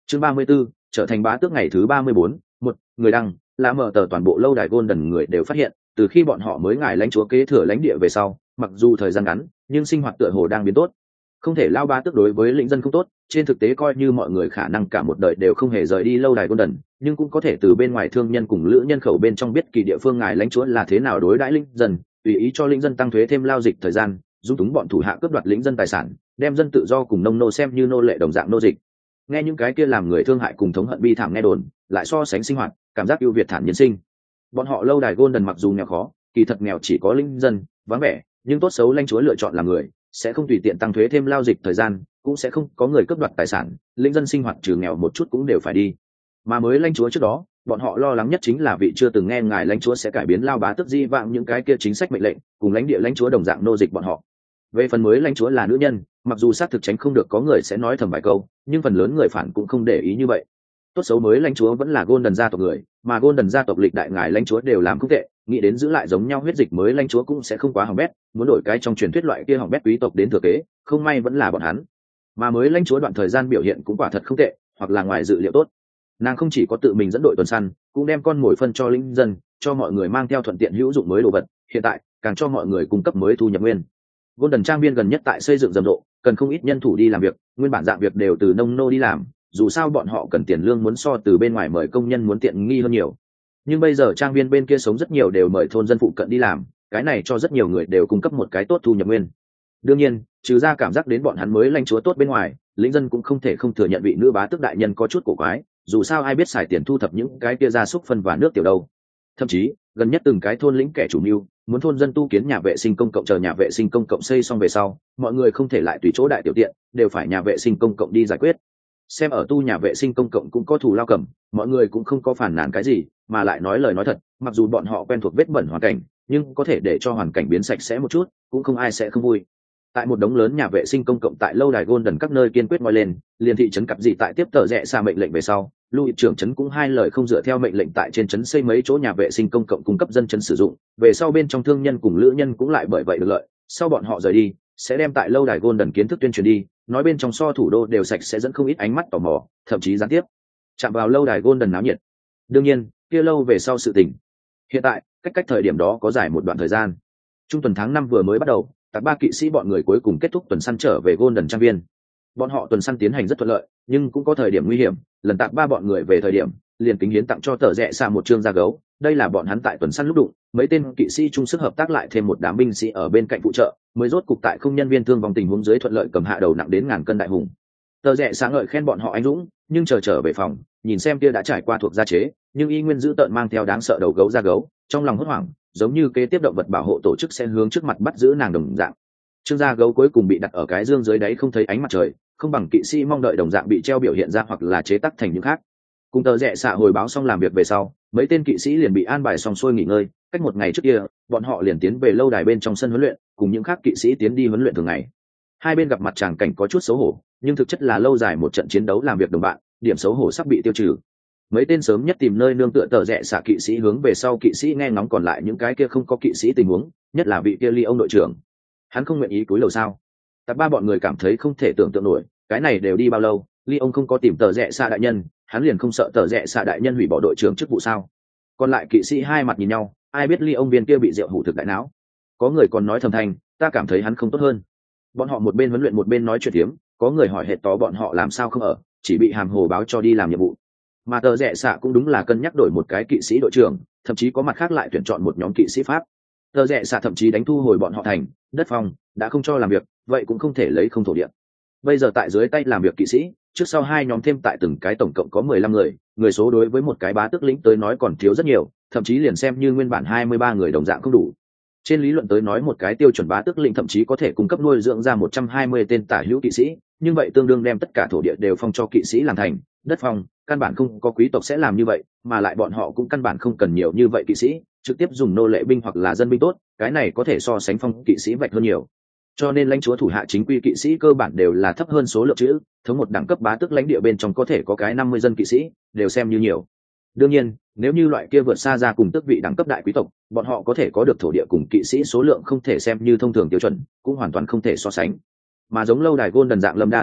Chương 34, trở thành bá tước ngày thứ 34, một người đăng, là mở tờ toàn bộ lâu đài Golden người đều phát hiện, từ khi bọn họ mới ngài lãnh chúa kế thừa lãnh địa về sau, mặc dù thời gian ngắn, nhưng sinh hoạt tựa hồ đang biến tốt. Không thể lao bá tước đối với lĩnh dân không tốt, trên thực tế coi như mọi người khả năng cả một đời đều không hề rời đi lâu đài Golden, nhưng cũng có thể từ bên ngoài thương nhân cùng lữ nhân khẩu bên trong biết kỳ địa phương ngài lãnh chúa là thế nào đối đãi lĩnh dân, tùy ý cho lĩnh dân tăng thuế thêm lao dịch thời gian, dung túng bọn thủ hạ cướp đoạt lĩnh dân tài sản, đem dân tự do cùng nông nô xem như nô lệ đồng dạng nô dịch. Nghe những cái kia làm người thương hại cùng thống hận bi thảm nghe đồn, lại so sánh sinh hoạt, cảm giác ưu việt thản nhiên sinh. Bọn họ lâu đài Golden mặc dù nghèo khó, kỳ thật nghèo chỉ có lĩnh dân, vắng vẻ, nhưng tốt xấu lãnh chúa lựa chọn làm người, sẽ không tùy tiện tăng thuế thêm lao dịch thời gian, cũng sẽ không có người cướp đoạt tài sản, lĩnh dân sinh hoạt trừ nghèo một chút cũng đều phải đi. Mà mới lãnh chúa trước đó, bọn họ lo lắng nhất chính là vị chưa từng nghe ngài lãnh chúa sẽ cải biến lao bá tức di vãng những cái kia chính sách mệnh lệnh, cùng lãnh địa lãnh chúa đồng dạng nô dịch bọn họ. Về phần mới lãnh chúa là nữ nhân, mặc dù xác thực tránh không được có người sẽ nói thầm vài câu, nhưng phần lớn người phản cũng không để ý như vậy. Tốt xấu mới lãnh chúa vẫn là Golden gia tộc người, mà Golden gia tộc lịch đại ngài lãnh chúa đều làm không tệ, nghĩ đến giữ lại giống nhau huyết dịch mới lãnh chúa cũng sẽ không quá hỏng bét, muốn đổi cái trong truyền thuyết loại kia hỏng bét quý tộc đến thừa kế, không may vẫn là bọn hắn. Mà mới lãnh chúa đoạn thời gian biểu hiện cũng quả thật không tệ, hoặc là ngoài dự liệu tốt. Nàng không chỉ có tự mình dẫn đội tuần săn, cũng đem con mồi phân cho lĩnh dân, cho mọi người mang theo thuận tiện hữu dụng mới đồ vật, hiện tại càng cho mọi người cung cấp mới thu nhập nguyên. Golden trang viên gần nhất tại xây dựng rầm rộ, cần không ít nhân thủ đi làm việc, nguyên bản dạng việc đều từ nông nô đi làm, dù sao bọn họ cần tiền lương muốn so từ bên ngoài mời công nhân muốn tiện nghi hơn nhiều. Nhưng bây giờ trang viên bên kia sống rất nhiều đều mời thôn dân phụ cận đi làm, cái này cho rất nhiều người đều cung cấp một cái tốt thu nhập nguyên. Đương nhiên, trừ ra cảm giác đến bọn hắn mới lãnh chúa tốt bên ngoài, lĩnh dân cũng không thể không thừa nhận vị nữ bá tước đại nhân có chút cổ quái, dù sao ai biết xài tiền thu thập những cái kia gia súc phân và nước tiểu đâu. Thậm chí gần nhất từng cái thôn lĩnh kẻ chủ mưu muốn thôn dân tu kiến nhà vệ sinh công cộng, chờ nhà vệ sinh công cộng xây xong về sau, mọi người không thể lại tùy chỗ đại tiểu tiện, đều phải nhà vệ sinh công cộng đi giải quyết. Xem ở tu nhà vệ sinh công cộng cũng có thù lao cầm, mọi người cũng không có phản nàn cái gì, mà lại nói lời nói thật, mặc dù bọn họ quen thuộc vết bẩn hoàn cảnh, nhưng có thể để cho hoàn cảnh biến sạch sẽ một chút, cũng không ai sẽ không vui. Tại một đống lớn nhà vệ sinh công cộng tại lâu đài Golden các nơi kiên quyết nói lên, liền thị trấn cặp gì tại tiếp tờ rẽ xa mệnh lệnh về sau, Louis trưởng trấn cũng hai lời không dựa theo mệnh lệnh tại trên trấn xây mấy chỗ nhà vệ sinh công cộng cung cấp dân trấn sử dụng, về sau bên trong thương nhân cùng lữ nhân cũng lại bởi vậy được lợi, sau bọn họ rời đi, sẽ đem tại lâu đài Golden kiến thức tuyên truyền đi, nói bên trong so thủ đô đều sạch sẽ dẫn không ít ánh mắt tò mò, thậm chí gián tiếp chạm vào lâu đài Golden náo nhiệt. Đương nhiên, kia lâu về sau sự tình. Hiện tại, cách thời điểm đó có dài một đoạn thời gian. Trung tuần tháng 5 vừa mới bắt đầu, Tạp ba kỵ sĩ bọn người cuối cùng kết thúc tuần săn trở về Golden trang viên. Bọn họ tuần săn tiến hành rất thuận lợi, nhưng cũng có thời điểm nguy hiểm, lần Tạp ba bọn người về thời điểm, liền kính hiến tặng cho tờ rẽ xa một trương da gấu, đây là bọn hắn tại tuần săn lúc đụng, mấy tên kỵ sĩ chung sức hợp tác lại thêm một đám binh sĩ ở bên cạnh phụ trợ, mới rốt cục tại không nhân viên thương vong tình huống dưới thuận lợi cầm hạ đầu nặng đến ngàn cân đại hùng. Tờ rẽ xa ngợi khen bọn họ anh dũng, nhưng trở về phòng, nhìn xem kia đã trải qua thuộc gia chế, nhưng y nguyên giữ tợn mang theo đáng sợ đầu gấu da gấu, trong lòng hốt hoảng, giống như kế tiếp động vật bảo hộ tổ chức sẽ hướng trước mặt bắt giữ nàng đồng dạng. Trương da gấu cuối cùng bị đặt ở cái dương dưới đáy không thấy ánh mặt trời, không bằng kỵ sĩ mong đợi đồng dạng bị treo biểu hiện ra hoặc là chế tác thành những khác. Cùng tờ rẽ xạ hồi báo xong làm việc về sau, mấy tên kỵ sĩ liền bị an bài xong xuôi nghỉ ngơi, cách một ngày trước kia, bọn họ liền tiến về lâu đài bên trong sân huấn luyện, cùng những khác kỵ sĩ tiến đi huấn luyện thường ngày. Hai bên gặp mặt tràng cảnh có chút xấu hổ, nhưng thực chất là lâu dài một trận chiến đấu làm việc đồng bạn, điểm xấu hổ sắp bị tiêu trừ. Mấy tên sớm nhất tìm nơi nương tựa tờ rẽ xạ kỵ sĩ hướng về sau kỵ sĩ nghe ngóng còn lại những cái kia không có kỵ sĩ tình huống, nhất là vị kia Ly ông đội trưởng. Hắn không nguyện ý cúi đầu sao? Tạp ba bọn người cảm thấy không thể tưởng tượng nổi, cái này đều đi bao lâu, Ly ông không có tìm tờ rẽ xạ đại nhân, hắn liền không sợ tờ rẽ xạ đại nhân hủy bỏ đội trưởng chức vụ sao? Còn lại kỵ sĩ hai mặt nhìn nhau, ai biết Ly ông viên kia bị rượu hủ thực đại não. Có người còn nói thầm thanh, ta cảm thấy hắn không tốt hơn. Bọn họ một bên huấn luyện một bên nói chuyện tiếm, có người hỏi hệt tó bọn họ làm sao không ở, chỉ bị hàm hồ báo cho đi làm nhiệm vụ. Mà tờ rẽ xạ cũng đúng là cân nhắc đổi một cái kỵ sĩ đội trưởng, thậm chí có mặt khác lại tuyển chọn một nhóm kỵ sĩ Pháp. Tờ rẽ xạ thậm chí đánh thu hồi bọn họ thành đất phong, đã không cho làm việc, vậy cũng không thể lấy không thổ địa. Bây giờ tại dưới tay làm việc kỵ sĩ, trước sau hai nhóm thêm tại từng cái tổng cộng có 15 người, người số đối với một cái bá tước lĩnh tới nói còn thiếu rất nhiều, thậm chí liền xem như nguyên bản 23 người đồng dạng không đủ. Trên lý luận tới nói một cái tiêu chuẩn bá tước lĩnh thậm chí có thể cung cấp nuôi dưỡng ra 120 tên tả hữu kỵ sĩ, nhưng vậy tương đương đem tất cả thổ địa đều phong cho kỵ sĩ làm thành đất phong, căn bản không có quý tộc sẽ làm như vậy, mà lại bọn họ cũng căn bản không cần nhiều như vậy kỵ sĩ, trực tiếp dùng nô lệ binh hoặc là dân binh tốt, cái này có thể so sánh phong kỵ sĩ vạch hơn nhiều. Cho nên lãnh chúa thủ hạ chính quy kỵ sĩ cơ bản đều là thấp hơn số lượng chữ, thống một đẳng cấp bá tước lãnh địa bên trong có thể có cái 50 dân kỵ sĩ, đều xem như nhiều. Đương nhiên, nếu như loại kia vượt xa ra cùng tước vị đẳng cấp đại quý tộc, bọn họ có thể có được thổ địa cùng kỵ sĩ số lượng không thể xem như thông thường tiêu chuẩn, cũng hoàn toàn không thể so sánh. Mà giống lâu đài Golden dạng lâm đa thiếu đất,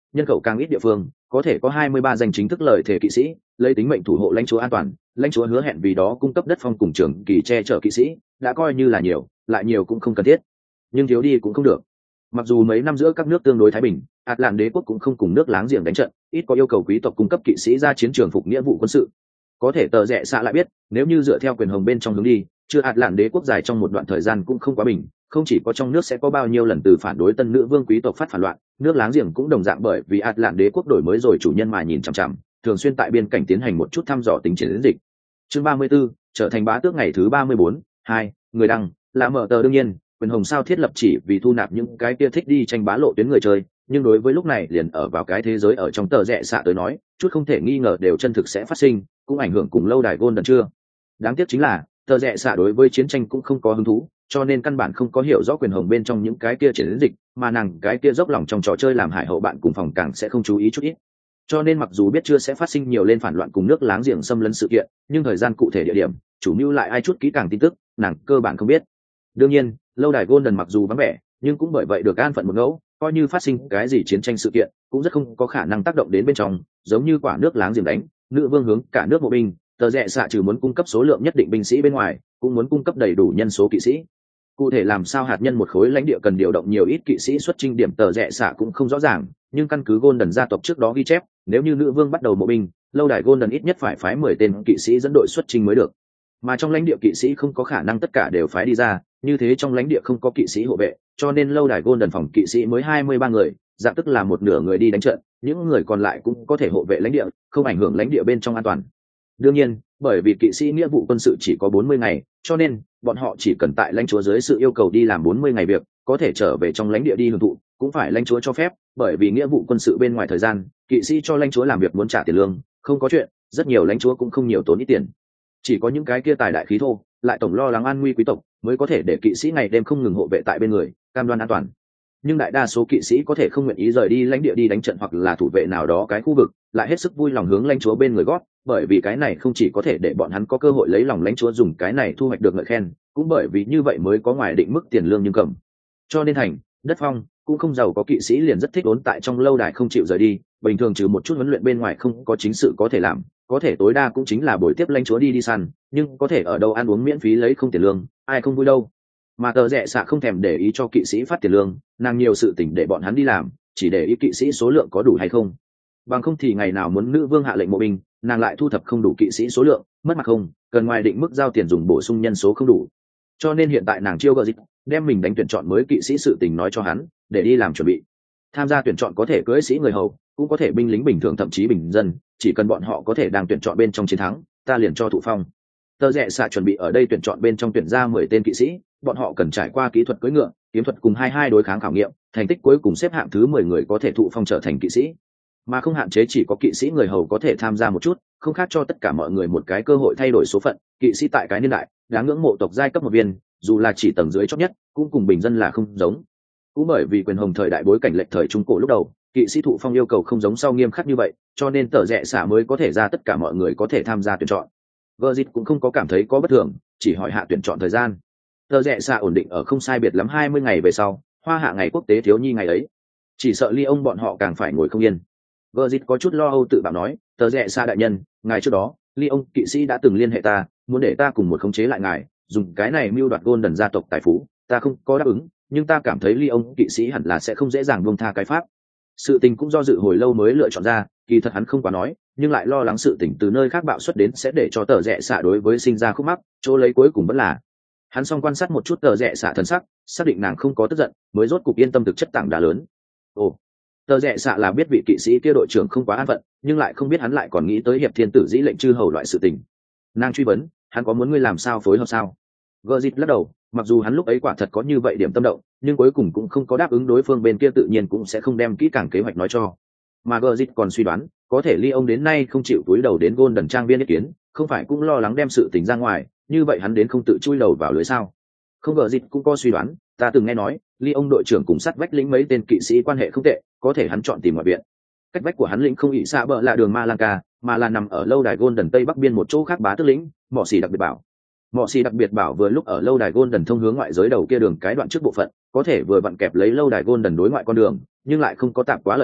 nhân khẩu càng ít địa phương có thể có 23 danh chính thức lời thể kỵ sĩ lấy tính mệnh thủ hộ lãnh chúa an toàn. Lãnh chúa hứa hẹn vì đó cung cấp đất phong cùng trường kỳ che chở kỵ sĩ, đã coi như là nhiều, lại nhiều cũng không cần thiết, nhưng thiếu đi cũng không được. Mặc dù mấy năm giữa các nước tương đối thái bình, Ạt Lạn đế quốc cũng không cùng nước láng giềng đánh trận, ít có yêu cầu quý tộc cung cấp kỵ sĩ ra chiến trường phục nghĩa vụ quân sự. Có thể tờ rẽ xạ lại biết, nếu như dựa theo quyền hồng bên trong hướng đi, chưa Ạt Lạn đế quốc dài trong một đoạn thời gian cũng không quá bình, không chỉ có trong nước sẽ có bao nhiêu lần từ phản đối tân nữ vương quý tộc phát phản loạn, nước láng giềng cũng đồng dạng bởi vì Ạt Lạn đế quốc đổi mới rồi chủ nhân mà nhìn chằm chằm, thường xuyên tại biên cảnh tiến hành một chút thăm dò tính chiến dịch. Chương 34, trở thành bá tước ngày thứ 34, 2, người đăng, là mở tờ đương nhiên, quyền hồng sao thiết lập chỉ vì thu nạp những cái kia thích đi tranh bá lộ tuyến người chơi, nhưng đối với lúc này liền ở vào cái thế giới ở trong tờ rẽ xạ tới nói, chút không thể nghi ngờ đều chân thực sẽ phát sinh, cũng ảnh hưởng cùng lâu đài Golden chưa. Đáng tiếc chính là, tờ rẽ xạ đối với chiến tranh cũng không có hứng thú, cho nên căn bản không có hiểu rõ quyền hồng bên trong những cái kia chiến dịch, mà nàng cái kia dốc lòng trong trò chơi làm hại hậu bạn cùng phòng càng sẽ không chú ý chút ít. Cho nên mặc dù biết chưa sẽ phát sinh nhiều lên phản loạn cùng nước láng giềng xâm lấn sự kiện, nhưng thời gian cụ thể địa điểm, chủ mưu lại ai chút kỹ càng tin tức, nàng cơ bản không biết. Đương nhiên, lâu đài Golden mặc dù vắng vẻ, nhưng cũng bởi vậy được an phận một ngẫu, coi như phát sinh cái gì chiến tranh sự kiện, cũng rất không có khả năng tác động đến bên trong, giống như quả nước láng giềng đánh, nữ vương hướng cả nước bộ binh, tờ rẽ xạ trừ muốn cung cấp số lượng nhất định binh sĩ bên ngoài, cũng muốn cung cấp đầy đủ nhân số kỵ sĩ. Cụ thể làm sao hạt nhân một khối lãnh địa cần điều động nhiều ít kỵ sĩ xuất chinh điểm tờ rẽ xạ cũng không rõ ràng, nhưng căn cứ Golden gia tộc trước đó ghi chép, nếu như nữ vương bắt đầu bộ binh, lâu đài Golden ít nhất phải phái 10 tên kỵ sĩ dẫn đội xuất chinh mới được. Mà trong lãnh địa kỵ sĩ không có khả năng tất cả đều phái đi ra, như thế trong lãnh địa không có kỵ sĩ hộ vệ, cho nên lâu đài Golden phòng kỵ sĩ mới 23 người, dạng tức là một nửa người đi đánh trận, những người còn lại cũng có thể hộ vệ lãnh địa, không ảnh hưởng lãnh địa bên trong an toàn. Đương nhiên, bởi vì kỵ sĩ nghĩa vụ quân sự chỉ có 40 ngày, cho nên bọn họ chỉ cần tại lãnh chúa dưới sự yêu cầu đi làm 40 ngày việc, có thể trở về trong lãnh địa đi hưởng thụ, cũng phải lãnh chúa cho phép, bởi vì nghĩa vụ quân sự bên ngoài thời gian, kỵ sĩ cho lãnh chúa làm việc muốn trả tiền lương, không có chuyện, rất nhiều lãnh chúa cũng không nhiều tốn ít tiền. Chỉ có những cái kia tài đại khí thô, lại tổng lo lắng an nguy quý tộc, mới có thể để kỵ sĩ ngày đêm không ngừng hộ vệ tại bên người, cam đoan an toàn. Nhưng đại đa số kỵ sĩ có thể không nguyện ý rời đi lãnh địa đi đánh trận hoặc là thủ vệ nào đó cái khu vực, lại hết sức vui lòng hướng lãnh chúa bên người gót, bởi vì cái này không chỉ có thể để bọn hắn có cơ hội lấy lòng lãnh chúa dùng cái này thu hoạch được ngợi khen, cũng bởi vì như vậy mới có ngoài định mức tiền lương nhưng cầm. Cho nên thành, đất phong cũng không giàu có kỵ sĩ liền rất thích ốn tại trong lâu đài không chịu rời đi, bình thường trừ một chút huấn luyện bên ngoài không có chính sự có thể làm, có thể tối đa cũng chính là buổi tiếp lãnh chúa đi săn, nhưng có thể ở đâu ăn uống miễn phí lấy không tiền lương, ai không vui đâu. Mà tờ rẽ xạ không thèm để ý cho kỵ sĩ phát tiền lương, nàng nhiều sự tỉnh để bọn hắn đi làm, chỉ để ý kỵ sĩ số lượng có đủ hay không. Bằng không thì ngày nào muốn nữ vương hạ lệnh bộ binh, nàng lại thu thập không đủ kỵ sĩ số lượng, mất mặt không, cần ngoài định mức giao tiền dùng bổ sung nhân số không đủ. Cho nên hiện tại nàng chiêu gợ dịch, đem mình đánh tuyển chọn mới kỵ sĩ sự tình nói cho hắn, để đi làm chuẩn bị. Tham gia tuyển chọn có thể cưỡi sĩ người hầu, cũng có thể binh lính bình thường thậm chí bình dân, chỉ cần bọn họ có thể đang tuyển chọn bên trong chiến thắng, ta liền cho thụ phong. Tờ rẽ xạ chuẩn bị ở đây tuyển chọn bên trong tuyển ra 10 tên kỵ sĩ, bọn họ cần trải qua kỹ thuật cưỡi ngựa, kiếm thuật cùng 22 đối kháng khảo nghiệm, thành tích cuối cùng xếp hạng thứ 10 người có thể thụ phong trở thành kỵ sĩ. Mà không hạn chế chỉ có kỵ sĩ người hầu có thể tham gia một chút, không khác cho tất cả mọi người một cái cơ hội thay đổi số phận. Kỵ sĩ tại cái niên đại, đáng ngưỡng mộ tộc giai cấp một viên, dù là chỉ tầng dưới chót nhất, cũng cùng bình dân là không giống. Cũng bởi vì quyền hồng thời đại bối cảnh lệch thời trung cổ lúc đầu, kỵ sĩ thụ phong yêu cầu không giống sau nghiêm khắc như vậy, cho nên tờ rẽ xạ mới có thể ra tất cả mọi người có thể tham gia tuyển chọn. Gờ dịch cũng không có cảm thấy có bất thường, chỉ hỏi hạ tuyển chọn thời gian. Tờ rẽ xạ ổn định ở không sai biệt lắm 20 ngày về sau, hoa hạ ngày quốc tế thiếu nhi ngày ấy, chỉ sợ ly ông bọn họ càng phải ngồi không yên. Gờ dịch có chút lo âu tự bảo nói, tờ rẽ xạ đại nhân, ngày trước đó ly ông kỵ sĩ đã từng liên hệ ta, muốn để ta cùng một khống chế lại ngài, dùng cái này mưu đoạt Golden gia tộc tài phú, ta không có đáp ứng, nhưng ta cảm thấy ly ông kỵ sĩ hẳn là sẽ không dễ dàng buông tha cái pháp. Sự tình cũng do dự hồi lâu mới lựa chọn ra, kỳ thật hắn không quá nói, nhưng lại lo lắng sự tình từ nơi khác bạo xuất đến sẽ để cho tờ rẽ xạ đối với sinh ra khúc mắc, chỗ lấy cuối cùng vẫn là hắn xong quan sát một chút tờ rẽ xạ thần sắc, xác định nàng không có tức giận, mới rốt cục yên tâm thực chất tảng đá lớn. Ồ, tờ rẽ xạ là biết vị kỵ sĩ kia đội trưởng không quá an phận, nhưng lại không biết hắn lại còn nghĩ tới hiệp thiên tử dĩ lệnh chư hầu loại sự tình. Nàng truy vấn, hắn có muốn ngươi làm sao phối hợp sao? Gờ dịch lắc đầu, mặc dù hắn lúc ấy quả thật có như vậy điểm tâm động, nhưng cuối cùng cũng không có đáp ứng, đối phương bên kia tự nhiên cũng sẽ không đem kỹ càng kế hoạch nói cho. Mà Gờ dịch còn suy đoán, có thể ly ông đến nay không chịu túi đầu đến Golden trang viên ý kiến, không phải cũng lo lắng đem sự tình ra ngoài, như vậy hắn đến không tự chui đầu vào lưới sao? Không, Gờ dịch cũng có suy đoán, ta từng nghe nói ly ông đội trưởng cùng sát vách lĩnh mấy tên kỵ sĩ quan hệ không tệ, có thể hắn chọn tìm ngoại viện. Cách vách của hắn lĩnh không ỉ xa bờ là đường Malanga, mà là nằm ở lâu đài Golden tây bắc biên một chỗ khác bá tước lĩnh, mỏ xì đặc biệt bảo. Mỏ xì đặc biệt bảo vừa lúc ở lâu đài Golden thông hướng ngoại giới đầu kia đường cái đoạn trước bộ phận, có thể vừa vặn kẹp lấy lâu đài Golden đối ngoại con đường, nhưng lại không có tạp quá lợi hại,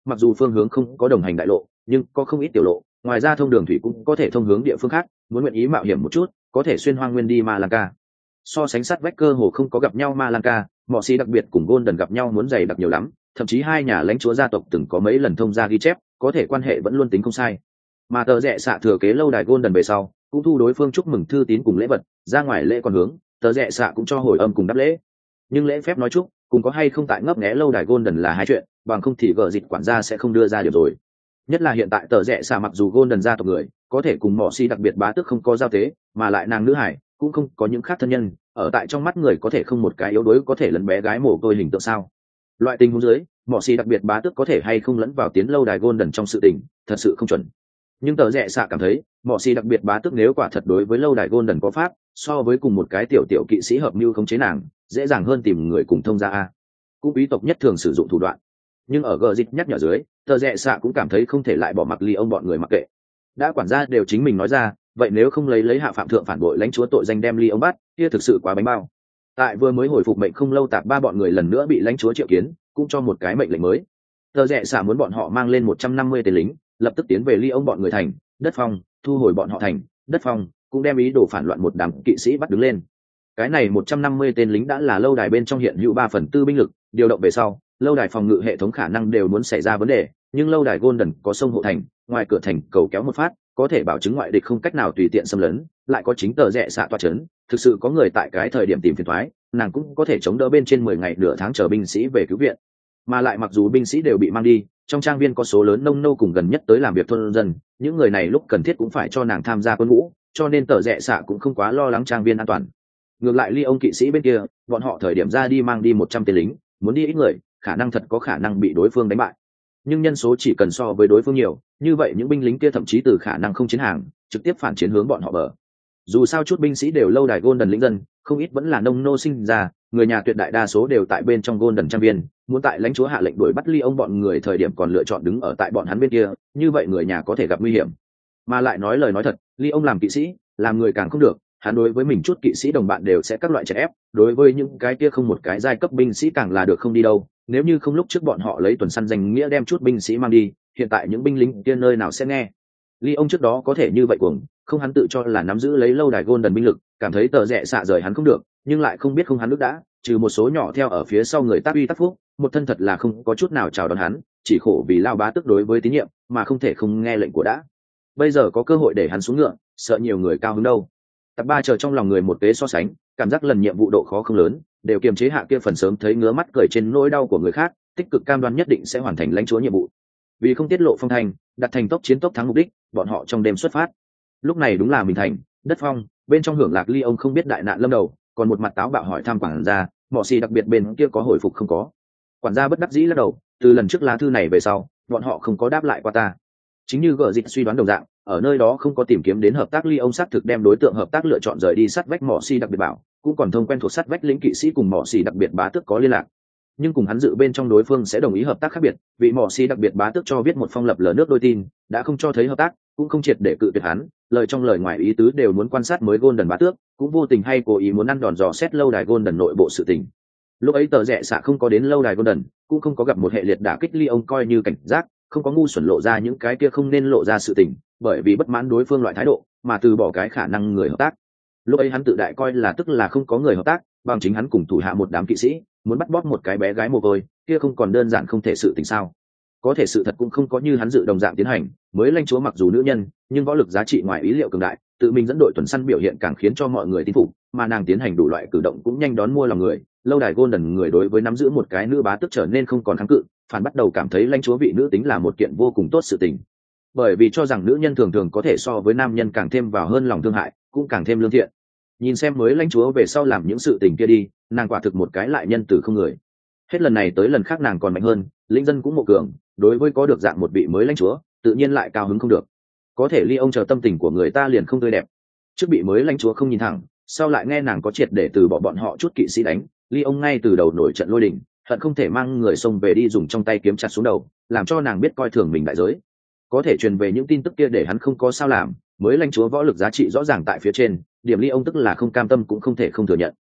mặc dù phương hướng không có đồng hành đại lộ nhưng có không ít tiểu lộ, ngoài ra thông đường thủy cũng có thể thông hướng địa phương khác, muốn nguyện ý mạo hiểm một chút có thể xuyên hoang nguyên đi Malacca. So sánh sát vách cơ hồ không có gặp nhau Malacca, Mọ Xi đặc biệt cùng Golden gặp nhau muốn dày đặc nhiều lắm, thậm chí hai nhà lãnh chúa gia tộc từng có mấy lần thông gia ghi chép, có thể quan hệ vẫn luôn tính không sai. Mà tờ rẽ xạ thừa kế lâu đài Golden về sau cũng thu đối phương chúc mừng thư tín cùng lễ vật, ra ngoài lễ còn hướng tờ rẽ xạ cũng cho hồi âm cùng đáp lễ. Nhưng lễ phép nói chúc cùng có hay không tại ngấp nghé lâu đài Golden là hai chuyện, bằng không thì gờ dịch quản gia sẽ không đưa ra điều rồi. Nhất là hiện tại tờ rẽ xạ mặc dù Golden gia tộc người có thể cùng Mọ Xi đặc biệt bá tước không có giao tế, mà lại nàng nữ hải cũng không có những khác thân nhân, ở tại trong mắt người có thể không một cái yếu đuối có thể lấn bé gái mồ côi hình tượng sao. Loại tình huống dưới Mọ Xi đặc biệt bá tước có thể hay không lẫn vào tiến lâu đài Golden trong sự tình thật sự không chuẩn. Nhưng tờ rẽ xạ cảm thấy Mọ Xi đặc biệt bá tước nếu quả thật đối với lâu đài Golden có pháp, so với cùng một cái tiểu tiểu kỵ sĩ hợp mưu khống chế nàng dễ dàng hơn tìm người cùng thông gia a. Cũng quý tộc nhất thường sử dụng thủ đoạn. Nhưng ở gờ dịch nhắc nhở dưới tờ rẽ xạ cũng cảm thấy không thể lại bỏ mặc ly ông bọn người mặc kệ. Đã quản gia đều chính mình nói ra, vậy nếu không lấy hạ phạm thượng phản bội lãnh chúa tội danh đem ly ông bắt, kia thực sự quá bánh bao. Tại vừa mới hồi phục mệnh không lâu tạp ba bọn người lần nữa bị lãnh chúa triệu kiến, cũng cho một cái mệnh lệnh mới. Tờ rẽ xạ muốn bọn họ mang lên 150 tên lính, lập tức tiến về ly ông bọn người thành đất phong, thu hồi bọn họ thành đất phong, cũng đem ý đồ phản loạn một đám kỵ sĩ bắt đứng lên. Cái này 150 tên lính đã là lâu đài bên trong hiện hữu 3/4 binh lực, điều động về sau lâu đài phòng ngự hệ thống khả năng đều muốn xảy ra vấn đề, nhưng lâu đài Golden có sông hộ thành, ngoài cửa thành cầu kéo một phát có thể bảo chứng ngoại địch không cách nào tùy tiện xâm lấn, lại có chính tờ rẽ xạ toa chấn, thực sự có người tại cái thời điểm tìm phiền toái, nàng cũng có thể chống đỡ bên trên 10 ngày nửa tháng chờ binh sĩ về cứu viện. Mà lại mặc dù binh sĩ đều bị mang đi, trong trang viên có số lớn nông nô cùng gần nhất tới làm việc thôn dân, những người này lúc cần thiết cũng phải cho nàng tham gia quân ngũ, cho nên tờ rẽ xạ cũng không quá lo lắng trang viên an toàn. Ngược lại ly ông kỵ sĩ bên kia, bọn họ thời điểm ra đi mang đi 100 tên lính, muốn đi ít người khả năng thật có khả năng bị đối phương đánh bại, nhưng nhân số chỉ cần so với đối phương nhiều, như vậy những binh lính kia thậm chí từ khả năng không chiến hàng trực tiếp phản chiến hướng bọn họ bờ. Dù sao chút binh sĩ đều lâu đài Golden lĩnh dân, không ít vẫn là nông nô sinh ra, người nhà tuyệt đại đa số đều tại bên trong Golden trang viên, muốn tại lãnh chúa hạ lệnh đuổi bắt ly ông bọn người thời điểm còn lựa chọn đứng ở tại bọn hắn bên kia, như vậy người nhà có thể gặp nguy hiểm. Mà lại nói lời nói thật, ly ông làm kỵ sĩ làm người càng không được, hắn đối với mình chút kỵ sĩ đồng bạn đều sẽ các loại chèn ép, đối với những cái kia không một cái giai cấp binh sĩ càng là được không đi đâu. Nếu như không lúc trước bọn họ lấy tuần săn danh nghĩa đem chút binh sĩ mang đi, hiện tại những binh lính kia nơi nào sẽ nghe. Ly ông trước đó có thể như vậy cuồng, không hắn tự cho là nắm giữ lấy lâu đài Golden binh lực, cảm thấy tờ rẽ xạ rời hắn không được, nhưng lại không biết không hắn nước đã, trừ một số nhỏ theo ở phía sau người tác uy tác phúc, một thân thật là không có chút nào chào đón hắn, chỉ khổ vì lao bá tức đối với tín nhiệm mà không thể không nghe lệnh của đã. Bây giờ có cơ hội để hắn xuống ngựa, sợ nhiều người cao hứng đâu. Tập ba chờ trong lòng người một tế so sánh, cảm giác lần nhiệm vụ độ khó không lớn, đều kiềm chế hạ kia phần sớm thấy ngứa mắt cười trên nỗi đau của người khác, tích cực cam đoan nhất định sẽ hoàn thành lãnh chúa nhiệm vụ. Vì không tiết lộ phong thành, đặt thành tốc chiến tốc thắng mục đích, bọn họ trong đêm xuất phát. Lúc này đúng là mình thành đất phong, bên trong hưởng lạc ly ông không biết đại nạn lâm đầu, còn một mặt táo bạo hỏi thăm quản gia, Mọ Xi đặc biệt bên kia có hồi phục không có. Quản gia bất đắc dĩ lắc đầu, từ lần trước lá thư này về sau, bọn họ không có đáp lại qua ta. Chính như gở dịch suy đoán đồng dạng, ở nơi đó không có tìm kiếm đến hợp tác ly ông xác thực đem đối tượng hợp tác lựa chọn rời đi sát vách Mọ Xi đặc biệt bảo, cũng còn thông quen thuộc sát vách lĩnh kỵ sĩ cùng Mọ Xi đặc biệt bá tước có liên lạc. Nhưng cùng hắn dự bên trong đối phương sẽ đồng ý hợp tác khác biệt, vị Mọ Xi đặc biệt bá tước cho viết một phong lập lờ nước đôi tin, đã không cho thấy hợp tác, cũng không triệt để cự tuyệt hắn, lời trong lời ngoài ý tứ đều muốn quan sát mới Golden bá tước, cũng vô tình hay cố ý muốn ăn đòn dò xét lâu đài Golden nội bộ sự tình. Lúc ấy tờ rẽ xạ không có đến lâu đài Golden, cũng không có gặp một hệ liệt đả kích ly ông coi như cảnh giác, không có ngu xuẩn lộ ra những cái kia không nên lộ ra sự tình, bởi vì bất mãn đối phương loại thái độ mà từ bỏ cái khả năng người hợp tác. Lúc ấy hắn tự đại coi là tức là không có người hợp tác, bằng chính hắn cùng thủ hạ một đám kỵ sĩ muốn bắt bóp một cái bé gái mồ côi kia không còn đơn giản không thể sự tình sao. Có thể sự thật cũng không có như hắn dự đồng dạng tiến hành, mới lãnh chúa mặc dù nữ nhân nhưng võ lực giá trị ngoài ý liệu cường đại, tự mình dẫn đội tuần săn biểu hiện càng khiến cho mọi người tin phục, mà nàng tiến hành đủ loại cử động cũng nhanh đón mua lòng người. Lâu đài Golden người đối với nắm giữ một cái nữ bá tước trở nên không còn kháng cự, phản bắt đầu cảm thấy lãnh chúa vị nữ tính là một kiện vô cùng tốt sự tình, bởi vì cho rằng nữ nhân thường thường có thể so với nam nhân càng thêm vào hơn lòng thương hại, cũng càng thêm lương thiện. Nhìn xem mới lãnh chúa về sau làm những sự tình kia đi, nàng quả thực một cái lại nhân từ không người. Hết lần này tới lần khác nàng còn mạnh hơn, lĩnh dân cũng mộ cường, đối với có được dạng một vị mới lãnh chúa tự nhiên lại cao hứng không được. Có thể ly ông chờ tâm tình của người ta liền không tươi đẹp, trước bị mới lãnh chúa không nhìn thẳng, sau lại nghe nàng có triệt để từ bỏ bọn họ chút kỵ sĩ đánh, ly ông ngay từ đầu nổi trận lôi đình, hận không thể mang người xông về đi dùng trong tay kiếm chặt xuống đầu, làm cho nàng biết coi thường mình đại giới. Có thể truyền về những tin tức kia để hắn không có sao làm, mới lãnh chúa võ lực giá trị rõ ràng tại phía trên, điểm ly ông tức là không cam tâm cũng không thể không thừa nhận.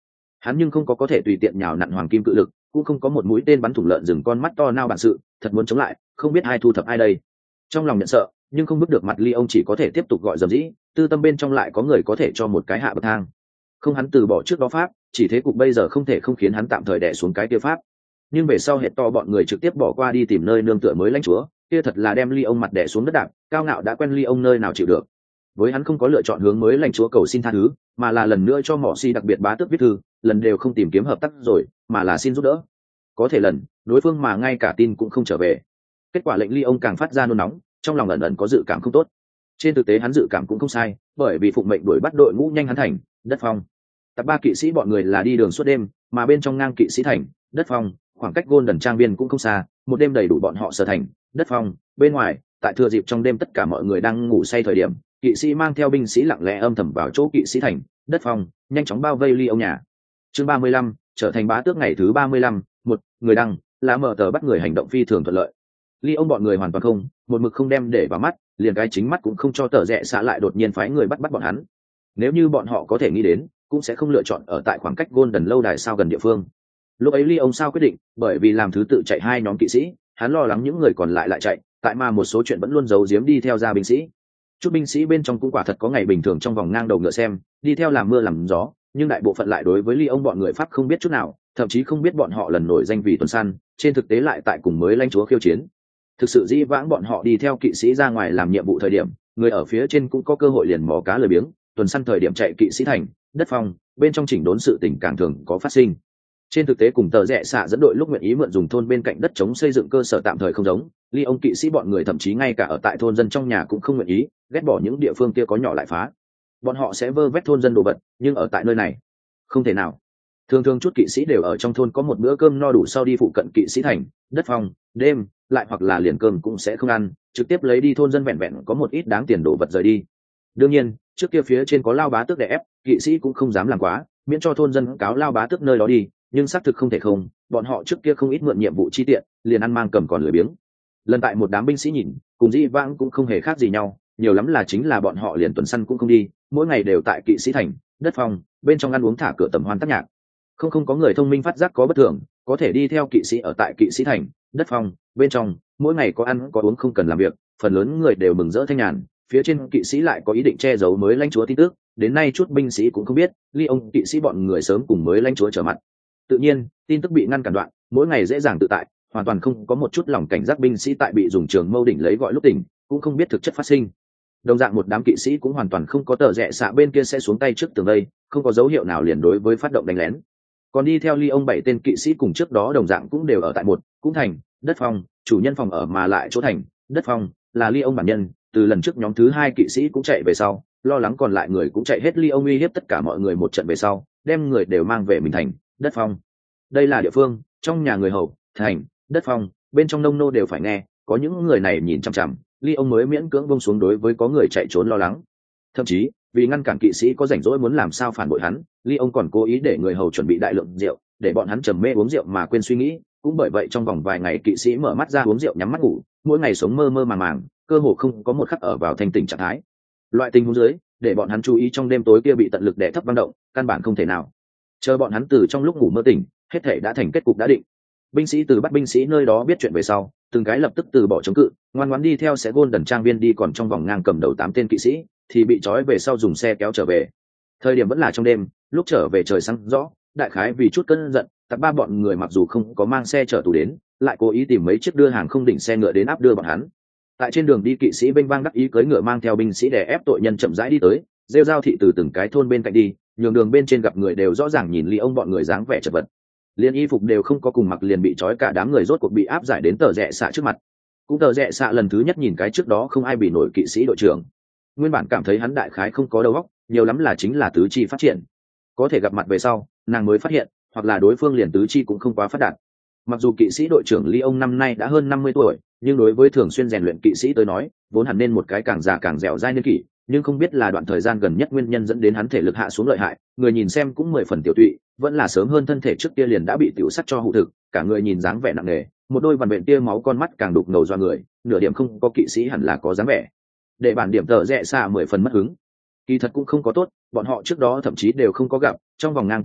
hắn nhưng không có thể tùy tiện nhào nặn hoàng kim cự lực, cũng không có một mũi tên bắn thủng lợn rừng con mắt to nao bản sự, thật muốn chống lại không biết ai thu thập ai đây. Trong lòng nhận sợ nhưng không bước được mặt ly, ông chỉ có thể tiếp tục gọi dầm dĩ, tư tâm bên trong lại có người có thể cho một cái hạ bậc thang. Không, hắn từ bỏ trước đó pháp, chỉ thế cục bây giờ không thể không khiến hắn tạm thời đè xuống cái kia pháp. Nhưng về sau hệt to bọn người trực tiếp bỏ qua đi tìm nơi nương tựa mới lãnh chúa, kia thật là đem ly ông mặt đè xuống đất đạp, cao ngạo đã quen ly ông nơi nào chịu được. Với hắn không có lựa chọn hướng mới lãnh chúa cầu xin tha thứ, mà là lần nữa cho mỏ si đặc biệt bá tước viết thư, lần đều không tìm kiếm hợp tác rồi, mà là xin giúp đỡ. Có thể lần đối phương mà ngay cả tin cũng không trở về. Kết quả lệnh ly ông càng phát ra nôn nóng, trong lòng ẩn ẩn có dự cảm không tốt. Trên thực tế hắn dự cảm cũng không sai, bởi vì phụng mệnh đuổi bắt đội ngũ nhanh hắn thành đất phong. Tập ba kỵ sĩ bọn người là đi đường suốt đêm, mà bên trong ngang kỵ sĩ thành đất phong, khoảng cách Golden trang viên cũng không xa, một đêm đầy đủ bọn họ sở thành đất phong. Bên ngoài, tại thừa dịp trong đêm tất cả mọi người đang ngủ say thời điểm, kỵ sĩ mang theo binh sĩ lặng lẽ âm thầm vào chỗ kỵ sĩ thành đất phong, nhanh chóng bao vây ly ông nhà. Chương 35, trở thành bá tước ngày thứ 35, một người đăng lá mở tờ bắt người hành động phi thường thuận lợi. Ly ông bọn người hoàn toàn không một mực không đem để vào mắt, liền cái chính mắt cũng không cho tờ rẽ xạ lại đột nhiên phái người bắt bọn hắn. Nếu như bọn họ có thể nghĩ đến, cũng sẽ không lựa chọn ở tại khoảng cách Golden lâu đài sao gần địa phương. Lúc ấy Ly ông sao quyết định, bởi vì làm thứ tự chạy hai nhóm kỵ sĩ, hắn lo lắng những người còn lại chạy, tại mà một số chuyện vẫn luôn giấu giếm đi theo ra binh sĩ. Chút binh sĩ bên trong cũng quả thật có ngày bình thường trong vòng ngang đầu ngựa xem, đi theo làm mưa làm gió, nhưng đại bộ phận lại đối với Ly ông bọn người Pháp không biết chút nào, thậm chí không biết bọn họ lần nổi danh vì tuần săn, trên thực tế lại tại cùng mới lãnh chúa khiêu chiến. Thực sự dĩ vãng bọn họ đi theo kỵ sĩ ra ngoài làm nhiệm vụ thời điểm, người ở phía trên cũng có cơ hội liền mò cá lười biếng, tuần săn thời điểm chạy kỵ sĩ thành đất phong, bên trong chỉnh đốn sự tình càng thường có phát sinh. Trên thực tế cùng tờ rẽ xạ dẫn đội lúc nguyện ý mượn dùng thôn bên cạnh đất chống xây dựng cơ sở tạm thời không giống, Ly ông kỵ sĩ bọn người thậm chí ngay cả ở tại thôn dân trong nhà cũng không nguyện ý, ghét bỏ những địa phương kia có nhỏ lại phá. Bọn họ sẽ vơ vét thôn dân đồ vật, nhưng ở tại nơi này không thể nào. Thường thường chút kỵ sĩ đều ở trong thôn có một bữa cơm no đủ sau đi phụ cận kỵ sĩ thành đất phong, đêm lại hoặc là liền cơm cũng sẽ không ăn, trực tiếp lấy đi thôn dân vẹn vẹn có một ít đáng tiền đồ vật rời đi. Đương nhiên trước kia phía trên có lao bá tước đè ép, kỵ sĩ cũng không dám làm quá, miễn cho thôn dân cáo lao bá tước nơi đó đi, nhưng xác thực không thể không, bọn họ trước kia không ít mượn nhiệm vụ chi tiện, liền ăn mang cầm còn lười biếng. Lần tại một đám binh sĩ nhìn cùng dĩ vãng cũng không hề khác gì nhau, nhiều lắm là chính là bọn họ liền tuần săn cũng không đi, mỗi ngày đều tại kỵ sĩ thành đất phong bên trong ăn uống thả cửa tầm hoan tác nhạc. Không có người thông minh phát giác có bất thường, có thể đi theo kỵ sĩ ở tại kỵ sĩ thành đất phong bên trong, mỗi ngày có ăn có uống không cần làm việc, phần lớn người đều mừng rỡ thanh nhàn. Phía trên kỵ sĩ lại có ý định che giấu mới lãnh chúa tin tức, đến nay chút binh sĩ cũng không biết Ly ông kỵ sĩ bọn người sớm cùng mới lãnh chúa trở mặt. Tự nhiên tin tức bị ngăn cản đoạn, mỗi ngày dễ dàng tự tại, hoàn toàn không có một chút lòng cảnh giác. Binh sĩ tại bị dùng trường mâu đỉnh lấy gọi lúc tỉnh, cũng không biết thực chất phát sinh. Đồng dạng một đám kỵ sĩ cũng hoàn toàn không có tờ rẽ xạ bên kia sẽ xuống tay trước tường đây, không có dấu hiệu nào liền đối với phát động đánh lén. Còn đi theo Ly ông 7 tên kỵ sĩ cùng trước đó đồng dạng cũng đều ở tại một cũng thành đất phong, chủ nhân phòng ở mà lại chỗ thành đất phong là Ly ông bản nhân. Từ lần trước nhóm thứ 2 kỵ sĩ cũng chạy về sau, lo lắng còn lại người cũng chạy hết, Ly ông uy hiếp tất cả mọi người một trận về sau, đem người đều mang về mình thành đất phong. Đây là địa phương trong nhà người hầu thành đất phong bên trong nông nô đều phải nghe, có những người này nhìn chằm chằm, Ly ông mới miễn cưỡng bông xuống đối với có người chạy trốn lo lắng. Thậm chí vì ngăn cản kỵ sĩ có rảnh rỗi muốn làm sao phản bội hắn, Ly ông còn cố ý để người hầu chuẩn bị đại lượng rượu, để bọn hắn trầm mê uống rượu mà quên suy nghĩ. Cũng bởi vậy trong vòng vài ngày kỵ sĩ mở mắt ra uống rượu nhắm mắt ngủ, mỗi ngày sống mơ mơ màng màng, cơ hồ không có một khắc ở vào thanh tỉnh trạng thái. Loại tình huống dưới, để bọn hắn chú ý trong đêm tối kia bị tận lực đè thấp vận động, căn bản không thể nào. Chờ bọn hắn từ trong lúc ngủ mơ tỉnh, hết thể đã thành kết cục đã định. Binh sĩ từ bắt binh sĩ nơi đó biết chuyện về sau, từng cái lập tức từ bỏ chống cự, ngoan ngoãn đi theo sẽ Golden trang viên đi, còn trong vòng ngang cầm đầu 8 tên kỵ sĩ thì bị trói về sau dùng xe kéo trở về. Thời điểm vẫn là trong đêm, lúc trở về trời sáng rõ, đại khái vì chút cơn giận, tập ba bọn người mặc dù không có mang xe chở tù đến, lại cố ý tìm mấy chiếc đưa hàng không đỉnh xe ngựa đến áp đưa bọn hắn. Tại trên đường đi, kỵ sĩ bênh vang đắc ý cưỡi ngựa mang theo binh sĩ đè ép tội nhân chậm rãi đi tới, rêu giao thị từ từng cái thôn bên cạnh đi, nhường đường bên trên gặp người đều rõ ràng nhìn Ly ông bọn người dáng vẻ chật vật, liền y phục đều không có cùng mặc liền bị trói, cả đám người rốt cuộc bị áp giải đến tờ rẽ xạ trước mặt. Cũng tờ rẽ xạ lần thứ nhất nhìn cái trước đó không ai bị nổi kỵ sĩ đội trưởng, nguyên bản cảm thấy hắn đại khái không có đầu óc, nhiều lắm là chính là tứ chi phát triển. Có thể gặp mặt về sau, nàng mới phát hiện, hoặc là đối phương liền tứ chi cũng không quá phát đạt. Mặc dù kỵ sĩ đội trưởng Ly ông năm nay đã hơn 50 tuổi, nhưng đối với thường xuyên rèn luyện kỵ sĩ tới nói, vốn hẳn nên một cái càng già càng dẻo dai niên kỷ, nhưng không biết là đoạn thời gian gần nhất nguyên nhân dẫn đến hắn thể lực hạ xuống lợi hại, người nhìn xem cũng 10 phần tiểu tụy, vẫn là sớm hơn thân thể trước kia liền đã bị tiểu sắt cho hụ thực, cả người nhìn dáng vẻ nặng nề, một đôi vằn vện tia máu con mắt càng đục ngầu doa người, nửa điểm không có kỵ sĩ hẳn là có dáng vẻ. Để bản điểm tờ rẽ xa 10 phần mất hứng. Kỳ thật cũng không có tốt, bọn họ trước đó thậm chí đều không có gặp, trong vòng ngang tính cách,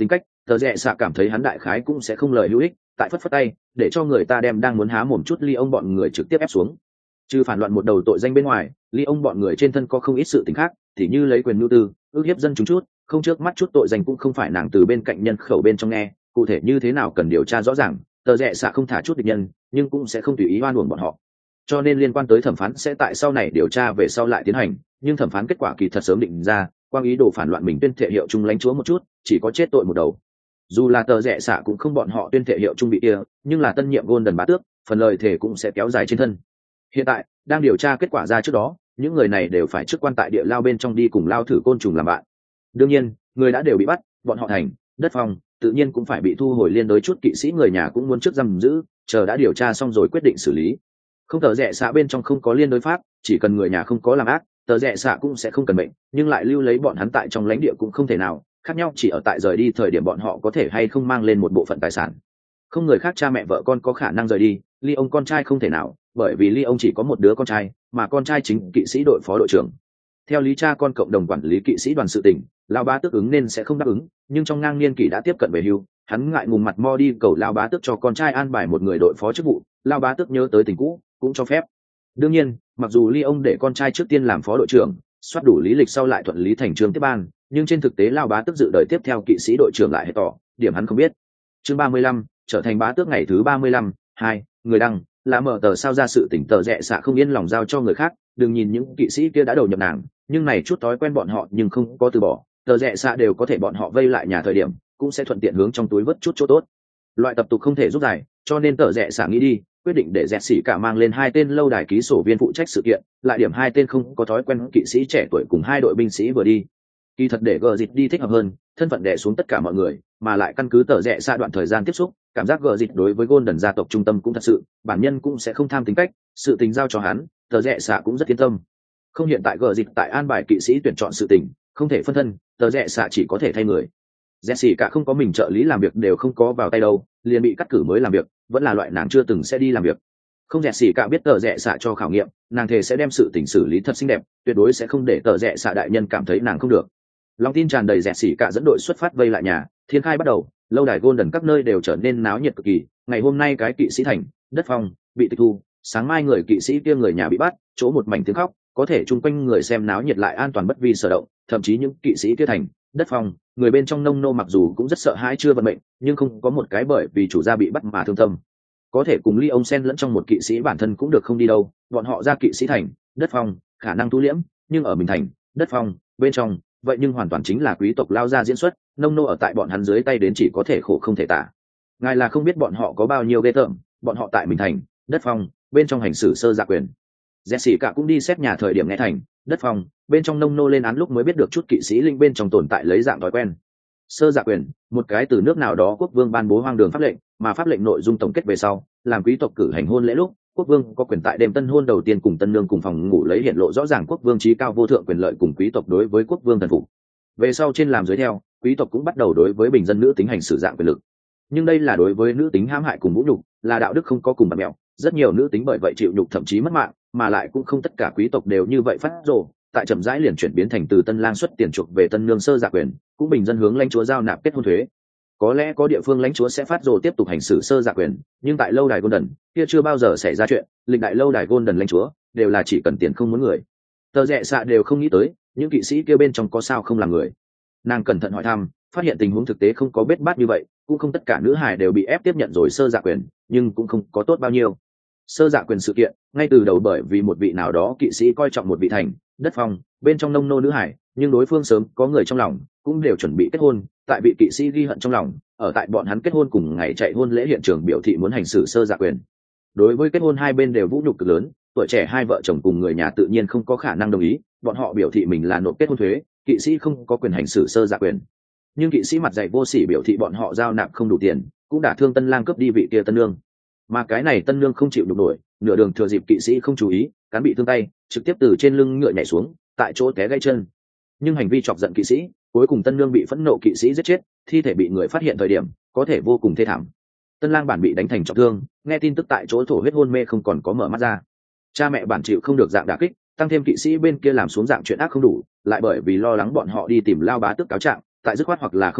Tờ rẽ xạ cảm thấy hắn đại khái cũng sẽ không lời hữu ích, tại phất phất tay để cho người ta đem đang muốn há mồm chút ly ông bọn người trực tiếp ép xuống. Trừ phản loạn một đầu tội danh bên ngoài, ly ông bọn người trên thân có không ít sự tình khác, thì như lấy quyền nhu tư, ước hiếp dân chúng chút, không trước mắt chút tội danh cũng không phải nàng từ bên cạnh nhân khẩu bên trong nghe, cụ thể như thế nào cần điều tra rõ ràng. Tờ rẽ xạ không thả chút địch nhân, nhưng cũng sẽ không tùy ý oan uổng bọn họ. Cho nên liên quan tới thẩm phán sẽ tại sau này điều tra về sau lại tiến hành, nhưng thẩm phán kết quả kỳ thật sớm định ra, quang ý đồ phản loạn mình tuyên thệ hiệu chung lãnh chúa một chút, chỉ có chết tội một đầu. Dù là tờ rẽ xạ cũng không bọn họ tuyên thệ hiệu chung bị kia, nhưng là tân nhiệm Golden bá tước, phần lời thể cũng sẽ kéo dài trên thân. Hiện tại đang điều tra kết quả ra trước đó, những người này đều phải trước quan tại địa lao bên trong đi cùng lao thử côn trùng làm bạn. Đương nhiên người đã đều bị bắt, bọn họ thành đất phong tự nhiên cũng phải bị thu hồi, liên đối chút kỵ sĩ người nhà cũng muốn trước giam giữ, chờ đã điều tra xong rồi quyết định xử lý. Không, tờ rẽ xạ bên trong không có liên đối pháp, chỉ cần người nhà không có làm ác, tờ rẽ xạ cũng sẽ không cần mệnh, nhưng lại lưu lấy bọn hắn tại trong lãnh địa cũng không thể nào, khác nhau chỉ ở tại rời đi thời điểm bọn họ có thể hay không mang lên một bộ phận tài sản. Không người khác cha mẹ vợ con có khả năng rời đi, ly ông con trai không thể nào, bởi vì ly ông chỉ có một đứa con trai, mà con trai chính kỵ sĩ đội phó đội trưởng. Theo lý cha con cộng đồng quản lý kỵ sĩ đoàn sự tỉnh, lao bá tước ứng nên sẽ không đáp ứng, nhưng trong ngang niên kỷ đã tiếp cận về hưu, hắn ngại ngùng mặt mo đi cầu lao bá tước cho con trai an bài một người đội phó chức vụ. Lao bá tước nhớ tới tình cũ cũng cho phép. Đương nhiên mặc dù ly ông để con trai trước tiên làm phó đội trưởng, soát đủ lý lịch sau lại thuận lý thành trường tiếp ban, nhưng trên thực tế lao bá tước dự đời tiếp theo kỵ sĩ đội trưởng lại hay tỏ điểm hắn không biết. Chương 35, trở thành bá tước ngày thứ 35, 2, người đăng là mở tờ sao ra sự tỉnh. Tờ rẽ xạ không yên lòng giao cho người khác, đừng nhìn những kỵ sĩ kia đã đầu nhập nàng, nhưng này chút thói quen bọn họ nhưng không có từ bỏ. Tờ rẽ xạ đều có thể bọn họ vây lại nhà thời điểm cũng sẽ thuận tiện hướng trong túi vớt chút chỗ tốt. Loại tập tục không thể rút dài, cho nên tờ rẽ xạ nghĩ đi, quyết định để dẹt xỉ cả mang lên 2 tên lâu đài ký sổ viên phụ trách sự kiện, lại điểm 2 tên không có thói quen kỵ sĩ trẻ tuổi cùng 2 đội binh sĩ vừa đi. Kỳ thật để gờ dịch đi thích hợp hơn, thân phận đè xuống tất cả mọi người, mà lại căn cứ tờ rẽ xa đoạn thời gian tiếp xúc, cảm giác gờ dịch đối với Golden gia tộc trung tâm cũng thật sự, bản nhân cũng sẽ không tham tính cách, sự tình giao cho hắn, tờ rẽ xạ cũng rất yên tâm. Không, hiện tại gờ dịch tại an bài kỵ sĩ tuyển chọn sự tình, không thể phân thân, tờ rẽ xạ chỉ có thể thay người. Jessica không có mình trợ lý làm việc đều không có vào tay đâu, liền bị cắt cử mới làm việc, vẫn là loại nàng chưa từng sẽ đi làm việc. Không, Jessica biết tờ rẽ xạ cho khảo nghiệm, nàng thề sẽ đem sự tình xử lý thật xinh đẹp, tuyệt đối sẽ không để tờ rẽ xạ đại nhân cảm thấy nàng không được. Lòng tin tràn đầy, Jessica dẫn đội xuất phát vây lại nhà, thiên khai bắt đầu, lâu đài Golden các nơi đều trở nên náo nhiệt cực kỳ. Ngày hôm nay cái kỵ sĩ thành đất phong bị tịch thu, sáng mai người kỵ sĩ kia người nhà bị bắt, chỗ một mảnh tiếng khóc, có thể chung quanh người xem náo nhiệt lại an toàn bất vi sở động, thậm chí những kỵ sĩ kia thành đất phong người bên trong nông nô mặc dù cũng rất sợ hãi chưa vận mệnh, nhưng không có một cái bởi vì chủ gia bị bắt mà thương tâm. Có thể cùng ly ông sen lẫn trong một kỵ sĩ bản thân cũng được không đi đâu, bọn họ ra kỵ sĩ thành đất phong khả năng thu liễm, nhưng ở mình thành đất phong bên trong vậy nhưng hoàn toàn chính là quý tộc lao ra diễn xuất, nông nô ở tại bọn hắn dưới tay đến chỉ có thể khổ không thể tả. Ngài là không biết bọn họ có bao nhiêu ghê tởm, bọn họ tại mình thành đất phong bên trong hành xử sơ dạ quyền. Jessica cũng đi xét nhà thời điểm nghe thành đất phong bên trong nông nô lên án lúc mới biết được chút kỵ sĩ linh bên trong tồn tại lấy dạng thói quen. Sơ dạ quyền, một cái từ nước nào đó quốc vương ban bố hoang đường pháp lệnh, mà pháp lệnh nội dung tổng kết về sau, làm quý tộc cử hành hôn lễ lúc, quốc vương có quyền tại đêm tân hôn đầu tiên cùng tân nương cùng phòng ngủ lấy hiện lộ rõ ràng quốc vương trí cao vô thượng quyền lợi cùng quý tộc đối với quốc vương thần phục. Về sau trên làm dưới theo, quý tộc cũng bắt đầu đối với bình dân nữ tính hành xử dạng quyền lực. Nhưng đây là đối với nữ tính hãm hại cùng vũ nhục, là đạo đức không có cùng bạc mẹo, rất nhiều nữ tính bởi vậy chịu nhục thậm chí mất mạng, mà lại cũng không tất cả quý tộc đều như vậy phát rồ, tại chậm rãi liền chuyển biến thành từ tân lang xuất tiền chuộc về tân nương sơ dạ quyền, cũng bình dân hướng lãnh chúa giao nạp kết hôn thuế. Có lẽ có địa phương lãnh chúa sẽ phát rồ tiếp tục hành xử sơ dạ quyền, nhưng tại lâu đài Golden kia chưa bao giờ xảy ra chuyện, lịch đại lâu đài Golden lãnh chúa đều là chỉ cần tiền không muốn người. Tờ rẽ xạ đều không nghĩ tới những kỵ sĩ kia bên trong có sao không làm người. Nàng cẩn thận hỏi thăm, phát hiện tình huống thực tế không có bết bát như vậy, cũng không tất cả nữ hài đều bị ép tiếp nhận rồi sơ dạ quyền, nhưng cũng không có tốt bao nhiêu. Sơ dạ quyền sự kiện ngay từ đầu bởi vì một vị nào đó kỵ sĩ coi trọng một vị thành đất phong bên trong nông nô nữ hải, nhưng đối phương sớm có người trong lòng, cũng đều chuẩn bị kết hôn, tại vị kỵ sĩ ghi hận trong lòng, ở tại bọn hắn kết hôn cùng ngày chạy hôn lễ hiện trường biểu thị muốn hành xử sơ dạ quyền. Đối với kết hôn hai bên đều vũ nhục cực lớn, tuổi trẻ hai vợ chồng cùng người nhà tự nhiên không có khả năng đồng ý, bọn họ biểu thị mình là nộp kết hôn thuế, kỵ sĩ không có quyền hành xử sơ dạ quyền. Nhưng kỵ sĩ mặt dày vô sỉ biểu thị bọn họ giao nạp không đủ tiền, cũng đả thương tân lang cướp đi vị kia tân nương, mà cái này tân nương không chịu được nổi, nửa đường thừa dịp kỵ sĩ không chú ý, cán bị thương tay, trực tiếp từ trên lưng ngựa nhảy xuống, tại chỗ té gãy chân. Nhưng hành vi chọc giận kỵ sĩ, cuối cùng tân nương bị phẫn nộ kỵ sĩ giết chết, thi thể bị người phát hiện thời điểm có thể vô cùng thê thảm. Tân lang bản bị đánh thành trọng thương, nghe tin tức tại chỗ thổ huyết hôn mê không còn có mở mắt ra. Cha mẹ bản chịu không được dạng đả kích, tăng thêm kỵ sĩ bên kia làm xuống dạng chuyện ác không đủ, lại bởi vì lo lắng bọn họ đi tìm lao bá tước cáo trạng, tại dứt khoát hoặc là không làm,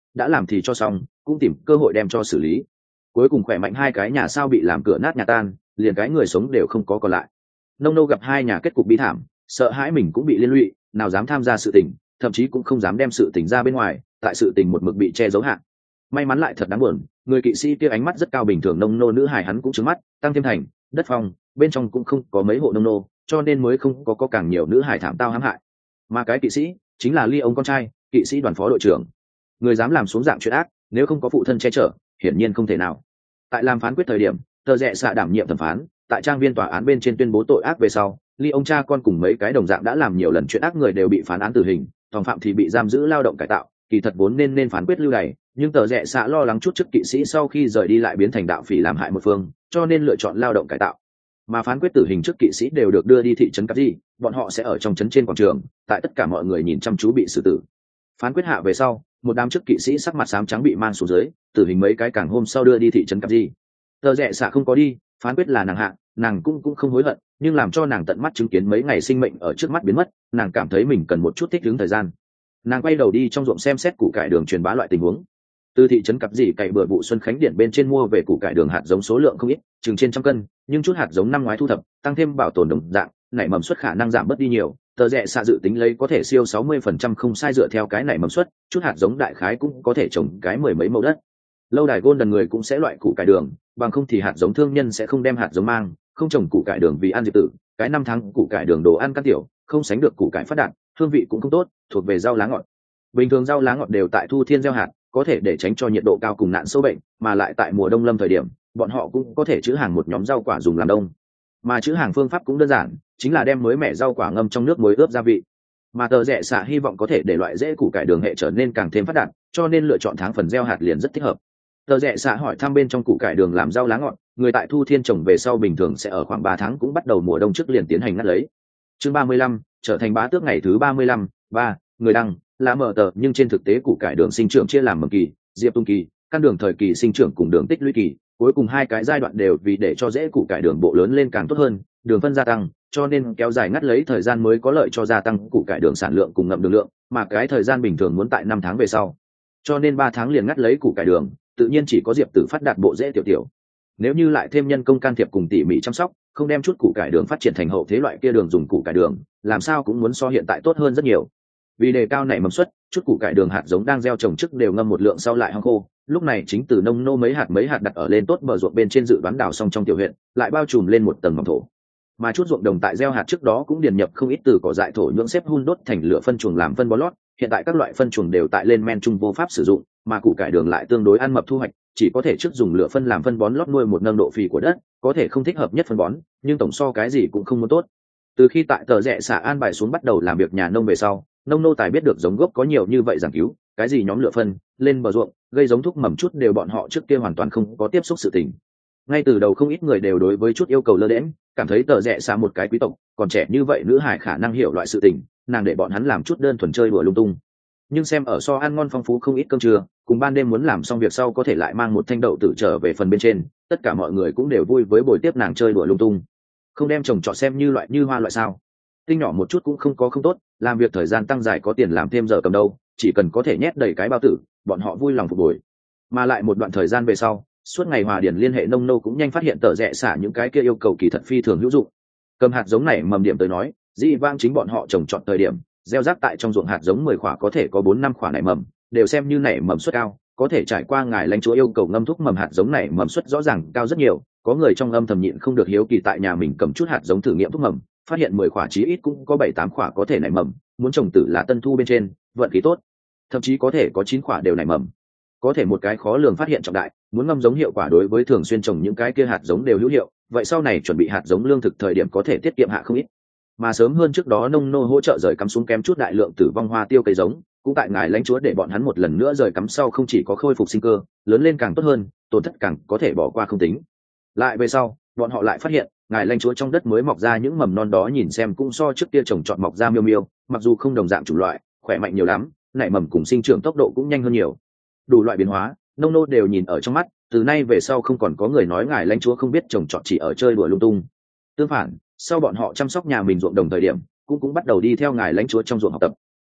đã làm thì cho xong, cũng tìm cơ hội đem cho xử lý. Cuối cùng khỏe mạnh hai cái nhà sao bị làm cửa nát nhà tan, liền cái người sống đều không có còn lại. Nông nô gặp hai nhà kết cục bi thảm, sợ hãi mình cũng bị liên lụy, nào dám tham gia sự tình, thậm chí cũng không dám đem sự tình ra bên ngoài, tại sự tình một mực bị che giấu hạn. May mắn lại thật đáng buồn, người kỵ sĩ kia ánh mắt rất cao, bình thường nông nô nữ hài hắn cũng trứng mắt, tăng thêm thành đất phong bên trong cũng không có mấy hộ nông nô, cho nên mới không có càng nhiều nữ hài thảm tao hãm hại. Mà cái kỵ sĩ chính là Ly ông con trai, kỵ sĩ đoàn phó đội trưởng. Người dám làm xuống dạng chuyện ác, nếu không có phụ thân che chở, hiển nhiên không thể nào. Tại làm phán quyết thời điểm, tờ rẽ xạ đảm nhiệm thẩm phán, tại trang viên tòa án bên trên tuyên bố tội ác về sau, Ly ông cha con cùng mấy cái đồng dạng đã làm nhiều lần chuyện ác người đều bị phán án tử hình, tòng phạm thì bị giam giữ lao động cải tạo. Kỳ thật vốn nên phán quyết lưu đày, nhưng tờ rẽ xạ lo lắng chút chức kỵ sĩ sau khi rời đi lại biến thành đạo phỉ làm hại một phương, cho nên lựa chọn lao động cải tạo. Mà phán quyết tử hình trước kỵ sĩ đều được đưa đi thị trấn Cáp Di, bọn họ sẽ ở trong trấn trên quảng trường, tại tất cả mọi người nhìn chăm chú bị xử tử. Phán quyết hạ về sau, một đám chức kỵ sĩ sắc mặt xám trắng bị mang xuống dưới, tử hình mấy cái càng hôm sau đưa đi thị trấn Cáp Di. Tờ rẽ xạ không có đi, phán quyết là nàng hạ, nàng cũng không hối hận, nhưng làm cho nàng tận mắt chứng kiến mấy ngày sinh mệnh ở trước mắt biến mất, nàng cảm thấy mình cần một chút thích ứng thời gian. Nàng quay đầu đi trong ruộng xem xét củ cải đường truyền bá loại tình huống. Từ thị trấn Cáp Di cày bừa vụ Xuân Khánh Điện bên trên mua về củ cải đường hạt giống số lượng không ít, chừng trên 100 cân, nhưng chút hạt giống năm ngoái thu thập, tăng thêm bảo tồn đồng dạng, nảy mầm suất khả năng giảm bớt đi nhiều. Tờ rẽ xạ dự tính lấy có thể siêu 60% không sai, dựa theo cái nảy mầm suất, chút hạt giống đại khái cũng có thể trồng cái 10 mấy mẫu đất. Lâu đài Golden người cũng sẽ loại củ cải đường, bằng không thì hạt giống thương nhân sẽ không đem hạt giống mang, không trồng củ cải đường vì ăn diệp tử. Cái năm tháng củ cải đường đồ ăn căn tiểu, không sánh được củ cải phát đạt, hương vị cũng không tốt, thuộc về rau lá ngọt. Bình thường rau lá ngọt đều tại thu thiên gieo hạt, có thể để tránh cho nhiệt độ cao cùng nạn sâu bệnh, mà lại tại mùa đông lâm thời điểm, bọn họ cũng có thể trữ hàng một nhóm rau quả dùng làm đông. Mà trữ hàng phương pháp cũng đơn giản, chính là đem mới mẻ rau quả ngâm trong nước muối ướp gia vị. Mà tờ rẽ xạ hy vọng có thể để loại rễ củ cải đường hệ trở nên càng thêm phát đạt, cho nên lựa chọn tháng phần gieo hạt liền rất thích hợp. Tờ rẽ xạ hỏi thăm bên trong củ cải đường làm rau lá ngọt, người tại thu thiên trồng về sau bình thường sẽ ở khoảng 3 tháng cũng bắt đầu mùa đông trước liền tiến hành ngắt lấy. Chương 35, trở thành bá tước ngày thứ 35, 3, người đăng, lá mở tờ, nhưng trên thực tế củ cải đường sinh trưởng chia làm mầm kỳ, diệp tung kỳ, căn đường thời kỳ sinh trưởng cùng đường tích lũy kỳ, cuối cùng hai cái giai đoạn đều vì để cho rễ củ cải đường bộ lớn lên càng tốt hơn, đường phân gia tăng, cho nên kéo dài ngắt lấy thời gian mới có lợi cho gia tăng củ cải đường sản lượng cùng ngậm đường lượng, mà cái thời gian bình thường muốn tại 5 tháng về sau. Cho nên 3 tháng liền ngắt lấy củ cải đường, tự nhiên chỉ có diệp tử phát đạt bộ rễ tiểu tiểu. Nếu như lại thêm nhân công can thiệp cùng tỉ mỉ chăm sóc, không đem chút củ cải đường phát triển thành hậu thế loại kia đường dùng củ cải đường, làm sao cũng muốn so hiện tại tốt hơn rất nhiều. Vì đề cao nảy mầm suất, chút củ cải đường hạt giống đang gieo trồng trước đều ngâm một lượng sau lại hong khô, lúc này chính từ nông nô mấy hạt đặt ở lên tốt bờ ruộng bên trên dự đoán đào xong trong tiểu huyện, lại bao trùm lên một tầng mỏng thổ. Mà chút ruộng đồng tại gieo hạt trước đó cũng điền nhập không ít từ cỏ dại thổ nhưỡng xếp hun đốt thành lửa phân chuồng làm phân bón lót, hiện tại các loại phân chuồng đều tại lên men trung vô pháp sử dụng, mà củ cải đường lại tương đối ăn mập thu hoạch, chỉ có thể trước dùng lửa phân làm phân bón lót nuôi một nâng độ phì của đất, có thể không thích hợp nhất phân bón, nhưng tổng so cái gì cũng không muốn tốt. Từ khi tại tờ rẽ xạ an bài xuống bắt đầu làm việc nhà nông về sau, nông nô tài biết được giống gốc có nhiều như vậy giảng cứu, cái gì nhóm lửa phân lên bờ ruộng gây giống thúc mầm chút đều bọn họ trước kia hoàn toàn không có tiếp xúc sự tình. Ngay từ đầu không ít người đều đối với chút yêu cầu lơ đễm, cảm thấy tờ rẽ xạ một cái quý tộc còn trẻ như vậy nữ hải khả năng hiểu loại sự tình, nàng để bọn hắn làm chút đơn thuần chơi đùa lung tung. Nhưng xem ở so ăn ngon phong phú không ít cơm trưa, cùng ban đêm muốn làm xong việc sau có thể lại mang một thanh đậu tử trở về phần bên trên, tất cả mọi người cũng đều vui với buổi tiếp nàng chơi đùa lung tung. Không đem trồng trọt xem như loại như hoa loại sao? Tinh nhỏ một chút cũng không có không tốt, làm việc thời gian tăng dài có tiền làm thêm giờ cầm đâu, chỉ cần có thể nhét đầy cái bao tử, bọn họ vui lòng phục hồi. Mà lại một đoạn thời gian về sau, suốt ngày hòa điển liên hệ nông nô cũng nhanh phát hiện tờ rẽ xả những cái kia yêu cầu kỳ thật phi thường hữu dụng. Cầm hạt giống này mầm điểm tới nói, dĩ vang chính bọn họ trồng trọt thời điểm, gieo rác tại trong ruộng hạt giống 10 quả có thể có 4-5 quả nảy mầm, đều xem như nảy mầm suất cao, có thể trải qua ngài lãnh chúa yêu cầu ngâm thuốc mầm hạt giống này mầm suất rõ ràng cao rất nhiều. Có người trong âm thầm nhịn không được hiếu kỳ tại nhà mình cầm chút hạt giống thử nghiệm thuốc mầm, phát hiện 10 quả chí ít cũng có 7-8 quả có thể nảy mầm, muốn trồng tử là tân thu bên trên, vận khí tốt, thậm chí có thể có 9 quả đều nảy mầm. Có thể một cái khó lường phát hiện trọng đại, muốn ngâm giống hiệu quả đối với thường xuyên trồng những cái kia hạt giống đều hữu hiệu, vậy sau này chuẩn bị hạt giống lương thực thời điểm có thể tiết kiệm hạ không ít. Mà sớm hơn trước đó nông nô hỗ trợ rời cắm xuống kém chút đại lượng tử vong hoa tiêu cây giống, cũng tại ngài lãnh chúa để bọn hắn một lần nữa rời cắm sau không chỉ có khôi phục sinh cơ, lớn lên càng tốt hơn, tổn thất càng có thể bỏ qua không tính. Lại về sau, bọn họ lại phát hiện, ngài lãnh chúa trong đất mới mọc ra những mầm non đó nhìn xem cũng so trước kia trồng trọt mọc ra miêu miêu, mặc dù không đồng dạng chủng loại, khỏe mạnh nhiều lắm, nảy mầm cùng sinh trưởng tốc độ cũng nhanh hơn nhiều. Đủ loại biến hóa, nông nô đều nhìn ở trong mắt, từ nay về sau không còn có người nói ngài lãnh chúa không biết trồng trọt chỉ ở chơi đùa lung tung. Tương phản, sau bọn họ chăm sóc nhà mình ruộng đồng thời điểm, cũng bắt đầu đi theo ngài lãnh chúa trong ruộng học tập.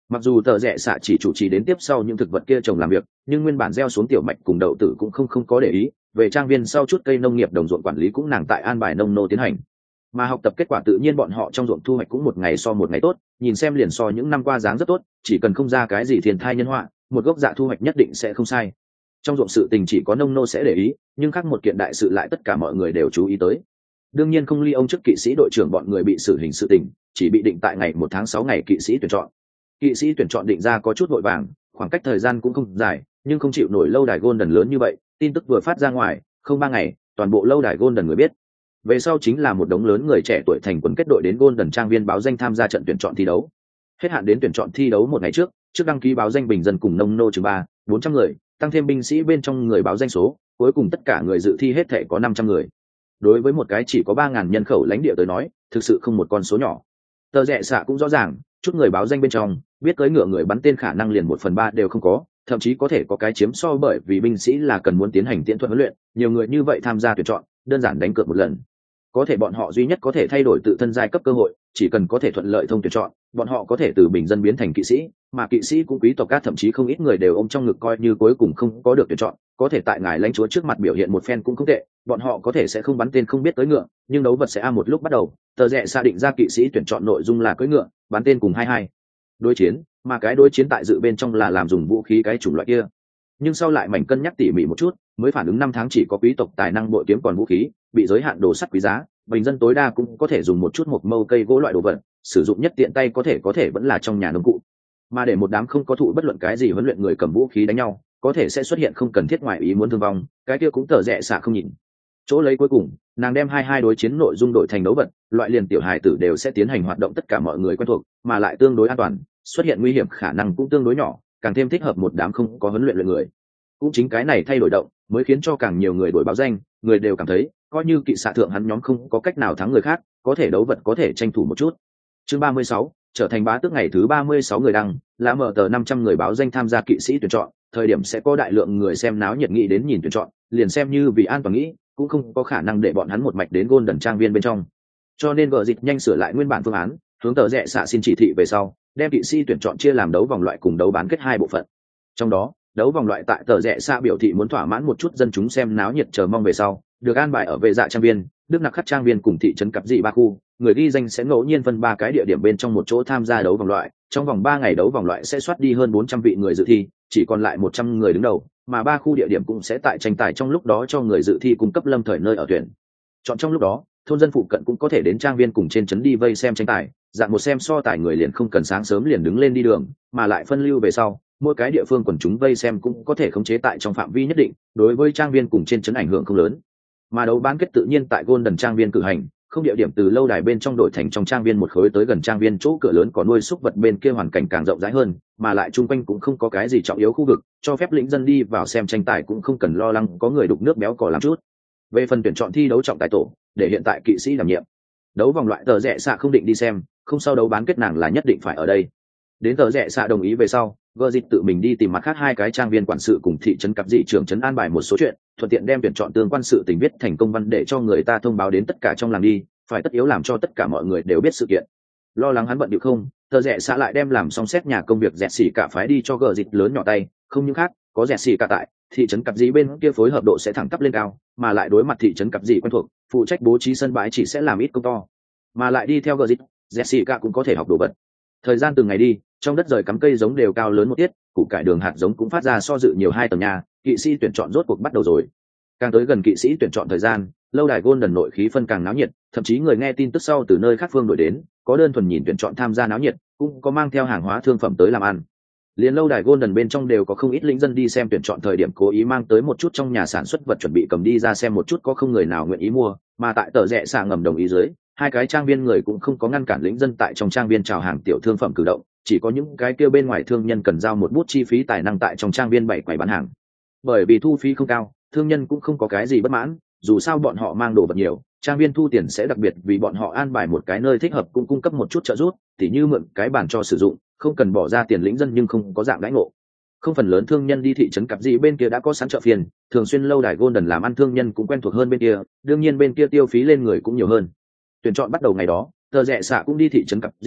Mặc dù tờ rẽ xạ chỉ chủ trì đến tiếp sau những thực vật kia trồng làm việc, nhưng nguyên bản gieo xuống tiểu mạch cùng đậu tử cũng không có để ý. Về trang viên sau chút cây nông nghiệp đồng ruộng quản lý cũng nàng tại an bài nông nô tiến hành. Mà học tập kết quả tự nhiên bọn họ trong ruộng thu hoạch cũng một ngày so một ngày tốt, nhìn xem liền so những năm qua dáng rất tốt, chỉ cần không ra cái gì thiên thai nhân họa, một gốc dạ thu hoạch nhất định sẽ không sai. Trong ruộng sự tình chỉ có nông nô sẽ để ý, nhưng khác một kiện đại sự lại tất cả mọi người đều chú ý tới. Đương nhiên không ly ông chức kỵ sĩ đội trưởng bọn người bị xử hình sự tình, chỉ bị định tại ngày 1 tháng 6 ngày kỵ sĩ tuyển chọn. Kỵ sĩ tuyển chọn định ra có chút vội vàng, khoảng cách thời gian cũng không dài, nhưng không chịu nổi lâu đài Golden lớn như vậy, tin tức vừa phát ra ngoài, không 3 ngày, toàn bộ lâu đài Golden người biết. Về sau chính là một đống lớn người trẻ tuổi thành quần kết đội đến Golden trang viên báo danh tham gia trận tuyển chọn thi đấu. Hết hạn đến tuyển chọn thi đấu một ngày trước đăng ký báo danh bình dân cùng nông nô chừng 300-400 người, tăng thêm binh sĩ bên trong người báo danh số, cuối cùng tất cả người dự thi hết thể có 500 người. Đối với một cái chỉ có 3.000 nhân khẩu lãnh địa tới nói, thực sự không một con số nhỏ. Tờ rẽ xạ cũng rõ ràng, chút người báo danh bên trong, biết cưỡi ngựa người bắn tên khả năng liền 1/3 đều không có, thậm chí có thể có cái chiếm so, bởi vì binh sĩ là cần muốn tiến hành tiễn thuật huấn luyện, nhiều người như vậy tham gia tuyển chọn, đơn giản đánh cược một lần. Có thể bọn họ duy nhất có thể thay đổi tự thân giai cấp cơ hội, chỉ cần có thể thuận lợi thông tuyển chọn, bọn họ có thể từ bình dân biến thành kỵ sĩ, mà kỵ sĩ cũng quý tộc các, thậm chí không ít người đều ôm trong ngực coi như cuối cùng không có được tuyển chọn, có thể tại ngài lãnh chúa trước mặt biểu hiện một phen cũng không tệ. Bọn họ có thể sẽ không bắn tên không biết tới ngựa, nhưng đấu vật sẽ một lúc bắt đầu. Tờ rẽ xác định ra kỵ sĩ tuyển chọn nội dung là cưỡi ngựa, bắn tên cùng 22 đối chiến, mà cái đối chiến tại dự bên trong là làm dùng vũ khí cái chủng loại kia. Nhưng sau lại mảnh cân nhắc tỉ mỉ một chút, mới phản ứng 5 tháng chỉ có quý tộc tài năng bội kiếm, còn vũ khí bị giới hạn đồ sắt quý giá, bình dân tối đa cũng có thể dùng một chút một mâu cây gỗ loại đồ vật, sử dụng nhất tiện tay có thể vẫn là trong nhà nông cụ. Mà để một đám không có thụ bất luận cái gì huấn luyện người cầm vũ khí đánh nhau, có thể sẽ xuất hiện không cần thiết ngoại ý muốn thương vong, cái kia cũng tờ rẽ xạ không nhìn. Chỗ lấy cuối cùng, nàng đem 22 đối chiến nội dung đổi thành đấu vật, loại liền tiểu hài tử đều sẽ tiến hành hoạt động, tất cả mọi người quen thuộc, mà lại tương đối an toàn, xuất hiện nguy hiểm khả năng cũng tương đối nhỏ, càng thêm thích hợp một đám không có huấn luyện người. Cũng chính cái này thay đổi động, mới khiến cho càng nhiều người đổi báo danh, người đều cảm thấy coi như kỵ xạ thượng hắn nhóm không có cách nào thắng người khác, có thể đấu vật có thể tranh thủ một chút. Chương 36, trở thành bá tước ngày thứ 36 người đăng, là mở tờ 500 người báo danh tham gia kỵ sĩ tuyển chọn, thời điểm sẽ có đại lượng người xem náo nhiệt nghĩ đến nhìn tuyển chọn, liền xem như vì an toàn nghĩ, cũng không có khả năng để bọn hắn một mạch đến Golden trang viên bên trong. Cho nên vợ dịch nhanh sửa lại nguyên bản phương án, hướng tờ rẽ xạ xin chỉ thị về sau, đem kỵ sĩ tuyển chọn chia làm đấu vòng loại cùng đấu bán kết 2 bộ phận. Trong đó, đấu vòng loại tại tờ rẽ xạ biểu thị muốn thỏa mãn một chút dân chúng xem náo nhiệt chờ mong về sau, được an bài ở vệ dạ trang viên, đức nặc khắc trang viên cùng thị trấn cặp dị 3 khu, người ghi danh sẽ ngẫu nhiên phân 3 cái địa điểm bên trong một chỗ tham gia đấu vòng loại. Trong vòng 3 ngày đấu vòng loại sẽ soát đi hơn 400 vị người dự thi, chỉ còn lại 100 người đứng đầu, mà 3 khu địa điểm cũng sẽ tại tranh tài trong lúc đó cho người dự thi cung cấp lâm thời nơi ở tuyển. Chọn trong lúc đó, thôn dân phụ cận cũng có thể đến trang viên cùng trên trấn đi vây xem tranh tài, dạng một xem so tài người liền không cần sáng sớm liền đứng lên đi đường, mà lại phân lưu về sau, mỗi cái địa phương quần chúng vây xem cũng có thể khống chế tại trong phạm vi nhất định, đối với trang viên cùng trên trấn ảnh hưởng không lớn. Mà đấu bán kết tự nhiên tại Golden trang viên cử hành, không địa điểm từ lâu đài bên trong đổi thành trong trang viên một khối tới gần trang viên chỗ cửa lớn có nuôi súc vật bên kia, hoàn cảnh càng rộng rãi hơn, mà lại chung quanh cũng không có cái gì trọng yếu khu vực, cho phép lĩnh dân đi vào xem tranh tài cũng không cần lo lắng có người đục nước béo cò làm chút. Về phần tuyển chọn thi đấu trọng tài tổ, để hiện tại kỵ sĩ đảm nhiệm. Đấu vòng loại tờ rẽ xạ không định đi xem, không sau đấu bán kết nàng là nhất định phải ở đây. Đến tờ rẽ xạ đồng ý về sau, gờ dịch tự mình đi tìm mặt khác 2 cái trang viên quản sự cùng thị trấn cặp dị trưởng trấn an bài một số chuyện, thuận tiện đem tuyển chọn tương quan sự tình viết thành công văn để cho người ta thông báo đến tất cả trong làng đi, phải tất yếu làm cho tất cả mọi người đều biết sự kiện. Lo lắng hắn bận điệu không, tờ rẽ xạ lại đem làm xong xét nhà công việc dẹt xỉ cả phái đi cho gờ dịch lớn nhỏ tay, không những khác, có dẹt xỉ cả tại thị trấn cặp dị bên kia phối hợp độ sẽ thẳng tắp lên cao, mà lại đối mặt thị trấn cặp dị quen thuộc, phụ trách bố trí sân bãi chỉ sẽ làm ít công to, mà lại đi theo gờ dịch, dẹt xỉ cả cũng có thể học đồ vật. Thời gian từng ngày đi, trong đất rời cắm cây giống đều cao lớn một tiết, củ cải đường hạt giống cũng phát ra so dự nhiều 2 tầng nhà. Kỵ sĩ tuyển chọn rốt cuộc bắt đầu rồi. Càng tới gần kỵ sĩ tuyển chọn thời gian, lâu đài Golden nội khí phân càng náo nhiệt, thậm chí người nghe tin tức sau từ nơi khác phương đổi đến, có đơn thuần nhìn tuyển chọn tham gia náo nhiệt, cũng có mang theo hàng hóa thương phẩm tới làm ăn. Liên lâu đài Golden bên trong đều có không ít lĩnh dân đi xem tuyển chọn thời điểm cố ý mang tới một chút trong nhà sản xuất vật chuẩn bị cầm đi ra xem một chút, có không người nào nguyện ý mua, mà tại tờ rẽ xạ ngầm đồng ý dưới, 2 cái trang viên người cũng không có ngăn cản lĩnh dân tại trong trang viên chào hàng tiểu thương phẩm cử động, chỉ có những cái kia bên ngoài thương nhân cần giao một bút chi phí tài năng tại trong trang viên bày quầy bán hàng. Bởi vì thu phí không cao, thương nhân cũng không có cái gì bất mãn, dù sao bọn họ mang đồ vật nhiều, trang viên thu tiền sẽ đặc biệt vì bọn họ an bài một cái nơi thích hợp, cũng cung cấp một chút trợ giúp, tỉ như mượn cái bàn cho sử dụng, không cần bỏ ra tiền lĩnh dân nhưng không có dạng đãi ngộ. Không phần lớn thương nhân đi thị trấn cặp dị bên kia đã có sẵn chợ phiên, thường xuyên lâu đài Golden làm ăn thương nhân cũng quen thuộc hơn bên kia, đương nhiên bên kia tiêu phí lên người cũng nhiều hơn. Tuyển chọn bắt đầu ngày đó, tờ rẽ xạ cũng đi thị trấn cặp dị,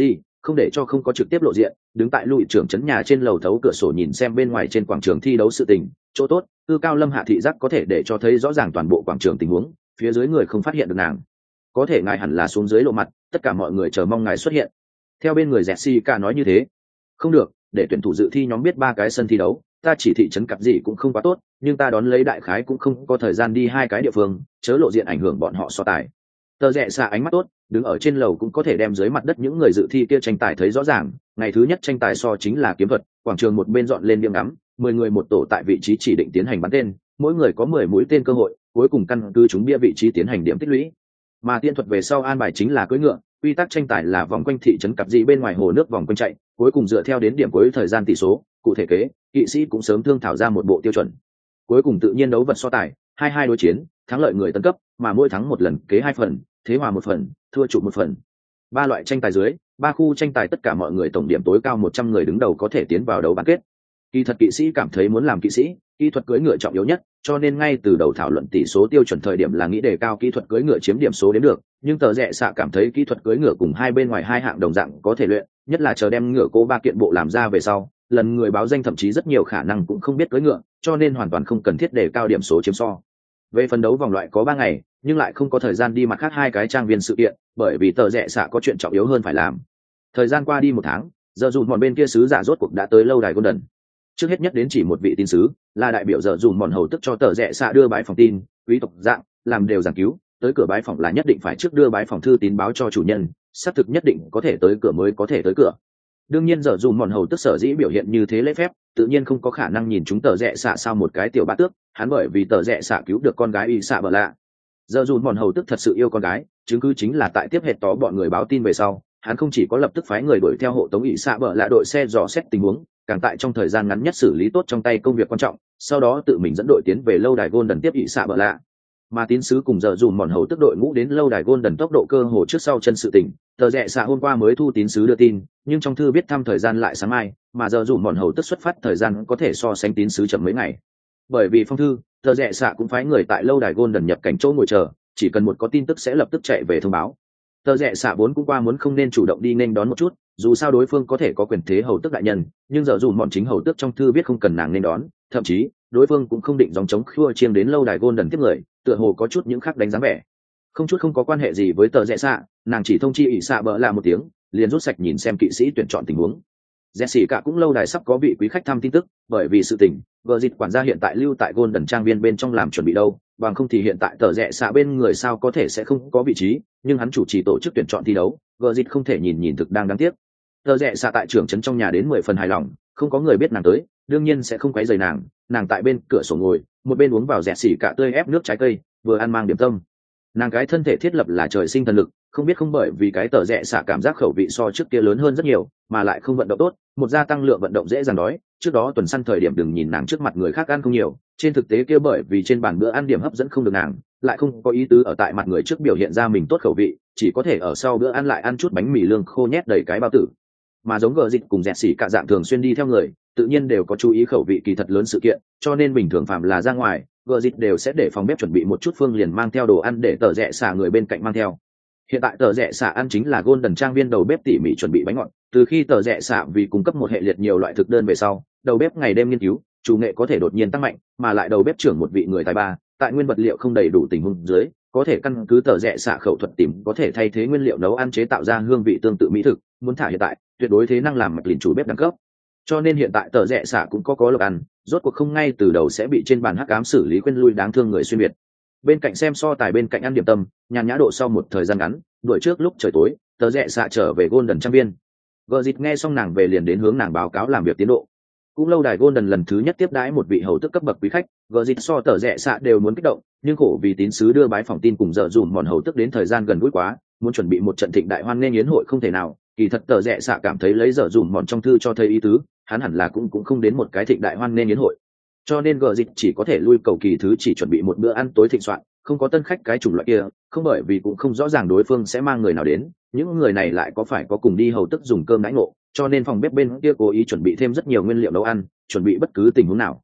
không để cho không có trực tiếp lộ diện, đứng tại lùi trưởng trấn nhà trên lầu thấu cửa sổ nhìn xem bên ngoài trên quảng trường thi đấu sự tình. Chỗ tốt, cư cao lâm hạ thị giác có thể để cho thấy rõ ràng toàn bộ quảng trường tình huống, phía dưới người không phát hiện được nàng. Có thể ngài hẳn là xuống dưới lộ mặt, tất cả mọi người chờ mong ngài xuất hiện. Theo bên người Jessica nói như thế. Không được, để tuyển thủ dự thi nhóm biết 3 cái sân thi đấu, ta chỉ thị trấn cặp gì cũng không quá tốt, nhưng ta đón lấy đại khái cũng không có thời gian đi 2 cái địa phương, chớ lộ diện ảnh hưởng bọn họ so tài. Tờ rẽ xạ ánh mắt tốt, đứng ở trên lầu cũng có thể đem dưới mặt đất những người dự thi kia tranh tài thấy rõ ràng. Ngày thứ nhất tranh tài so chính là kiếm thuật, quảng trường một bên dọn lên điểm ngắm, 10 người một tổ tại vị trí chỉ định tiến hành bắn tên, mỗi người có 10 mũi tên cơ hội, cuối cùng căn cứ chúng bia vị trí tiến hành điểm tích lũy. Mà tiên thuật về sau an bài chính là cưỡi ngựa, quy tắc tranh tài là vòng quanh thị trấn cặp dị bên ngoài hồ nước vòng quanh chạy, cuối cùng dựa theo đến điểm cuối thời gian tỷ số, cụ thể kế, kỵ sĩ cũng sớm thương thảo ra một bộ tiêu chuẩn. Cuối cùng tự nhiên đấu vật so tài, 2-2 đối chiến, thắng lợi người tấn cấp, mà mỗi thắng một lần kế 2 phần, thế hòa 1 phần, thua trụ 1 phần. 3 loại tranh tài dưới, 3 khu tranh tài tất cả mọi người tổng điểm tối cao 100 người đứng đầu có thể tiến vào đấu bán kết. Kỹ thuật kỵ sĩ cảm thấy muốn làm kỵ sĩ, kỹ thuật cưỡi ngựa trọng yếu nhất, cho nên ngay từ đầu thảo luận tỷ số tiêu chuẩn thời điểm là nghĩ đề cao kỹ thuật cưỡi ngựa chiếm điểm số đến được, nhưng tờ rẽ xạ cảm thấy kỹ thuật cưỡi ngựa cùng hai bên ngoài 2 hạng đồng dạng có thể luyện, nhất là chờ đem ngựa cố 3 kiện bộ làm ra về sau, lần người báo danh thậm chí rất nhiều khả năng cũng không biết cưỡi ngựa, cho nên hoàn toàn không cần thiết đề cao điểm số chiếm so. Về phân đấu vòng loại có 3 ngày, nhưng lại không có thời gian đi mặt khác 2 cái trang viên sự kiện, bởi vì tờ rẽ xạ có chuyện trọng yếu hơn phải làm. Thời gian qua đi 1 tháng, giờ dùn mòn bên kia sứ giả rốt cuộc đã tới lâu đài Golden. Trước hết nhất đến chỉ một vị tín sứ, là đại biểu giờ dùn mòn hầu tức cho tờ rẽ xạ đưa bái phòng tin, quý tộc dạng, làm đều giảng cứu, tới cửa bái phòng là nhất định phải trước đưa bái phòng thư tín báo cho chủ nhân, xác thực nhất định có thể tới cửa mới có thể tới cửa. Đương nhiên giờ dùn mòn hầu tức sở dĩ biểu hiện như thế lễ phép, tự nhiên không có khả năng nhìn chúng tờ rẽ xạ sao một cái tiểu bá tước, hắn bởi vì tờ rẽ xạ cứu được con gái y xạ bờ lạ. Giờ dùn mòn hầu tức thật sự yêu con gái, chứng cứ chính là tại tiếp hệt tó bọn người báo tin về sau, hắn không chỉ có lập tức phái người đuổi theo hộ tống y xạ bờ lạ đội xe dò xét tình huống, càng tại trong thời gian ngắn nhất xử lý tốt trong tay công việc quan trọng, sau đó tự mình dẫn đội tiến về lâu đài Golden tiếp y xạ bờ lạ. Mà tín sứ cùng giờ dùn mòn hầu tức đội ngũ đến lâu đài Golden tốc độ cơ hồ trước sau chân sự tình, tờ rẽ xạ hôm qua mới thu tín sứ đưa tin, nhưng trong thư viết thăm thời gian lại sáng mai, mà giờ dùn mòn hầu tức xuất phát thời gian có thể so sánh tín sứ chậm mấy ngày. Bởi vì phong thư, tờ rẽ xạ cũng phái người tại lâu đài Golden nhập cảnh chỗ ngồi chờ, chỉ cần một có tin tức sẽ lập tức chạy về thông báo. Tờ rẽ xạ vốn cũng qua muốn không nên chủ động đi nên đón một chút, dù sao đối phương có thể có quyền thế hầu tước đại nhân, nhưng giờ dùn mòn chính hầu tước trong thư viết không cần nàng nên đón, thậm chí đối phương cũng không định dòng chống khua chiêng đến lâu đài Golden tiếp người, tựa hồ có chút những khác đánh dáng vẻ. Không có quan hệ gì với tờ rẽ xạ, nàng chỉ thông chi ỷ xạ bỡ là một tiếng, liền rút sạch nhìn xem kỵ sĩ tuyển chọn tình huống. Jessica cũng lâu đài sắp có vị quý khách thăm tin tức, bởi vì sự tình, vợ dịch quản gia hiện tại lưu tại Golden trang viên bên trong làm chuẩn bị đâu, bằng không thì hiện tại tờ rẽ xạ bên người sao có thể sẽ không có vị trí, nhưng hắn chủ trì tổ chức tuyển chọn thi đấu, vợ dịch không thể nhìn thực đang đáng tiếc. Tờ rẽ xạ tại trưởng trấn trong nhà đến 10 phần hài lòng, không có người biết nàng tới, đương nhiên sẽ không quấy rầy nàng tại bên cửa sổ ngồi, một bên uống vào Jessica tươi ép nước trái cây, vừa ăn mang điểm tâm. Nàng cái thân thể thiết lập là trời sinh thần lực, không biết không bởi vì cái tờ rẽ xạ cảm giác khẩu vị so trước kia lớn hơn rất nhiều, mà lại không vận động tốt, một gia tăng lượng vận động dễ dàng đói. Trước đó tuần săn thời điểm đừng nhìn nàng trước mặt người khác ăn không nhiều, trên thực tế kia bởi vì trên bàn bữa ăn điểm hấp dẫn không được nàng, lại không có ý tứ ở tại mặt người trước biểu hiện ra mình tốt khẩu vị, chỉ có thể ở sau bữa ăn lại ăn chút bánh mì lương khô nhét đầy cái bao tử. Mà giống gờ dịch cùng dẹt xỉ cả dạng thường xuyên đi theo người, tự nhiên đều có chú ý khẩu vị kỳ thật lớn sự kiện, cho nên bình thường phạm là ra ngoài, gờ dịch đều sẽ để phòng bếp chuẩn bị một chút phương liền mang theo đồ ăn để tờ rẽ xả người bên cạnh mang theo. Hiện tại tờ rẽ xả ăn chính là Golden trang viên đầu bếp tỉ mỉ chuẩn bị bánh ngọt, từ khi tờ rẽ xả vì cung cấp một hệ liệt nhiều loại thực đơn về sau, đầu bếp ngày đêm nghiên cứu, chủ nghệ có thể đột nhiên tăng mạnh, mà lại đầu bếp trưởng một vị người tài ba, tại nguyên vật liệu không đầy đủ tình huống dưới, có thể căn cứ tờ rẽ xả khẩu thuật tìm có thể thay thế nguyên liệu nấu ăn chế tạo ra hương vị tương tự mỹ thực, muốn thả hiện tại, tuyệt đối thế năng làm mạch lìn chủ bếp đẳng cấp. Cho nên hiện tại tờ rẽ xả cũng có lộc ăn, rốt cuộc không ngay từ đầu sẽ bị trên bàn hắc ám xử lý khuyên lui đáng thương người xuyên việt. Bên cạnh xem so tài bên cạnh ăn điểm tâm, nhàn nhã độ sau một thời gian ngắn, đuổi trước lúc trời tối, tờ rẽ xạ trở về Golden trang viên. Vợ dịt nghe xong nàng về liền đến hướng nàng báo cáo làm việc tiến độ. Cũng lâu đài Golden lần thứ nhất tiếp đãi một vị hầu tức cấp bậc quý khách, vợ dịt so tờ rẽ xạ đều muốn kích động, nhưng khổ vì tín sứ đưa bái phòng tin cùng giờ dùm mòn hầu tức đến thời gian gần gũi quá, muốn chuẩn bị một trận thịnh đại hoan nghênh yến hội không thể nào. Kỳ thật tờ rẽ xạ cảm thấy lấy giờ dùm mòn trong thư cho thấy ý tứ, hắn hẳn là cũng không đến một cái thịnh đại hoan nghênh yến hội, cho nên gờ dịch chỉ có thể lui cầu kỳ thứ chỉ chuẩn bị một bữa ăn tối thịnh soạn, không có tân khách cái chủng loại kia, không bởi vì cũng không rõ ràng đối phương sẽ mang người nào đến, những người này lại có phải có cùng đi hầu tức dùng cơm đãi ngộ, cho nên phòng bếp bên kia cố ý chuẩn bị thêm rất nhiều nguyên liệu nấu ăn, chuẩn bị bất cứ tình huống nào.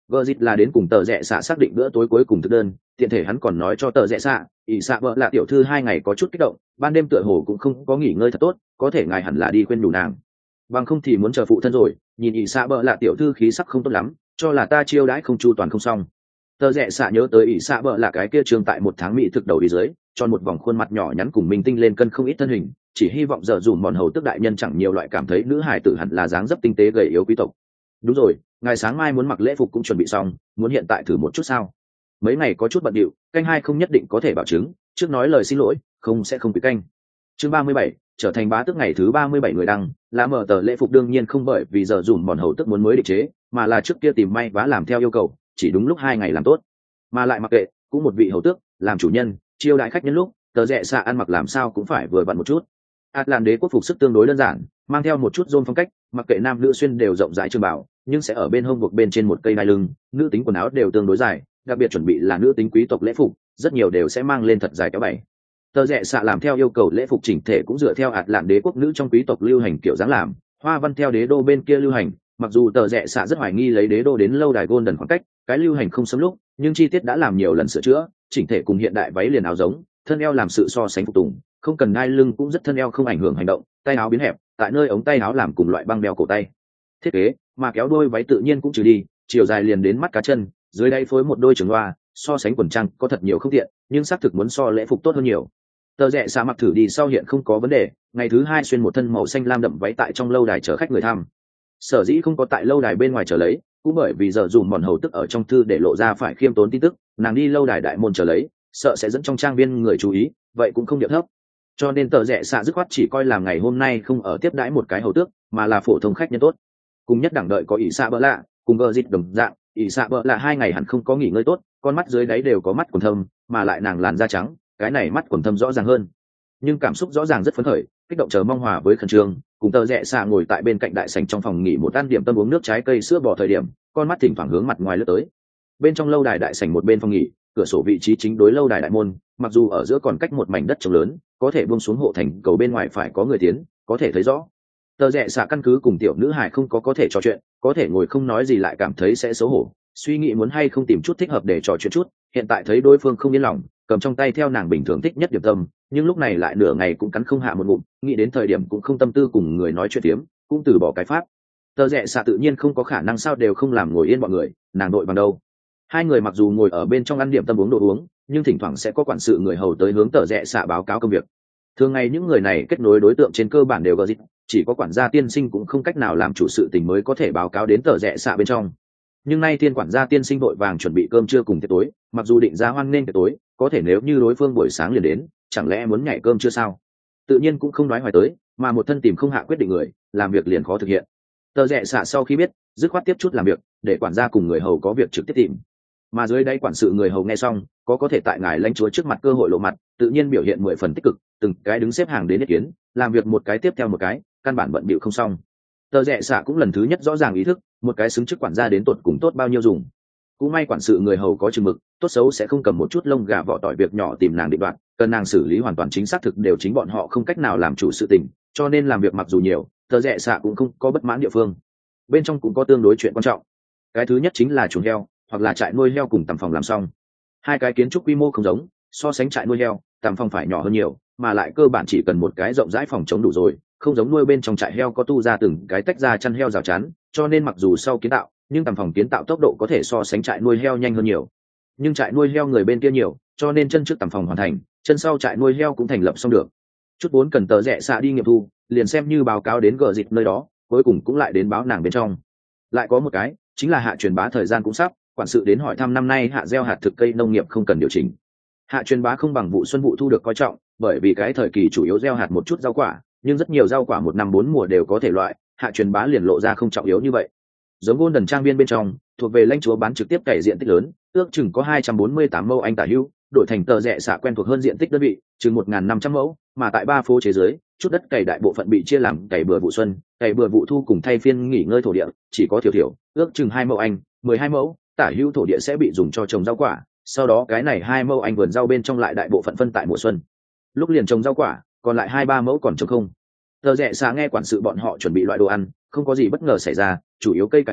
Gờ dịt là đến cùng tờ rẽ xạ xác định bữa tối cuối cùng thực đơn, tiện thể hắn còn nói cho tờ rẽ xạ ỷ xạ vợ là tiểu thư 2 ngày có chút kích động, ban đêm tựa hồ cũng không có nghỉ ngơi thật tốt, có thể ngài hẳn là đi khuyên đủ nàng, bằng không thì muốn chờ phụ thân rồi. Nhìn ỷ xạ vợ là tiểu thư khí sắc không tốt lắm, cho là ta chiêu đãi không chu toàn không xong. Tờ rẽ xạ nhớ tới ỷ xạ vợ là cái kia trường tại 1 tháng mỹ thực đầu đi dưới, cho một vòng khuôn mặt nhỏ nhắn cùng minh tinh lên cân không ít thân hình, chỉ hy vọng giờ dùm mòn hầu tức đại nhân chẳng nhiều loại cảm thấy nữ hài tử hẳn là dáng dấp tinh tế gầy yếu quý tộc. Đúng rồi, ngài sáng mai muốn mặc lễ phục cũng chuẩn bị xong, muốn hiện tại thử một chút sao? Mấy ngày có chút bận điệu, canh 2 không nhất định có thể bảo chứng, trước nói lời xin lỗi, không sẽ không bị canh. Chương 37, trở thành bá tước ngày thứ 37 người đăng, lá mở tờ lễ phục đương nhiên không bởi vì giờ dùm mòn hầu tức muốn mới định chế, mà là trước kia tìm may vá làm theo yêu cầu, chỉ đúng lúc 2 ngày làm tốt. Mà lại mặc kệ, cũng một vị hầu tước, làm chủ nhân, chiêu đãi khách nhân lúc, tờ rẽ xạ ăn mặc làm sao cũng phải vừa vặn một chút. Làm đế quốc phục sức tương đối đơn giản, mang theo một chút rôn phong cách, mặc kệ nam nữ xuyên đều rộng rãi trường bảo, nhưng sẽ ở bên hông buộc bên trên một cây đai lưng, nữ tính quần áo đều tương đối dài, đặc biệt chuẩn bị là nữ tính quý tộc lễ phục, rất nhiều đều sẽ mang lên thật dài kéo bảy. Tờ rẽ xạ làm theo yêu cầu lễ phục chỉnh thể cũng dựa theo Lạn đế quốc nữ trong quý tộc lưu hành kiểu dáng làm, hoa văn theo đế đô bên kia lưu hành, mặc dù tờ rẽ xạ rất hoài nghi lấy đế đô đến lâu đài Golden khoảng cách, cái lưu hành không sớm lúc, nhưng chi tiết đã làm nhiều lần sửa chữa, chỉnh thể cùng hiện đại váy liền áo giống, thân eo làm sự so sánh phục tùng, không cần đai lưng cũng rất thân eo không ảnh hưởng hành động, tay áo biến hẹp, tại nơi ống tay áo làm cùng loại băng đeo cổ tay. Thiết kế, mà kéo đôi váy tự nhiên cũng trừ đi, chiều dài liền đến mắt cá chân, dưới đây phối một đôi trường loa, so sánh quần trang có thật nhiều không tiện, nhưng xác thực muốn so lễ phục tốt hơn nhiều. Tờ rẽ xạ mặc thử đi sau hiện không có vấn đề, ngày thứ 2 xuyên một thân màu xanh lam đậm váy tại trong lâu đài chờ khách người thăm. Sở dĩ không có tại lâu đài bên ngoài chờ lấy, cũng bởi vì giờ dùm mòn hầu tức ở trong thư để lộ ra phải khiêm tốn tin tức, nàng đi lâu đài đại môn chờ lấy, sợ sẽ dẫn trong trang viên người chú ý, vậy cũng không điệu thấp. Cho nên tờ rẽ xạ dứt khoát chỉ coi làm ngày hôm nay không ở tiếp đãi một cái hầu tước, mà là phổ thông khách nhân tốt. Cùng nhất đẳng đợi có ỷ xạ bỡ lạ, cùng gờ dịt đồng dạng, ỷ xạ bỡ lạ 2 ngày hẳn không có nghỉ ngơi tốt, con mắt dưới đáy đều có mắt quầng thâm, mà lại nàng làn da trắng, cái này mắt quầng thâm rõ ràng hơn. Nhưng cảm xúc rõ ràng rất phấn khởi, kích động chờ mong hòa với khẩn trương, cùng tờ rẽ xạ ngồi tại bên cạnh đại sảnh trong phòng nghỉ một ăn điểm tâm uống nước trái cây sữa bò thời điểm, con mắt thỉnh thoảng hướng mặt ngoài lướt tới. Bên trong lâu đài đại sảnh một bên phòng nghỉ, cửa sổ vị trí chính đối lâu đài đại môn, mặc dù ở giữa còn cách một mảnh đất trống lớn, có thể buông xuống hộ thành cầu bên ngoài phải có người tiến, có thể thấy rõ. Tờ rẽ xạ căn cứ cùng tiểu nữ hải không có thể trò chuyện, có thể ngồi không nói gì lại cảm thấy sẽ xấu hổ, suy nghĩ muốn hay không tìm chút thích hợp để trò chuyện chút, hiện tại thấy đối phương không yên lòng, cầm trong tay theo nàng bình thường thích nhất điểm tâm, nhưng lúc này lại nửa ngày cũng cắn không hạ một ngụm, nghĩ đến thời điểm cũng không tâm tư cùng người nói chuyện tiếm, cũng từ bỏ cái pháp. Tờ rẽ xạ tự nhiên không có khả năng sao đều không làm ngồi yên bọn người, nàng đội bằng đâu. 2 người mặc dù ngồi ở bên trong ăn điểm tâm uống đồ uống, nhưng thỉnh thoảng sẽ có quản sự người hầu tới hướng tờ rẽ xạ báo cáo công việc. Thường ngày những người này kết nối đối tượng trên cơ bản đều gờ dịch, chỉ có quản gia tiên sinh cũng không cách nào làm chủ sự tình mới có thể báo cáo đến tờ rẽ xạ bên trong. Nhưng nay tiên quản gia tiên sinh vội vàng chuẩn bị cơm trưa cùng tiệc tối, mặc dù định ra hoan nghênh tiệc tối, có thể nếu như đối phương buổi sáng liền đến, chẳng lẽ muốn nhảy cơm chưa sao? Tự nhiên cũng không nói hoài tới, mà một thân tìm không hạ quyết định người, làm việc liền khó thực hiện. Tờ rẽ xạ sau khi biết, dứt khoát tiếp chút làm việc, để quản gia cùng người hầu có việc trực tiếp tìm. Mà dưới đây quản sự người hầu nghe xong, có thể tại ngài lãnh chúa trước mặt cơ hội lộ mặt, tự nhiên biểu hiện 10 phần tích cực, từng cái đứng xếp hàng đến ý kiến, làm việc một cái tiếp theo một cái, căn bản bận bịu không xong. Tờ rẽ xạ cũng lần thứ nhất rõ ràng ý thức, một cái xứng chức quản gia đến tột cùng tốt bao nhiêu dùng. Cũng may quản sự người hầu có chừng mực, tốt xấu sẽ không cầm một chút lông gà vỏ tỏi việc nhỏ tìm nàng định đoạt, cần nàng xử lý hoàn toàn chính xác thực đều chính bọn họ không cách nào làm chủ sự tình, cho nên làm việc mặc dù nhiều, tờ rẽ xạ cũng không có bất mãn địa phương. Bên trong cũng có tương đối chuyện quan trọng. Cái thứ nhất chính là chuồng heo, hoặc là trại nuôi heo cùng tầm phòng làm xong. 2 cái kiến trúc quy mô không giống, so sánh trại nuôi heo, tầm phòng phải nhỏ hơn nhiều, mà lại cơ bản chỉ cần một cái rộng rãi phòng chống đủ rồi, không giống nuôi bên trong trại heo có tu ra từng cái tách ra chăn heo rào chắn, cho nên mặc dù sau kiến tạo, nhưng tầm phòng kiến tạo tốc độ có thể so sánh trại nuôi heo nhanh hơn nhiều. Nhưng trại nuôi heo người bên kia nhiều, cho nên chân trước tầm phòng hoàn thành, chân sau trại nuôi heo cũng thành lập xong được. Chút vốn cần tờ rẽ xạ đi nghiệm thu, liền xem như báo cáo đến gờ dịch nơi đó, cuối cùng cũng lại đến báo nàng bên trong. Lại có một cái, chính là hạ truyền bá thời gian cũng sắp, quản sự đến hỏi thăm năm nay hạ gieo hạt thực cây nông nghiệp không cần điều chỉnh. Hạ truyền bá không bằng vụ xuân vụ thu được coi trọng, bởi vì cái thời kỳ chủ yếu gieo hạt một chút rau quả, nhưng rất nhiều rau quả một năm 4 mùa đều có thể loại, hạ truyền bá liền lộ ra không trọng yếu như vậy. Giống Golden trang viên bên trong, thuộc về lãnh chúa bán trực tiếp cày diện tích lớn, ước chừng có 248 mẫu anh tả hữu, đổi thành tờ rẽ xạ quen thuộc hơn diện tích đơn vị, chừng 1.500 mẫu, mà tại 3 phố chế dưới, chút đất cày đại bộ phận bị chia làm cày bừa vụ xuân, cày bừa vụ thu cùng thay phiên nghỉ ngơi thổ địa, chỉ có thiểu, ước chừng 2 mẫu anh, 12 mẫu, tả hữu thổ địa sẽ bị dùng cho trồng rau quả, sau đó cái này 2 mẫu anh vườn rau bên trong lại đại bộ phận phân tại mùa xuân. Lúc liền trồng rau quả, còn lại 2-3 mẫu còn trồng không. Tờ rẽ xạ nghe quản sự bọn họ chuẩn bị loại đồ ăn, không có gì bất ngờ xảy ra, chủ yếu cây cải bắp,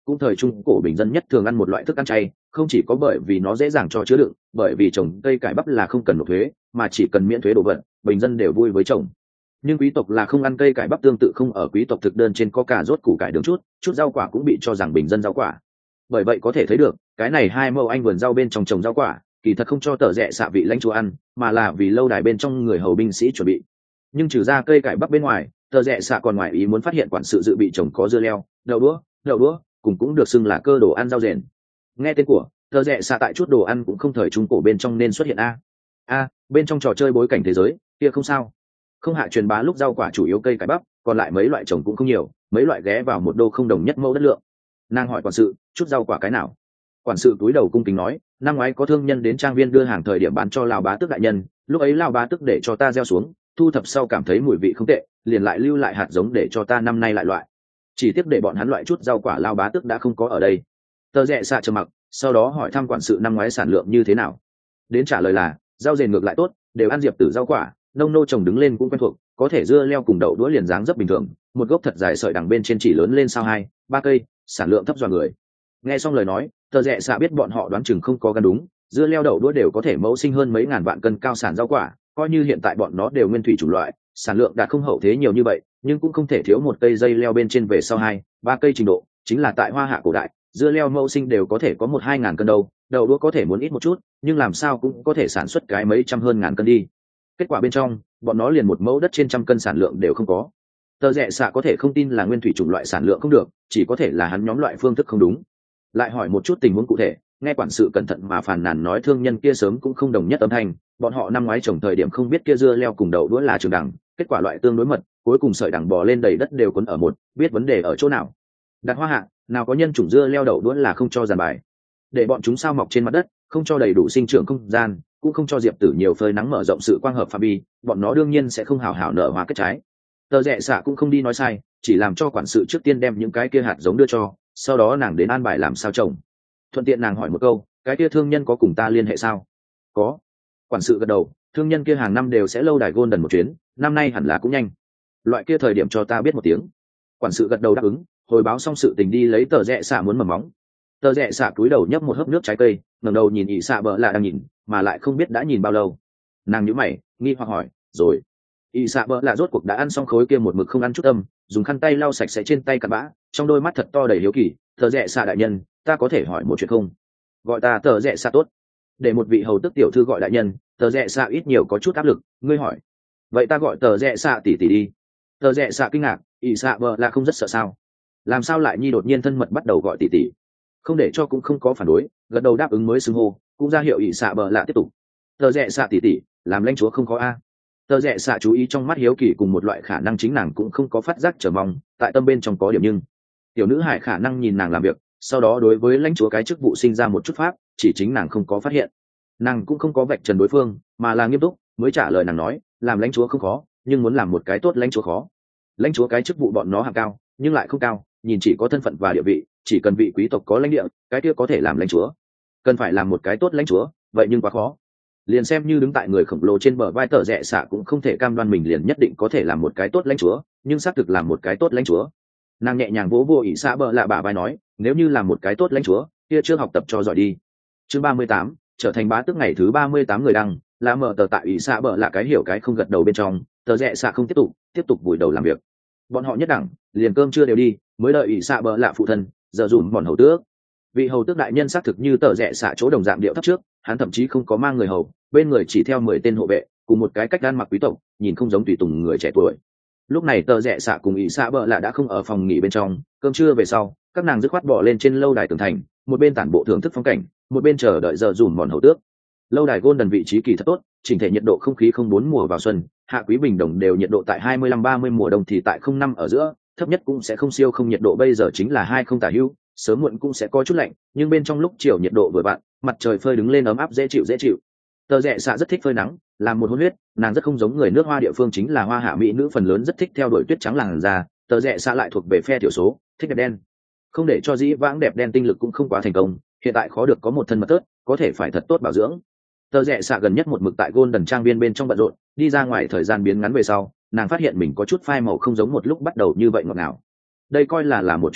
cũng thời trung cổ bình dân nhất thường ăn một loại thức ăn chay, không chỉ có bởi vì nó dễ dàng cho chứa đựng, bởi vì trồng cây cải bắp là không cần nộp thuế, mà chỉ cần miễn thuế đồ vật, bình dân đều vui với trồng. Nhưng quý tộc là không ăn cây cải bắp, tương tự không ở quý tộc thực đơn trên có cà rốt, củ cải, đường, chút rau quả cũng bị cho rằng bình dân rau quả. Bởi vậy có thể thấy được, cái này 2 mẫu anh vườn rau bên trong trồng rau quả, kỳ thật không cho tờ rẽ xạ vị lãnh chúa ăn, mà là vì lâu đài bên trong người hầu binh sĩ chuẩn bị. Nhưng trừ ra cây cải bắp bên ngoài, tờ rẽ xạ còn ngoài ý muốn phát hiện quản sự dự bị trồng có dưa leo, đậu đũa cùng cũng được xưng là cơ đồ ăn rau rền. Nghe tên của tờ rẽ xạ, tại chút đồ ăn cũng không thời trung cổ bên trong nên xuất hiện a bên trong trò chơi bối cảnh thế giới kia không sao. Không hạ truyền bá lúc rau quả chủ yếu cây cải bắp, còn lại mấy loại trồng cũng không nhiều, mấy loại ghé vào một đô không đồng nhất mẫu đất lượng. Nàng hỏi quản sự, chút rau quả cái nào? Quản sự túi đầu cung kính nói, năm ngoái có thương nhân đến trang viên đưa hàng thời điểm bán cho Lão Bá Tước đại nhân, lúc ấy Lão Bá Tước để cho ta gieo xuống, thu thập sau cảm thấy mùi vị không tệ, liền lại lưu lại hạt giống để cho ta năm nay lại loại. Chỉ tiếc để bọn hắn loại chút rau quả Lão Bá Tước đã không có ở đây. Tờ rẽ xạ trầm mặc, sau đó hỏi thăm quản sự năm ngoái sản lượng như thế nào. Đến trả lời là, rau rền ngược lại tốt, đều ăn diệp tử rau quả, nông nô trồng đứng lên cũng quen thuộc, có thể dưa leo cùng đậu đũa liền dáng rất bình thường, một gốc thật dài sợi đằng bên trên chỉ lớn lên sao 2-3 cây, sản lượng thấp dọa người. Nghe xong lời nói, tờ rẽ xạ biết bọn họ đoán chừng không có gan đúng, dưa leo đậu đũa đều có thể mẫu sinh hơn mấy ngàn vạn cân cao sản rau quả, coi như hiện tại bọn nó đều nguyên thủy chủng loại, sản lượng đạt không hậu thế nhiều như vậy, nhưng cũng không thể thiếu một cây dây leo bên trên về sau 2-3 cây trình độ, chính là tại Hoa Hạ cổ đại, dưa leo mẫu sinh đều có thể có 1-2 ngàn cân đâu, đậu đũa có thể muốn ít một chút, nhưng làm sao cũng có thể sản xuất cái mấy trăm hơn ngàn cân đi. Kết quả bên trong, bọn nó liền một mẫu đất trên trăm cân sản lượng đều không có. Tờ rẽ xạ có thể không tin là nguyên thủy chủng loại sản lượng không được, chỉ có thể là hắn nhóm loại phương thức không đúng. Lại hỏi một chút tình huống cụ thể, nghe quản sự cẩn thận mà phàn nàn nói thương nhân kia sớm cũng không đồng nhất âm thanh, bọn họ năm ngoái trồng thời điểm không biết kia dưa leo cùng đậu đũa là trường đẳng, kết quả loại tương đối mật, cuối cùng sợi đẳng bò lên đầy đất đều quấn ở một, biết vấn đề ở chỗ nào. Đặt Hoa Hạ, nào có nhân chủng dưa leo đậu đũa là không cho giàn bài, để bọn chúng sao mọc trên mặt đất, không cho đầy đủ sinh trưởng không gian, cũng không cho diệp tử nhiều phơi nắng mở rộng sự quang hợp phạm vi, bọn nó đương nhiên sẽ không hào hào nở hoa kết trái. Tờ rẽ xạ cũng không đi nói sai, chỉ làm cho quản sự trước tiên đem những cái kia hạt giống đưa cho, sau đó nàng đến an bài làm sao trồng. Thuận tiện nàng hỏi một câu, cái kia thương nhân có cùng ta liên hệ sao? Có. Quản sự gật đầu, thương nhân kia hàng năm đều sẽ lâu đài Golden một chuyến, năm nay hẳn là cũng nhanh. Loại kia thời điểm cho ta biết một tiếng. Quản sự gật đầu đáp ứng, hồi báo xong sự tình đi lấy tờ rẽ xạ muốn mầm móng. Tờ rẽ xạ cúi đầu nhấp một hớp nước trái cây, ngẩng đầu nhìn ỷ xạ bợ lạ đang nhìn, mà lại không biết đã nhìn bao lâu. Nàng nhíu mày, nghi hoặc hỏi, rồi. ỷ xạ bợ lạ rốt cuộc đã ăn xong khối kia một mực không ăn chút âm, dùng khăn tay lau sạch sẽ trên tay cặn bã, trong đôi mắt thật to đầy hiếu kỳ. Tờ rẽ xạ đại nhân, ta có thể hỏi một chuyện không? Gọi ta tờ rẽ xạ tốt. Để một vị hầu tức tiểu thư gọi đại nhân, tờ rẽ xạ ít nhiều có chút áp lực. Ngươi hỏi, vậy ta gọi tờ rẽ xạ tỷ tỷ đi. Tờ rẽ xạ kinh ngạc, ỷ xạ bợ lạ không rất sợ sao? Làm sao lại nhi đột nhiên thân mật bắt đầu gọi tỷ tỷ? Không để cho cũng không có phản đối, gật đầu đáp ứng mới xưng hô, cũng ra hiệu ỷ xạ bợ lạ tiếp tục. Tờ rẽ xạ tỷ tỷ, làm lãnh chúa không khó a. Tờ rẽ xạ chú ý trong mắt hiếu kỳ cùng một loại khả năng chính nàng cũng không có phát giác chờ mong, tại tâm bên trong có điểm nhưng tiểu nữ hải khả năng nhìn nàng làm việc, sau đó đối với lãnh chúa cái chức vụ sinh ra một chút pháp, chỉ chính nàng không có phát hiện. Nàng cũng không có vạch trần đối phương, mà là nghiêm túc mới trả lời nàng nói, làm lãnh chúa không khó, nhưng muốn làm một cái tốt lãnh chúa khó. Lãnh chúa cái chức vụ bọn nó hạng cao, nhưng lại không cao, nhìn chỉ có thân phận và địa vị, chỉ cần vị quý tộc có lãnh địa, cái kia có thể làm lãnh chúa. Cần phải làm một cái tốt lãnh chúa, vậy nhưng quá khó. Liền xem như đứng tại người khổng lồ trên bờ vai tờ rẽ xạ cũng không thể cam đoan mình liền nhất định có thể làm một cái tốt lãnh chúa, nhưng xác thực làm một cái tốt lãnh chúa. Nàng nhẹ nhàng vỗ vô ỷ xạ bợ lạ bả vai nói, nếu như làm một cái tốt lãnh chúa, kia trước học tập cho giỏi đi. Chương 38, trở thành bá tước ngày thứ 38 người đăng, là mở tờ tại ỷ xạ bợ lạ cái hiểu cái không gật đầu bên trong, tờ rẽ xạ không tiếp tục vùi đầu làm việc. Bọn họ nhất đẳng, liền cơm chưa đều đi, mới đợi ỷ xạ bợ lạ phụ thân, giờ dùm bọn hầu tước. Vị hầu tước đại nhân xác thực như tờ rẽ xạ chỗ đồng dạng điệu thấp trước, hắn thậm chí không có mang người hầu, bên người chỉ theo 10 tên hộ vệ, cùng một cái cách ăn mặc quý tộc, nhìn không giống tùy tùng người trẻ tuổi. Lúc này tờ rẽ xạ cùng ỷ xạ bợ lạ đã không ở phòng nghỉ bên trong, cơm trưa về sau, các nàng dứt khoát bỏ lên trên lâu đài tường thành, một bên tản bộ thưởng thức phong cảnh, một bên chờ đợi giờ dùm bọn hầu tước. Lâu đài Golden vị trí kỳ thật tốt, chỉnh thể nhiệt độ không khí không 4 mùa vào xuân, hạ quý bình đồng đều nhiệt độ tại 25-30, mùa đông thì tại 05 ở giữa, thấp nhất cũng sẽ không siêu không, nhiệt độ bây giờ chính là 20 tả hữu, sớm muộn cũng sẽ có chút lạnh, nhưng bên trong lúc chiều nhiệt độ vừa vặn, mặt trời phơi đứng lên ấm áp dễ chịu. Tờ rẽ xạ rất thích phơi nắng, làm một hôn huyết, nàng rất không giống người nước Hoa địa phương chính là Hoa Hạ mỹ nữ phần lớn rất thích theo đuổi tuyết trắng làn da, tờ rẽ xạ lại thuộc về phe thiểu số, thích đẹp đen. Không để cho dĩ vãng đẹp đen tinh lực cũng không quá thành công, hiện tại khó được có một thân mật tớt, có thể phải thật tốt bảo dưỡng. Tờ rẽ xạ gần nhất một mực tại Golden trang viên bên trong bận rộn, đi ra ngoài thời gian biến ngắn về sau, nàng phát hiện mình có chút phai màu không giống một lúc bắt đầu như vậy ngọt ngào. Đây coi là một chuyện tốt,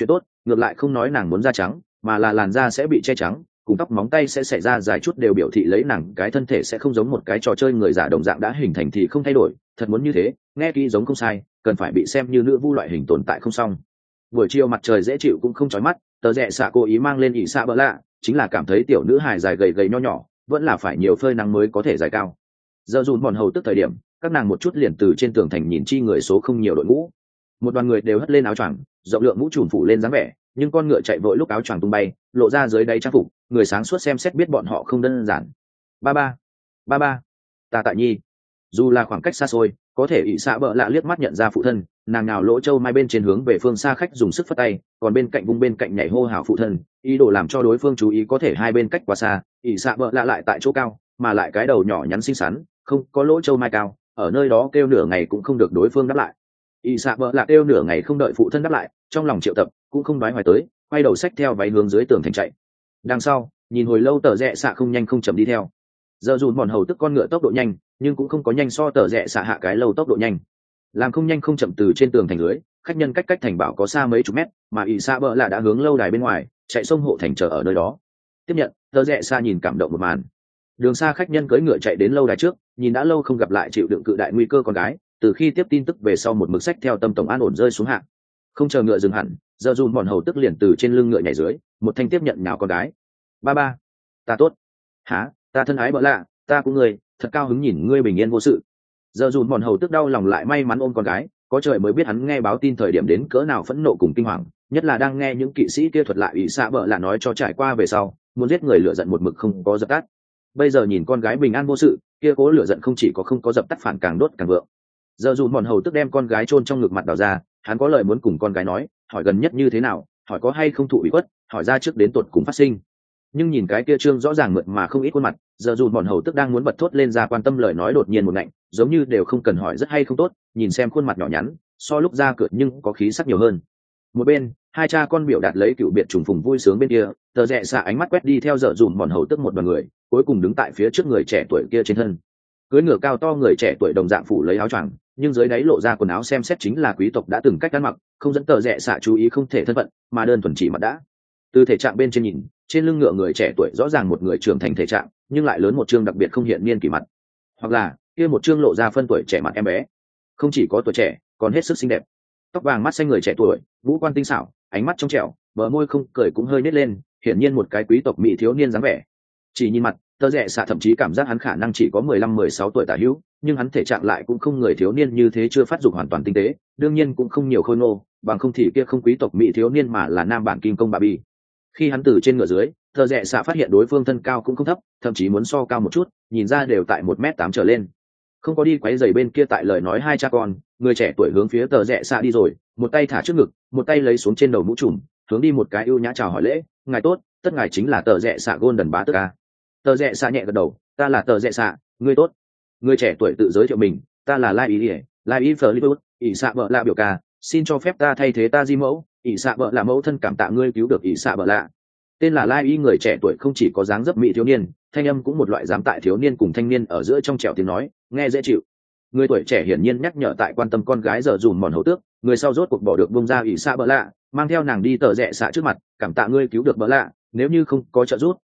ngược lại không nói nàng muốn da trắng, mà là làn da sẽ bị che trắng, cùng tóc móng tay sẽ xảy ra dài chút đều biểu thị lấy nàng cái thân thể sẽ không giống một cái trò chơi người giả đồng dạng đã hình thành thì không thay đổi. Thật muốn như thế, nghe kỹ giống không sai, cần phải bị xem như nữ vu loại hình tồn tại không xong. Buổi chiều mặt trời dễ chịu cũng không chói mắt, tờ rẽ xạ cố ý mang lên ỷ xạ bỡ lạ, chính là cảm thấy tiểu nữ hài dài gầy gầy nho nhỏ, vẫn là phải nhiều phơi nắng mới có thể dài cao. Giờ dùn bọn hầu tức thời điểm, các nàng một chút liền từ trên tường thành nhìn chi người số không nhiều đội ngũ. Một đoàn người đều hất lên áo choàng, rộng lượng mũ trùm phủ lên dáng vẻ, nhưng con ngựa chạy vội lúc áo choàng tung bay, lộ ra dưới đáy trang phục, người sáng suốt xem xét biết bọn họ không đơn giản. Ba ba, ta tại nhi. Dù là khoảng cách xa xôi, có thể ỷ xạ bỡ lạ liếc mắt nhận ra phụ thân, nàng nào lỗ châu mai bên trên hướng về phương xa khách dùng sức phất tay, còn bên cạnh vung bên cạnh nhảy hô hào phụ thân, ý đồ làm cho đối phương chú ý có thể hai bên cách quá xa. Ỷ xạ bỡ lạ lại tại chỗ cao, mà lại cái đầu nhỏ nhắn xinh xắn, không có lỗ châu mai cao, ở nơi đó kêu nửa ngày cũng không được đối phương đáp lại. Ỷ xạ bỡ lạ kêu nửa ngày không đợi phụ thân đáp lại, trong lòng triệu tập cũng không đoái hoài tới, quay đầu xách theo váy hướng dưới tường thành chạy. Đằng sau nhìn hồi lâu tờ rẽ xạ không nhanh không chậm đi theo. Giờ dùn bọn hầu tức con ngựa tốc độ nhanh, nhưng cũng không có nhanh so tờ rẽ xạ hạ cái lâu tốc độ nhanh. Làm không nhanh không chậm từ trên tường thành lưới, khách nhân cách thành bảo có xa mấy chục mét, mà ỷ xạ bỡ lạ đã hướng lâu đài bên ngoài chạy sông hộ thành chờ ở nơi đó. Tiếp nhận, tờ rẽ xạ nhìn cảm động một màn. Đường xa khách nhân cưỡi ngựa chạy đến lâu đài trước, nhìn đã lâu không gặp lại chịu đựng cự đại nguy cơ con gái, từ khi tiếp tin tức về sau một mực sách theo tâm tổng an ổn rơi xuống hạ. Không chờ ngựa dừng hẳn, giờ dùn bọn hầu tức liền từ trên lưng ngựa nhảy dưới, một thanh tiếp nhận nhào con gái. Ba, ta tốt. Hả, ta thân ái bỡ lạ, ta cũng người, thật cao hứng nhìn ngươi bình yên vô sự. Giờ dùn bọn hầu tức đau lòng lại may mắn ôm con gái, có trời mới biết hắn nghe báo tin thời điểm đến cỡ nào phẫn nộ cùng kinh hoàng, nhất là đang nghe những kỵ sĩ kia thuật lại ỷ xạ bỡ lạ nói cho trải qua về sau, muốn giết người lửa giận một mực không có dập tắt. Bây giờ nhìn con gái bình an vô sự, kia cố lửa giận không chỉ có không có dập tắt phản càng đốt càng vượng. Giờ dùn bọn hầu tức đem con gái chôn trong ngực mặt đào ra, hắn có lời muốn cùng con gái nói, hỏi gần nhất như thế nào, hỏi có hay không thụ ủy khuất, hỏi ra trước đến tột cùng phát sinh. Nhưng nhìn cái kia trương rõ ràng mượt mà không ít khuôn mặt, giờ dùn bọn hầu tức đang muốn bật thốt lên ra quan tâm lời nói đột nhiên một ngạnh, giống như đều không cần hỏi rất hay không tốt, nhìn xem khuôn mặt nhỏ nhắn, so lúc ra cửa nhưng có khí sắc nhiều hơn. Một bên, hai cha con biểu đạt lấy cựu biệt trùng phùng vui sướng bên kia, tờ rẽ xạ ánh mắt quét đi theo giờ dùn bọn hầu tức một đoàn người, cuối cùng đứng tại phía trước người trẻ tuổi kia trên thân. Cưỡi ngựa cao to người trẻ tuổi đồng dạng phủ lấy áo choàng, nhưng dưới đáy lộ ra quần áo xem xét chính là quý tộc đã từng cách ăn mặc, không dẫn tờ rẽ xạ chú ý không thể thân phận, mà đơn thuần chỉ mặt đã. Từ thể trạng bên trên nhìn, trên lưng ngựa người trẻ tuổi rõ ràng một người trưởng thành thể trạng, nhưng lại lớn một chương đặc biệt không hiện niên kỷ mặt, hoặc là kia một chương lộ ra phân tuổi trẻ mặt em bé. Không chỉ có tuổi trẻ, còn hết sức xinh đẹp. Tóc vàng mắt xanh người trẻ tuổi, ngũ quan tinh xảo, ánh mắt trong trẻo, bờ môi không cười cũng hơi nết lên, hiển nhiên một cái quý tộc mỹ thiếu niên dáng vẻ. Chỉ nhìn mặt, tờ rẽ xạ thậm chí cảm giác hắn khả năng chỉ có 15-16 tuổi tả hữu, nhưng hắn thể trạng lại cũng không người thiếu niên như thế chưa phát dục hoàn toàn tinh tế, đương nhiên cũng không nhiều khôi ngô, bằng không thì kia không quý tộc mỹ thiếu niên mà là nam bản kim công bà bi. Khi hắn từ trên ngựa dưới, tờ rẽ xạ phát hiện đối phương thân cao cũng không thấp, thậm chí muốn so cao một chút, nhìn ra đều tại 1m8 trở lên. Không có đi quấy giày bên kia tại lời nói hai cha con, người trẻ tuổi hướng phía tờ rẽ xạ đi rồi, một tay thả trước ngực, một tay lấy xuống trên đầu mũ trùm, hướng đi một cái ưu nhã chào hỏi lễ, ngài tốt, tất ngài chính là tờ rẽ xạ Golden bá tước a. Tờ rẽ xạ nhẹ gật đầu, ta là tờ rẽ xạ, ngươi tốt. Người trẻ tuổi tự giới thiệu mình, ta là lai ý Philip, ỷ xạ bợ lạ biểu ca, xin cho phép ta thay thế ta di mẫu, ỷ xạ bợ lạ mẫu thân cảm tạ ngươi cứu được ỷ xạ bợ lạ. Tên là lai ý người trẻ tuổi không chỉ có dáng dấp mỹ thiếu niên, thanh âm cũng một loại dám tại thiếu niên cùng thanh niên ở giữa trong trẻo tiếng nói, nghe dễ chịu. Người tuổi trẻ hiển nhiên nhắc nhở tại quan tâm con gái giờ dùm mòn hầu tước, người sau rốt cuộc bỏ được bông ra ỷ xạ bợ lạ, mang theo nàng đi tờ rẽ xạ trước mặt, cảm tạ ngươi cứu được bợ lạ, nếu như không có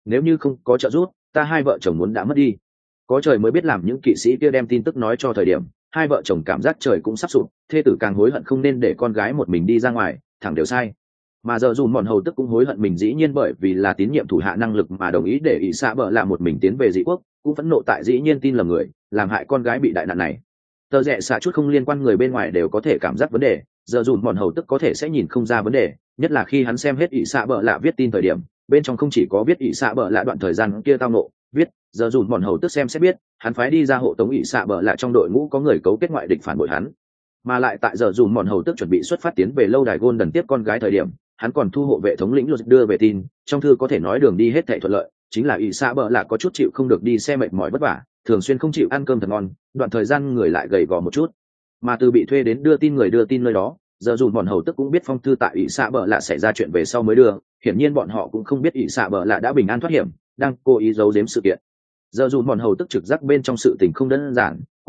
trợ giúp, ta hai vợ chồng muốn đã mất đi. Có trời mới biết làm những kỵ sĩ kia đem tin tức nói cho thời điểm, hai vợ chồng cảm giác trời cũng sắp sụp, thê tử càng hối hận không nên để con gái một mình đi ra ngoài, thẳng đều sai. Mà giờ dùm mòn hầu tức cũng hối hận mình dĩ nhiên bởi vì là tín nhiệm thủ hạ năng lực mà đồng ý để ỷ xạ bợ lạ một mình tiến về dị quốc, cũng phẫn nộ tại dĩ nhiên tin lầm người, làm hại con gái bị đại nạn này. Tờ rẽ xạ chút không liên quan người bên ngoài đều có thể cảm giác vấn đề, giờ dùm mòn hầu tức có thể sẽ nhìn không ra vấn đề, nhất là khi hắn xem hết ỷ xạ bợ lạ viết tin thời điểm, bên trong không chỉ có viết ỷ xạ bợ lạ đoạn thời gian kia tao nộ, viết giờ dùm mòn hầu tức xem xét biết hắn phái đi ra hộ tống ỷ xạ bợ lạ trong đội ngũ có người cấu kết ngoại địch phản bội hắn, mà lại tại giờ dùm mòn hầu tức chuẩn bị xuất phát tiến về lâu đài Golden tiếp con gái thời điểm, hắn còn thu hộ vệ thống lĩnh luật đưa về tin, trong thư có thể nói đường đi hết thảy thuận lợi, chính là ỷ xạ bợ lạ có chút chịu không được đi xe mệt mỏi vất vả, thường xuyên không chịu ăn cơm thật ngon, đoạn thời gian người lại gầy gò một chút. Mà từ bị thuê đến đưa tin người đưa tin nơi đó, giờ dù bọn hầu tức cũng biết phong thư tại ỷ xạ bợ lạ xảy ra chuyện về sau mới đưa, hiển nhiên bọn họ cũng không biết ỷ xạ bợ lạ đã bình an thoát hiểm, đang cố ý giấu giếm sự kiện. Giờ dù bọn hầu tức trực giác bên trong sự tình không đơn giản,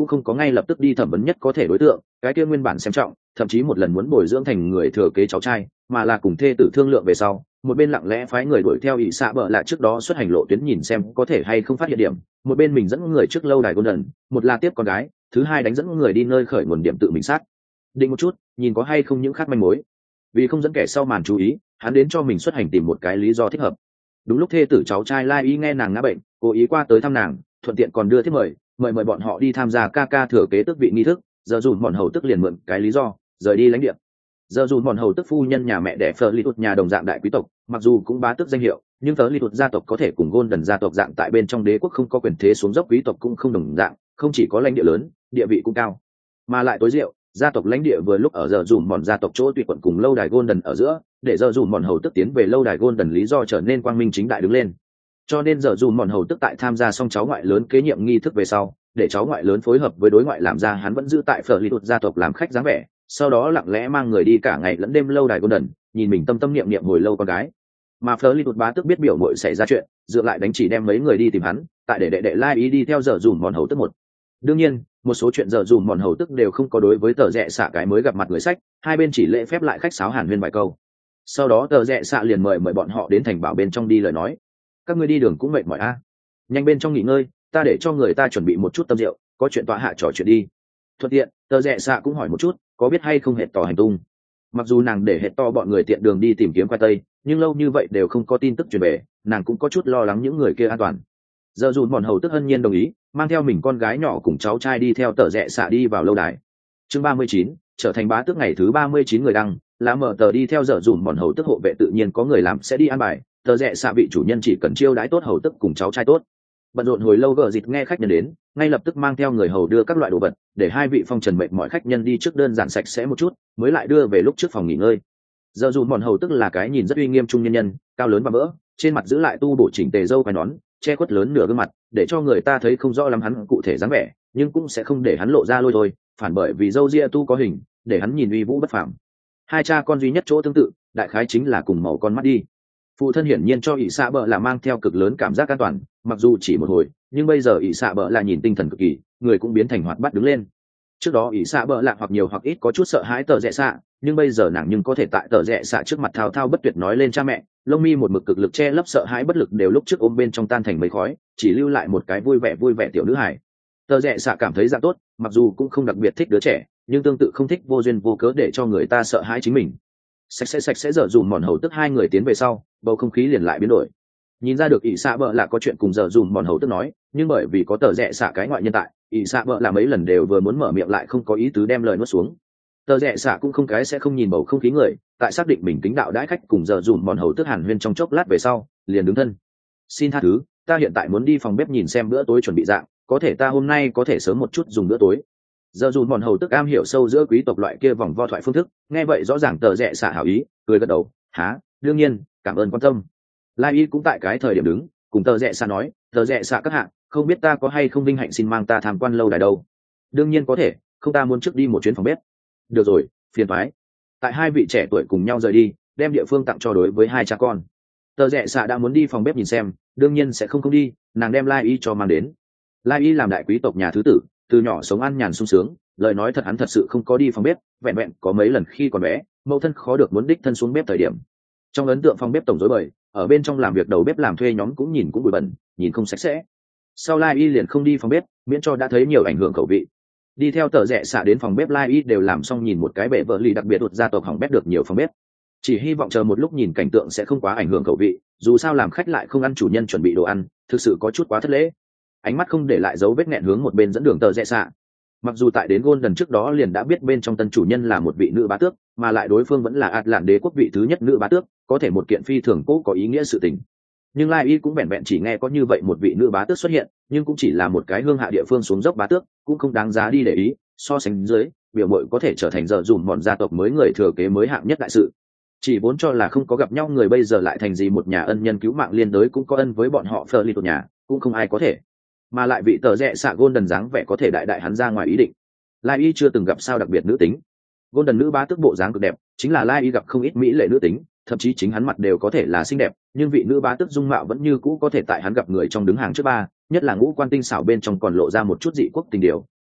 cũng không có ngay lập tức đi thẩm vấn nhất có thể đối tượng, cái kia nguyên bản xem trọng, thậm chí một lần muốn bồi dưỡng thành người thừa kế cháu trai, mà là cùng thê tử thương lượng về sau, một bên lặng lẽ phái người đuổi theo ỷ xạ bợ lạ trước đó xuất hành lộ tuyến nhìn xem có thể hay không phát hiện điểm, một bên mình dẫn người trước lâu đài Golden, một là tiếp con gái, thứ hai đánh dẫn người đi nơi khởi nguồn điểm tự mình sát định một chút, nhìn có hay không những khác manh mối. Vì không dẫn kẻ sau màn chú ý, hắn đến cho mình xuất hành tìm một cái lý do thích hợp. Đúng lúc thê tử cháu trai Lai Y nghe nàng ngã bệnh, cố ý qua tới thăm nàng, thuận tiện còn đưa thiếp mời bọn họ đi tham gia ca thừa kế tước vị nghi thức. Giờ dù bọn hầu tức liền mượn cái lý do rời đi lãnh địa. Giờ dù bọn hầu tức phu nhân nhà mẹ đẻ Fleur Litut nhà đồng dạng đại quý tộc, mặc dù cũng bá tước danh hiệu, nhưng Fleur Litut gia tộc có thể cùng Golden gia tộc dạng tại bên trong đế quốc không có quyền thế xuống dốc quý tộc cũng không đồng dạng, không chỉ có lãnh địa lớn, địa vị cũng cao, mà lại tối diệu, gia tộc lãnh địa vừa lúc ở giờ dùm bọn gia tộc chỗ tùy quận cùng lâu đài Golden ở giữa, để giờ dùm bọn hầu tức tiến về lâu đài Golden lý do trở nên quang minh chính đại đứng lên. Cho nên giờ dùm bọn hầu tức tại tham gia xong cháu ngoại lớn kế nhiệm nghi thức về sau, để cháu ngoại lớn phối hợp với đối ngoại làm ra hắn vẫn giữ tại Fleur Litut gia tộc làm khách dáng vẻ, sau đó lặng lẽ mang người đi cả ngày lẫn đêm lâu đài Golden, nhìn mình tâm tâm niệm niệm hồi lâu con gái. Mà Fleur Litut bá tức biết biểu muội xảy ra chuyện, dựa lại đánh chỉ đem mấy người đi tìm hắn, tại để đệ Lai ý đi theo giờ dùm bọn hầu tức một. Đương nhiên, một số chuyện giờ dùm bọn hầu tức đều không có đối với tờ rẽ xạ cái mới gặp mặt người sách, hai bên chỉ lễ phép lại khách sáo hàn huyên vài câu. Sau đó tờ rẽ xạ liền mời bọn họ đến thành bảo bên trong đi lời nói. Các ngươi đi đường cũng mệt mỏi a, nhanh bên trong nghỉ ngơi, ta để cho người ta chuẩn bị một chút tâm rượu, có chuyện tọa hạ trò chuyện đi. Thuận tiện, tờ rẽ xạ cũng hỏi một chút, có biết hay không hệt tỏ hành tung. Mặc dù nàng để hệt to bọn người tiện đường đi tìm kiếm khoai tây, nhưng lâu như vậy đều không có tin tức truyền về, nàng cũng có chút lo lắng những người kia an toàn. Giờ dùn bọn hầu tức hân nhiên đồng ý, mang theo mình con gái nhỏ cùng cháu trai đi theo tờ rẽ xạ đi vào lâu đài. Chương 39, trở thành bá tước ngày thứ 39 người đăng, lá mở tờ đi theo giờ dùn bọn hầu tức hộ vệ tự nhiên có người làm sẽ đi an bài, tờ rẽ xạ vị chủ nhân chỉ cần chiêu đãi tốt hầu tức cùng cháu trai tốt. Bận rộn hồi lâu gờ dịt nghe khách nhân đến, ngay lập tức mang theo người hầu đưa các loại đồ vật, để hai vị phong trần mệt mọi khách nhân đi trước đơn giản sạch sẽ một chút, mới lại đưa về lúc trước phòng nghỉ ngơi. Giờ dùn bọn hầu tức là cái nhìn rất uy nghiêm trung nhân, cao lớn và vỡ, trên mặt giữ lại tu bổ chỉnh tề râu quai nón, che khuất lớn nửa gương mặt, để cho người ta thấy không rõ lắm hắn cụ thể dáng vẻ, nhưng cũng sẽ không để hắn lộ ra lôi thôi, phản bởi vì râu ria tu có hình, để hắn nhìn uy vũ bất phàm. Hai cha con duy nhất chỗ tương tự, đại khái chính là cùng màu con mắt đi. Phụ thân hiển nhiên cho ỷ xạ bợ là mang theo cực lớn cảm giác an toàn, mặc dù chỉ một hồi, nhưng bây giờ ỷ xạ bợ là nhìn tinh thần cực kỳ, người cũng biến thành hoạt bát đứng lên. Trước đó ỷ xạ bợ là hoặc nhiều hoặc ít có chút sợ hãi tờ rẽ xạ, nhưng bây giờ nàng nhưng có thể tại tờ rẽ xạ trước mặt thao thao bất tuyệt nói lên cha mẹ, lông mi một mực cực lực che lấp sợ hãi bất lực đều lúc trước ôm bên trong tan thành mấy khói, chỉ lưu lại một cái vui vẻ tiểu nữ hài. Tờ rẽ xạ cảm thấy dạng tốt, mặc dù cũng không đặc biệt thích đứa trẻ, nhưng tương tự không thích vô duyên vô cớ để cho người ta sợ hãi chính mình. Sạch sẽ giờ dùm mòn hầu tức hai người tiến về sau, bầu không khí liền lại biến đổi. Nhìn ra được ỷ xạ bợ là có chuyện cùng giờ dùm mòn hầu tức nói, nhưng bởi vì có tờ rẽ xạ cái ngoại nhân tại, ỷ xạ bợ là mấy lần đều vừa muốn mở miệng lại không có ý tứ đem lời nuốt xuống. Tờ rẽ xạ cũng không cái sẽ không nhìn bầu không khí người, tại xác định mình kính đạo đãi khách cùng giờ dùm mòn hầu tức hàn huyên trong chốc lát về sau, liền đứng thân. Xin tha thứ, ta hiện tại muốn đi phòng bếp nhìn xem bữa tối chuẩn bị dạng, có thể ta hôm nay có thể sớm một chút dùng bữa tối. Giờ dùn bọn hầu tức am hiểu sâu giữa quý tộc loại kia vòng vo thoại phương thức, nghe vậy rõ ràng tờ rẽ xạ hảo ý, cười gật đầu, há, đương nhiên, cảm ơn quan tâm. Lai Y cũng tại cái thời điểm đứng, cùng tờ rẽ xạ nói, tờ rẽ xạ các hạng, không biết ta có hay không vinh hạnh xin mang ta tham quan lâu đài đâu. Đương nhiên có thể, không ta muốn trước đi một chuyến phòng bếp. Được rồi, phiền toái. Tại hai vị trẻ tuổi cùng nhau rời đi, đem địa phương tặng cho đối với hai cha con. Tờ rẽ xạ đã muốn đi phòng bếp nhìn xem, đương nhiên sẽ không đi, nàng đem Lai Y cho mang đến. Lai Y làm đại quý tộc nhà thứ tử, từ nhỏ sống ăn nhàn sung sướng, lời nói thật hắn thật sự không có đi phòng bếp, vẹn vẹn có mấy lần khi còn bé, mẫu thân khó được muốn đích thân xuống bếp thời điểm. Trong ấn tượng phòng bếp tổng rối bời, ở bên trong làm việc đầu bếp làm thuê nhóm cũng nhìn cũng bụi bẩn, nhìn không sạch sẽ. Sau Lai Y liền không đi phòng bếp, miễn cho đã thấy nhiều ảnh hưởng khẩu vị. Đi theo tờ rẽ xạ đến phòng bếp, Lai Y đều làm xong nhìn một cái bể vợ lì đặc biệt đột gia tộc hỏng bếp được nhiều phòng bếp. Chỉ hy vọng chờ một lúc nhìn cảnh tượng sẽ không quá ảnh hưởng khẩu vị, dù sao làm khách lại không ăn chủ nhân chuẩn bị đồ ăn, thực sự có chút quá thất lễ. Ánh mắt không để lại dấu vết nghẹn hướng một bên dẫn đường tờ rẽ xạ. Mặc dù tại đến Golden trước đó liền đã biết bên trong tân chủ nhân là một vị nữ bá tước, mà lại đối phương vẫn là Atlant đế quốc vị thứ nhất nữ bá tước, có thể một kiện phi thường cố có ý nghĩa sự tình. Nhưng Lai Y cũng vẹn vẹn chỉ nghe có như vậy một vị nữ bá tước xuất hiện, nhưng cũng chỉ là một cái hương hạ địa phương xuống dốc bá tước, cũng không đáng giá đi để ý. So sánh dưới, biểu muội có thể trở thành giờ dùm bọn gia tộc mới người thừa kế mới hạng nhất đại sự. Chỉ vốn cho là không có gặp nhau người bây giờ lại thành gì một nhà ân nhân cứu mạng liên đới cũng có ân với bọn họ Fleur Litut nhà, cũng không ai có thể. Mà lại vị tờ rẽ xạ Golden dáng vẻ có thể đại hắn ra ngoài ý định. Lai Y chưa từng gặp sao đặc biệt nữ tính. Golden nữ bá tước bộ dáng cực đẹp, chính là Lai Y gặp không ít mỹ lệ nữ tính, thậm chí chính hắn mặt đều có thể là xinh đẹp, nhưng vị nữ bá tước dung mạo vẫn như cũ có thể tại hắn gặp người trong đứng hàng trước ba, nhất là ngũ quan tinh xảo bên trong còn lộ ra một chút dị quốc tình điều,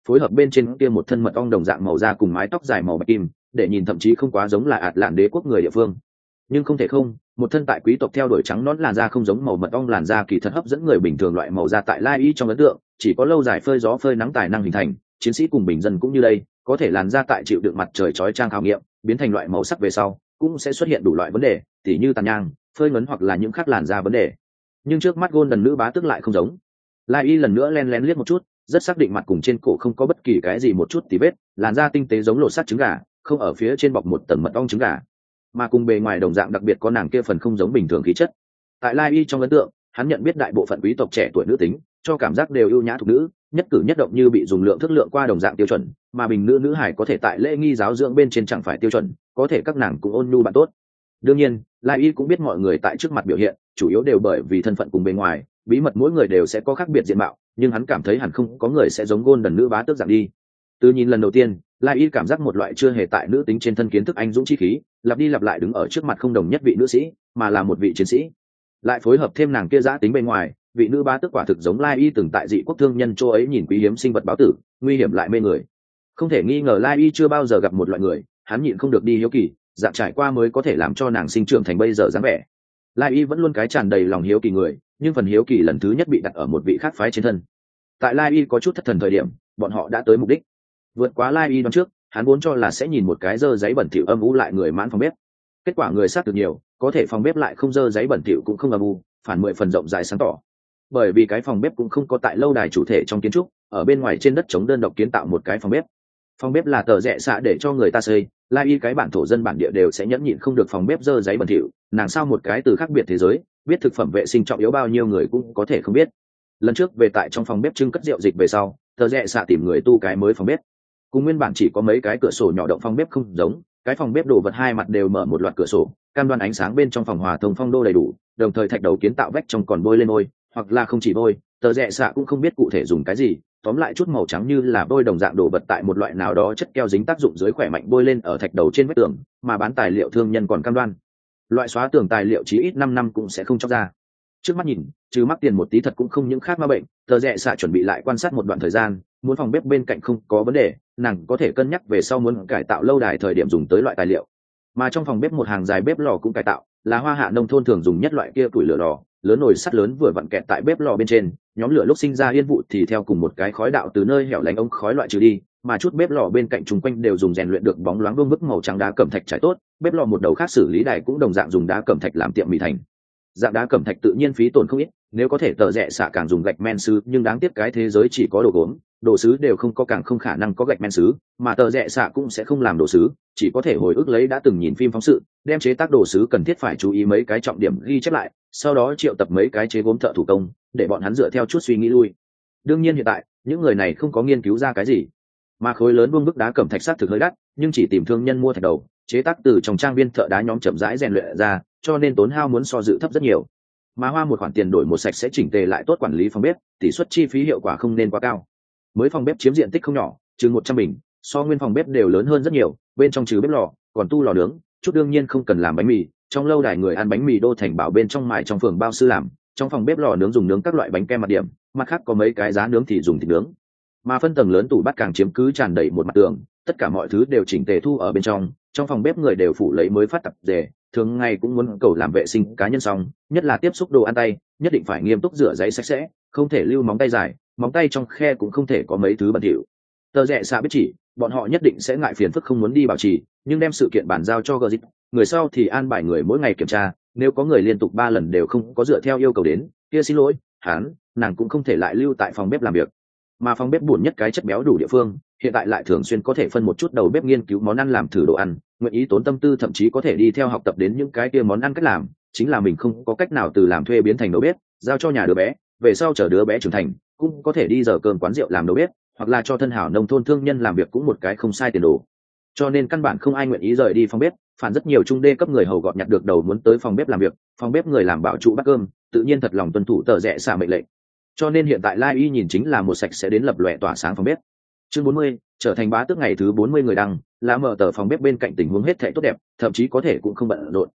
phối hợp bên trên kia một thân mật ong đồng dạng màu da cùng mái tóc dài màu bạch kim, để nhìn thậm chí không quá giống là ạt lạn đế quốc người địa phương. Nhưng không thể không, một thân tại quý tộc theo đuổi trắng nón làn da không giống màu mật ong làn da kỳ thật hấp dẫn người bình thường, loại màu da tại Lai Y trong ấn tượng chỉ có lâu dài phơi gió phơi nắng tài năng hình thành, chiến sĩ cùng bình dân cũng như đây, có thể làn da tại chịu đựng mặt trời chói chang khảo nghiệm, biến thành loại màu sắc về sau, cũng sẽ xuất hiện đủ loại vấn đề, tỉ như tàn nhang, phơi ngấn hoặc là những khác làn da vấn đề. Nhưng trước mắt Golden nữ bá tước lại không giống. Lai Y lần nữa len lén liếc một chút, rất xác định mặt cùng trên cổ không có bất kỳ cái gì một chút tí vết, làn da tinh tế giống lột xác trứng gà, không ở phía trên bọc một tầng mật ong trứng gà, mà cùng bề ngoài đồng dạng đặc biệt có nàng kia phần không giống bình thường khí chất. Tại Lai Y trong ấn tượng, hắn nhận biết đại bộ phận quý tộc trẻ tuổi nữ tính, cho cảm giác đều ưu nhã thục nữ, nhất cử nhất động như bị dùng lượng thước lượng qua đồng dạng tiêu chuẩn, mà bình nữ nữ hải có thể tại lễ nghi giáo dưỡng bên trên chẳng phải tiêu chuẩn, có thể các nàng cũng ôn nhu bạn tốt. Đương nhiên, Lai Y cũng biết mọi người tại trước mặt biểu hiện, chủ yếu đều bởi vì thân phận cùng bề ngoài, bí mật mỗi người đều sẽ có khác biệt diện mạo, nhưng hắn cảm thấy hẳn không có người sẽ giống Golden nữ bá tước dạng đi. Từ nhìn lần đầu tiên, Lai Y cảm giác một loại chưa hề tại nữ tính trên thân kiến thức anh dũng chi khí, lặp đi lặp lại đứng ở trước mặt không đồng nhất vị nữ sĩ, mà là một vị chiến sĩ. Lại phối hợp thêm nàng kia giã tính bên ngoài, vị nữ bá tước quả thực giống Lai Y từng tại dị quốc thương nhân châu ấy nhìn quý hiếm sinh vật báo tử, nguy hiểm lại mê người. Không thể nghi ngờ Lai Y chưa bao giờ gặp một loại người, hắn nhịn không được đi hiếu kỳ, dạng trải qua mới có thể làm cho nàng sinh trưởng thành bây giờ dáng vẻ. Lai Y vẫn luôn cái tràn đầy lòng hiếu kỳ người, nhưng phần hiếu kỳ lần thứ nhất bị đặt ở một vị khác phái trên thân. Tại Lai Y có chút thất thần thời điểm, bọn họ đã tới mục đích. Vượt quá Lai Y đoán trước, hắn vốn cho là sẽ nhìn một cái dơ giấy bẩn thỉu âm u lại người mãn phòng bếp. Kết quả người sát được nhiều, có thể phòng bếp lại không dơ giấy bẩn thỉu cũng không âm u, phản 10 phần rộng rãi sáng tỏ. Bởi vì cái phòng bếp cũng không có tại lâu đài chủ thể trong kiến trúc, ở bên ngoài trên đất trống đơn độc kiến tạo một cái phòng bếp. Phòng bếp là tờ rẽ xạ để cho người ta xây, Lai Y cái bản thổ dân bản địa đều sẽ nhẫn nhịn không được phòng bếp dơ giấy bẩn thỉu, nàng sao một cái từ khác biệt thế giới, biết thực phẩm vệ sinh trọng yếu bao nhiêu người cũng có thể không biết. Lần trước về tại trong phòng bếp trưng cất rượu dịch về sau, tờ rẽ xạ tìm người tu cái mới phòng bếp. Cùng nguyên bản chỉ có mấy cái cửa sổ nhỏ động phòng bếp không giống, cái phòng bếp đồ vật hai mặt đều mở một loạt cửa sổ, cam đoan ánh sáng bên trong phòng hòa thông phong đô đầy đủ, đồng thời thạch đầu kiến tạo vách trong còn bôi lên ôi, hoặc là không chỉ bôi, tờ rẽ xạ cũng không biết cụ thể dùng cái gì, tóm lại chút màu trắng như là bôi đồng dạng đồ vật tại một loại nào đó chất keo dính tác dụng dưới khỏe mạnh bôi lên ở thạch đầu trên vách tường, mà bán tài liệu thương nhân còn cam đoan loại xóa tường tài liệu chí ít 5 năm cũng sẽ không chóc ra. Trước mắt nhìn, trừ mắc tiền một tí thật cũng không những khác ma bệnh, tờ rẽ xạ chuẩn bị lại quan sát một đoạn thời gian, muốn phòng bếp bên cạnh không có vấn đề, nàng có thể cân nhắc về sau muốn cải tạo lâu đài thời điểm dùng tới loại tài liệu. Mà trong phòng bếp một hàng dài bếp lò cũng cải tạo, là hoa hạ nông thôn thường dùng nhất loại kia củi lửa lò, lớn nồi sắt lớn vừa vặn kẹt tại bếp lò bên trên, nhóm lửa lúc sinh ra yên vụ thì theo cùng một cái khói đạo từ nơi hẻo lánh ống khói loại trừ đi, mà chút bếp lò bên cạnh chung quanh đều dùng rèn luyện được bóng loáng vương vức màu trắng đá cẩm thạch trải tốt, bếp lò một đầu khác xử lý đài cũng đồng dạng dùng đá cẩm thạch làm tiệm mì thành. Dạng đá cẩm thạch tự nhiên phí tổn không ít, nếu có thể tờ rẽ xạ càng dùng gạch men sứ, nhưng đáng tiếc cái thế giới chỉ có đồ gốm, đồ sứ đều không có, càng không khả năng có gạch men sứ, mà tờ rẽ xạ cũng sẽ không làm đồ sứ, chỉ có thể hồi ức lấy đã từng nhìn phim phóng sự, đem chế tác đồ sứ cần thiết phải chú ý mấy cái trọng điểm ghi chép lại, sau đó triệu tập mấy cái chế gốm thợ thủ công, để bọn hắn dựa theo chút suy nghĩ lui. Đương nhiên hiện tại, những người này không có nghiên cứu ra cái gì, mà khối lớn vuông bức đá cẩm thạch sát thực hơi đắt, nhưng chỉ tìm thương nhân mua thạch đầu, chế tác từ trong trang viên thợ đá nhóm chậm rãi rèn luyện ra, cho nên tốn hao muốn so dự thấp rất nhiều. Mà hoa một khoản tiền đổi một sạch sẽ chỉnh tề lại tốt quản lý phòng bếp, tỷ suất chi phí hiệu quả không nên quá cao. Mới phòng bếp chiếm diện tích không nhỏ, chừng 100 bình, so nguyên phòng bếp đều lớn hơn rất nhiều, bên trong trừ bếp lò, còn tu lò nướng, chút đương nhiên không cần làm bánh mì, trong lâu đài người ăn bánh mì đô thành bảo bên trong mài trong phường bao sư làm, trong phòng bếp lò nướng dùng nướng các loại bánh kem mặt điểm, mặt khác có mấy cái giá nướng thì dùng thịt nướng. Mà phân tầng lớn tủ bát càng chiếm cứ tràn đầy một mặt tường, tất cả mọi thứ đều chỉnh tề thu ở bên trong phòng bếp người đều phủ lấy mới phát tập dề, thường ngày cũng muốn cầu làm vệ sinh cá nhân xong, nhất là tiếp xúc đồ ăn tay, nhất định phải nghiêm túc rửa giấy sạch sẽ, không thể lưu móng tay dài, móng tay trong khe cũng không thể có mấy thứ bẩn thỉu. Tờ rẽ xạ biết chỉ, bọn họ nhất định sẽ ngại phiền phức không muốn đi bảo trì, nhưng đem sự kiện bàn giao cho Gazit, người sau thì an bài người mỗi ngày kiểm tra, nếu có người liên tục 3 lần đều không có dựa theo yêu cầu đến, kia xin lỗi, nàng cũng không thể lại lưu tại phòng bếp làm việc. Mà phòng bếp buồn nhất cái chất béo đủ địa phương, hiện tại lại thường xuyên có thể phân một chút đầu bếp nghiên cứu món ăn làm thử đồ ăn, nguyện ý tốn tâm tư thậm chí có thể đi theo học tập đến những cái kia món ăn cách làm, chính là mình không có cách nào từ làm thuê biến thành đầu bếp, giao cho nhà đứa bé, về sau chờ đứa bé trưởng thành, cũng có thể đi giờ cơm quán rượu làm đầu bếp, hoặc là cho thân hảo nông thôn thương nhân làm việc cũng một cái không sai tiền đồ. Cho nên căn bản không ai nguyện ý rời đi phòng bếp, phản rất nhiều trung đê cấp người hầu gọt nhặt được đầu muốn tới phòng bếp làm việc, phòng bếp người làm bảo trụ bát cơm, tự nhiên thật lòng tuân thủ tờ rẽ xạ mệnh lệnh. Cho nên hiện tại Lai Y nhìn chính là một sạch sẽ đến lập lòe tỏa sáng phòng bếp. Chương 40, trở thành bá tước ngày thứ 40 người đăng, lá mở tờ phòng bếp bên cạnh tình huống hết thảy tốt đẹp, thậm chí có thể cũng không bận rộn.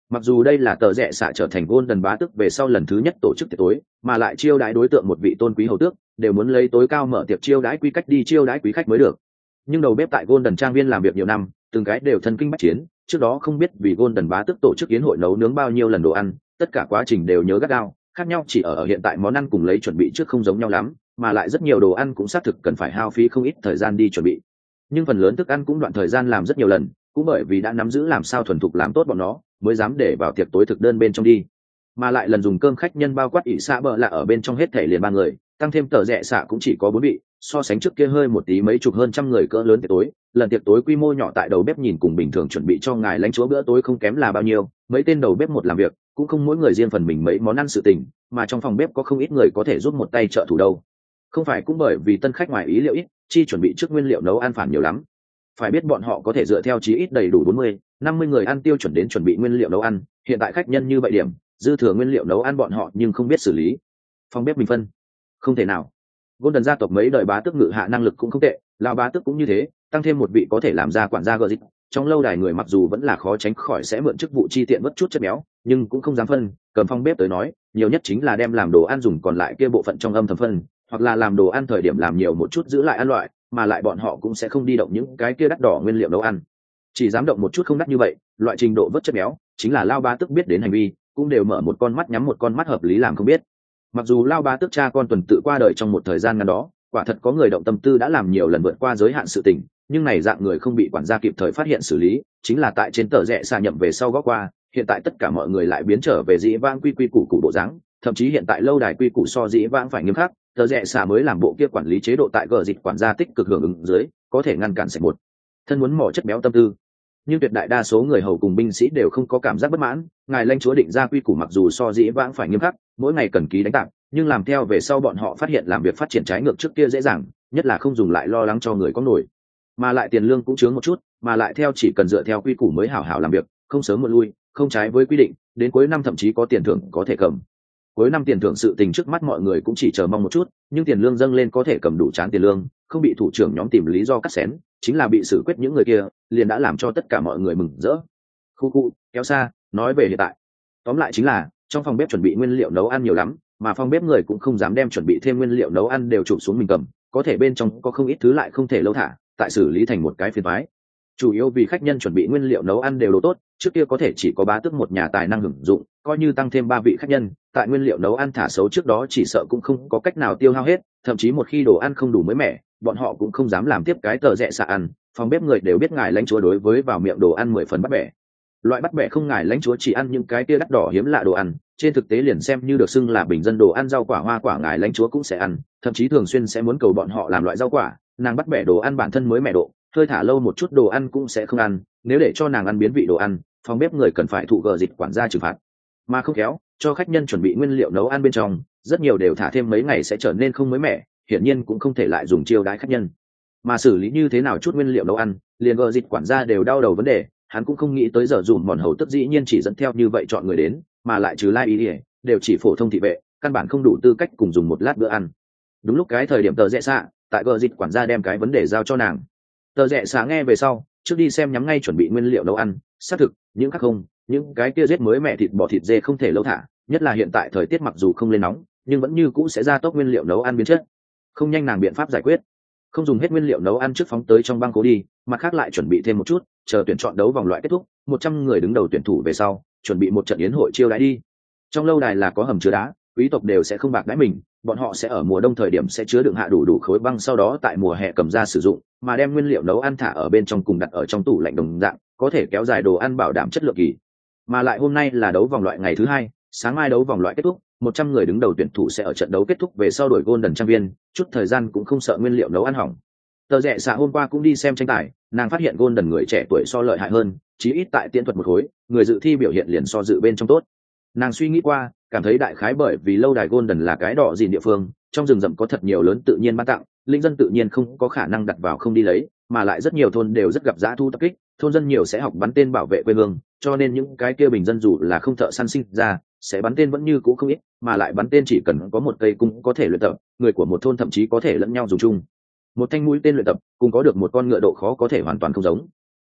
Mặc dù đây là tờ rẽ xạ trở thành Golden bá tước về sau lần thứ nhất tổ chức tiệc tối, mà lại chiêu đãi đối tượng một vị tôn quý hầu tước, đều muốn lấy tối cao mở tiệc chiêu đãi quý cách đi chiêu đãi quý khách mới được. Nhưng đầu bếp tại Golden trang viên làm việc nhiều năm, từng cái đều thân kinh bách chiến, trước đó không biết vì Golden bá tước tổ chức yến hội nấu nướng bao nhiêu lần đồ ăn, tất cả quá trình đều nhớ gắt gao, khác nhau chỉ ở hiện tại món ăn cùng lấy chuẩn bị trước không giống nhau lắm, mà lại rất nhiều đồ ăn cũng xác thực cần phải hao phí không ít thời gian đi chuẩn bị. Nhưng phần lớn thức ăn cũng đoạn thời gian làm rất nhiều lần, cũng bởi vì đã nắm giữ làm sao thuần thục làm tốt bọn nó, mới dám để vào tiệc tối thực đơn bên trong đi. Mà lại lần dùng cơm khách nhân bao quát ỷ xạ bờ là ở bên trong hết thể liền 3 người, tăng thêm tờ rẽ xạ cũng chỉ có 4 vị, so sánh trước kia hơi một tí mấy chục hơn trăm người cỡ lớn tiệc tối. Lần tiệc tối quy mô nhỏ tại đầu bếp nhìn cùng bình thường chuẩn bị cho ngài lãnh chúa bữa tối không kém là bao nhiêu, mấy tên đầu bếp một làm việc cũng không mỗi người riêng phần mình mấy món ăn sự tình, mà trong phòng bếp có không ít người có thể giúp một tay trợ thủ đâu. Không phải cũng bởi vì tân khách ngoài ý liệu ít, chi chuẩn bị trước nguyên liệu nấu ăn phản nhiều lắm. Phải biết bọn họ có thể dựa theo chí ít đầy đủ 40-50 người ăn tiêu chuẩn đến chuẩn bị nguyên liệu nấu ăn, hiện tại khách nhân như vậy điểm, dư thừa nguyên liệu nấu ăn bọn họ nhưng không biết xử lý. Phòng bếp mình phân, không thể nào. Golden gia tộc mấy đời bá tước ngự hạ năng lực cũng không tệ, lão bá tước cũng như thế, tăng thêm một vị có thể làm ra quản gia gờ dịch. Trong lâu đài người mặc dù vẫn là khó tránh khỏi sẽ mượn chức vụ chi tiện mất chút chất béo, nhưng cũng không dám phân, cầm phòng bếp tới nói, nhiều nhất chính là đem làm đồ ăn dùng còn lại kia bộ phận trong âm thầm phân, hoặc là làm đồ ăn thời điểm làm nhiều một chút giữ lại ăn loại, mà lại bọn họ cũng sẽ không đi động những cái kia đắt đỏ nguyên liệu nấu ăn, chỉ dám động một chút không đắt như vậy, loại trình độ vớt chất béo chính là lao bá tước biết đến hành vi, cũng đều mở một con mắt nhắm một con mắt hợp lý làm không biết. Mặc dù lao bá tước cha con tuần tự qua đời trong một thời gian ngắn đó, quả thật có người động tâm tư đã làm nhiều lần vượt qua giới hạn sự tình, nhưng này dạng người không bị quản gia kịp thời phát hiện xử lý, chính là tại trên tờ rẽ xa nhậm về sau góp qua. Hiện tại tất cả mọi người lại biến trở về dĩ vãng quy quy củ củ bộ dáng, thậm chí hiện tại lâu đài quy củ so dĩ vãng phải nghiêm khắc, tờ rẽ xa mới làm bộ kia quản lý chế độ tại gờ dịch quản gia tích cực hưởng ứng dưới, có thể ngăn cản sạch một thân muốn mỏ chất béo tâm tư. Nhưng tuyệt đại đa số người hầu cùng binh sĩ đều không có cảm giác bất mãn, ngài lãnh chúa định ra quy củ mặc dù so dĩ vãng phải nghiêm khắc, mỗi ngày cần ký đánh tạp, nhưng làm theo về sau bọn họ phát hiện làm việc phát triển trái ngược trước kia dễ dàng, nhất là không dùng lại lo lắng cho người có nổi, mà lại tiền lương cũng chướng một chút, mà lại theo chỉ cần dựa theo quy củ mới hảo hảo làm việc, không sớm một lui, không trái với quy định, đến cuối năm thậm chí có tiền thưởng có thể cầm. Cuối năm tiền thưởng sự tình trước mắt mọi người cũng chỉ chờ mong một chút, nhưng tiền lương dâng lên có thể cầm đủ trán tiền lương, không bị thủ trưởng nhóm tìm lý do cắt xén, chính là bị xử quyết những người kia, liền đã làm cho tất cả mọi người mừng rỡ. Khu kéo xa, nói về hiện tại. Tóm lại chính là, trong phòng bếp chuẩn bị nguyên liệu nấu ăn nhiều lắm, mà phòng bếp người cũng không dám đem chuẩn bị thêm nguyên liệu nấu ăn đều chụp xuống mình cầm, có thể bên trong có không ít thứ lại không thể lâu thả, tại xử lý thành một cái phiền toái. Chủ yếu vì khách nhân chuẩn bị nguyên liệu nấu ăn đều đồ tốt, trước kia có thể chỉ có bá tước một nhà tài năng hưởng dụng, coi như tăng thêm 3 vị khách nhân, tại nguyên liệu nấu ăn thả xấu trước đó chỉ sợ cũng không có cách nào tiêu hao hết, thậm chí một khi đồ ăn không đủ mới mẻ, bọn họ cũng không dám làm tiếp cái tờ rẽ xạ ăn. Phòng bếp người đều biết ngài lãnh chúa đối với vào miệng đồ ăn 10 phần bắt bẻ. Loại bắt bẻ không ngài lãnh chúa chỉ ăn những cái kia đắt đỏ hiếm lạ đồ ăn, trên thực tế liền xem như được xưng là bình dân đồ ăn rau quả hoa quả ngài lãnh chúa cũng sẽ ăn, thậm chí thường xuyên sẽ muốn cầu bọn họ làm loại rau quả, nàng bắt bẻ đồ ăn bản thân mới mẻ độ, hơi thả lâu một chút đồ ăn cũng sẽ không ăn, nếu để cho nàng ăn biến vị đồ ăn, phòng bếp người cần phải thụ gờ dịch quản gia trừng phạt. Mà không khéo, cho khách nhân chuẩn bị nguyên liệu nấu ăn bên trong, rất nhiều đều thả thêm mấy ngày sẽ trở nên không mới mẻ, hiển nhiên cũng không thể lại dùng chiêu đãi khách nhân. Mà xử lý như thế nào chút nguyên liệu nấu ăn, liền gờ dịch quản gia đều đau đầu vấn đề, hắn cũng không nghĩ tới giờ dùm mòn hầu tức dĩ nhiên chỉ dẫn theo như vậy chọn người đến, mà lại trừ lai ý ỉa đều chỉ phổ thông thị vệ, căn bản không đủ tư cách cùng dùng một lát bữa ăn. Đúng lúc cái thời điểm tờ rẽ xạ, tại gờ dịch quản gia đem cái vấn đề giao cho nàng. Tờ rẽ xạ nghe về sau, trước đi xem nhắm ngay chuẩn bị nguyên liệu nấu ăn, xác thực những khác không, những cái kia giết mới mẹ thịt bò thịt dê không thể lâu thả, nhất là hiện tại thời tiết mặc dù không lên nóng, nhưng vẫn như cũ sẽ gia tốc nguyên liệu nấu ăn biến chất. Không nhanh nàng biện pháp giải quyết, không dùng hết nguyên liệu nấu ăn trước phóng tới trong băng cố đi, mặt khác lại chuẩn bị thêm một chút, chờ tuyển chọn đấu vòng loại kết thúc, 100 người đứng đầu tuyển thủ về sau, chuẩn bị một trận yến hội chiêu đãi đi. Trong lâu đài là có hầm chứa đá, quý tộc đều sẽ không bạc đãi mình, bọn họ sẽ ở mùa đông thời điểm sẽ chứa đựng hạ đủ khối băng, sau đó tại mùa hè cầm ra sử dụng, mà đem nguyên liệu nấu ăn thả ở bên trong cùng đặt ở trong tủ lạnh đồng dạng, có thể kéo dài đồ ăn bảo đảm chất lượng kỳ. Mà lại hôm nay là đấu vòng loại ngày thứ 2, sáng mai đấu vòng loại kết thúc, 100 người đứng đầu tuyển thủ sẽ ở trận đấu kết thúc về sau đổi Golden trang viên, chút thời gian cũng không sợ nguyên liệu nấu ăn hỏng. Tờ rẽ xạ hôm qua cũng đi xem tranh tài, nàng phát hiện Golden người trẻ tuổi so lợi hại hơn, chí ít tại tiễn thuật một khối, người dự thi biểu hiện liền so dự bên trong tốt. Nàng suy nghĩ qua, cảm thấy đại khái bởi vì lâu đài Golden là cái đỏ gìn địa phương, trong rừng rậm có thật nhiều lớn tự nhiên ban tặng, linh dân tự nhiên không có khả năng đặt vào không đi lấy, mà lại rất nhiều thôn đều rất gặp dã thu tập kích, thôn dân nhiều sẽ học bắn tên bảo vệ quê hương, cho nên những cái kia bình dân dù là không thợ săn sinh ra, sẽ bắn tên vẫn như cũ không ít, mà lại bắn tên chỉ cần có một cây cung có thể luyện tập, người của một thôn thậm chí có thể lẫn nhau dùng chung. Một thanh mũi tên luyện tập, cùng có được một con ngựa độ khó có thể hoàn toàn không giống.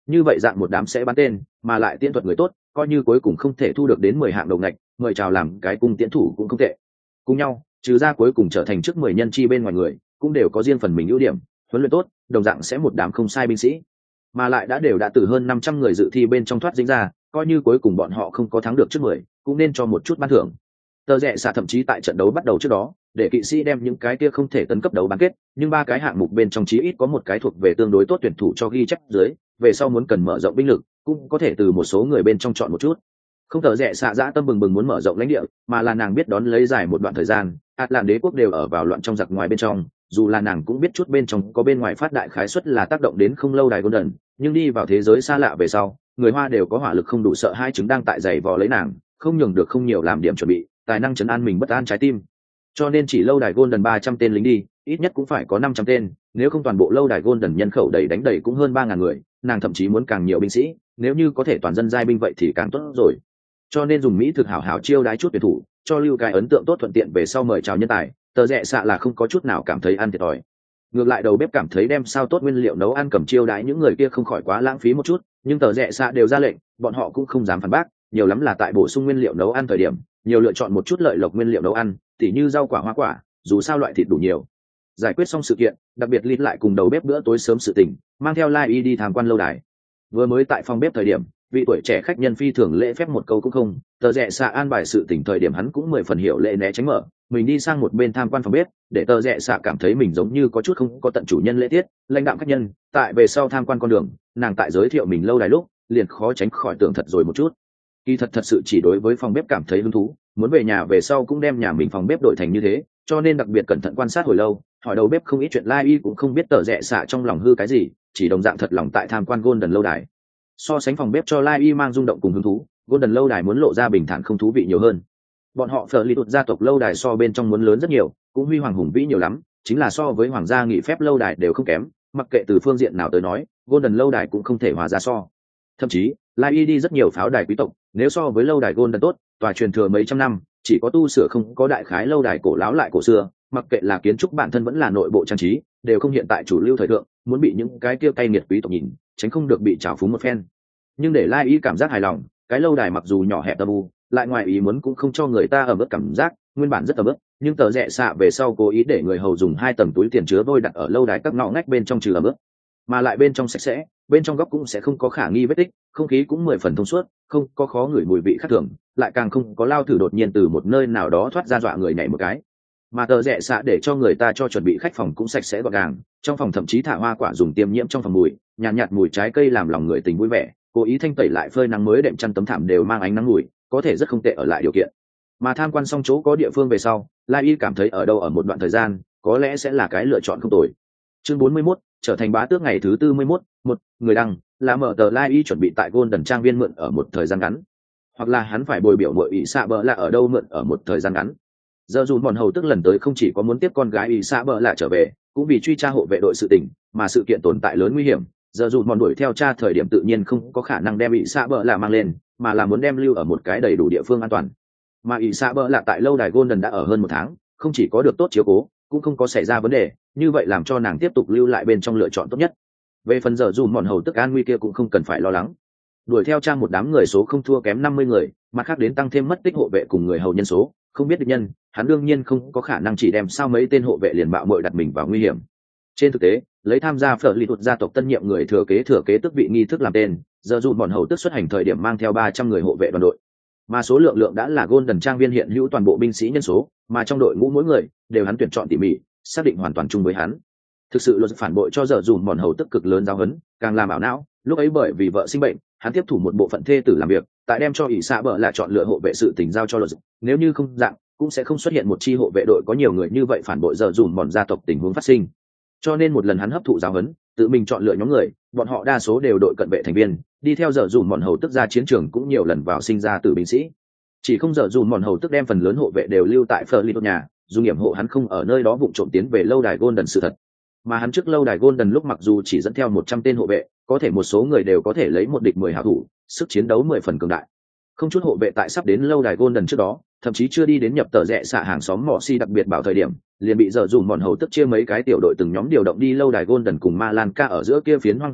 như vậy dạng một đám sẽ bắn tên mà lại tiễn thuật người tốt, coi như cuối cùng không thể thu được đến 10 hạng đầu ngạch, mời chào làm cái cung tiễn thủ cũng không tệ. Cùng nhau trừ ra cuối cùng trở thành trước 10 nhân chi bên ngoài người cũng đều có riêng phần mình ưu điểm, huấn luyện tốt đồng dạng sẽ một đám không sai binh sĩ, mà lại đã từ hơn 500 người dự thi bên trong thoát dính ra, coi như cuối cùng bọn họ không có thắng được trước 10 cũng nên cho một chút ban thưởng. Tờ rẽ xạ thậm chí tại trận đấu bắt đầu trước đó để kỵ sĩ đem những cái kia không thể tấn cấp đấu bán kết nhưng 3 cái hạng mục bên trong chí ít có một cái thuộc về tương đối tốt tuyển thủ cho ghi chép dưới, về sau muốn cần mở rộng binh lực cũng có thể từ một số người bên trong chọn một chút. Không tờ rẽ xạ dã tâm bừng bừng muốn mở rộng lãnh địa, mà là nàng biết đón lấy dài một đoạn thời gian Atlant đế quốc đều ở vào loạn trong giặc ngoài bên trong, dù là nàng cũng biết chút bên trong có bên ngoài phát đại khái suất là tác động đến không lâu đài Golden, nhưng đi vào thế giới xa lạ về sau người Hoa đều có hỏa lực không đủ sợ hai chứng đang tại giày vò lấy nàng, không nhường được không nhiều làm điểm chuẩn bị tài năng trấn an mình bất an trái tim. Cho nên chỉ lâu đài Golden 300 tên lính đi, ít nhất cũng phải có 500 tên, nếu không toàn bộ lâu đài Golden nhân khẩu đầy đánh đầy cũng hơn 3000 người, nàng thậm chí muốn càng nhiều binh sĩ, nếu như có thể toàn dân giai binh vậy thì càng tốt rồi. Cho nên dùng Mỹ thực hảo hảo chiêu đái chút tuyển thủ, cho lưu cái ấn tượng tốt thuận tiện về sau mời chào nhân tài, tờ rẽ xạ là không có chút nào cảm thấy ăn thiệt thòi. Ngược lại đầu bếp cảm thấy đem sao tốt nguyên liệu nấu ăn cầm chiêu đái những người kia không khỏi quá lãng phí một chút, nhưng tờ rẽ xạ đều ra lệnh, bọn họ cũng không dám phản bác, nhiều lắm là tại bổ sung nguyên liệu nấu ăn thời điểm nhiều lựa chọn một chút lợi lộc nguyên liệu nấu ăn, tỉ như rau quả hoa quả, dù sao loại thịt đủ nhiều. Giải quyết xong sự kiện, đặc biệt lít lại cùng đầu bếp bữa tối sớm sự tình, mang theo Lai Y đi tham quan lâu đài. Vừa mới tại phòng bếp thời điểm, vị tuổi trẻ khách nhân phi thường lễ phép một câu cũng không, tờ rẽ xạ an bài sự tình thời điểm hắn cũng 10 phần hiểu lễ né tránh mở, mình đi sang một bên tham quan phòng bếp, để tờ rẽ xạ cảm thấy mình giống như có chút không có tận chủ nhân lễ tiết, lãnh đạm khách nhân. Tại về sau tham quan con đường, nàng tại giới thiệu mình lâu đài lúc, liền khó tránh khỏi tưởng thật rồi một chút. Kỳ thật sự chỉ đối với phòng bếp cảm thấy hứng thú, muốn về nhà về sau cũng đem nhà mình phòng bếp đổi thành như thế, cho nên đặc biệt cẩn thận quan sát hồi lâu, hỏi đầu bếp không ít chuyện Lai Y cũng không biết tờ rẽ xạ trong lòng hư cái gì, chỉ đồng dạng thật lòng tại tham quan Golden lâu đài. So sánh phòng bếp cho Lai Y mang rung động cùng hứng thú, Golden lâu đài muốn lộ ra bình thản không thú vị nhiều hơn. Bọn họ phở lì tụt gia tộc lâu đài so bên trong muốn lớn rất nhiều, cũng huy hoàng hùng vĩ nhiều lắm, chính là so với hoàng gia nghị phép lâu đài đều không kém, mặc kệ từ phương diện nào tới nói, Golden lâu đài cũng không thể hòa ra so. Thậm chí, Lai Y đi rất nhiều pháo đài quý tộc, nếu so với lâu đài Golden tốt, tòa truyền thừa mấy trăm năm, chỉ có tu sửa không có đại khái lâu đài cổ lão lại cổ xưa, mặc kệ là kiến trúc bản thân vẫn là nội bộ trang trí, đều không hiện tại chủ lưu thời thượng, muốn bị những cái kia cay nghiệt quý tộc nhìn, tránh không được bị trào phúng một phen. Nhưng để Lai Y cảm giác hài lòng, cái lâu đài mặc dù nhỏ hẹp tơ bu, lại ngoài ý muốn cũng không cho người ta ở mức cảm giác, nguyên bản rất ở mức, nhưng tờ rẽ xạ về sau cố ý để người hầu dùng 2 tầng túi tiền chứa vôi đặt ở lâu đài các ngõ ngách bên trong trừ ở mức, mà lại bên trong sạch sẽ, bên trong góc cũng sẽ không có khả nghi vết tích, không khí cũng 10 phần thông suốt, không có khó ngửi mùi vị khác thường, lại càng không có lao thử đột nhiên từ một nơi nào đó thoát ra dọa người nhảy một cái. Mà tờ rẽ xạ để cho người ta cho chuẩn bị khách phòng cũng sạch sẽ gọn gàng, trong phòng thậm chí thả hoa quả dùng tiêm nhiễm trong phòng mùi, nhạt mùi trái cây làm lòng người tình vui vẻ, cố ý thanh tẩy lại phơi nắng mới đệm chăn tấm thảm đều mang ánh nắng mùi, có thể rất không tệ ở lại điều kiện. Mà tham quan xong chỗ có địa phương về sau, Lai Y cảm thấy ở đâu ở một đoạn thời gian, có lẽ sẽ là cái lựa chọn không tồi. Chương 41, trở thành bá tước ngày thứ 41, một người đăng là mở tờ Lai Y chuẩn bị tại Golden trang viên mượn ở một thời gian ngắn, hoặc là hắn phải bồi biểu muội ỷ xạ bờ là ở đâu mượn ở một thời gian ngắn. Giờ dù bọn hầu tức lần tới không chỉ có muốn tiếp con gái ỷ xạ bờ là trở về, cũng vì truy tra hộ vệ đội sự tình, mà sự kiện tồn tại lớn nguy hiểm. Giờ dù bọn đuổi theo cha thời điểm tự nhiên không có khả năng đem ỷ xạ bờ là mang lên, mà là muốn đem lưu ở một cái đầy đủ địa phương an toàn. Mà ỷ xạ bờ là tại lâu đài Golden đã ở hơn 1 tháng, không chỉ có được tốt chiếu cố, cũng không có xảy ra vấn đề, như vậy làm cho nàng tiếp tục lưu lại bên trong lựa chọn tốt nhất. Về phần giờ dù bọn hầu tức an nguy kia cũng không cần phải lo lắng, đuổi theo cha một đám người số không thua kém 50 người, mặt khác đến tăng thêm mất tích hộ vệ cùng người hầu nhân số, không biết địch nhân, hắn đương nhiên không có khả năng chỉ đem sao mấy tên hộ vệ liền bạo muội đặt mình vào nguy hiểm. Trên thực tế, lấy tham gia phở lì tụt gia tộc tân nhiệm người thừa kế tước vị nghi thức làm tên, giờ dù bọn hầu tức xuất hành thời điểm mang theo 300 người hộ vệ đoàn đội, mà số lượng đã là Golden trang viên hiện hữu toàn bộ binh sĩ nhân số, mà trong đội ngũ mỗi người đều hắn tuyển chọn tỉ mỉ, xác định hoàn toàn chung với hắn. Thực sự luật phản bội cho giờ dù bọn hầu tức cực lớn giáo huấn, càng làm ảo não. Lúc ấy bởi vì vợ sinh bệnh, hắn tiếp thủ một bộ phận thê tử làm việc, tại đem cho ỷ xạ bờ là chọn lựa hộ vệ sự tình giao cho luật, nếu như không dạng cũng sẽ không xuất hiện một chi hộ vệ đội có nhiều người như vậy phản bội giờ dùm bọn gia tộc tình huống phát sinh. Cho nên một lần hắn hấp thụ giáo huấn, tự mình chọn lựa nhóm người, bọn họ đa số đều đội cận vệ thành viên, đi theo giờ dùm bọn hầu tức ra chiến trường cũng nhiều lần vào sinh ra từ binh sĩ. Chỉ không giờ dùm bọn hầu tức đem phần lớn hộ vệ đều lưu tại Fleur nhà, dù nghiệm hộ hắn không ở nơi đó vụng trộm tiến về lâu đài Golden sự thật. Mà hắn trước lâu đài Golden lúc mặc dù chỉ dẫn theo 100 tên hộ vệ, có thể một số người đều có thể lấy một địch 10 hảo thủ, sức chiến đấu 10 phần cường đại. Không chút hộ vệ tại sắp đến lâu đài Golden trước đó, thậm chí chưa đi đến nhập tờ rẽ xạ hàng xóm mỏ si đặc biệt bảo thời điểm, liền bị giờ dùm bọn hầu tức chia mấy cái tiểu đội từng nhóm điều động đi lâu đài Golden cùng Ma Lan Ca ở giữa kia phiến hoang dã,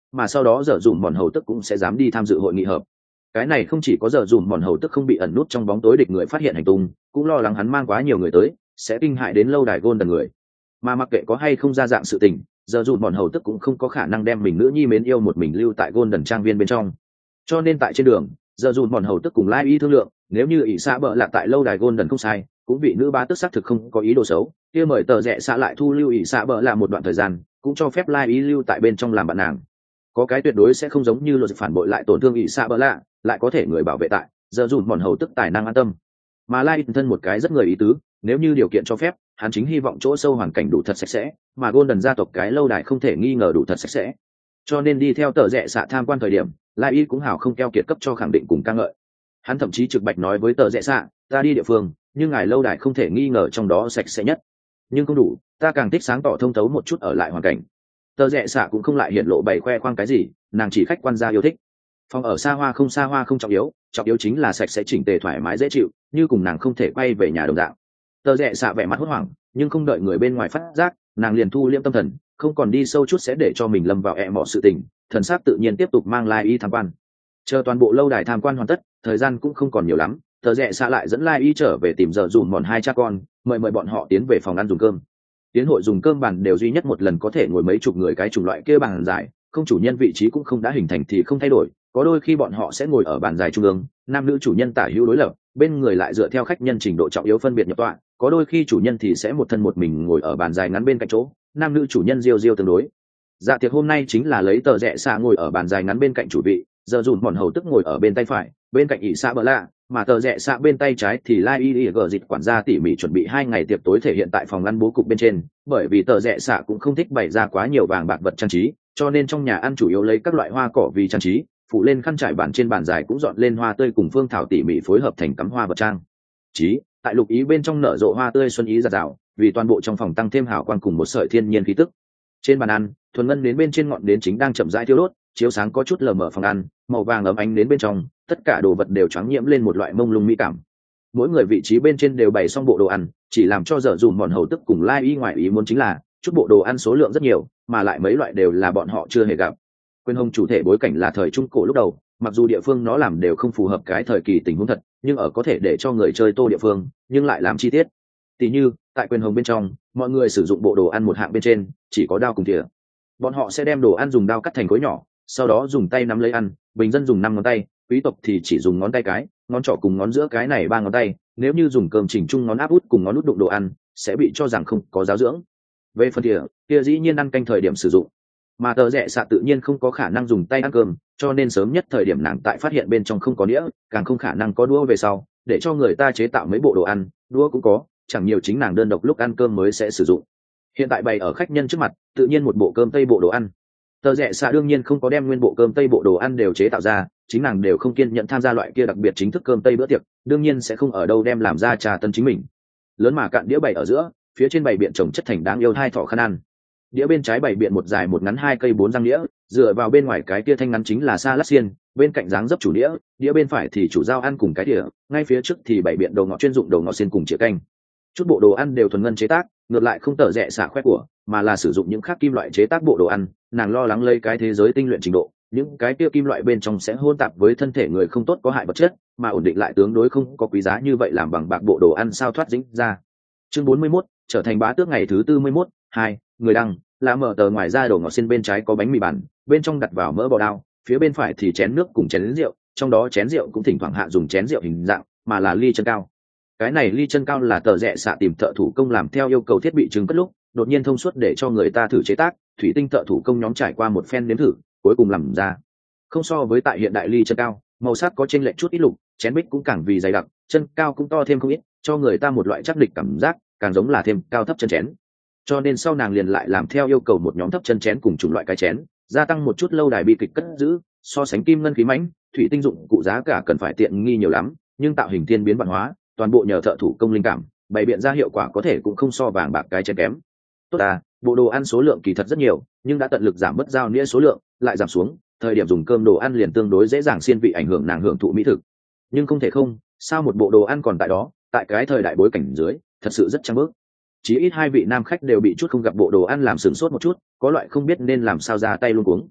mà sau đó giờ dùm mòn hầu tức cũng sẽ dám đi tham dự hội nghị họp. Cái này không chỉ có giờ dùm mòn hầu tức không bị ẩn nút trong bóng tối địch người phát hiện hành tung, cũng lo lắng hắn mang quá nhiều người tới sẽ kinh hại đến lâu đài Golden người. Mà mặc kệ có hay không ra dạng sự tình, giờ dùm mòn hầu tức cũng không có khả năng đem mình nữ nhi mến yêu một mình lưu tại Golden trang viên bên trong. Cho nên tại trên đường, giờ dùm mòn hầu tức cùng Lai Y thương lượng, nếu như ỷ xạ bợ lạ tại lâu đài Golden không sai, cũng vị nữ bá tức xác thực không có ý đồ xấu, kia mời tờ rẽ xạ lại thu lưu ỷ xạ bợ lạ một đoạn thời gian, cũng cho phép Lai Y lưu tại bên trong làm bạn nàng. Có cái tuyệt đối sẽ không giống như luật phản bội lại tổn thương ỷ xạ bợ lạ, lại có thể người bảo vệ tại, giờ dùm mòn hầu tức tài năng an tâm. Mà Lai Y thân một cái rất người ý tứ, nếu như điều kiện cho phép, hắn chính hy vọng chỗ sâu hoàn cảnh đủ thật sạch sẽ, mà Golden gia tộc cái lâu đài không thể nghi ngờ đủ thật sạch sẽ. Cho nên đi theo tờ rẽ xạ tham quan thời điểm, Lai Y cũng hào không keo kiệt cấp cho khẳng định cùng ca ngợi. Hắn thậm chí trực bạch nói với tờ rẽ xạ, ta đi địa phương, nhưng ngài lâu đài không thể nghi ngờ trong đó sạch sẽ nhất. Nhưng không đủ, ta càng thích sáng tỏ thông thấu một chút ở lại hoàn cảnh. Tờ rẽ xạ cũng không lại hiện lộ bày khoe khoang cái gì, nàng chỉ khách quan gia yêu thích. Phòng ở xa hoa không trọng yếu chính là sạch sẽ chỉnh tề thoải mái dễ chịu, như cùng nàng không thể quay về nhà đồng dạng. Tờ rẽ xạ vẻ mặt hốt hoảng, nhưng không đợi người bên ngoài phát giác, nàng liền thu liễm tâm thần, không còn đi sâu chút sẽ để cho mình lâm vào mọ sự tình, thần sắc tự nhiên tiếp tục mang Lai Y tham quan. Chờ toàn bộ lâu đài tham quan hoàn tất, thời gian cũng không còn nhiều lắm, tờ rẽ xạ lại dẫn Lai Y trở về tìm giờ dùm mòn hai cha con, mời bọn họ tiến về phòng ăn dùng cơm. Tiến hội dùng cơm bàn đều duy nhất một lần có thể ngồi mấy chục người cái chủng loại kia bàn dài, không chủ nhân vị trí cũng không đã hình thành thì không thay đổi, có đôi khi bọn họ sẽ ngồi ở bàn dài trung ương, nam nữ chủ nhân tả hữu đối lập, bên người lại dựa theo khách nhân trình độ trọng yếu phân biệt nhập tọa, có đôi khi chủ nhân thì sẽ một thân một mình ngồi ở bàn dài ngắn bên cạnh chỗ, nam nữ chủ nhân riêu tương đối. Dạ tiệc hôm nay chính là lấy tờ rẽ xạ ngồi ở bàn dài ngắn bên cạnh chủ vị, giờ dùn mòn hầu tức ngồi ở bên tay phải, bên cạnh ỷ xạ bợ lạ, mà tờ rẽ xạ bên tay trái thì Lai Y gờ dịch quản gia tỉ mỉ chuẩn bị 2 ngày tiệc tối thể hiện tại phòng ăn bố cục bên trên, bởi vì tờ rẽ xạ cũng không thích bày ra quá nhiều vàng bạc vật trang trí, cho nên trong nhà ăn chủ yếu lấy các loại hoa cỏ vì trang trí, phủ lên khăn trải bàn trên bàn dài cũng dọn lên hoa tươi cùng phương thảo tỉ mỉ phối hợp thành cắm hoa vật trang trí, tại lục ý bên trong nở rộ hoa tươi xuân ý rạt rào, vì toàn bộ trong phòng tăng thêm hào quang cùng một sợi thiên nhiên khí tức. Trên bàn ăn, thuần ngân đến bên trên ngọn đến chính đang chậm rãi thiêu đốt, chiếu sáng có chút lờ mờ phòng ăn, màu vàng ấm ánh đến bên trong, tất cả đồ vật đều choáng nhiễm lên một loại mông lung mỹ cảm. Mỗi người vị trí bên trên đều bày xong bộ đồ ăn, chỉ làm cho dở dùm mòn hầu tức cùng Lai Y ngoài ý muốn chính là chút bộ đồ ăn số lượng rất nhiều, mà lại mấy loại đều là bọn họ chưa hề gặp. Quyền hồng chủ thể bối cảnh là thời trung cổ lúc đầu, mặc dù địa phương nó làm đều không phù hợp cái thời kỳ tình huống thật, nhưng ở có thể để cho người chơi tô địa phương, nhưng lại làm chi tiết. Tỷ như tại quyền hồng bên trong, mọi người sử dụng bộ đồ ăn một hạng bên trên chỉ có dao cùng thìa, bọn họ sẽ đem đồ ăn dùng dao cắt thành khối nhỏ, sau đó dùng tay nắm lấy ăn, bình dân dùng 5 ngón tay, quý tộc thì chỉ dùng ngón tay cái, ngón trỏ cùng ngón giữa cái này 3 ngón tay, nếu như dùng cơm chỉnh chung ngón áp út cùng ngón út đụng đồ ăn sẽ bị cho rằng không có giáo dưỡng. Về phần thìa dĩ nhiên ăn canh thời điểm sử dụng, mà tờ rẽ xạ tự nhiên không có khả năng dùng tay ăn cơm, cho nên sớm nhất thời điểm nàng tại phát hiện bên trong không có đĩa, càng không khả năng có đũa về sau để cho người ta chế tạo mấy bộ đồ ăn, đũa cũng có, chẳng nhiều chính nàng đơn độc lúc ăn cơm mới sẽ sử dụng. Hiện tại bày ở khách nhân trước mặt tự nhiên một bộ cơm tây bộ đồ ăn, tờ rẽ xạ đương nhiên không có đem nguyên bộ cơm tây bộ đồ ăn đều chế tạo ra, chính nàng đều không kiên nhẫn tham gia loại kia đặc biệt chính thức cơm tây bữa tiệc, đương nhiên sẽ không ở đâu đem làm ra trà tân chính mình. Lớn mà cạn đĩa bày ở giữa, phía trên bày biện trồng chất thành đáng yêu 2 thỏ khăn ăn. Đĩa bên trái bày biện một dài một ngắn 2 cây 4 răng đĩa, dựa vào bên ngoài cái kia thanh ngắn chính là salad xiên, bên cạnh dáng dấp chủ đĩa bên phải thì chủ dao ăn cùng cái đĩa, ngay phía trước thì bày biện đồ ngọt chuyên dụng đồ ngọt xiên cùng chĩa canh. Chút bộ đồ ăn đều thuần ngân chế tác, ngược lại không tở rẻ xả khoét của, mà là sử dụng những khác kim loại chế tác bộ đồ ăn, nàng lo lắng lấy cái thế giới tinh luyện trình độ, những cái kia kim loại bên trong sẽ hôn tạp với thân thể người không tốt có hại vật chất, mà ổn định lại tương đối không có quý giá như vậy làm bằng bạc bộ đồ ăn sao thoát dính ra. Chương 41, trở thành bá tước ngày thứ 41, 2, người đăng, là mở tờ ngoài ra đồ ngọt xiên bên trái có bánh mì bản, bên trong đặt vào mỡ bò đao, phía bên phải thì chén nước cùng chén rượu, trong đó chén rượu cũng thỉnh thoảng hạ dùng chén rượu hình dạng, mà là ly chân cao. Cái này ly chân cao là tờ rẽ xạ tìm thợ thủ công làm theo yêu cầu thiết bị trứng cất lúc, đột nhiên thông suốt để cho người ta thử chế tác, thủy tinh thợ thủ công nhóm trải qua một phen nếm thử, cuối cùng làm ra. Không so với tại hiện đại ly chân cao, màu sắc có chênh lệch chút ít lục, chén bích cũng càng vì dày đặc, chân cao cũng to thêm không ít, cho người ta một loại chắc địch cảm giác, càng giống là thêm cao thấp chân chén. Cho nên sau nàng liền lại làm theo yêu cầu một nhóm thấp chân chén cùng chủng loại cái chén, gia tăng một chút lâu đài bi kịch cất giữ, so sánh kim ngân khí mãnh, thủy tinh dụng cụ giá cả cần phải tiện nghi nhiều lắm, nhưng tạo hình thiên biến văn hóa, toàn bộ nhờ thợ thủ công linh cảm, bày biện ra hiệu quả có thể cũng không so vàng bạc cái chén kém. Tốt à, bộ đồ ăn số lượng kỳ thật rất nhiều, nhưng đã tận lực giảm bớt giao nghĩa số lượng, lại giảm xuống, thời điểm dùng cơm đồ ăn liền tương đối dễ dàng xiên vị ảnh hưởng nàng hưởng thụ mỹ thực. Nhưng không thể không, sao một bộ đồ ăn còn tại đó, tại cái thời đại bối cảnh dưới, thật sự rất trăng bước. Chỉ ít 2 vị nam khách đều bị chút không gặp bộ đồ ăn làm sửng sốt một chút, có loại không biết nên làm sao ra tay luôn cuống.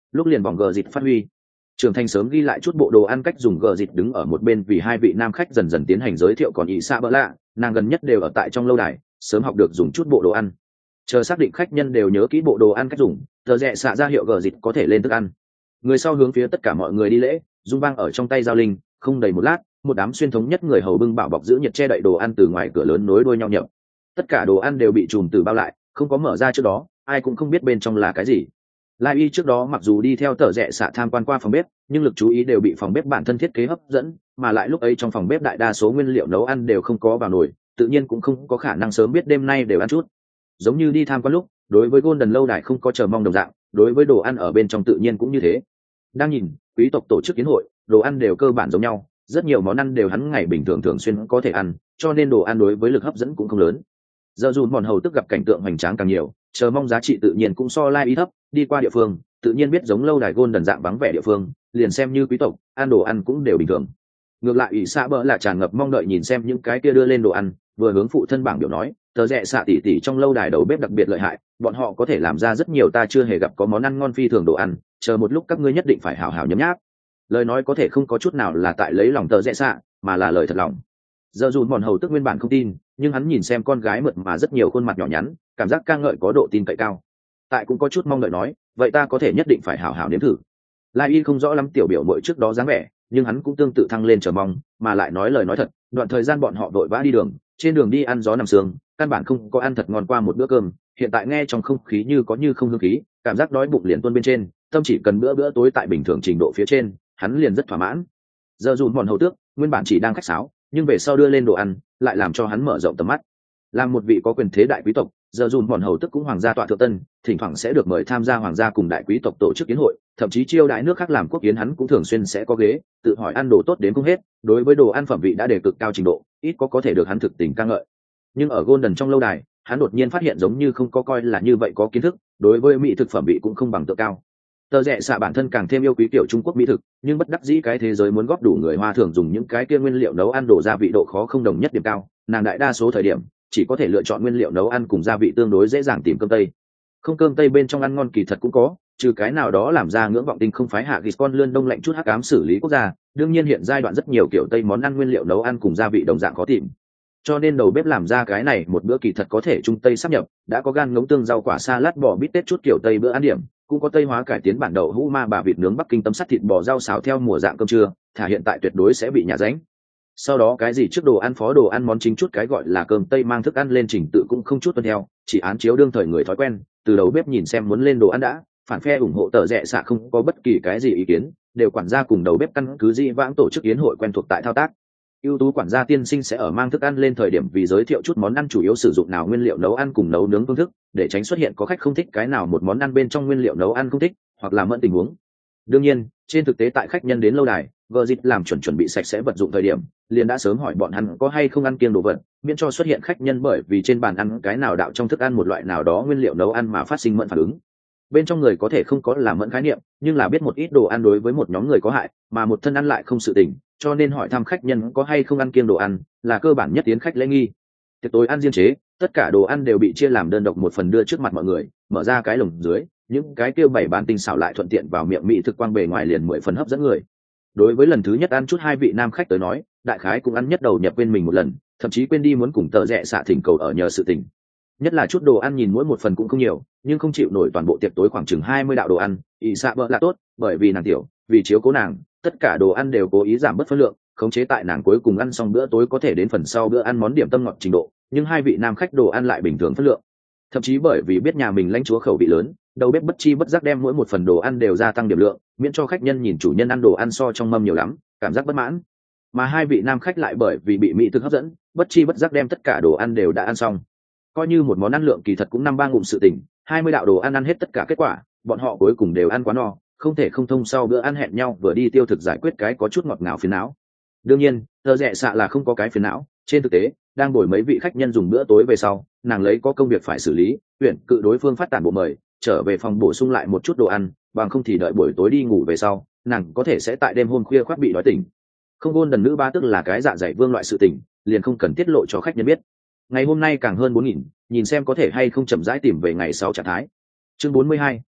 lúc liền vòng gờ dịt phát huy. Trường Thành sớm ghi lại chút bộ đồ ăn cách dùng gờ dịt đứng ở một bên vì hai vị nam khách dần dần tiến hành giới thiệu, còn ỷ xạ bỡ lạ nàng gần nhất đều ở tại trong lâu đài sớm học được dùng chút bộ đồ ăn. Chờ xác định khách nhân đều nhớ kỹ bộ đồ ăn cách dùng, tờ rẽ xạ ra hiệu gờ dịt có thể lên thức ăn. Người sau hướng phía tất cả mọi người đi lễ, rung vang ở trong tay giao linh, không đầy một lát một đám xuyên thống nhất người hầu bưng bảo bọc giữ nhiệt che đậy đồ ăn từ ngoài cửa lớn nối đuôi nhau nhập. Tất cả đồ ăn đều bị trùm từ bao lại, không có mở ra trước đó ai cũng không biết bên trong là cái gì. Lai Y trước đó mặc dù đi theo tờ rẽ xạ tham quan qua phòng bếp, nhưng lực chú ý đều bị phòng bếp bản thân thiết kế hấp dẫn, mà lại lúc ấy trong phòng bếp đại đa số nguyên liệu nấu ăn đều không có vào nồi, tự nhiên cũng không có khả năng sớm biết đêm nay đều ăn chút. Giống như đi tham quan lúc, đối với Golden lâu đài không có chờ mong đồng dạng, đối với đồ ăn ở bên trong tự nhiên cũng như thế. Đang nhìn, quý tộc tổ chức kiến hội, đồ ăn đều cơ bản giống nhau, rất nhiều món ăn đều hắn ngày bình thường thường xuyên có thể ăn, cho nên đồ ăn đối với lực hấp dẫn cũng không lớn. Giờ dù bọn hầu tức gặp cảnh tượng hoành tráng càng nhiều, chờ mong giá trị tự nhiên cũng so Lai Y thấp, đi qua địa phương, tự nhiên biết giống lâu đài Golden dạng vắng vẻ địa phương, liền xem như quý tộc, ăn đồ ăn cũng đều bình thường. Ngược lại ỷ xạ bỡ là tràn ngập mong đợi nhìn xem những cái kia đưa lên đồ ăn, vừa hướng phụ thân bảng biểu nói, tờ rẽ xạ tỉ tỉ trong lâu đài đầu bếp đặc biệt lợi hại, bọn họ có thể làm ra rất nhiều ta chưa hề gặp có món ăn ngon phi thường đồ ăn, chờ một lúc các ngươi nhất định phải hào hào nhấm nháp. Lời nói có thể không có chút nào là tại lấy lòng tờ rẽ xạ, mà là lời thật lòng. Giờ dù bọn hầu tức nguyên bản không tin, nhưng hắn nhìn xem con gái mượt mà rất nhiều khuôn mặt nhỏ nhắn, cảm giác ca ngợi có độ tin cậy cao. Tại cũng có chút mong đợi nói, vậy ta có thể nhất định phải hào hào nếm thử. Lai Y không rõ lắm tiểu biểu muội trước đó dáng vẻ, nhưng hắn cũng tương tự thăng lên chờ mong, mà lại nói lời nói thật, đoạn thời gian bọn họ vội vã đi đường, trên đường đi ăn gió nằm sương, căn bản không có ăn thật ngon qua một bữa cơm, hiện tại nghe trong không khí như có như không hương khí, cảm giác đói bụng liền tuôn bên trên, tâm chỉ cần bữa tối tại bình thường trình độ phía trên, hắn liền rất thỏa mãn. Giờ dùn bọn hầu tước, nguyên bản chỉ đang khách sáo, nhưng về sau đưa lên đồ ăn, lại làm cho hắn mở rộng tầm mắt. Làm một vị có quyền thế đại quý tộc, giờ dùn bọn hầu tức cũng hoàng gia tọa thượng tân, thỉnh thoảng sẽ được mời tham gia hoàng gia cùng đại quý tộc tổ chức kiến hội, thậm chí chiêu đãi nước khác làm quốc kiến hắn cũng thường xuyên sẽ có ghế, tự hỏi ăn đồ tốt đến không hết, đối với đồ ăn phẩm vị đã đề cực cao trình độ, ít có thể được hắn thực tình ca ngợi. Nhưng ở Golden trong lâu đài, hắn đột nhiên phát hiện giống như không có coi là như vậy có kiến thức, đối với mỹ thực phẩm vị cũng không bằng tự cao. Tờ rẽ xạ bản thân càng thêm yêu quý kiểu Trung Quốc mỹ thực, nhưng bất đắc dĩ cái thế giới muốn góp đủ người Hoa thường dùng những cái kia nguyên liệu nấu ăn đổ gia vị độ khó không đồng nhất điểm cao, nàng đại đa số thời điểm chỉ có thể lựa chọn nguyên liệu nấu ăn cùng gia vị tương đối dễ dàng tìm cơm tây. Không cơm tây bên trong ăn ngon kỳ thật cũng có, trừ cái nào đó làm ra ngưỡng vọng tinh không phái hạ ghi con lươn đông lạnh chút hắc ám xử lý quốc gia, đương nhiên hiện giai đoạn rất nhiều kiểu tây món ăn nguyên liệu nấu ăn cùng gia vị đồng dạng khó tìm. Cho nên đầu bếp làm ra cái này một bữa kỳ thật có thể trung tây sắp nhập, đã có gan ngỗng tương rau quả salad bò bít tết chút kiểu tây bữa ăn điểm, cũng có tây hóa cải tiến bản đậu hũ ma bà vịt nướng Bắc Kinh tấm sắt thịt bò rau xào theo mùa dạng cơm trưa, thả hiện tại tuyệt đối sẽ bị nhà ránh. Sau đó cái gì trước đồ ăn phó đồ ăn món chính chút cái gọi là cơm tây mang thức ăn lên trình tự cũng không chút tuân theo, chỉ án chiếu đương thời người thói quen, từ đầu bếp nhìn xem muốn lên đồ ăn đã, phản phe ủng hộ tờ rẽ xạ không có bất kỳ cái gì ý kiến, đều quản gia cùng đầu bếp căn cứ di vãng tổ chức yến hội quen thuộc tại thao tác. Ưu tú quản gia tiên sinh sẽ ở mang thức ăn lên thời điểm vì giới thiệu chút món ăn chủ yếu sử dụng nào nguyên liệu nấu ăn cùng nấu nướng phương thức, để tránh xuất hiện có khách không thích cái nào một món ăn bên trong nguyên liệu nấu ăn không thích, hoặc là mẫn tình huống. Đương nhiên, trên thực tế tại khách nhân đến lâu đài, vợ dịch làm chuẩn bị sạch sẽ vật dụng thời điểm, liền đã sớm hỏi bọn hắn có hay không ăn kiêng đồ vật, miễn cho xuất hiện khách nhân bởi vì trên bàn ăn cái nào đạo trong thức ăn một loại nào đó nguyên liệu nấu ăn mà phát sinh mẫn phản ứng. Bên trong người có thể không có là mẫn khái niệm, nhưng là biết một ít đồ ăn đối với một nhóm người có hại, mà một thân ăn lại không sự tình, cho nên hỏi thăm khách nhân có hay không ăn kiêng đồ ăn là cơ bản nhất tiến khách lễ nghi. Tiệc tối ăn riêng chế, tất cả đồ ăn đều bị chia làm đơn độc một phần đưa trước mặt mọi người, mở ra cái lồng dưới, những cái tiêu bảy bán tinh xảo lại thuận tiện vào miệng mỹ thực quang bề ngoài liền 10 phần hấp dẫn người. Đối với lần thứ nhất ăn chút hai vị nam khách tới nói, đại khái cũng ăn nhất đầu nhập quên mình một lần, thậm chí quên đi muốn cùng tờ rẽ xạ thỉnh cầu ở nhờ sự tình. Nhất là chút đồ ăn nhìn mỗi một phần cũng không nhiều, nhưng không chịu nổi toàn bộ tiệc tối khoảng chừng 20 đạo đồ ăn, ỷ xạ bỡ là tốt, bởi vì nàng tiểu, vì chiếu cố nàng, tất cả đồ ăn đều cố ý giảm bớt phân lượng, khống chế tại nàng cuối cùng ăn xong bữa tối có thể đến phần sau bữa ăn món điểm tâm ngọt trình độ, nhưng hai vị nam khách đồ ăn lại bình thường phân lượng. Thậm chí bởi vì biết nhà mình lãnh chúa khẩu vị lớn, đầu bếp bất chi bất giác đem mỗi một phần đồ ăn đều gia tăng điểm lượng, miễn cho khách nhân nhìn chủ nhân ăn đồ ăn so trong mâm nhiều lắm, cảm giác bất mãn. Mà hai vị nam khách lại bởi vì bị mỹ thực hấp dẫn, bất chi bất giác đem tất cả đồ ăn đều đã ăn xong. Coi như một món ăn lượng kỳ thật cũng 5-3 ngụm sự tình, 20 đạo đồ ăn ăn hết tất cả kết quả, bọn họ cuối cùng đều ăn quá no, không thể không thông sau bữa ăn hẹn nhau vừa đi tiêu thực giải quyết cái có chút ngọt ngào phiền não. Đương nhiên, tờ rẽ xạ là không có cái phiền não, trên thực tế, đang bồi mấy vị khách nhân dùng bữa tối về sau, nàng lấy có công việc phải xử lý, huyện cự đối phương phát tản bộ mời, trở về phòng bổ sung lại một chút đồ ăn, bằng không thì đợi buổi tối đi ngủ về sau, nàng có thể sẽ tại đêm hôm khuya khoác bị đói tỉnh. Không gôn đần nữ ba tức là cái dạ dày vương loại sự tình, liền không cần tiết lộ cho khách nhân biết. Ngày hôm nay càng hơn 4.000, nhìn xem có thể hay không chậm rãi tìm về ngày sau trạng thái. Chương 42,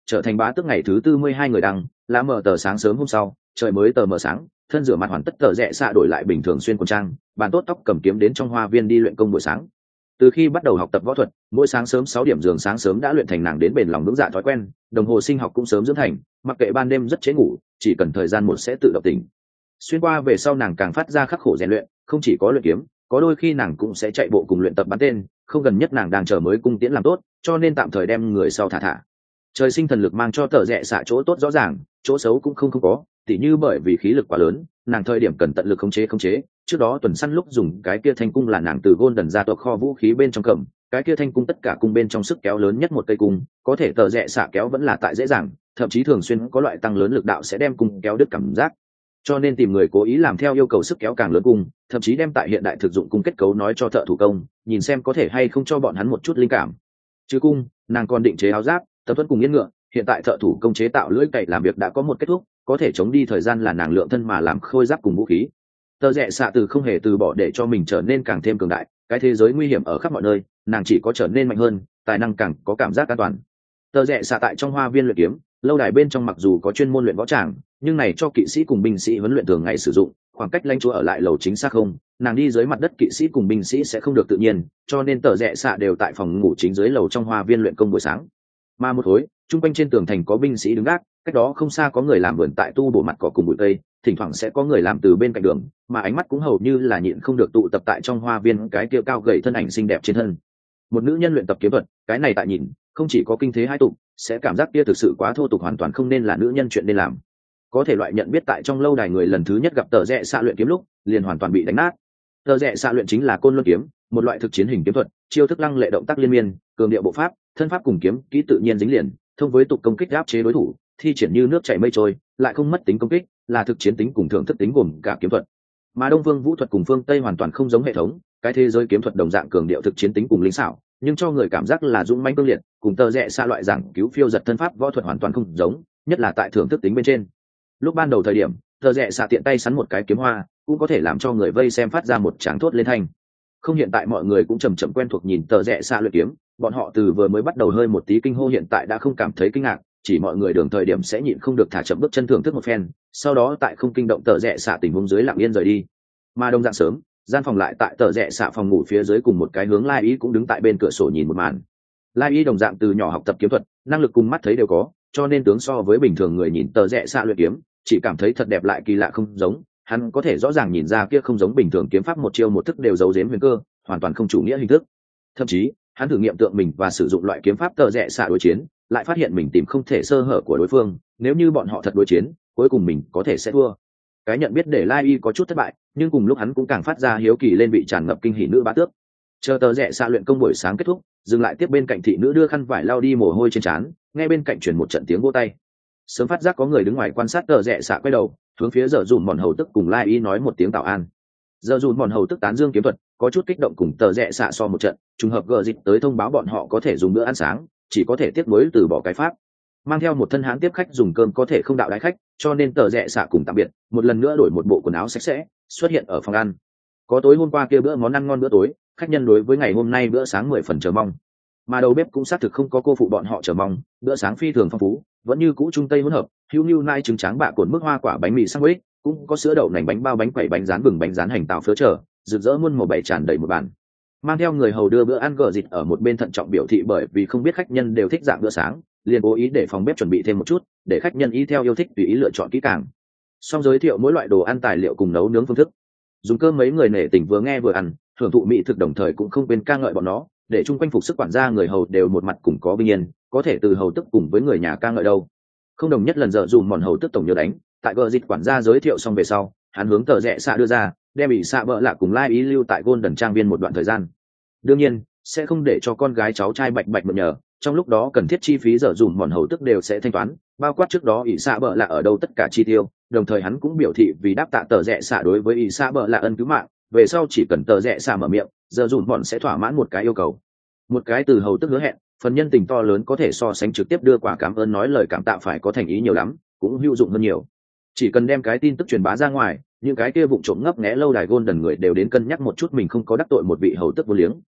trở thành bá tước ngày thứ 42 người đăng, lá mở tờ sáng sớm hôm sau, trời mới tờ mờ sáng, thân rửa mặt hoàn tất tờ rẽ xạ đổi lại bình thường xuyên quần trang, bàn tốt tóc cầm kiếm đến trong hoa viên đi luyện công buổi sáng. Từ khi bắt đầu học tập võ thuật, mỗi sáng sớm 6 điểm giường sáng sớm đã luyện thành nàng đến bền lòng vững dạ thói quen, đồng hồ sinh học cũng sớm dưỡng thành, mặc kệ ban đêm rất chế ngủ, chỉ cần thời gian một sẽ tự động tỉnh. Xuyên qua về sau nàng càng phát ra khắc khổ rèn luyện, không chỉ có luyện kiếm, có đôi khi nàng cũng sẽ chạy bộ cùng luyện tập bắn tên, không gần nhất nàng đang chờ mới cung tiễn làm tốt, cho nên tạm thời đem người sau thả thả. Trời sinh thần lực mang cho tờ rẽ xạ chỗ tốt rõ ràng, chỗ xấu cũng không có, tỉ như bởi vì khí lực quá lớn, nàng thời điểm cần tận lực khống chế. Trước đó tuần săn lúc dùng cái kia thanh cung là nàng từ Golden gia tộc kho vũ khí bên trong cầm, cái kia thanh cung tất cả cung bên trong sức kéo lớn nhất một cây cung, có thể tờ rẽ xạ kéo vẫn là tại dễ dàng, thậm chí thường xuyên có loại tăng lớn lực đạo sẽ đem cung kéo đứt cảm giác. Cho nên tìm người cố ý làm theo yêu cầu sức kéo càng lớn cung, thậm chí đem tại hiện đại thực dụng cung kết cấu nói cho thợ thủ công, nhìn xem có thể hay không cho bọn hắn một chút linh cảm. Chứ cung, nàng còn định chế áo giáp, tập tuân cùng yên ngựa, hiện tại thợ thủ công chế tạo lưỡi cày làm việc đã có một kết thúc, có thể chống đi thời gian là nàng lượng thân mà làm khôi giáp cùng vũ khí. Tờ rẽ xạ từ không hề từ bỏ để cho mình trở nên càng thêm cường đại, cái thế giới nguy hiểm ở khắp mọi nơi, nàng chỉ có trở nên mạnh hơn, tài năng càng có cảm giác an toàn. Tờ rẽ xạ tại trong hoa viên luyện kiếm, lâu đài bên trong mặc dù có chuyên môn luyện võ tràng, nhưng này cho kỵ sĩ cùng binh sĩ huấn luyện thường ngày sử dụng, khoảng cách lãnh chúa ở lại lầu chính xác không, nàng đi dưới mặt đất kỵ sĩ cùng binh sĩ sẽ không được tự nhiên, cho nên tờ rẽ xạ đều tại phòng ngủ chính dưới lầu trong hoa viên luyện công buổi sáng. Mà một khối, trung quanh trên tường thành có binh sĩ đứng gác, cách đó không xa có người làm vườn tại tu bổ mặt cỏ cùng bụi cây, thỉnh thoảng sẽ có người làm từ bên cạnh đường, mà ánh mắt cũng hầu như là nhịn không được tụ tập tại trong hoa viên cái kia cao gầy thân ảnh xinh đẹp trên thân. Một nữ nhân luyện tập kiếm thuật, cái này tại nhìn, không chỉ có kinh thế hai tục, sẽ cảm giác kia thực sự quá thô tục, hoàn toàn không nên là nữ nhân chuyện nên làm. Có thể loại nhận biết tại trong lâu đài người lần thứ nhất gặp tờ rẽ xạ luyện kiếm lúc, liền hoàn toàn bị đánh nát. Tờ rẽ xạ luyện chính là côn luân kiếm, một loại thực chiến hình kiếm thuật, chiêu thức lăng lệ, động tác liên miên, cường điệu bộ pháp, thân pháp cùng kiếm kỹ tự nhiên dính liền, thông với tục công kích áp chế đối thủ, thi triển như nước chảy mây trôi, lại không mất tính công kích, là thực chiến tính cùng thưởng thức tính gồm cả kiếm thuật. Mà Đông Phương vũ thuật cùng phương Tây hoàn toàn không giống hệ thống, cái thế giới kiếm thuật đồng dạng cường điệu thực chiến tính cùng linh xảo, nhưng cho người cảm giác là dũng mãnh cương liệt, cùng tờ rẽ xa loại giảng cứu phiêu giật thân pháp võ thuật hoàn toàn không giống, nhất là tại thưởng thức tính bên trên. Lúc ban đầu thời điểm, tờ rẽ xa tiện tay sắn một cái kiếm hoa, cũng có thể làm cho người vây xem phát ra một tràng thốt lên thanh. Không, hiện tại mọi người cũng chậm chậm quen thuộc nhìn tờ rẽ xa luyện kiếm, bọn họ từ vừa mới bắt đầu hơi một tí kinh hô hiện tại đã không cảm thấy kinh ngạc, chỉ mọi người đường thời điểm sẽ nhịn không được thả chậm bước chân thưởng thức một phen, sau đó tại không kinh động tờ rẽ xạ tình huống dưới lặng yên rời đi. Mà đông dạng sớm, gian phòng lại tại tờ rẽ xạ phòng ngủ phía dưới cùng một cái hướng Lai Ý cũng đứng tại bên cửa sổ nhìn một màn. Lai Ý đồng dạng từ nhỏ học tập kiếm thuật, năng lực cùng mắt thấy đều có, cho nên tướng so với bình thường người nhìn tờ rẽ xạ luyện kiếm, chỉ cảm thấy thật đẹp lại kỳ lạ không giống. Hắn có thể rõ ràng nhìn ra kia không giống bình thường kiếm pháp một chiêu một thức đều giấu giếm huyền cơ, hoàn toàn không chủ nghĩa hình thức. Thậm chí, hắn thử nghiệm tượng mình và sử dụng loại kiếm pháp tờ rẽ xạ đối chiến, lại phát hiện mình tìm không thể sơ hở của đối phương, nếu như bọn họ thật đối chiến, cuối cùng mình có thể sẽ thua. Cái nhận biết để Lai Y có chút thất bại, nhưng cùng lúc hắn cũng càng phát ra hiếu kỳ lên vị tràn ngập kinh hỉ nữ bá tước. Chờ tờ rẽ xạ luyện công buổi sáng kết thúc, dừng lại tiếp bên cạnh thị nữ đưa khăn vải lau đi mồ hôi trên trán, nghe bên cạnh truyền một trận tiếng vỗ tay. Sớm phát giác có người đứng ngoài quan sát, tờ rẽ xạ quay đầu, hướng phía Giờ Dùn Mòn Hầu Tức cùng Lai Y nói một tiếng tào an. Giờ Dùn Mòn Hầu Tức tán dương kiếm thuật, có chút kích động cùng tờ rẽ xạ so một trận, trùng hợp gờ dịch tới thông báo bọn họ có thể dùng bữa ăn sáng, chỉ có thể tiếp nối từ bỏ cái pháp. Mang theo một thân hãng tiếp khách dùng cơm có thể không đạo đái khách, cho nên tờ rẽ xạ cùng tạm biệt, một lần nữa đổi một bộ quần áo sạch sẽ, xuất hiện ở phòng ăn. Có tối hôm qua kia bữa món ăn ngon bữa tối, khách nhân đối với ngày hôm nay bữa sáng 10 phần chờ mong. Mà đầu bếp cũng xác thực không có cô phụ bọn họ chờ mong, bữa sáng phi thường phong phú, vẫn như cũ trung tây hỗn hợp, hữu nưu nai trứng tráng bạ cuộn mức hoa quả bánh mì sandwich, cũng có sữa đậu nành bánh bao bánh quẩy bánh rán bừng bánh rán hành tàu phớ chờ, rực rỡ muôn màu bày tràn đầy một bàn. Mang theo người hầu đưa bữa ăn gờ dịch ở một bên thận trọng biểu thị bởi vì không biết khách nhân đều thích dạng bữa sáng, liền cố ý để phòng bếp chuẩn bị thêm một chút, để khách nhân ý theo yêu thích tùy ý lựa chọn kỹ càng. Xong giới thiệu mỗi loại đồ ăn tài liệu cùng nấu nướng phương thức. Dùng cơm mấy người nể tình vừa nghe vừa ăn, hưởng thụ mỹ thực đồng thời cũng không quên ca ngợi bọn nó, để chung quanh phục sức quản gia người hầu đều một mặt cùng có bình yên, có thể từ hầu tức cùng với người nhà ca ngợi đâu. Không đồng nhất lần Giờ Dùn Mòn Hầu Tức tổng nhớ đánh, tại gờ dịch quản gia giới thiệu xong về sau, hắn hướng tờ rẽ xạ đưa ra, đem bị xạ bợ lạ cùng Lai Ý lưu tại Golden trang viên một đoạn thời gian. Đương nhiên sẽ không để cho con gái cháu trai bạch bạch mượn nhờ, trong lúc đó cần thiết chi phí Giờ Dùn Mòn Hầu Tức đều sẽ thanh toán, bao quát trước đó ỷ xạ bợ lạ ở đâu tất cả chi tiêu. Đồng thời hắn cũng biểu thị vì đáp tạ tờ rẽ xạ đối với ỷ xạ bợ lạ ân cứu mạng, về sau chỉ cần tờ rẽ xạ mở miệng, Giờ Dùn Mòn sẽ thỏa mãn một cái yêu cầu. Một cái từ hầu tức hứa hẹn, phần nhân tình to lớn có thể so sánh trực tiếp đưa quả cảm ơn nói lời cảm tạ phải có thành ý nhiều lắm, cũng hữu dụng hơn nhiều. Chỉ cần đem cái tin tức truyền bá ra ngoài, những cái kia vụng trộm ngấp nghé lâu đài Golden người đều đến cân nhắc một chút mình không có đắc tội một vị hầu tức vô liếng.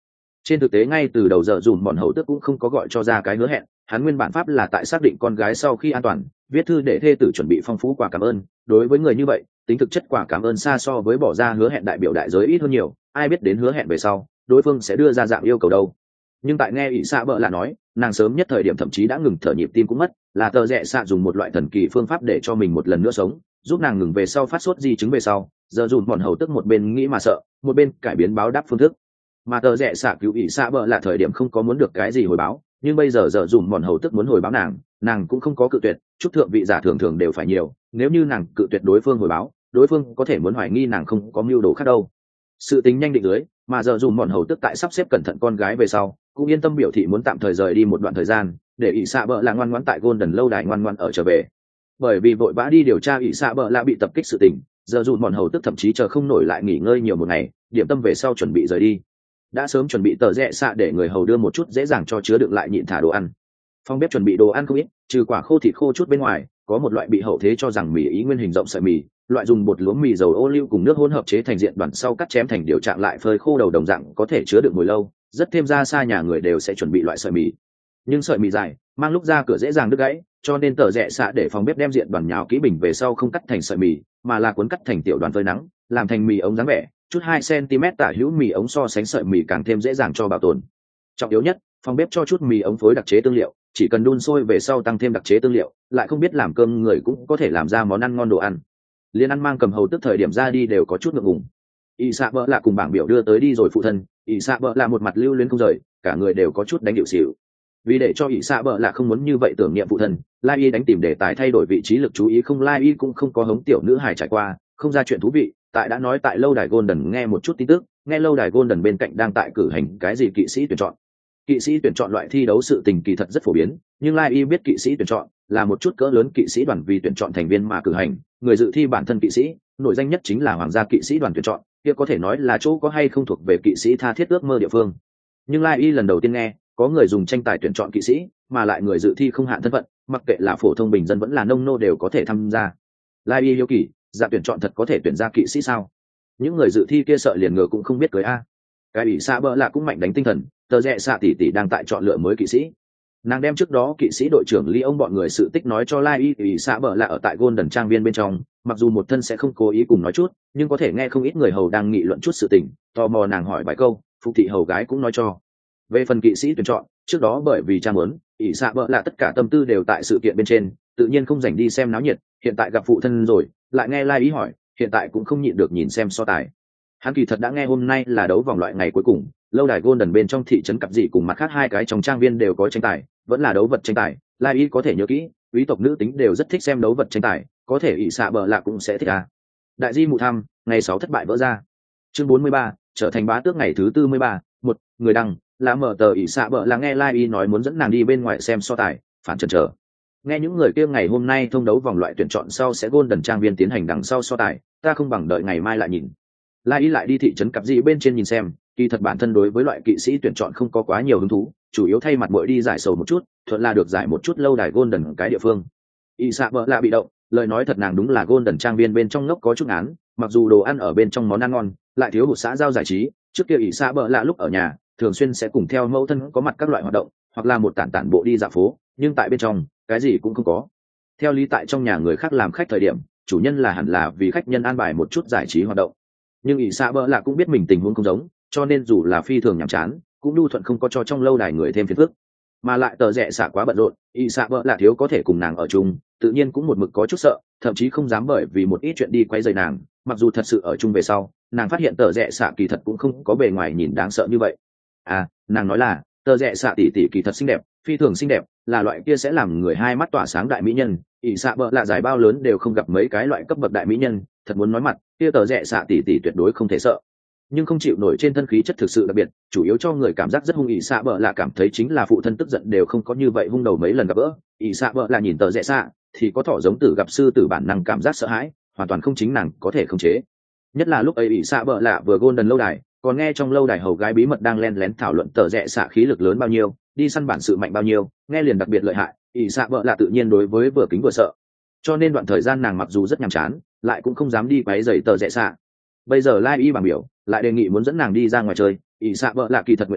Trên thực tế ngay từ đầu giờ dùm bọn hầu tước cũng không có gọi cho ra cái hứa hẹn, hắn nguyên bản pháp là tại xác định con gái sau khi an toàn, viết thư để thê tử chuẩn bị phong phú quà cảm ơn. Đối với người như vậy, tính thực chất quà cảm ơn xa so với bỏ ra hứa hẹn đại biểu đại giới ít hơn nhiều, ai biết đến hứa hẹn về sau, đối phương sẽ đưa ra dạng yêu cầu đâu. Nhưng tại nghe ỷ xạ bợ lạ nói, nàng sớm nhất thời điểm thậm chí đã ngừng thở, nhịp tim cũng mất, là tờ rẽ xạ dùng một loại thần kỳ phương pháp để cho mình một lần nữa sống, giúp nàng ngừng về sau phát sốt di chứng về sau. Giờ dùn bọn hầu tức một bên nghĩ mà sợ, một bên cải biến báo đáp phương thức. Mà tờ rẽ xạ cứu ỷ xạ bợ lạ thời điểm không có muốn được cái gì hồi báo, nhưng bây giờ giờ dùn bọn hầu tức muốn hồi báo nàng cũng không có cự tuyệt. Chúc thượng vị giả thường thường đều phải nhiều, nếu như nàng cự tuyệt đối phương hồi báo, đối phương có thể muốn hoài nghi nàng không có mưu đồ khác đâu. Sự tính nhanh định lưới, mà giờ dùn bọn hầu tức tại sắp xếp cẩn thận con gái về sau, cũng yên tâm biểu thị muốn tạm thời rời đi một đoạn thời gian, để ỷ xạ bợ lạ ngoan ngoãn tại Golden lâu đài ngoan ngoãn ở trở về. Bởi vì vội vã đi điều tra ỷ xạ bợ lạ bị tập kích sự tình, giờ dùn bọn hầu tức thậm chí chờ không nổi lại nghỉ ngơi nhiều một ngày, điểm tâm về sau chuẩn bị rời đi. Đã sớm chuẩn bị tờ rẽ xạ để người hầu đưa một chút dễ dàng cho chứa đựng lại nhịn thả đồ ăn. Phòng bếp chuẩn bị đồ ăn không ít, trừ quả khô thịt khô chút bên ngoài, có một loại bị hậu thế cho rằng mì ý nguyên hình rộng sợi mì, loại dùng bột lúa mì dầu ô liu cùng nước hỗn hợp chế thành diện đoàn sau cắt chém thành điều trạng lại phơi khô đầu đồng dạng có thể chứa đựng hồi lâu, rất thêm ra xa nhà người đều sẽ chuẩn bị loại sợi mì. Nhưng sợi mì dài, mang lúc ra cửa dễ dàng đứt gãy, cho nên tờ rẽ xạ để phòng bếp đem diện đoàn nhào kỹ bình về sau không cắt thành sợi mì, mà là cuốn cắt thành tiểu đoàn phơi nắng, làm thành mì ống dáng vẻ, chút 2 cm tả hữu mì ống so sánh sợi mì càng thêm dễ dàng cho bảo tồn. Trọng yếu nhất, phòng bếp cho chút mì ống phối đặc chế tương liệu, chỉ cần đun sôi về sau tăng thêm đặc chế tương liệu, lại không biết làm cơm người cũng có thể làm ra món ăn ngon đồ ăn. Liên ăn mang cầm hầu tức thời điểm ra đi đều có chút ngượng ngùng. ỷ xạ bợ lạ cùng bảng biểu đưa tới đi rồi phụ thân, ỷ xạ bợ lạ một mặt lưu luyến không rời, cả người đều có chút đánh điệu xỉu. Vì để cho ỷ xạ bợ lạ không muốn như vậy tưởng niệm phụ thân, lai y đánh tìm đề tài thay đổi vị trí lực chú ý, không lai y cũng không có hống tiểu nữ hài trải qua, không ra chuyện thú vị. Tại đã nói tại lâu đài Golden nghe một chút tin tức, nghe lâu đài Golden bên cạnh đang tại cử hành cái gì kỵ sĩ tuyển chọn. Kỵ sĩ tuyển chọn loại thi đấu sự tình kỳ thật rất phổ biến, nhưng lai y biết kỵ sĩ tuyển chọn là một chút cỡ lớn kỵ sĩ đoàn vì tuyển chọn thành viên mà cử hành, người dự thi bản thân kỵ sĩ, nổi danh nhất chính là hoàng gia kỵ sĩ đoàn tuyển chọn, kia có thể nói là chỗ có hay không thuộc về kỵ sĩ tha thiết ước mơ địa phương. Nhưng lai y lần đầu tiên nghe có người dùng tranh tài tuyển chọn kỵ sĩ, mà lại người dự thi không hạn thân phận, mặc kệ là phổ thông bình dân vẫn là nông nô đều có thể tham gia. Lai y hiếu kỳ, dạng tuyển chọn thật có thể tuyển ra kỵ sĩ sao? Những người dự thi kia sợ liền ngựa cũng không biết cưới a. Cái ỷ xạ bợ lạ cũng mạnh đánh tinh thần, tờ rẽ xạ tỷ tỷ đang tại chọn lựa mới kỵ sĩ. Nàng đem trước đó kỵ sĩ đội trưởng Ly ông bọn người sự tích nói cho lai y. ỷ xạ bợ lạ ở tại Golden trang viên bên trong, mặc dù một thân sẽ không cố ý cùng nói chút, nhưng có thể nghe không ít người hầu đang nghị luận chút sự tình, tò mò nàng hỏi vài câu, phục thị hầu gái cũng nói cho. Về phần kỵ sĩ tuyển chọn, trước đó bởi vì cha muốn, ỷ xạ bợ lạ tất cả tâm tư đều tại sự kiện bên trên, tự nhiên không dành đi xem náo nhiệt, hiện tại gặp phụ thân rồi, lại nghe lai y hỏi, hiện tại cũng không nhịn được nhìn xem so tài. Hắn kỳ thật đã nghe hôm nay là đấu vòng loại ngày cuối cùng, lâu đài Golden bên trong thị trấn cặp dị cùng mặt khác hai cái trong trang viên đều có tranh tài, vẫn là đấu vật tranh tài. Lai y có thể nhớ kỹ, quý tộc nữ tính đều rất thích xem đấu vật tranh tài, có thể ỷ xạ bợ lạ cũng sẽ thích à. Đại di mụ thăm, ngày 6 thất bại vỡ ra. Chương 43, trở thành bá tước ngày thứ 43, một người đăng, là mở tờ ỷ xạ bợ là nghe Lai y nói muốn dẫn nàng đi bên ngoài xem so tài, phản chần chờ. Nghe những người kia ngày hôm nay thông đấu vòng loại tuyển chọn sau sẽ Golden trang viên tiến hành đằng sau so tài, ta không bằng đợi ngày mai lại nhìn. Lai y lại đi thị trấn cặp dị bên trên nhìn xem, kỳ thật bản thân đối với loại kỵ sĩ tuyển chọn không có quá nhiều hứng thú, chủ yếu thay mặt muội đi giải sầu một chút, thuận là được giải một chút lâu đài Golden cái địa phương. ỷ xạ bợ lạ bị động, lời nói thật nàng đúng là Golden trang viên bên trong ngốc có chút án, mặc dù đồ ăn ở bên trong món ăn ngon, lại thiếu hụt xã giao giải trí. Trước kia ỷ xạ bợ lạ lúc ở nhà thường xuyên sẽ cùng theo mẫu thân có mặt các loại hoạt động, hoặc là một tản bộ đi dạo phố, nhưng tại bên trong cái gì cũng không có. Theo lý tại trong nhà người khác làm khách thời điểm, chủ nhân là hẳn là vì khách nhân an bài một chút giải trí hoạt động, nhưng ỷ xạ bợ lạ cũng biết mình tình huống không giống, cho nên dù là phi thường nhàm chán cũng nhu thuận không có cho trong lâu đài người thêm phiền phức. Mà lại tờ rẽ xạ quá bận rộn, ỷ xạ bợ lạ thiếu có thể cùng nàng ở chung, tự nhiên cũng một mực có chút sợ, thậm chí không dám bởi vì một ít chuyện đi quay rầy nàng. Mặc dù thật sự ở chung về sau, nàng phát hiện tờ rẽ xạ kỳ thật cũng không có bề ngoài nhìn đáng sợ như vậy. À, nàng nói là tờ rẽ xạ tỷ tỷ kỳ thật xinh đẹp, phi thường xinh đẹp, là loại kia sẽ làm người hai mắt tỏa sáng đại mỹ nhân. ỷ xạ bợ lạ giải bao lớn đều không gặp mấy cái loại cấp bậc đại mỹ nhân, thật muốn nói mặt kia tờ rẽ xạ tỷ tỷ tuyệt đối không thể sợ, nhưng không chịu nổi trên thân khí chất thực sự đặc biệt, chủ yếu cho người cảm giác rất hung. ỷ xạ bợ lạ cảm thấy chính là phụ thân tức giận đều không có như vậy hung đầu mấy lần gặp gỡ. ỷ xạ bợ lạ nhìn tờ rẽ xạ thì có thỏ giống tử gặp sư tử bản năng cảm giác sợ hãi, hoàn toàn không chính nàng có thể khống chế. Nhất là lúc ấy ỷ xạ bợ lạ vừa Golden lâu đài, còn nghe trong lâu đài hầu gái bí mật đang len lén thảo luận tờ rẽ xạ khí lực lớn bao nhiêu, đi săn bản sự mạnh bao nhiêu, nghe liền đặc biệt lợi hại. ỷ xạ bợ lạ tự nhiên đối với vừa kính vừa sợ, cho nên đoạn thời gian nàng mặc dù rất nhàm chán, lại cũng không dám đi quấy rầy tờ rẽ xạ. Bây giờ lai y bảng biểu lại đề nghị muốn dẫn nàng đi ra ngoài chơi, ỷ xạ bợ lạ kỳ thật nguyện ý,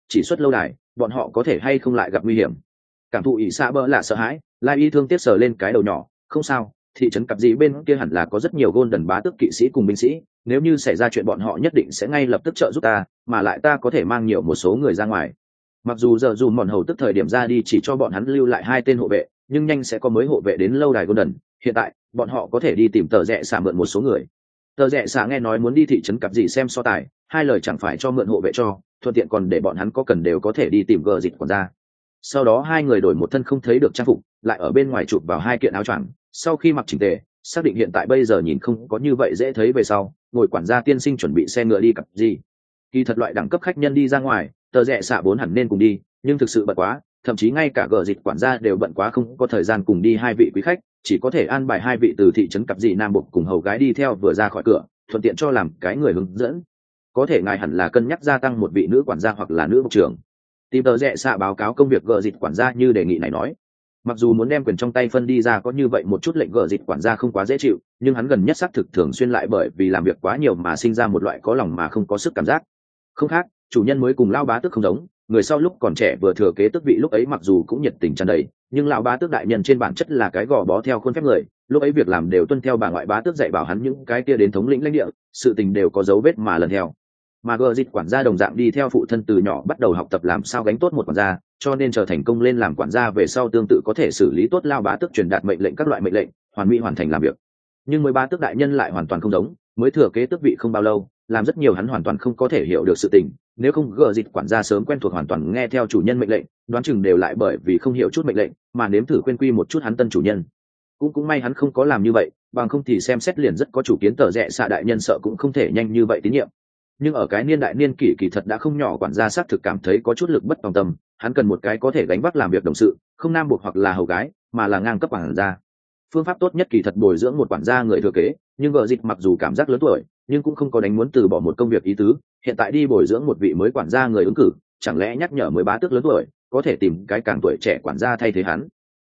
chỉ xuất lâu đài bọn họ có thể hay không lại gặp nguy hiểm. Cảm thụ ỷ xạ bỡ là sợ hãi, lai y thương tiếc sờ lên cái đầu nhỏ, không sao, thị trấn cặp gì bên kia hẳn là có rất nhiều Golden bá tước kỵ sĩ cùng binh sĩ, nếu như xảy ra chuyện bọn họ nhất định sẽ ngay lập tức trợ giúp ta, mà lại ta có thể mang nhiều một số người ra ngoài. Mặc dù giờ dù mòn hầu tức thời điểm ra đi chỉ cho bọn hắn lưu lại 2 tên hộ vệ, nhưng nhanh sẽ có mới hộ vệ đến lâu đài Golden, hiện tại bọn họ có thể đi tìm tờ rẽ xả mượn một số người. Tờ rẽ xả nghe nói muốn đi thị trấn cặp gì xem so tài, 2 lời chẳng phải cho mượn hộ vệ cho, thuận tiện còn để bọn hắn có cần đều có thể đi tìm gờ dịch quản gia. Sau đó 2 người đổi một thân không thấy được trang phục, lại ở bên ngoài chụp vào 2 kiện áo choàng, sau khi mặc chỉnh tề, xác định hiện tại bây giờ nhìn không có như vậy dễ thấy về sau, ngồi quản gia tiên sinh chuẩn bị xe ngựa đi cặp gì. Kỳ thật loại đẳng cấp khách nhân đi ra ngoài, tờ rẽ xạ 4 hẳn nên cùng đi, nhưng thực sự bận quá, thậm chí ngay cả gờ dịch quản gia đều bận quá không có thời gian cùng đi 2 vị quý khách, chỉ có thể an bài 2 vị từ thị trấn cặp gì nam buộc cùng hầu gái đi theo vừa ra khỏi cửa, thuận tiện cho làm cái người hướng dẫn. Có thể ngài hẳn là cân nhắc gia tăng một vị nữ quản gia hoặc là nữ bộ trưởng. Tìm tờ rẽ xạ báo cáo công việc gờ dịch quản gia như đề nghị này nói. Mặc dù muốn đem quyền trong tay phân đi ra có như vậy một chút lệnh gờ dịch quản gia không quá dễ chịu, nhưng hắn gần nhất xác thực thường xuyên lại bởi vì làm việc quá nhiều mà sinh ra một loại có lòng mà không có sức cảm giác. Không khác, chủ nhân mới cùng lao bá tước không giống, người sau lúc còn trẻ vừa thừa kế tước vị lúc ấy mặc dù cũng nhiệt tình tràn đầy, nhưng lão bá tước đại nhân trên bản chất là cái gò bó theo khuôn phép người, lúc ấy việc làm đều tuân theo bà ngoại bá tước dạy bảo hắn những cái kia đến thống lĩnh lãnh địa, sự tình đều có dấu vết mà lần theo. Mà gờ dịch quản gia đồng dạng đi theo phụ thân từ nhỏ bắt đầu học tập làm sao gánh tốt một quản gia, cho nên trở thành công lên làm quản gia về sau tương tự có thể xử lý tốt lao bá tước truyền đạt mệnh lệnh các loại mệnh lệnh, hoàn mỹ hoàn thành làm việc. Nhưng mới bá tước đại nhân lại hoàn toàn không giống, mới thừa kế tước vị không bao lâu, làm rất nhiều hắn hoàn toàn không có thể hiểu được sự tình, nếu không gờ dịch quản gia sớm quen thuộc hoàn toàn nghe theo chủ nhân mệnh lệnh, đoán chừng đều lại bởi vì không hiểu chút mệnh lệnh mà nếm thử quên quy một chút hắn tân chủ nhân. Cũng may hắn không có làm như vậy, bằng không thì xem xét liền rất có chủ kiến tờ rẽ xạ đại nhân sợ cũng không thể nhanh như vậy tín nhiệm. Nhưng ở cái niên đại niên kỷ kỳ thật đã không nhỏ, quản gia xác thực cảm thấy có chút lực bất tòng tâm, hắn cần một cái có thể gánh vác làm việc đồng sự, không nam buộc hoặc là hầu gái, mà là ngang cấp quản gia. Phương pháp tốt nhất kỳ thật bồi dưỡng một quản gia người thừa kế, nhưng vợ dịch mặc dù cảm giác lớn tuổi, nhưng cũng không có đánh muốn từ bỏ một công việc ý tứ, hiện tại đi bồi dưỡng một vị mới quản gia người ứng cử, chẳng lẽ nhắc nhở mới bá tước lớn tuổi, có thể tìm cái càng tuổi trẻ quản gia thay thế hắn.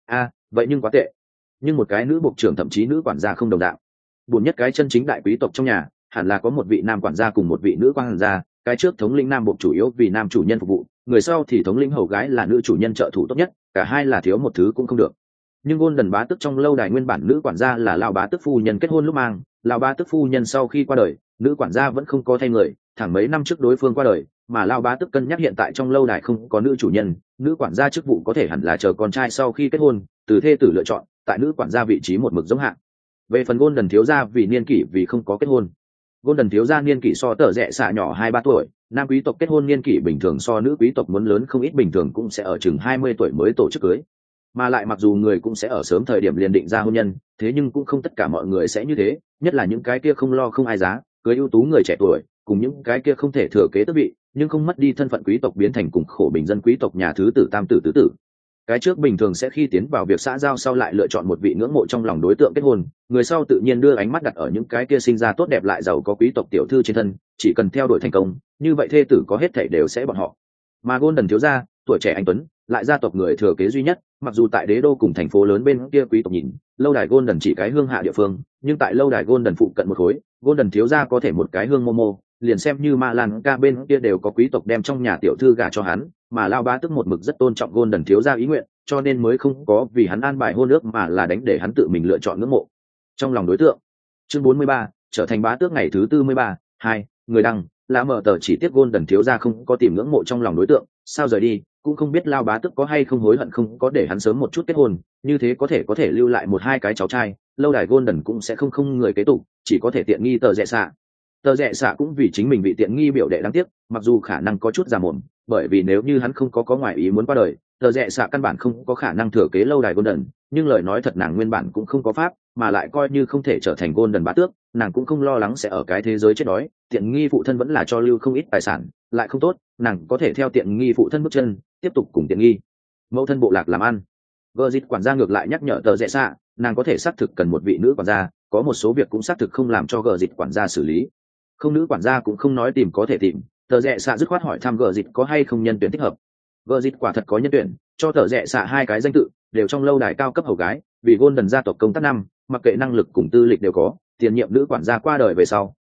Vậy nhưng quá tệ. Nhưng một cái nữ buộc trưởng thậm chí nữ quản gia không đồng đạo. Buồn nhất cái chân chính đại quý tộc trong nhà, hẳn là có một vị nam quản gia cùng một vị nữ quản gia, cái trước thống lĩnh nam buộc chủ yếu vì nam chủ nhân phục vụ, người sau thì thống lĩnh hầu gái là nữ chủ nhân trợ thủ tốt nhất, cả hai là thiếu một thứ cũng không được. Nhưng Golden bá tước trong lâu đài nguyên bản nữ quản gia là lão bá tước phu nhân kết hôn lúc mang, lão bá tước phu nhân sau khi qua đời, nữ quản gia vẫn không có thay người, thẳng mấy năm trước đối phương qua đời, mà lão bá tước cân nhắc hiện tại trong lâu đài không có nữ chủ nhân, nữ quản gia chức vụ có thể hẳn là chờ con trai sau khi kết hôn, từ thê tử lựa chọn, tại nữ quản gia vị trí một mực giống hạng. Về phần Golden thiếu gia vì niên kỷ vì không có kết hôn. Golden thiếu gia niên kỷ so tờ rẽ xạ nhỏ 2-3 tuổi, nam quý tộc kết hôn niên kỷ bình thường so nữ quý tộc muốn lớn không ít, bình thường cũng sẽ ở chừng 20 tuổi mới tổ chức cưới. Mà lại mặc dù người cũng sẽ ở sớm thời điểm liền định ra hôn nhân, thế nhưng cũng không tất cả mọi người sẽ như thế, nhất là những cái kia không lo không ai giá, cưới ưu tú người trẻ tuổi, cùng những cái kia không thể thừa kế tước vị, nhưng không mất đi thân phận quý tộc biến thành cùng khổ bình dân quý tộc nhà thứ tử tam tử tứ tử. Cái trước bình thường sẽ khi tiến vào việc xã giao sau lại lựa chọn một vị ngưỡng mộ trong lòng đối tượng kết hôn, người sau tự nhiên đưa ánh mắt đặt ở những cái kia sinh ra tốt đẹp lại giàu có quý tộc tiểu thư trên thân, chỉ cần theo đuổi thành công, như vậy thê tử có hết thảy đều sẽ bọn họ. Mà Golden thiếu gia, tuổi trẻ anh tuấn, lại gia tộc người thừa kế duy nhất, mặc dù tại đế đô cùng thành phố lớn bên kia quý tộc nhìn, lâu đài Golden chỉ cái hương hạ địa phương, nhưng tại lâu đài Golden phụ cận một khối, Golden thiếu gia có thể một cái hương Momo, liền xem như Ma Lan ca bên kia đều có quý tộc đem trong nhà tiểu thư gả cho hắn, mà lao bá tức một mực rất tôn trọng Golden thiếu gia ý nguyện, cho nên mới không có vì hắn an bài hôn ước mà là đánh để hắn tự mình lựa chọn ngưỡng mộ trong lòng đối tượng. Chương 43, trở thành bá tước ngày thứ 43, 2, người đăng, lá mở tờ chỉ tiếc Golden thiếu gia không có tìm ngưỡng mộ trong lòng đối tượng, sao rời đi, cũng không biết lao bá tước có hay không hối hận không có để hắn sớm một chút kết hôn, như thế có thể lưu lại 1-2 cái cháu trai, lâu đài Golden cũng sẽ không người kế tục, chỉ có thể tiện nghi tờ rẽ xạ. Tờ rẽ xạ cũng vì chính mình bị tiện nghi biểu đệ đáng tiếc, mặc dù khả năng có chút già mồm, bởi vì nếu như hắn không có ngoại ý muốn qua đời, tờ rẽ xạ căn bản không có khả năng thừa kế lâu đài Golden, nhưng lời nói thật nàng nguyên bản cũng không có pháp, mà lại coi như không thể trở thành Golden bá tước, nàng cũng không lo lắng sẽ ở cái thế giới chết đói, tiện nghi phụ thân vẫn là cho lưu không ít tài sản, lại không tốt, nàng có thể theo tiện nghi phụ thân bước chân, tiếp tục cùng tiện nghi mẫu thân bộ lạc làm ăn. Vợ dịch quản gia ngược lại nhắc nhở tờ rẽ xạ, nàng có thể xác thực cần một vị nữ quản gia, có một số việc cũng xác thực không làm cho gờ dịch quản gia xử lý. Không nữ quản gia cũng không nói tìm có thể tìm, tờ rẽ xạ dứt khoát hỏi thăm gờ dịch có hay không nhân tuyển thích hợp. Gờ dịch quả thật có nhân tuyển, cho tờ rẽ xạ 2 cái danh tự, đều trong lâu đài cao cấp hầu gái, vì Golden gia tộc công tác năm, mặc kệ năng lực cùng tư lịch đều có, tiền nhiệm nữ quản gia qua đời về sau,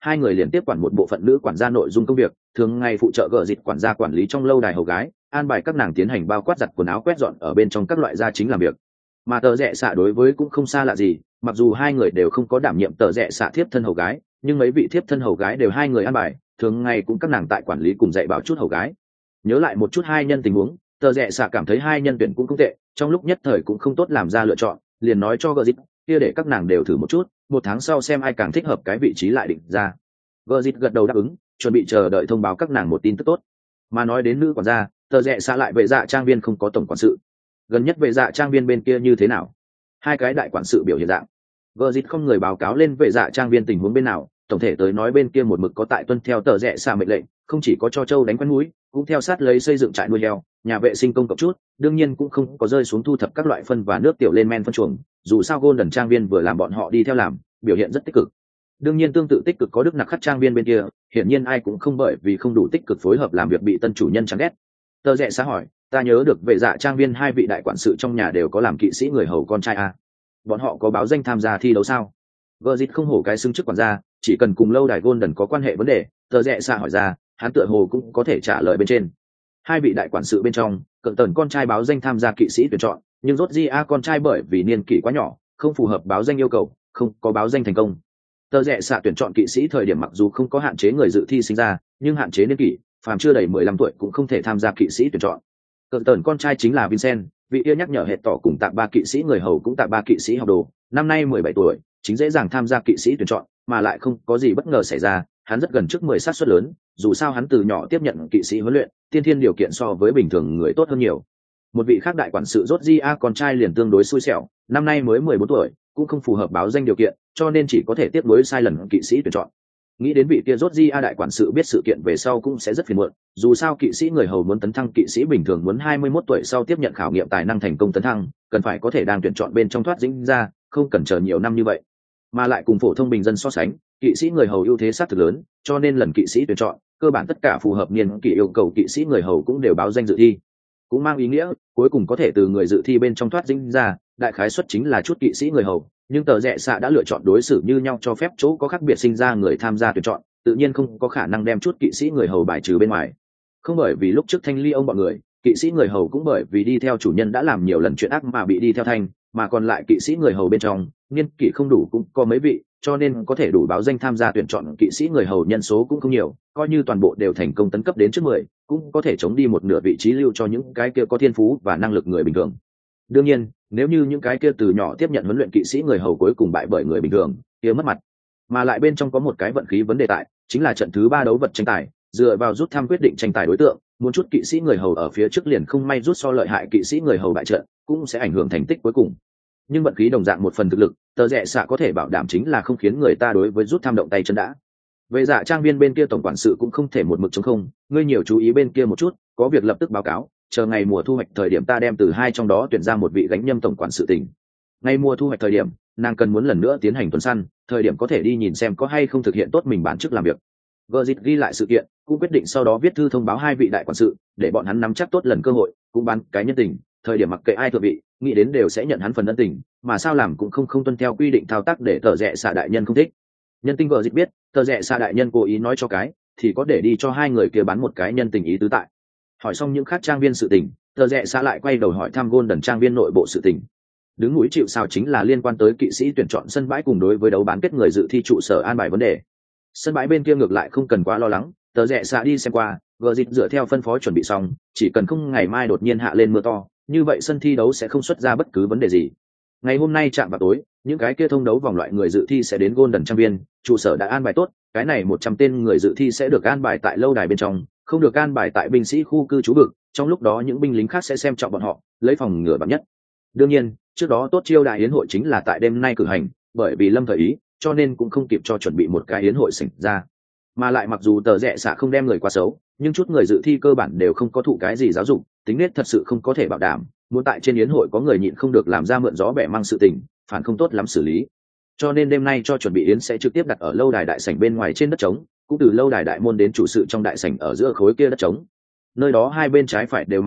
hai người liền tiếp quản một bộ phận nữ quản gia nội dung công việc, thường ngày phụ trợ gờ dịch quản gia quản lý trong lâu đài hầu gái, an bài các nàng tiến hành bao quát giặt quần áo, quét dọn ở bên trong các loại gia chính làm việc. Mà tờ rẽ xạ đối với cũng không xa lạ gì, mặc dù hai người đều không có đảm nhiệm tờ rẽ xạ thiếp thân hầu gái, nhưng mấy vị thiếp thân hầu gái đều hai người an bài, thường ngày cũng các nàng tại quản lý cùng dạy bảo chút hầu gái. Nhớ lại một chút hai nhân tình huống, tờ rẽ xạ cảm thấy hai nhân tuyển cũng không tệ, trong lúc nhất thời cũng không tốt làm ra lựa chọn, liền nói cho gờ dịch kia để các nàng đều thử một chút, một tháng sau xem ai càng thích hợp cái vị trí lại định ra. Gờ dịch gật đầu đáp ứng, chuẩn bị chờ đợi thông báo các nàng một tin tức tốt. Mà nói đến nữ quản gia, tờ rẽ xạ lại về dạ trang viên không có tổng quản sự. Gần nhất về dạ trang viên bên kia như thế nào? Hai cái đại quản sự biểu hiện dạng. Gờ dịch không người báo cáo lên về dạ trang viên tình huống bên nào, tổng thể tới nói bên kia một mực có tại tuân theo tờ rẽ xạ mệnh lệnh, không chỉ có cho châu đánh quen mũi, cũng theo sát lấy xây dựng trại nuôi heo, nhà vệ sinh công cộng chút, đương nhiên cũng không có rơi xuống thu thập các loại phân và nước tiểu lên men phân chuồng, dù sao Golden trang viên vừa làm bọn họ đi theo làm, biểu hiện rất tích cực. Đương nhiên tương tự tích cực có Đức Nặc Khắc trang viên bên kia, hiển nhiên ai cũng không bởi vì không đủ tích cực phối hợp làm việc bị tân chủ nhân chán ghét. Tờ rẽ xã hỏi, ta nhớ được về dạ trang viên hai vị đại quản sự trong nhà đều có làm kỵ sĩ người hầu con trai à? Bọn họ có báo danh tham gia thi đấu sao? Gờ dịch không hổ cái xưng chức quản gia, chỉ cần cùng lâu đài Golden có quan hệ vấn đề, tờ rẽ xã hỏi ra, hắn tựa hồ cũng có thể trả lời bên trên. Hai vị đại quản sự bên trong, cận tần con trai báo danh tham gia kỵ sĩ tuyển chọn, nhưng rốt Gia con trai bởi vì niên kỷ quá nhỏ, không phù hợp báo danh yêu cầu, không có báo danh thành công. Tờ rẽ xạ tuyển chọn kỵ sĩ thời điểm mặc dù không có hạn chế người dự thi sinh ra, nhưng hạn chế niên kỷ, phàm chưa đầy 15 tuổi cũng không thể tham gia kỵ sĩ tuyển chọn. Cận tần con trai chính là Vincent, vị kia nhắc nhở hệ tỏ cùng tạm ba kỵ sĩ người hầu cũng tạm ba kỵ sĩ học đồ, năm nay 17 tuổi, chính dễ dàng tham gia kỵ sĩ tuyển chọn, mà lại không có gì bất ngờ xảy ra, hắn rất gần trước 10 sát suất lớn, dù sao hắn từ nhỏ tiếp nhận kỵ sĩ huấn luyện, tiên thiên điều kiện so với bình thường người tốt hơn nhiều. Một vị khác đại quản sự rốt Gia con trai liền tương đối xui xẻo, năm nay mới 14 tuổi, cũng không phù hợp báo danh điều kiện, cho nên chỉ có thể tiếp nối sai lần kỵ sĩ tuyển chọn. Nghĩ đến vị kia rốt Gia đại quản sự biết sự kiện về sau cũng sẽ rất phiền muộn, dù sao kỵ sĩ người hầu muốn tấn thăng kỵ sĩ bình thường muốn 21 tuổi sau tiếp nhận khảo nghiệm tài năng thành công tấn thăng, cần phải có thể đang tuyển chọn bên trong thoát dính ra, không cần chờ nhiều năm như vậy. Mà lại cùng phổ thông bình dân so sánh, kỵ sĩ người hầu ưu thế sát thực lớn, cho nên lần kỵ sĩ tuyển chọn, cơ bản tất cả phù hợp niên kỷ yêu cầu kỵ sĩ người hầu cũng đều báo danh dự thi. Cũng mang ý nghĩa, cuối cùng có thể từ người dự thi bên trong thoát dính ra, đại khái suất chính là chút kỵ sĩ người hầu, nhưng tờ rẽ xạ đã lựa chọn đối xử như nhau cho phép chỗ có khác biệt sinh ra người tham gia tuyển chọn, tự nhiên không có khả năng đem chút kỵ sĩ người hầu bài trừ bên ngoài. Không bởi vì lúc trước thanh ly ông bọn người, kỵ sĩ người hầu cũng bởi vì đi theo chủ nhân đã làm nhiều lần chuyện ác mà bị đi theo thanh, mà còn lại kỵ sĩ người hầu bên trong, niên kỷ không đủ cũng có mấy vị, cho nên có thể đủ báo danh tham gia tuyển chọn kỵ sĩ người hầu nhân số cũng không nhiều, coi như toàn bộ đều thành công tấn cấp đến trước 10, cũng có thể chống đi một nửa vị trí lưu cho những cái kia có thiên phú và năng lực người bình thường. Đương nhiên, nếu như những cái kia từ nhỏ tiếp nhận huấn luyện kỵ sĩ người hầu cuối cùng bại bởi người bình thường, kia mất mặt. Mà lại bên trong có một cái vận khí vấn đề tại, chính là trận thứ 3 đấu vật tranh tài, dựa vào rút thăm quyết định tranh tài đối tượng, muốn chút kỵ sĩ người hầu ở phía trước liền không may rút so lợi hại kỵ sĩ người hầu bại trận, cũng sẽ ảnh hưởng thành tích cuối cùng. Nhưng vận khí đồng dạng một phần thực lực, tờ rẽ xạ có thể bảo đảm chính là không khiến người ta đối với rút tham động tay chân đã. Về dạ trang viên bên kia tổng quản sự cũng không thể một mực chống không, ngươi nhiều chú ý bên kia một chút, có việc lập tức báo cáo, chờ ngày mùa thu hoạch thời điểm ta đem từ hai trong đó tuyển ra một vị gánh nhâm tổng quản sự tình. Ngày mùa thu hoạch thời điểm, nàng cần muốn lần nữa tiến hành tuần săn, thời điểm có thể đi nhìn xem có hay không thực hiện tốt mình bản chức làm việc. Gờ dịch ghi lại sự kiện, cũng quyết định sau đó viết thư thông báo hai vị đại quản sự, để bọn hắn nắm chắc tốt lần cơ hội, cũng bán cái nhân tình, thời điểm mặc kệ ai thượng vị, nghĩ đến đều sẽ nhận hắn phần ân tình, mà sao làm cũng không tuân theo quy định thao tác để tờ rẽ xạ đại nhân không thích. Nhân tình gờ dịch biết, tờ rẽ xạ đại nhân cố ý nói cho cái, thì có để đi cho hai người kia bán một cái nhân tình ý tứ tại. Hỏi xong những khác trang viên sự tình, tờ rẽ xạ lại quay đầu hỏi thăm Golden trang viên nội bộ sự tình. Đứng núi chịu sào chính là liên quan tới kỵ sĩ tuyển chọn sân bãi cùng đối với đấu bán kết người dự thi trụ sở an bài vấn đề. Sân bãi bên kia ngược lại không cần quá lo lắng, tờ rẽ xạ đi xem qua, gờ dịch dựa theo phân phó chuẩn bị xong, chỉ cần không ngày mai đột nhiên hạ lên mưa to, như vậy sân thi đấu sẽ không xuất ra bất cứ vấn đề gì. Ngày hôm nay chạm vào tối, những cái kia thông đấu vòng loại người dự thi sẽ đến Golden trang viên, trụ sở đã an bài tốt, cái này 100 tên người dự thi sẽ được an bài tại lâu đài bên trong, không được an bài tại binh sĩ khu cư trú vực, trong lúc đó những binh lính khác sẽ xem trọng bọn họ, lấy phòng ngừa bằng nhất. Đương nhiên, trước đó tốt chiêu đại yến hội chính là tại đêm nay cử hành, bởi vì Lâm thời ý, cho nên cũng không kịp cho chuẩn bị một cái yến hội xảy ra. Mà lại mặc dù tờ rẽ xạ không đem người quá xấu, nhưng chút người dự thi cơ bản đều không có thụ cái gì giáo dục, tính nết thật sự không có thể bảo đảm, muốn tại trên yến hội có người nhịn không được làm ra mượn gió bẻ mang sự tình, phản không tốt lắm xử lý. Cho nên đêm nay cho chuẩn bị yến sẽ trực tiếp đặt ở lâu đài đại sảnh bên ngoài trên đất trống, cũng từ lâu đài đại môn đến chủ sự trong đại sảnh ở giữa khối kia đất trống. Nơi đó hai bên trái phải đều mặt cỏ,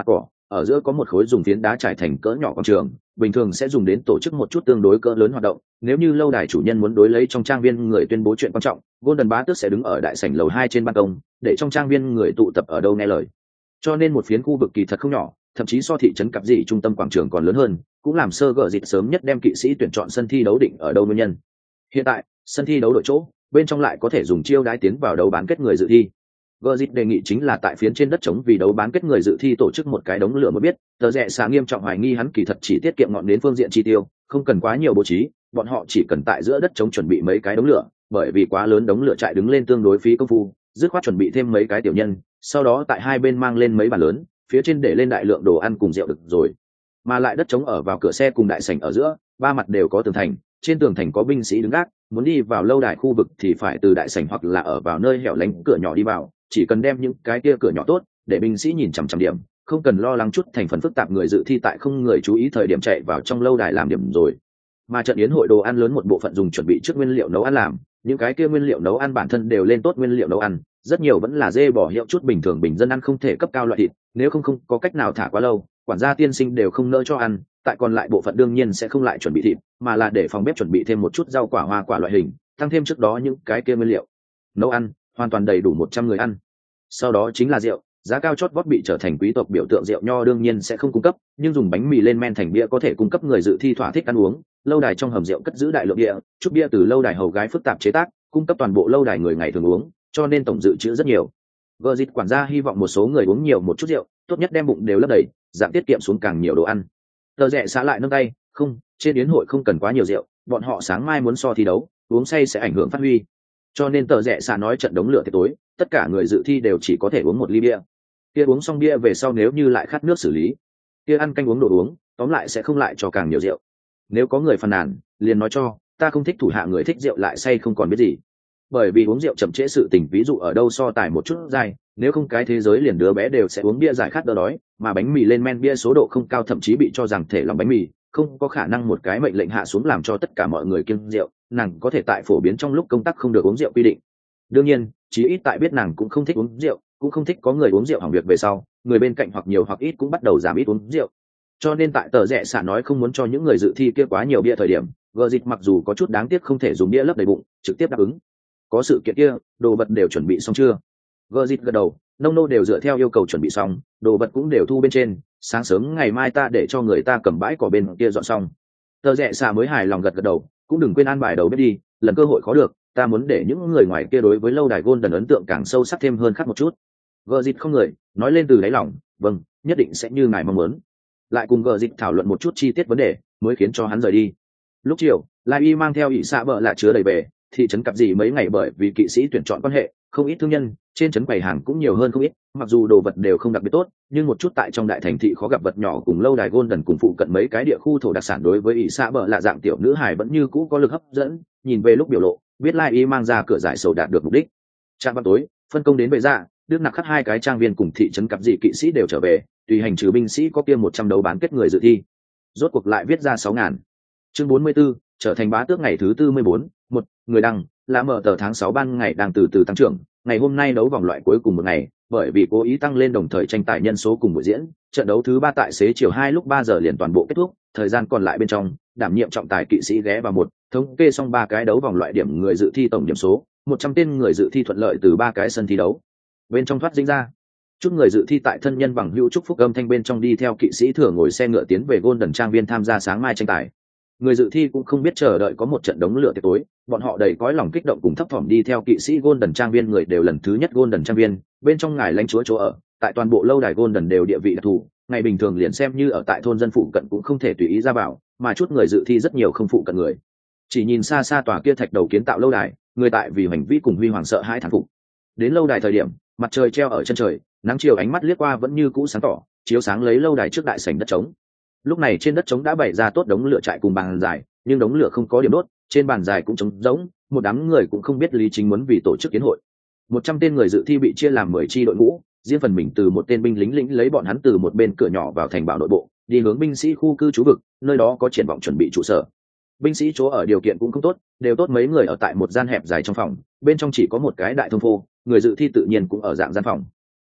ở giữa có một khối dùng phiến đá trải thành cỡ nhỏ quảng trường, bình thường sẽ dùng đến tổ chức một chút tương đối cỡ lớn hoạt động. Nếu như lâu đài chủ nhân muốn đối lấy trong trang viên người tuyên bố chuyện quan trọng, Golden bá tước sẽ đứng ở đại sảnh lầu 2 trên ban công, để trong trang viên người tụ tập ở đâu nghe lời. Cho nên một phiến khu vực kỳ thật không nhỏ, thậm chí so thị trấn cặp dị trung tâm quảng trường còn lớn hơn, cũng làm sơ gở dịp sớm nhất đem kỵ sĩ tuyển chọn sân thi đấu định ở đâu nguyên nhân. Hiện tại, sân thi đấu đổi chỗ, bên trong lại có thể dùng chiêu đái tiến vào đấu bán kết người dự thi. Gở dịp đề nghị chính là tại phiến trên đất trống vì đấu bán kết người dự thi tổ chức một cái đống lửa mới biết, tờ rẽ xạ nghiêm trọng hoài nghi hắn kỳ thật chỉ tiết kiệm ngọn đến phương diện chi tiêu, không cần quá nhiều bố trí, bọn họ chỉ cần tại giữa đất trống chuẩn bị mấy cái đống lửa, bởi vì quá lớn đống lửa chạy đứng lên tương đối phí công phu, dứt khoát chuẩn bị thêm mấy cái tiểu nhân, sau đó tại hai bên mang lên mấy bàn lớn, phía trên để lên đại lượng đồ ăn cùng rượu được rồi. Mà lại đất trống ở vào cửa xe cùng đại sảnh ở giữa, ba mặt đều có tường thành, trên tường thành có binh sĩ đứng gác, muốn đi vào lâu đài khu vực thì phải từ đại sảnh hoặc là ở vào nơi hẻo lánh cửa nhỏ đi vào, chỉ cần đem những cái kia cửa nhỏ tốt, để binh sĩ nhìn chằm chằm điểm, không cần lo lắng chút thành phần phức tạp người dự thi tại không người chú ý thời điểm chạy vào trong lâu đài làm điểm rồi. Mà trận yến hội đồ ăn lớn một bộ phận dùng chuẩn bị trước nguyên liệu nấu ăn làm, những cái kia nguyên liệu nấu ăn bản thân đều lên tốt nguyên liệu nấu ăn, rất nhiều vẫn là dê bò hiệu chút bình thường bình dân ăn không thể cấp cao loại thịt, nếu không có cách nào thả quá lâu, quản gia tiên sinh đều không nỡ cho ăn, tại còn lại bộ phận đương nhiên sẽ không lại chuẩn bị thịt, mà là để phòng bếp chuẩn bị thêm một chút rau quả hoa quả loại hình, tăng thêm trước đó những cái kia nguyên liệu nấu ăn, hoàn toàn đầy đủ 100 người ăn. Sau đó chính là rượu, giá cao chót vót bị trở thành quý tộc biểu tượng rượu nho đương nhiên sẽ không cung cấp, nhưng dùng bánh mì lên men thành bia có thể cung cấp người dự thi thỏa thích ăn uống. Lâu đài trong hầm rượu cất giữ đại lượng bia, chút bia từ lâu đài hầu gái phức tạp chế tác, cung cấp toàn bộ lâu đài người ngày thường uống, cho nên tổng dự trữ rất nhiều. Gờ dịch quản gia hy vọng một số người uống nhiều một chút rượu, tốt nhất đem bụng đều lấp đầy, giảm tiết kiệm xuống càng nhiều đồ ăn. Tờ rẽ xá lại nâng tay, không, trên yến hội không cần quá nhiều rượu, bọn họ sáng mai muốn so thi đấu, uống say sẽ ảnh hưởng phát huy. Cho nên tờ rẽ xá nói trận đống lửa tiệc tối, tất cả người dự thi đều chỉ có thể uống một ly bia. Kia uống xong bia về sau nếu như lại khát nước xử lý, kia ăn canh uống đồ uống, tóm lại sẽ không lại cho càng nhiều rượu. Nếu có người phàn nàn, liền nói cho, ta không thích thủ hạ người thích rượu lại say không còn biết gì. Bởi vì uống rượu chậm trễ sự tình, ví dụ ở đâu so tài một chút dài, nếu không cái thế giới liền đứa bé đều sẽ uống bia giải khát đỡ đói, mà bánh mì lên men bia số độ không cao thậm chí bị cho rằng thể lòng bánh mì, không có khả năng một cái mệnh lệnh hạ xuống làm cho tất cả mọi người kiêng rượu, nàng có thể tại phổ biến trong lúc công tác không được uống rượu quy định. Đương nhiên, chí ít tại biết nàng cũng không thích uống rượu, cũng không thích có người uống rượu hỏng việc về sau, người bên cạnh hoặc nhiều hoặc ít cũng bắt đầu giảm ít uống rượu. Cho nên tại tờ rẽ xả nói không muốn cho những người dự thi kia quá nhiều bia thời điểm, gờ dịch mặc dù có chút đáng tiếc không thể dùng bia lấp đầy bụng, trực tiếp đáp ứng. Có sự kiện kia, đồ vật đều chuẩn bị xong chưa? Gờ dịch gật đầu, nông nô đều dựa theo yêu cầu chuẩn bị xong, đồ vật cũng đều thu bên trên, sáng sớm ngày mai ta để cho người ta cầm bãi cỏ bên kia dọn xong. Tờ rẽ xả mới hài lòng gật gật đầu, cũng đừng quên an bài đầu bếp đi, lần cơ hội khó được, ta muốn để những người ngoài kia đối với lâu đài Golden ấn tượng càng sâu sắc thêm hơn khác một chút. Gờ dịch không người nói lên từ đáy lòng, vâng, nhất định sẽ như ngài mong muốn. Lại cùng gờ dịch thảo luận một chút chi tiết vấn đề, mới khiến cho hắn rời đi. Lúc chiều, Lai Y mang theo ỷ xạ bợ lạ chứa đầy về thị trấn cặp gì mấy ngày, bởi vì kỵ sĩ tuyển chọn quan hệ, không ít thương nhân trên trấn quầy hàng cũng nhiều hơn không ít, mặc dù đồ vật đều không đặc biệt tốt, nhưng một chút tại trong đại thành thị khó gặp vật nhỏ cùng lâu đài Golden cùng phụ cận mấy cái địa khu thổ đặc sản đối với ỷ xạ bợ lạ dạng tiểu nữ hài vẫn như cũ có lực hấp dẫn. Nhìn về lúc biểu lộ, biết Lai Y mang ra cửa giải sầu đạt được mục đích. Trạm vào tối, phân công đến bệ dạ, Đức Nặc Khắc hai cái trang viên cùng thị trấn cặp dị kỵ sĩ đều trở về, tùy hành trừ binh sĩ có kia 100 đấu bán kết người dự thi. Rốt cuộc lại viết ra 6.000. Chương 44, trở thành bá tước ngày thứ 44, một người đăng, là mở tờ tháng 6 ban ngày đang từ từ tăng trưởng, ngày hôm nay đấu vòng loại cuối cùng một ngày, bởi vì cố ý tăng lên đồng thời tranh tài nhân số cùng buổi diễn, trận đấu thứ 3 tại xế chiều 2 lúc 3 giờ liền toàn bộ kết thúc, thời gian còn lại bên trong, đảm nhiệm trọng tài kỵ sĩ ghé vào một, thống kê xong 3 cái đấu vòng loại điểm người dự thi tổng điểm số, 100 tên người dự thi thuận lợi từ 3 cái sân thi đấu bên trong thoát dính ra. Chút người dự thi tại thân nhân bằng hữu chúc phúc âm thanh bên trong đi theo kỵ sĩ thừa ngồi xe ngựa tiến về Golden trang viên tham gia sáng mai tranh tài. Người dự thi cũng không biết chờ đợi có một trận đống lửa tiệc tối, bọn họ đầy cõi lòng kích động cùng thấp thỏm đi theo kỵ sĩ Golden trang viên. Người đều lần thứ nhất Golden trang viên, bên trong ngài lãnh chúa chỗ ở, tại toàn bộ lâu đài Golden đều địa vị đặc thù, ngày bình thường liền xem như ở tại thôn dân phụ cận cũng không thể tùy ý ra vào, mà chút người dự thi rất nhiều không phụ cận người. Chỉ nhìn xa xa tòa kia thạch đầu kiến tạo lâu đài, người tại vì hành vi cùng huy hoàng sợ hãi thán phục. Đến lâu đài thời điểm, mặt trời treo ở chân trời, nắng chiều ánh mắt liếc qua vẫn như cũ sáng tỏ, chiếu sáng lấy lâu đài trước đại sảnh đất trống. Lúc này trên đất trống đã bày ra tốt đống lửa trại cùng bàn dài, nhưng đống lửa không có điểm đốt, trên bàn dài cũng trống rỗng, một đám người cũng không biết lý chính muốn vì tổ chức kiến hội. 100 tên người dự thi bị chia làm 10 chi đội ngũ, riêng phần mình từ một tên binh lính lĩnh lấy bọn hắn từ một bên cửa nhỏ vào thành bảo nội bộ, đi hướng binh sĩ khu cư trú vực, nơi đó có triển vọng chuẩn bị trụ sở. Binh sĩ chỗ ở điều kiện cũng không tốt, đều tốt mấy người ở tại một gian hẹp dài trong phòng, bên trong chỉ có một cái đại thông phô, người dự thi tự nhiên cũng ở dạng gian phòng.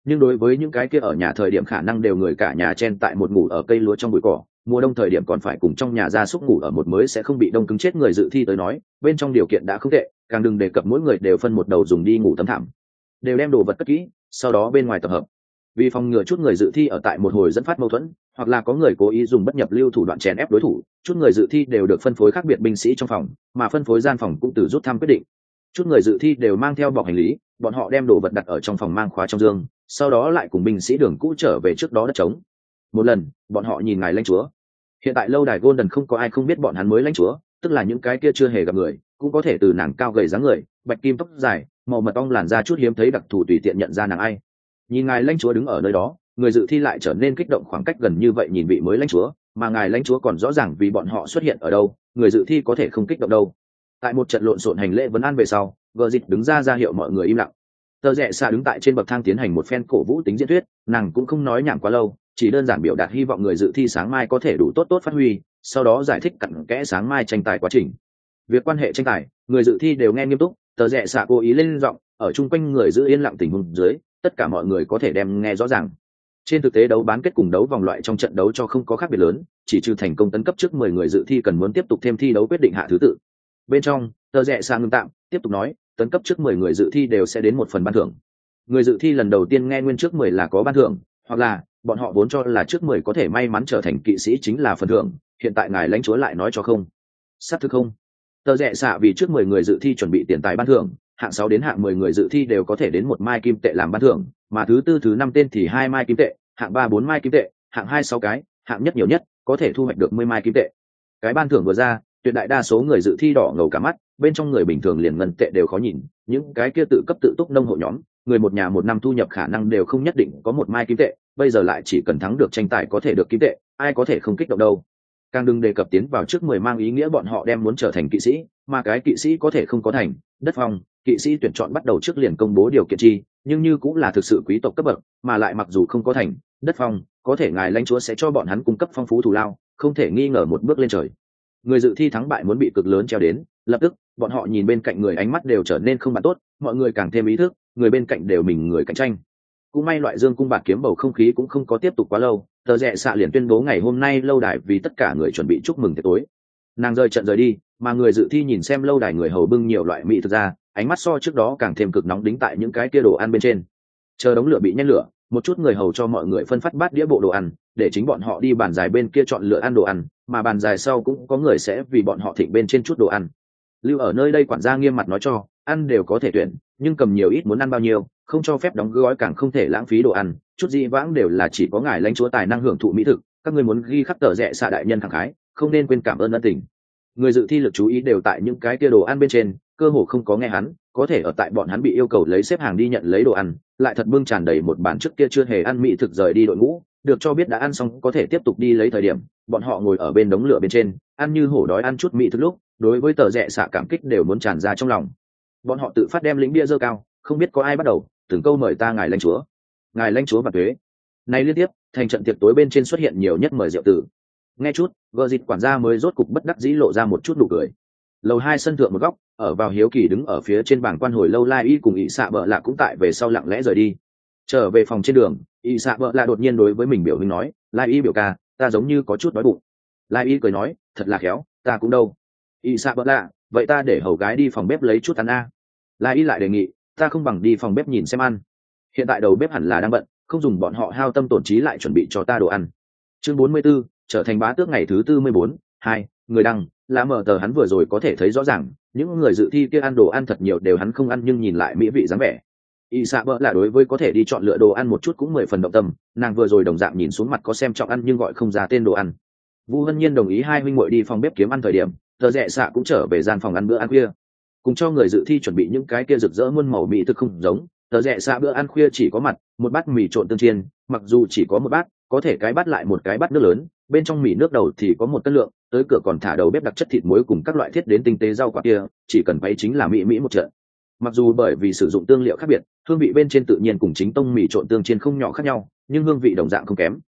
nhưng đối với những cái kia ở nhà thời điểm khả năng đều người cả nhà chen tại một ngủ ở cây lúa trong bụi cỏ, mùa đông thời điểm còn phải cùng trong nhà gia súc ngủ ở một mới sẽ không bị đông cứng chết người dự thi tới nói, bên trong điều kiện đã không tệ, càng đừng đề cập mỗi người đều phân một đầu dùng đi ngủ tấm thảm, đều đem đồ vật cất kỹ, sau đó bên ngoài tập hợp. Vì phòng ngừa chút người dự thi ở tại một hồi dẫn phát mâu thuẫn, hoặc là có người cố ý dùng bất nhập lưu thủ đoạn chèn ép đối thủ, chút người dự thi đều được phân phối khác biệt binh sĩ trong phòng, mà phân phối gian phòng cũng từ rút thăm quyết định. Chút người dự thi đều mang theo bọc hành lý, bọn họ đem đồ vật đặt ở trong phòng mang khóa trong dương, sau đó lại cùng binh sĩ đường cũ trở về trước đó đất trống. Một lần, bọn họ nhìn ngài lãnh chúa. Hiện tại lâu đài Golden không có ai không biết bọn hắn mới lãnh chúa, tức là những cái kia chưa hề gặp người, cũng có thể từ nàng cao gầy dáng người, bạch kim tóc dài, màu mật ong làn da chút hiếm thấy đặc thù tùy tiện nhận ra nàng ai. Nhìn ngài lãnh chúa đứng ở nơi đó, người dự thi lại trở nên kích động, khoảng cách gần như vậy nhìn vị mới lãnh chúa, mà ngài lãnh chúa còn rõ ràng vì bọn họ xuất hiện ở đâu, người dự thi có thể không kích động đâu. Tại một trận lộn xộn hành lễ vấn an về sau, vợ dịch đứng ra hiệu mọi người im lặng. Tờ rẽ xạ đứng tại trên bậc thang tiến hành một phen cổ vũ tính diễn thuyết, nàng cũng không nói nhảm quá lâu, chỉ đơn giản biểu đạt hy vọng người dự thi sáng mai có thể đủ tốt phát huy, sau đó giải thích cặn kẽ sáng mai tranh tài quá trình. Việc quan hệ tranh tài, người dự thi đều nghe nghiêm túc, tờ rẽ xạ cố ý lên giọng, ở chung quanh người giữ yên lặng tình huống dưới, tất cả mọi người có thể đem nghe rõ ràng. Trên thực tế đấu bán kết cùng đấu vòng loại trong trận đấu cho không có khác biệt lớn, chỉ trừ thành công tấn cấp trước 10 người dự thi cần muốn tiếp tục thêm thi đấu quyết định hạ thứ tự. Bên trong, tờ rẽ xạ ngưng tạm, tiếp tục nói, tấn cấp trước 10 người dự thi đều sẽ đến một phần ban thưởng. Người dự thi lần đầu tiên nghe nguyên trước 10 là có ban thưởng, hoặc là bọn họ vốn cho là trước 10 có thể may mắn trở thành kỵ sĩ chính là phần thưởng, hiện tại ngài lãnh chúa lại nói cho không. Xác thực không? Tờ rẽ xạ vì trước 10 người dự thi chuẩn bị tiền tài ban thưởng, hạng 6 đến hạng 10 người dự thi đều có thể đến 1 mai kim tệ làm ban thưởng, mà thứ 4 thứ 5 tên thì 2 mai kim tệ, hạng 3 4 mai kim tệ, hạng 2 6 cái, hạng nhất nhiều nhất có thể thu hoạch được 10 mai kim tệ. Cái ban thưởng vừa ra, tuyệt đại đa số người dự thi đỏ ngầu cả mắt, bên trong người bình thường liền ngân tệ đều khó nhìn, những cái kia tự cấp tự túc nông hộ nhóm, người một nhà một năm thu nhập khả năng đều không nhất định có 1 mai kim tệ, bây giờ lại chỉ cần thắng được tranh tài có thể được kim tệ, ai có thể không kích động đâu. Càng đừng đề cập tiến vào trước 10 mang ý nghĩa bọn họ đem muốn trở thành kỵ sĩ, mà cái kỵ sĩ có thể không có thành đất phong, kỵ sĩ tuyển chọn bắt đầu trước liền công bố điều kiện chi, nhưng như cũng là thực sự quý tộc cấp bậc, mà lại mặc dù không có thành đất phong, có thể ngài lãnh chúa sẽ cho bọn hắn cung cấp phong phú thù lao, không thể nghi ngờ một bước lên trời. Người dự thi thắng bại muốn bị cực lớn treo đến, lập tức bọn họ nhìn bên cạnh người ánh mắt đều trở nên không bạn tốt, mọi người càng thêm ý thức người bên cạnh đều mình người cạnh tranh. Cũng may loại dương cung bạt kiếm bầu không khí cũng không có tiếp tục quá lâu, tờ rẽ xạ liền tuyên bố ngày hôm nay lâu đài vì tất cả người chuẩn bị chúc mừng tiệc tối. Nàng rời trận rời đi, mà người dự thi nhìn xem lâu đài người hầu bưng nhiều loại mỹ thực ra, ánh mắt so trước đó càng thêm cực nóng đính tại những cái kia đồ ăn bên trên. Chờ đống lửa bị nhét lửa, một chút người hầu cho mọi người phân phát bát đĩa bộ đồ ăn, để chính bọn họ đi bàn dài bên kia chọn lựa ăn đồ ăn, mà bàn dài sau cũng có người sẽ vì bọn họ thịnh bên trên chút đồ ăn. Lưu ở nơi đây quản gia nghiêm mặt nói cho, ăn đều có thể tuyển, nhưng cầm nhiều ít muốn ăn bao nhiêu, không cho phép đóng gói, càng không thể lãng phí đồ ăn, chút gì vãng đều là chỉ có ngài lãnh chúa tài năng hưởng thụ mỹ thực, các ngươi muốn ghi khắc tờ rẽ xạ đại nhân thẳng khái, không nên quên cảm ơn ân tình. Người dự thi lực chú ý đều tại những cái kia đồ ăn bên trên, cơ hồ không có nghe hắn, có thể ở tại bọn hắn bị yêu cầu lấy xếp hàng đi nhận lấy đồ ăn, lại thật bưng tràn đầy một bàn trước kia chưa hề ăn mỹ thực rời đi đội ngũ, được cho biết đã ăn xong có thể tiếp tục đi lấy thời điểm, bọn họ ngồi ở bên đống lửa bên trên, ăn như hổ đói ăn chút mỹ thực lúc, đối với tờ rẽ xạ cảm kích đều muốn tràn ra trong lòng. Bọn họ tự phát đem lĩnh bia dơ cao, không biết có ai bắt đầu, từng câu mời ta ngài lãnh chúa, ngài lãnh chúa và thuế. Này liên tiếp, thành trận tiệc tối bên trên xuất hiện nhiều nhất mời rượu tử. Nghe chút, vợ dịch quản gia mới rốt cục bất đắc dĩ lộ ra một chút nụ cười. Lầu 2 sân thượng một góc, ở vào hiếu kỳ đứng ở phía trên bảng quan hồi lâu Lai Y cùng ỷ xạ bợ lạ cũng tại về sau lặng lẽ rời đi. Trở về phòng trên đường, ỷ xạ bợ lạ đột nhiên đối với mình biểu hình nói, Lai Y biểu ca, ta giống như có chút đói bụng. Lai Y cười nói, thật là khéo, ta cũng đâu. ỷ xạ bợ lạ, vậy ta để hầu gái đi phòng bếp lấy chút ăn a. Lai Y lại đề nghị, ta không bằng đi phòng bếp nhìn xem ăn. Hiện tại đầu bếp hẳn là đang bận, không dùng bọn họ hao tâm tổn trí lại chuẩn bị cho ta đồ ăn. Chương 44, trở thành bá tước ngày thứ 44, 2, người đăng, là mở tờ hắn vừa rồi có thể thấy rõ ràng, những người dự thi kia ăn đồ ăn thật nhiều đều hắn không ăn nhưng nhìn lại mỹ vị dáng vẻ. Y xạ bỡ là đối với có thể đi chọn lựa đồ ăn một chút cũng 10 phần động tâm, nàng vừa rồi đồng dạng nhìn xuống mặt có xem trọng ăn nhưng gọi không ra tên đồ ăn. Vu Hân Nhiên đồng ý hai huynh muội đi phòng bếp kiếm ăn thời điểm, tờ rẽ xạ cũng trở về gian phòng ăn bữa ăn khuya. Cùng cho người dự thi chuẩn bị những cái kia rực rỡ muôn màu mỹ thực không giống, tờ rẽ xạ bữa ăn khuya chỉ có mặt, một bát mì trộn tương chiên, mặc dù chỉ có một bát, có thể cái bát lại một cái bát nước lớn, bên trong mì nước đầu thì có một cân lượng, tới cửa còn thả đầu bếp đặc chất thịt muối cùng các loại thiết đến tinh tế rau quả kia, chỉ cần quay chính là mỹ mỹ một trận. Mặc dù bởi vì sử dụng tương liệu khác biệt, hương vị bên trên tự nhiên cùng chính tông mì trộn tương chiên không nhỏ khác nhau, nhưng hương vị đồng dạng không kém.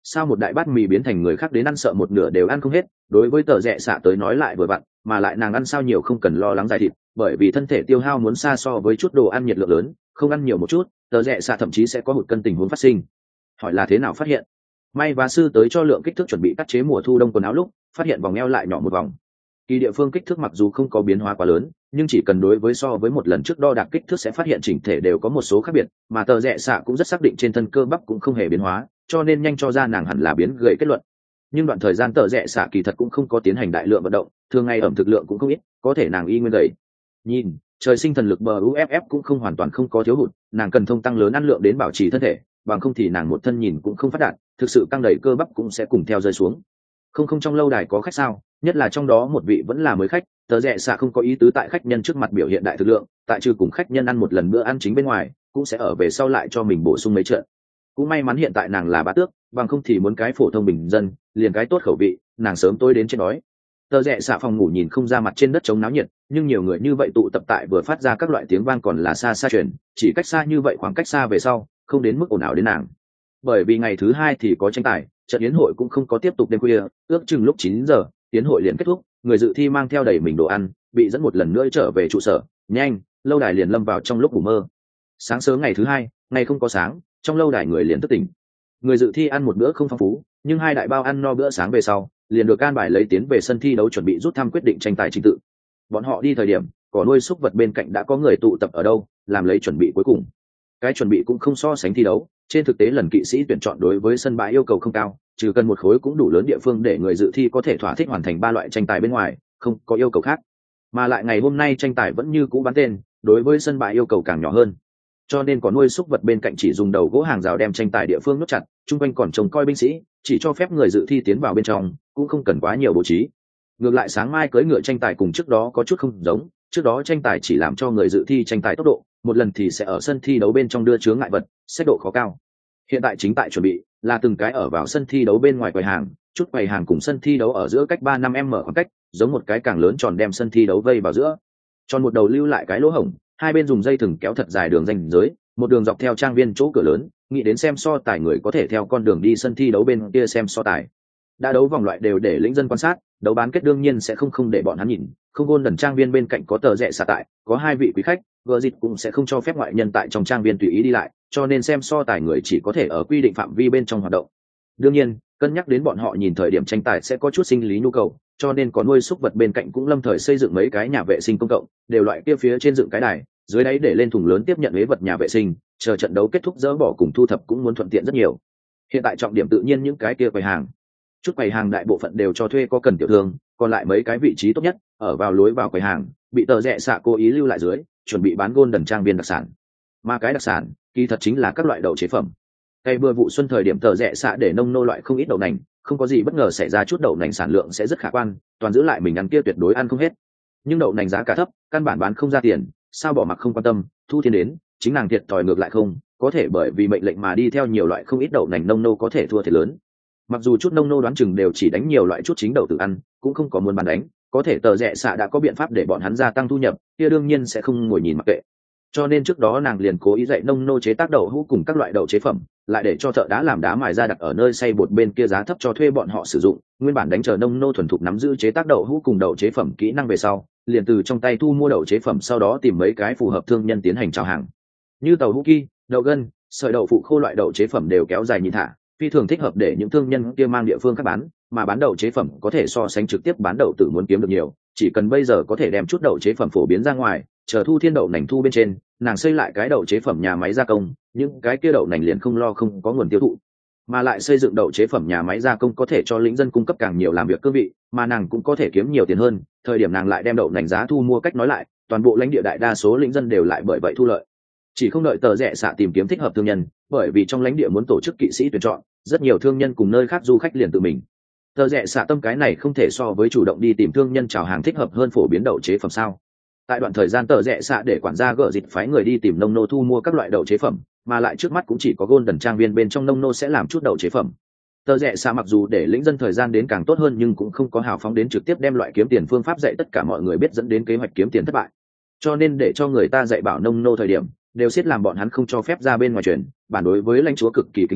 sao một đại bát mì biến thành người khác đến ăn sợ một nửa đều ăn không hết, đối với tờ rẽ xạ tới nói lại vừa vặn, mà lại nàng ăn sao nhiều không cần lo lắng dài thịt, bởi vì thân thể tiêu hao muốn xa so với chút đồ ăn nhiệt lượng lớn, không ăn nhiều một chút tờ rẽ xạ thậm chí sẽ có hụt cân tình huống phát sinh. Hỏi là thế nào phát hiện? May và sư tới cho lượng kích thước chuẩn bị cắt chế mùa thu đông quần áo lúc phát hiện vòng eo lại nhỏ một vòng. Kỳ địa phương kích thước mặc dù không có biến hóa quá lớn, nhưng chỉ cần đối với so với một lần trước đo đạc kích thước sẽ phát hiện chỉnh thể đều có một số khác biệt, mà tờ rẽ xạ cũng rất xác định trên thân cơ bắp cũng không hề biến hóa, cho nên nhanh cho ra nàng hẳn là biến gầy kết luận. Nhưng đoạn thời gian tờ rẽ xạ kỳ thật cũng không có tiến hành đại lượng vận động, thường ngày ẩm thực lượng cũng không ít, có thể nàng y nguyên gầy. Nhìn, trời sinh thần lực bờ uff cũng không hoàn toàn không có thiếu hụt, nàng cần thông tăng lớn ăn lượng đến bảo trì thân thể, bằng không thì nàng một thân nhìn cũng không phát đạt, thực sự căng đầy cơ bắp cũng sẽ cùng theo rơi xuống. Không trong lâu đài có khách sao, nhất là trong đó một vị vẫn là mới khách, tờ rẽ xạ không có ý tứ tại khách nhân trước mặt biểu hiện đại thực lượng, tại trừ cùng khách nhân ăn một lần bữa ăn chính bên ngoài, cũng sẽ ở về sau lại cho mình bổ sung mấy trận. Cũng may mắn hiện tại nàng là bá tước, bằng không thì muốn cái phổ thông bình dân, liền cái tốt khẩu vị, nàng sớm tối đến trên đói. Tờ rẽ xạ phòng ngủ nhìn không ra mặt trên đất trống náo nhiệt, nhưng nhiều người như vậy tụ tập tại vừa phát ra các loại tiếng vang còn là xa xa truyền, chỉ cách xa như vậy khoảng cách xa về sau, không đến mức ồn ào đến nàng. Bởi vì ngày thứ hai thì có tranh tài, trận yến hội cũng không có tiếp tục đêm khuya, ước chừng lúc 9 giờ, yến hội liền kết thúc, người dự thi mang theo đầy mình đồ ăn, bị dẫn một lần nữa trở về trụ sở, nhanh, lâu đài liền lâm vào trong lúc ngủ mơ. Sáng sớm ngày thứ hai, ngày không có sáng, trong lâu đài người liền thức tỉnh. Người dự thi ăn một bữa không phong phú, nhưng hai đại bao ăn no bữa sáng về sau, liền được can bài lấy tiến về sân thi đấu chuẩn bị rút thăm quyết định tranh tài trình tự. Bọn họ đi thời điểm, cỏ nuôi súc vật bên cạnh đã có người tụ tập ở đâu, làm lấy chuẩn bị cuối cùng. Cái chuẩn bị cũng không so sánh thi đấu, trên thực tế lần kỵ sĩ tuyển chọn đối với sân bãi yêu cầu không cao, trừ cần một khối cũng đủ lớn địa phương để người dự thi có thể thỏa thích hoàn thành 3 loại tranh tài bên ngoài, không có yêu cầu khác. Mà lại ngày hôm nay tranh tài vẫn như cũ bán tên, đối với sân bãi yêu cầu càng nhỏ hơn. Cho nên có nuôi súc vật bên cạnh chỉ dùng đầu gỗ hàng rào đem tranh tài địa phương nhốt chặt, chung quanh còn trông coi binh sĩ, chỉ cho phép người dự thi tiến vào bên trong, cũng không cần quá nhiều bố trí. Ngược lại sáng mai cưỡi ngựa tranh tài cùng trước đó có chút không giống, trước đó tranh tài chỉ làm cho người dự thi tranh tài tốc độ, một lần thì sẽ ở sân thi đấu bên trong đưa chướng ngại vật, xét độ khó cao. Hiện tại chính tại chuẩn bị là từng cái ở vào sân thi đấu bên ngoài quầy hàng, chút quầy hàng cùng sân thi đấu ở giữa cách 3-5 m khoảng cách, giống một cái càng lớn tròn đem sân thi đấu vây vào giữa. Tròn một đầu lưu lại cái lỗ hổng, hai bên dùng dây thừng kéo thật dài đường ranh giới, một đường dọc theo trang viên chỗ cửa lớn, nghĩ đến xem so tài người có thể theo con đường đi sân thi đấu bên kia xem so tài. Đã đấu vòng loại đều để lĩnh dân quan sát, đấu bán kết đương nhiên sẽ không để bọn hắn nhìn, không gôn đần trang viên bên cạnh có tờ rẽ xạ tại, có hai vị quý khách, gờ dịch cũng sẽ không cho phép ngoại nhân tại trong trang viên tùy ý đi lại, cho nên xem so tài người chỉ có thể ở quy định phạm vi bên trong hoạt động. Đương nhiên, cân nhắc đến bọn họ nhìn thời điểm tranh tài sẽ có chút sinh lý nhu cầu, cho nên có nuôi súc vật bên cạnh cũng lâm thời xây dựng mấy cái nhà vệ sinh công cộng, đều loại kia phía trên dựng cái đài, dưới đáy để lên thùng lớn tiếp nhận huế vật nhà vệ sinh, chờ trận đấu kết thúc dỡ bỏ cùng thu thập cũng muốn thuận tiện rất nhiều. Hiện tại trọng điểm tự nhiên những cái kia quầy hàng, chút quầy hàng đại bộ phận đều cho thuê có cần tiểu thương, còn lại mấy cái vị trí tốt nhất ở vào lối vào quầy hàng bị tờ rẽ xạ cố ý lưu lại dưới, chuẩn bị bán gôn đần trang viên đặc sản. Mà cái đặc sản kỳ thật chính là các loại đậu chế phẩm. Cây bưa vụ xuân thời điểm tờ rẽ xạ để nông nô loại không ít đậu nành, không có gì bất ngờ xảy ra chút đậu nành sản lượng sẽ rất khả quan, toàn giữ lại mình ăn kia tuyệt đối ăn không hết. Nhưng đậu nành giá cả thấp, căn bản bán không ra tiền, sao bỏ mặc không quan tâm, thu tiền đến, chính nàng thiệt thòi ngược lại không, có thể bởi vì mệnh lệnh mà đi theo nhiều loại không ít đậu nành nông nô có thể thua thiệt lớn. Mặc dù chút nông nô đoán chừng đều chỉ đánh nhiều loại chút chính đậu tự ăn, cũng không có muốn bán đánh, có thể tờ rẽ xạ đã có biện pháp để bọn hắn gia tăng thu nhập, kia đương nhiên sẽ không ngồi nhìn mặc kệ. Cho nên trước đó nàng liền cố ý dạy nông nô chế tác đậu hũ cùng các loại đậu chế phẩm, lại để cho thợ đá làm đá mài ra đặt ở nơi xay bột bên kia giá thấp cho thuê bọn họ sử dụng, nguyên bản đánh chờ nông nô thuần thục nắm giữ chế tác đậu hũ cùng đậu chế phẩm kỹ năng về sau, liền từ trong tay thu mua đậu chế phẩm, sau đó tìm mấy cái phù hợp thương nhân tiến hành chào hàng. Như tàu hũ ki, đậu gân, sợi đậu phụ khô loại đậu chế phẩm đều kéo dài nhìn thả, phi thường thích hợp để những thương nhân kia mang địa phương khác bán, mà bán đậu chế phẩm có thể so sánh trực tiếp bán đậu tử muốn kiếm được nhiều, chỉ cần bây giờ có thể đem chút đậu chế phẩm phổ biến ra ngoài, chờ thu thiên đậu nành thu bên trên, nàng xây lại cái đậu chế phẩm nhà máy gia công, những cái kia đậu nành liền không lo không có nguồn tiêu thụ, mà lại xây dựng đậu chế phẩm nhà máy gia công có thể cho lĩnh dân cung cấp càng nhiều làm việc cương vị, mà nàng cũng có thể kiếm nhiều tiền hơn. Thời điểm nàng lại đem đậu nành giá thu mua cách nói lại, toàn bộ lãnh địa đại đa số lĩnh dân đều lại bởi vậy thu lợi. Chỉ không đợi tờ rẽ xạ tìm kiếm thích hợp thương nhân, bởi vì trong lãnh địa muốn tổ chức kỵ sĩ tuyển chọn, rất nhiều thương nhân cùng nơi khác du khách liền tự mình. Tờ rẽ xạ tâm cái này không thể so với chủ động đi tìm thương nhân chào hàng thích hợp hơn phổ biến đậu chế phẩm sao? Tại đoạn thời gian tờ rẽ xạ để quản gia gỡ dịch phái người đi tìm nông nô thu mua các loại đậu chế phẩm, mà lại trước mắt cũng chỉ có Golden trang viên bên trong nông nô sẽ làm chút đậu chế phẩm. Tờ rẽ xạ mặc dù để lĩnh dân thời gian đến càng tốt hơn, nhưng cũng không có hào phóng đến trực tiếp đem loại kiếm tiền phương pháp dạy tất cả mọi người biết, dẫn đến kế hoạch kiếm tiền thất bại. Cho nên để cho người ta dạy bảo nông nô thời điểm, đều siết làm bọn hắn không cho phép ra bên ngoài truyền, bản đối với lãnh chúa cực kỳ kính sợ,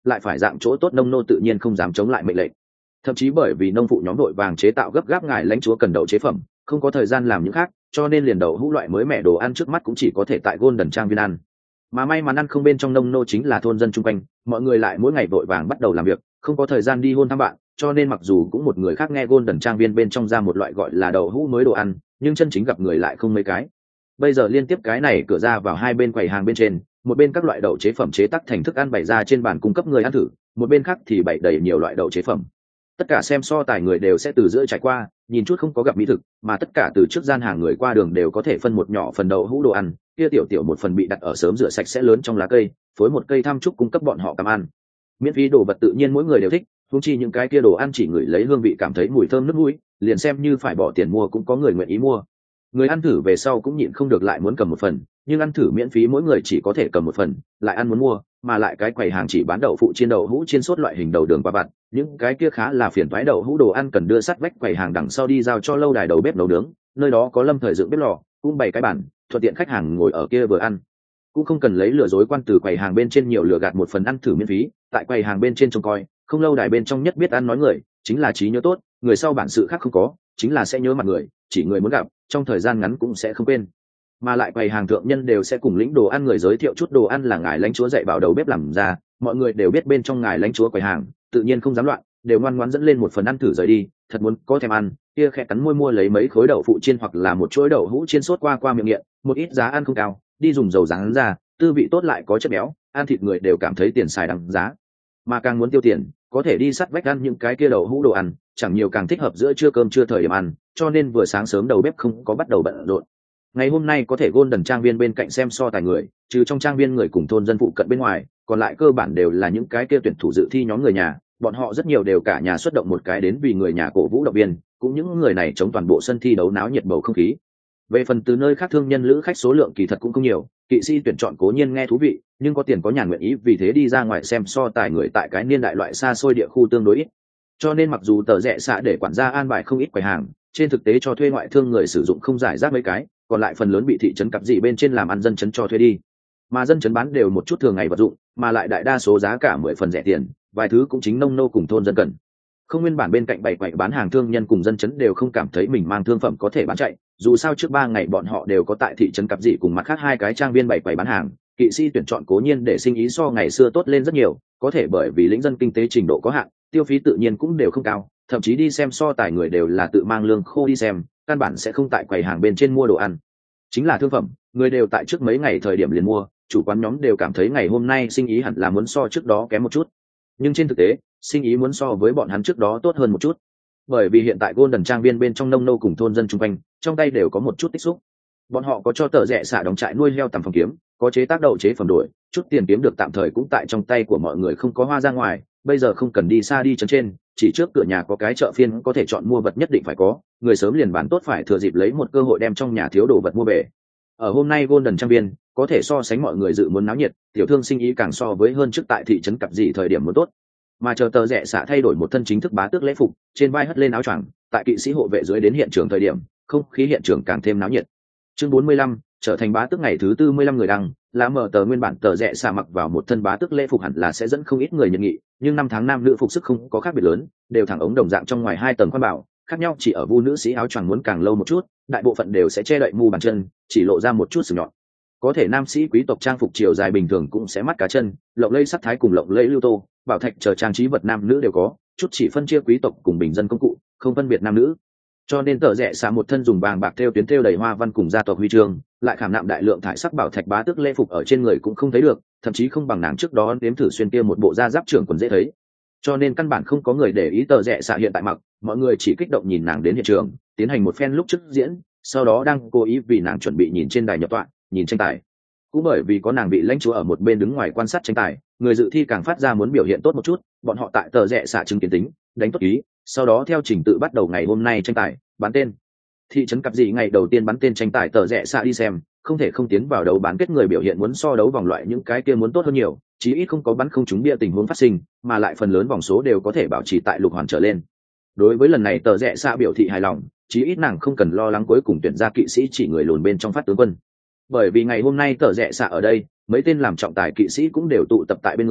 lại phải dạng chỗ tốt nông nô tự nhiên không dám chống lại mệnh lệnh. Thậm chí bởi vì nông phụ nhóm đội vàng chế tạo gấp gáp ngài lãnh chúa cần đậu chế phẩm, không có thời gian làm những khác, cho nên liền đậu hũ loại mới mẻ đồ ăn trước mắt cũng chỉ có thể tại Golden Trang viên ăn. Mà may mắn ăn không bên trong nông nô chính là thôn dân chung quanh, mọi người lại mỗi ngày vội vàng bắt đầu làm việc, không có thời gian đi hôn thăm bạn, cho nên mặc dù cũng một người khác nghe Golden Trang viên bên trong ra một loại gọi là đậu hũ mới đồ ăn, nhưng chân chính gặp người lại không mấy cái. Bây giờ liên tiếp cái này cửa ra vào hai bên quầy hàng bên trên, một bên các loại đậu chế phẩm chế tác thành thức ăn bày ra trên bàn cung cấp người ăn thử, một bên khác thì bày đầy nhiều loại đậu chế phẩm. Tất cả xem so tài người đều sẽ từ giữa trải qua, nhìn chút không có gặp mỹ thực, mà tất cả từ trước gian hàng người qua đường đều có thể phân một nhỏ phần đậu hũ đồ ăn, kia tiểu tiểu một phần bị đặt ở sớm rửa sạch sẽ lớn trong lá cây, phối một cây tham trúc cung cấp bọn họ cầm ăn. Miễn phí đồ vật tự nhiên mỗi người đều thích, huống chi những cái kia đồ ăn chỉ ngửi lấy hương vị cảm thấy mùi thơm nước mũi, liền xem như phải bỏ tiền mua cũng có người nguyện ý mua. Người ăn thử về sau cũng nhịn không được lại muốn cầm một phần, nhưng ăn thử miễn phí mỗi người chỉ có thể cầm một phần, lại ăn muốn mua, mà lại cái quầy hàng chỉ bán đậu phụ chiên đậu hũ chiên sốt loại hình đầu đường qua vặt, những cái kia khá là phiền toái đậu hũ đồ ăn cần đưa sát vách quầy hàng đằng sau đi giao cho lâu đài đầu bếp nấu nướng, nơi đó có lâm thời dựng bếp lò, cũng bày cái bàn, thuận tiện khách hàng ngồi ở kia vừa ăn, cũng không cần lấy lừa dối quan từ quầy hàng bên trên nhiều lừa gạt một phần ăn thử miễn phí. Tại quầy hàng bên trên trông coi, không lâu đài bên trong nhất biết ăn nói người chính là trí nhớ tốt, người sau bản sự khác không có, chính là sẽ nhớ mặt người, chỉ người muốn gặp trong thời gian ngắn cũng sẽ không quên. Mà lại quầy hàng thượng nhân đều sẽ cùng lĩnh đồ ăn người giới thiệu chút đồ ăn là ngài lãnh chúa dạy bảo đầu bếp làm ra, mọi người đều biết bên trong ngài lãnh chúa quầy hàng, tự nhiên không dám loạn, đều ngoan ngoãn dẫn lên một phần ăn thử rời đi. Thật muốn có thèm ăn, kia khẽ cắn môi mua lấy mấy khối đậu phụ chiên hoặc là một chuỗi đậu hũ chiên sốt qua miệng nghiện, một ít giá ăn không cao, đi dùng dầu rán ra, tư vị tốt lại có chất béo, ăn thịt người đều cảm thấy tiền xài đằng giá. Mà càng muốn tiêu tiền, có thể đi sắt vách ăn những cái kia đậu hũ đồ ăn, chẳng nhiều càng thích hợp giữa trưa cơm trưa thời điểm ăn, cho nên vừa sáng sớm đầu bếp không có bắt đầu bận rộn. Ngày hôm nay có thể Golden Trang viên bên cạnh xem so tài người, trừ trong trang viên người cùng thôn dân phụ cận bên ngoài, còn lại cơ bản đều là những cái kia tuyển thủ dự thi nhóm người nhà, bọn họ rất nhiều đều cả nhà xuất động một cái đến vì người nhà cổ vũ động viên, cũng những người này chống toàn bộ sân thi đấu náo nhiệt bầu không khí. Về phần từ nơi khác thương nhân lữ khách số lượng kỳ thật cũng không nhiều, kỵ sĩ tuyển chọn cố nhiên nghe thú vị, nhưng có tiền có nhàn nguyện ý vì thế đi ra ngoài xem so tài người tại cái niên đại loại xa xôi địa khu tương đối ít. Cho nên mặc dù tờ rẽ xạ để quản gia an bài không ít quầy hàng, trên thực tế cho thuê ngoại thương người sử dụng không giải rác mấy cái, còn lại phần lớn bị thị trấn cặp dị bên trên làm ăn dân trấn cho thuê đi. Mà dân trấn bán đều một chút thường ngày vật dụng, mà lại đại đa số giá cả 10 phần rẻ tiền, vài thứ cũng chính nông nô cùng thôn dân cần. Không nguyên bản bên cạnh bày quầy bán hàng thương nhân cùng dân trấn đều không cảm thấy mình mang thương phẩm có thể bán chạy, dù sao trước 3 ngày bọn họ đều có tại thị trấn cặp dị cùng mặt khác hai cái trang viên bày quầy bán hàng, kỵ sĩ tuyển chọn cố nhiên để sinh ý so ngày xưa tốt lên rất nhiều, có thể bởi vì lĩnh dân kinh tế trình độ có hạn, tiêu phí tự nhiên cũng đều không cao, thậm chí đi xem so tài người đều là tự mang lương khô đi xem, căn bản sẽ không tại quầy hàng bên trên mua đồ ăn. Chính là thương phẩm, người đều tại trước mấy ngày thời điểm liền mua, chủ quán nhóm đều cảm thấy ngày hôm nay sinh ý hẳn là muốn so trước đó kém một chút. Nhưng trên thực tế, sinh ý muốn so với bọn hắn trước đó tốt hơn một chút. Bởi vì hiện tại Golden Trang viên bên trong nông nô cùng thôn dân chung quanh, trong tay đều có một chút tích xúc. Bọn họ có cho tờ rẽ xả đóng trại nuôi heo tầm phòng kiếm, có chế tác đậu chế phẩm đổi, chút tiền kiếm được tạm thời cũng tại trong tay của mọi người không có hoa ra ngoài, bây giờ không cần đi xa đi trấn trên, chỉ trước cửa nhà có cái chợ phiên có thể chọn mua vật nhất định phải có, người sớm liền bán tốt phải thừa dịp lấy một cơ hội đem trong nhà thiếu đồ vật mua về. Ở hôm nay Golden Trang viên có thể so sánh mọi người dự muốn náo nhiệt, tiểu thương sinh ý càng so với hơn trước tại thị trấn cặp dị thời điểm muốn tốt. Mà chờ tờ rẽ xạ thay đổi một thân chính thức bá tước lễ phục, trên vai hất lên áo choàng, tại kỵ sĩ hộ vệ dưới đến hiện trường thời điểm, không khí hiện trường càng thêm náo nhiệt. Chương 45, trở thành bá tước ngày thứ 45 người đăng, lá mở tờ nguyên bản tờ rẽ xạ mặc vào một thân bá tước lễ phục hẳn là sẽ dẫn không ít người nhận nghị, nhưng 5 tháng nam nữ phục sức không có khác biệt lớn, đều thẳng ống đồng dạng trong ngoài 2 tầng khoan bảo, khác nhau chỉ ở vu nữ sĩ áo choàng muốn càng lâu một chút, đại bộ phận đều sẽ che đậy mu bàn chân, chỉ lộ ra một chút sừng nhọn. Có thể nam sĩ quý tộc trang phục chiều dài bình thường cũng sẽ mắt cá chân, lộng lẫy sắt thái cùng lộng lẫy lưu tô, bảo thạch chờ trang trí vật nam nữ đều có, chút chỉ phân chia quý tộc cùng bình dân công cụ, không phân biệt nam nữ. Cho nên tờ rẽ xạ một thân dùng vàng bạc thêu tuyến thêu đầy hoa văn cùng gia tộc huy chương, lại khảm nạm đại lượng thải sắc bảo thạch bá tước lễ phục ở trên người cũng không thấy được, thậm chí không bằng nàng trước đó nếm thử xuyên kia một bộ da giáp trưởng quần dễ thấy. Cho nên căn bản không có người để ý tờ rẽ xạ hiện tại mặc, mọi người chỉ kích động nhìn nàng đến hiện trường, tiến hành một phen lúc trước diễn, sau đó đang cố ý vì nàng chuẩn bị nhìn trên đài nhập tọa, nhìn tranh tài. Cũng bởi vì có nàng bị lãnh chúa ở một bên đứng ngoài quan sát tranh tài, người dự thi càng phát ra muốn biểu hiện tốt một chút, bọn họ tại tờ rẽ xạ chứng kiến tính, đánh tốt ý, sau đó theo trình tự bắt đầu ngày hôm nay tranh tài, bán tên. Thị trấn cặp dị ngày đầu tiên bắn tên tranh tài tờ rẽ xạ đi xem, không thể không tiến vào đấu bán kết người biểu hiện muốn so đấu vòng loại những cái kia muốn tốt hơn nhiều, chí ít không có bắn không trúng bia tình huống phát sinh, mà lại phần lớn vòng số đều có thể bảo trì tại lục hoàn trở lên. Đối với lần này tờ rẽ xạ biểu thị hài lòng, chí ít nàng không cần lo lắng cuối cùng tuyển ra kỵ sĩ chỉ người lùn bên trong phát tướng quân. Bởi vì ngày hôm nay tờ rẽ xạ ở đây, mấy tên làm trọng tài kỵ sĩ cũng đều tụ tập tại bên người,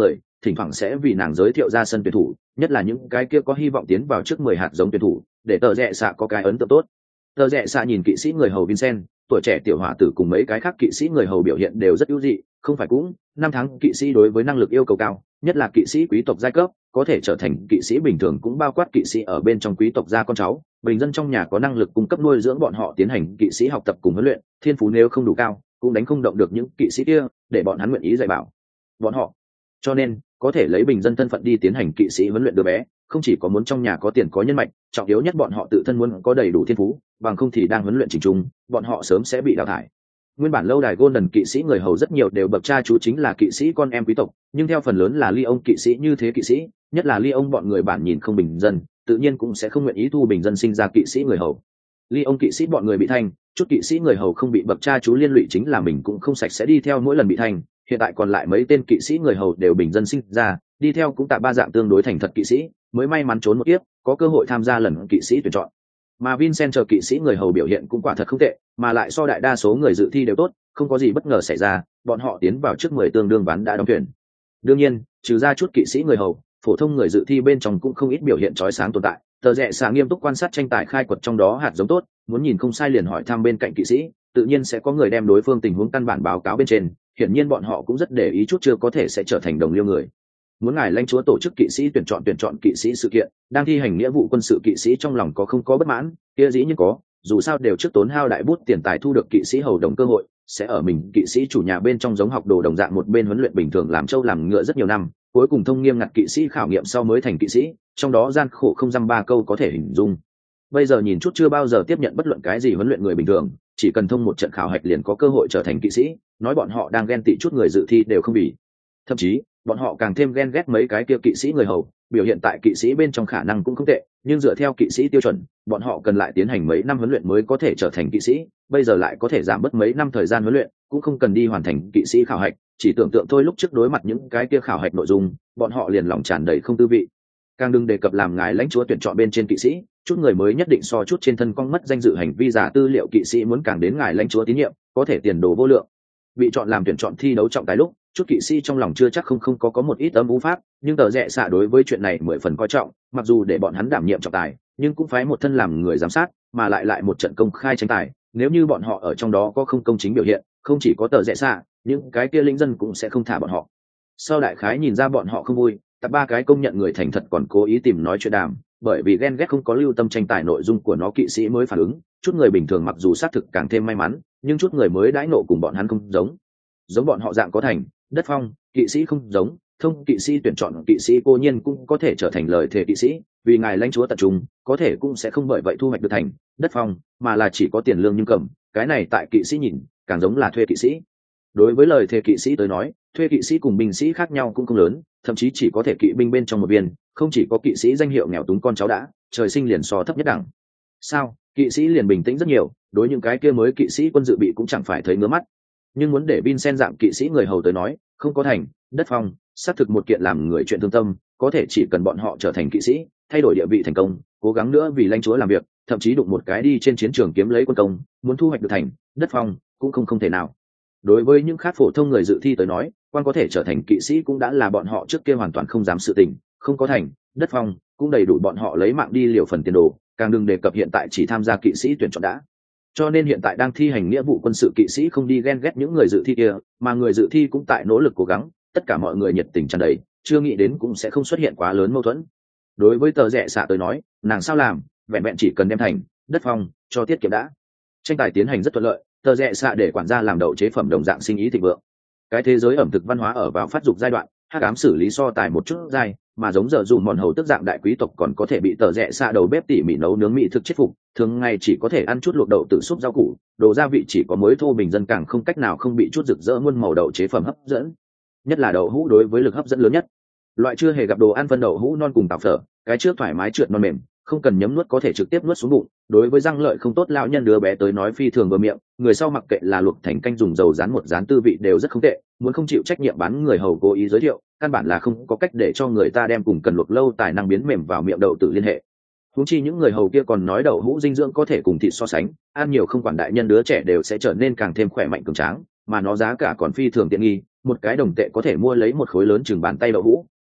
thỉnh thoảng sẽ vì nàng giới thiệu ra sân tuyển thủ, nhất là những cái kia có hy vọng tiến vào trước 10 hạt giống tuyển thủ, để tờ rẽ xạ có cái ấn tượng tốt. Tờ rẽ xạ nhìn kỵ sĩ người hầu Vincent, tuổi trẻ tiểu hỏa tử cùng mấy cái khác kỵ sĩ người hầu biểu hiện đều rất ưu dị, không phải cũng, năm tháng kỵ sĩ đối với năng lực yêu cầu cao, nhất là kỵ sĩ quý tộc giai cấp, có thể trở thành kỵ sĩ bình thường cũng bao quát kỵ sĩ ở bên trong quý tộc gia con cháu, bình dân trong nhà có năng lực cung cấp nuôi dưỡng bọn họ tiến hành kỵ sĩ học tập cùng huấn luyện, thiên phú nếu không đủ cao, cũng đánh không động được những kỵ sĩ kia, để bọn hắn nguyện ý dạy bảo bọn họ. Cho nên, có thể lấy bình dân thân phận đi tiến hành kỵ sĩ huấn luyện đứa bé, không chỉ có muốn trong nhà có tiền có nhân mạch, trọng yếu nhất bọn họ tự thân muốn có đầy đủ thiên phú, bằng không thì đang huấn luyện chỉnh trung, bọn họ sớm sẽ bị đào thải. Nguyên bản lâu đài Golden kỵ sĩ người hầu rất nhiều đều bậc cha chú chính là kỵ sĩ con em quý tộc, nhưng theo phần lớn là Lyon kỵ sĩ như thế kỵ sĩ, nhất là Lyon bọn người bản nhìn không bình dân, tự nhiên cũng sẽ không nguyện ý thu bình dân sinh ra kỵ sĩ người hầu. Lyon kỵ sĩ bọn người bị thanh, chút kỵ sĩ người hầu không bị bậc cha chú liên lụy chính là mình cũng không sạch sẽ đi theo mỗi lần bị thanh, hiện tại còn lại mấy tên kỵ sĩ người hầu đều bình dân sinh ra, đi theo cũng tại ba dạng tương đối thành thật kỵ sĩ, mới may mắn trốn một kiếp, có cơ hội tham gia lần kỵ sĩ tuyển chọn. Mà Vincent chờ kỵ sĩ người hầu biểu hiện cũng quả thật không tệ, mà lại so đại đa số người dự thi đều tốt, không có gì bất ngờ xảy ra, bọn họ tiến vào trước 10 tương đương ván đã đóng tuyển. Đương nhiên, trừ ra chút kỵ sĩ người hầu, phổ thông người dự thi bên trong cũng không ít biểu hiện chói sáng tồn tại. Tờ rẽ xạ nghiêm túc quan sát tranh tài khai quật trong đó hạt giống tốt, muốn nhìn không sai liền hỏi thăm bên cạnh kỵ sĩ, tự nhiên sẽ có người đem đối phương tình huống căn bản báo cáo bên trên, hiển nhiên bọn họ cũng rất để ý chút chưa có thể sẽ trở thành đồng liêu người. Muốn ngài lãnh chúa tổ chức kỵ sĩ tuyển chọn kỵ sĩ sự kiện, đang thi hành nghĩa vụ quân sự kỵ sĩ trong lòng có không có bất mãn, kia dĩ nhiên có, dù sao đều trước tốn hao đại bút tiền tài thu được kỵ sĩ hầu đồng cơ hội, sẽ ở mình kỵ sĩ chủ nhà bên trong giống học đồ đồng dạng một bên huấn luyện bình thường làm trâu làm ngựa rất nhiều năm, cuối cùng thông nghiêm ngặt kỵ sĩ khảo nghiệm sau mới thành kỵ sĩ, trong đó gian khổ không dăm ba câu có thể hình dung. Bây giờ nhìn chút chưa bao giờ tiếp nhận bất luận cái gì huấn luyện người bình thường, chỉ cần thông một trận khảo hạch liền có cơ hội trở thành kỵ sĩ, nói bọn họ đang ghen tị chút người dự thi đều không bị. Thậm chí, bọn họ càng thêm ghen ghét mấy cái kia kỵ sĩ người hầu, biểu hiện tại kỵ sĩ bên trong khả năng cũng không tệ, nhưng dựa theo kỵ sĩ tiêu chuẩn, bọn họ cần lại tiến hành mấy năm huấn luyện mới có thể trở thành kỵ sĩ, bây giờ lại có thể giảm bớt mấy năm thời gian huấn luyện, cũng không cần đi hoàn thành kỵ sĩ khảo hạch, chỉ tưởng tượng thôi lúc trước đối mặt những cái kia khảo hạch nội dung, bọn họ liền lòng tràn đầy không tư vị. Càng đừng đề cập làm ngài lãnh chúa tuyển chọn bên trên kỵ sĩ, chút người mới nhất định so chút trên thân con mất danh dự hành vi giả tư liệu kỵ sĩ muốn càng đến ngài lãnh chúa tín nhiệm, có thể tiền đồ vô lượng. Bị chọn làm tuyển chọn thi đấu trọng tài lúc, chút kỵ sĩ trong lòng chưa chắc không có một ít âm u pháp, nhưng tờ rẽ xạ đối với chuyện này 10 phần coi trọng, mặc dù để bọn hắn đảm nhiệm trọng tài, nhưng cũng phái một thân làm người giám sát, mà lại một trận công khai tranh tài, nếu như bọn họ ở trong đó có không công chính biểu hiện, không chỉ có tờ rẽ xạ, những cái kia lính dân cũng sẽ không thả bọn họ. Sau đại khái nhìn ra bọn họ không vui, tập ba cái công nhận người thành thật còn cố ý tìm nói chuyện đàm, bởi vì ghen ghét không có lưu tâm tranh tài nội dung của nó kỵ sĩ mới phản ứng, chút người bình thường mặc dù xác thực càng thêm may mắn, nhưng chút người mới đãi nộ cùng bọn hắn không giống bọn họ dạng có thành đất phong kỵ sĩ không giống thông kỵ sĩ tuyển chọn kỵ sĩ cô nhiên cũng có thể trở thành lời thề kỵ sĩ, vì ngài lãnh chúa tập trung có thể cũng sẽ không bởi vậy thu hoạch được thành đất phong, mà là chỉ có tiền lương nhưng cầm, cái này tại kỵ sĩ nhìn càng giống là thuê kỵ sĩ. Đối với lời thề kỵ sĩ tới nói, thuê kỵ sĩ cùng binh sĩ khác nhau cũng không lớn, thậm chí chỉ có thể kỵ binh bên trong một viên, không chỉ có kỵ sĩ danh hiệu nghèo túng con cháu đã trời sinh liền so thấp nhất đẳng. Sao kỵ sĩ liền bình tĩnh rất nhiều, đối những cái kia mới kỵ sĩ quân dự bị cũng chẳng phải thấy ngứa mắt. Nhưng muốn để Vincent dạng kỵ sĩ người hầu tới nói, không có thành đất phong, xác thực một kiện làm người chuyện thương tâm, có thể chỉ cần bọn họ trở thành kỵ sĩ, thay đổi địa vị thành công, cố gắng nữa vì lãnh chúa làm việc, thậm chí đụng một cái đi trên chiến trường kiếm lấy quân công, muốn thu hoạch được thành đất phong cũng không thể nào. Đối với những khác phổ thông người dự thi tới nói, quan có thể trở thành kỵ sĩ cũng đã là bọn họ trước kia hoàn toàn không dám sự tình, không có thành đất phong cũng đầy đủ bọn họ lấy mạng đi liều phần tiền đồ, càng đừng đề cập hiện tại chỉ tham gia kỵ sĩ tuyển chọn đã. Cho nên hiện tại đang thi hành nghĩa vụ quân sự kỵ sĩ không đi ghen ghét những người dự thi kia, mà người dự thi cũng tại nỗ lực cố gắng, tất cả mọi người nhiệt tình tràn đầy, chưa nghĩ đến cũng sẽ không xuất hiện quá lớn mâu thuẫn. Đối với tờ rẽ xạ tới nói, nàng sao làm, vẹn vẹn chỉ cần đem thành đất phong cho tiết kiệm đã. Tranh tài tiến hành rất thuận lợi, tờ rẽ xạ để quản gia làm đậu chế phẩm đồng dạng sinh ý thịnh vượng. Cái thế giới ẩm thực văn hóa ở vào phát dục giai đoạn, hắc ám xử lý so tài một chút dai, mà giống giờ dùng mòn hầu tức dạng đại quý tộc còn có thể bị tờ rẽ xạ đầu bếp tỉ mỉ nấu nướng mỹ thực chết phục, thường ngày chỉ có thể ăn chút luộc đậu tự súp rau củ, đồ gia vị chỉ có muối thô bình dân càng không cách nào không bị chút rực rỡ muôn màu đậu chế phẩm hấp dẫn, nhất là đậu hũ đối với lực hấp dẫn lớn nhất. Loại chưa hề gặp đồ ăn phân đậu hũ non cùng tàu phở, cái trước thoải mái trượt non mềm, không cần nhấm nuốt có thể trực tiếp nuốt xuống bụng, đối với răng lợi không tốt lão nhân đứa bé tới nói phi thường vừa miệng, người sau mặc kệ là luộc thành canh dùng dầu rán một rán tư vị đều rất không tệ, muốn không chịu trách nhiệm bán người hầu cố ý giới thiệu, căn bản là không có cách để cho người ta đem cùng cần luộc lâu tài năng biến mềm vào miệng đậu tự liên hệ. Huống chi những người hầu kia còn nói đậu hũ dinh dưỡng có thể cùng thịt so sánh, ăn nhiều không quản đại nhân đứa trẻ đều sẽ trở nên càng thêm khỏe mạnh cường tráng, mà nó giá cả còn phi thường tiện nghi, một cái đồng tệ có thể mua lấy một khối lớn chừng bàn tay đậu hũ,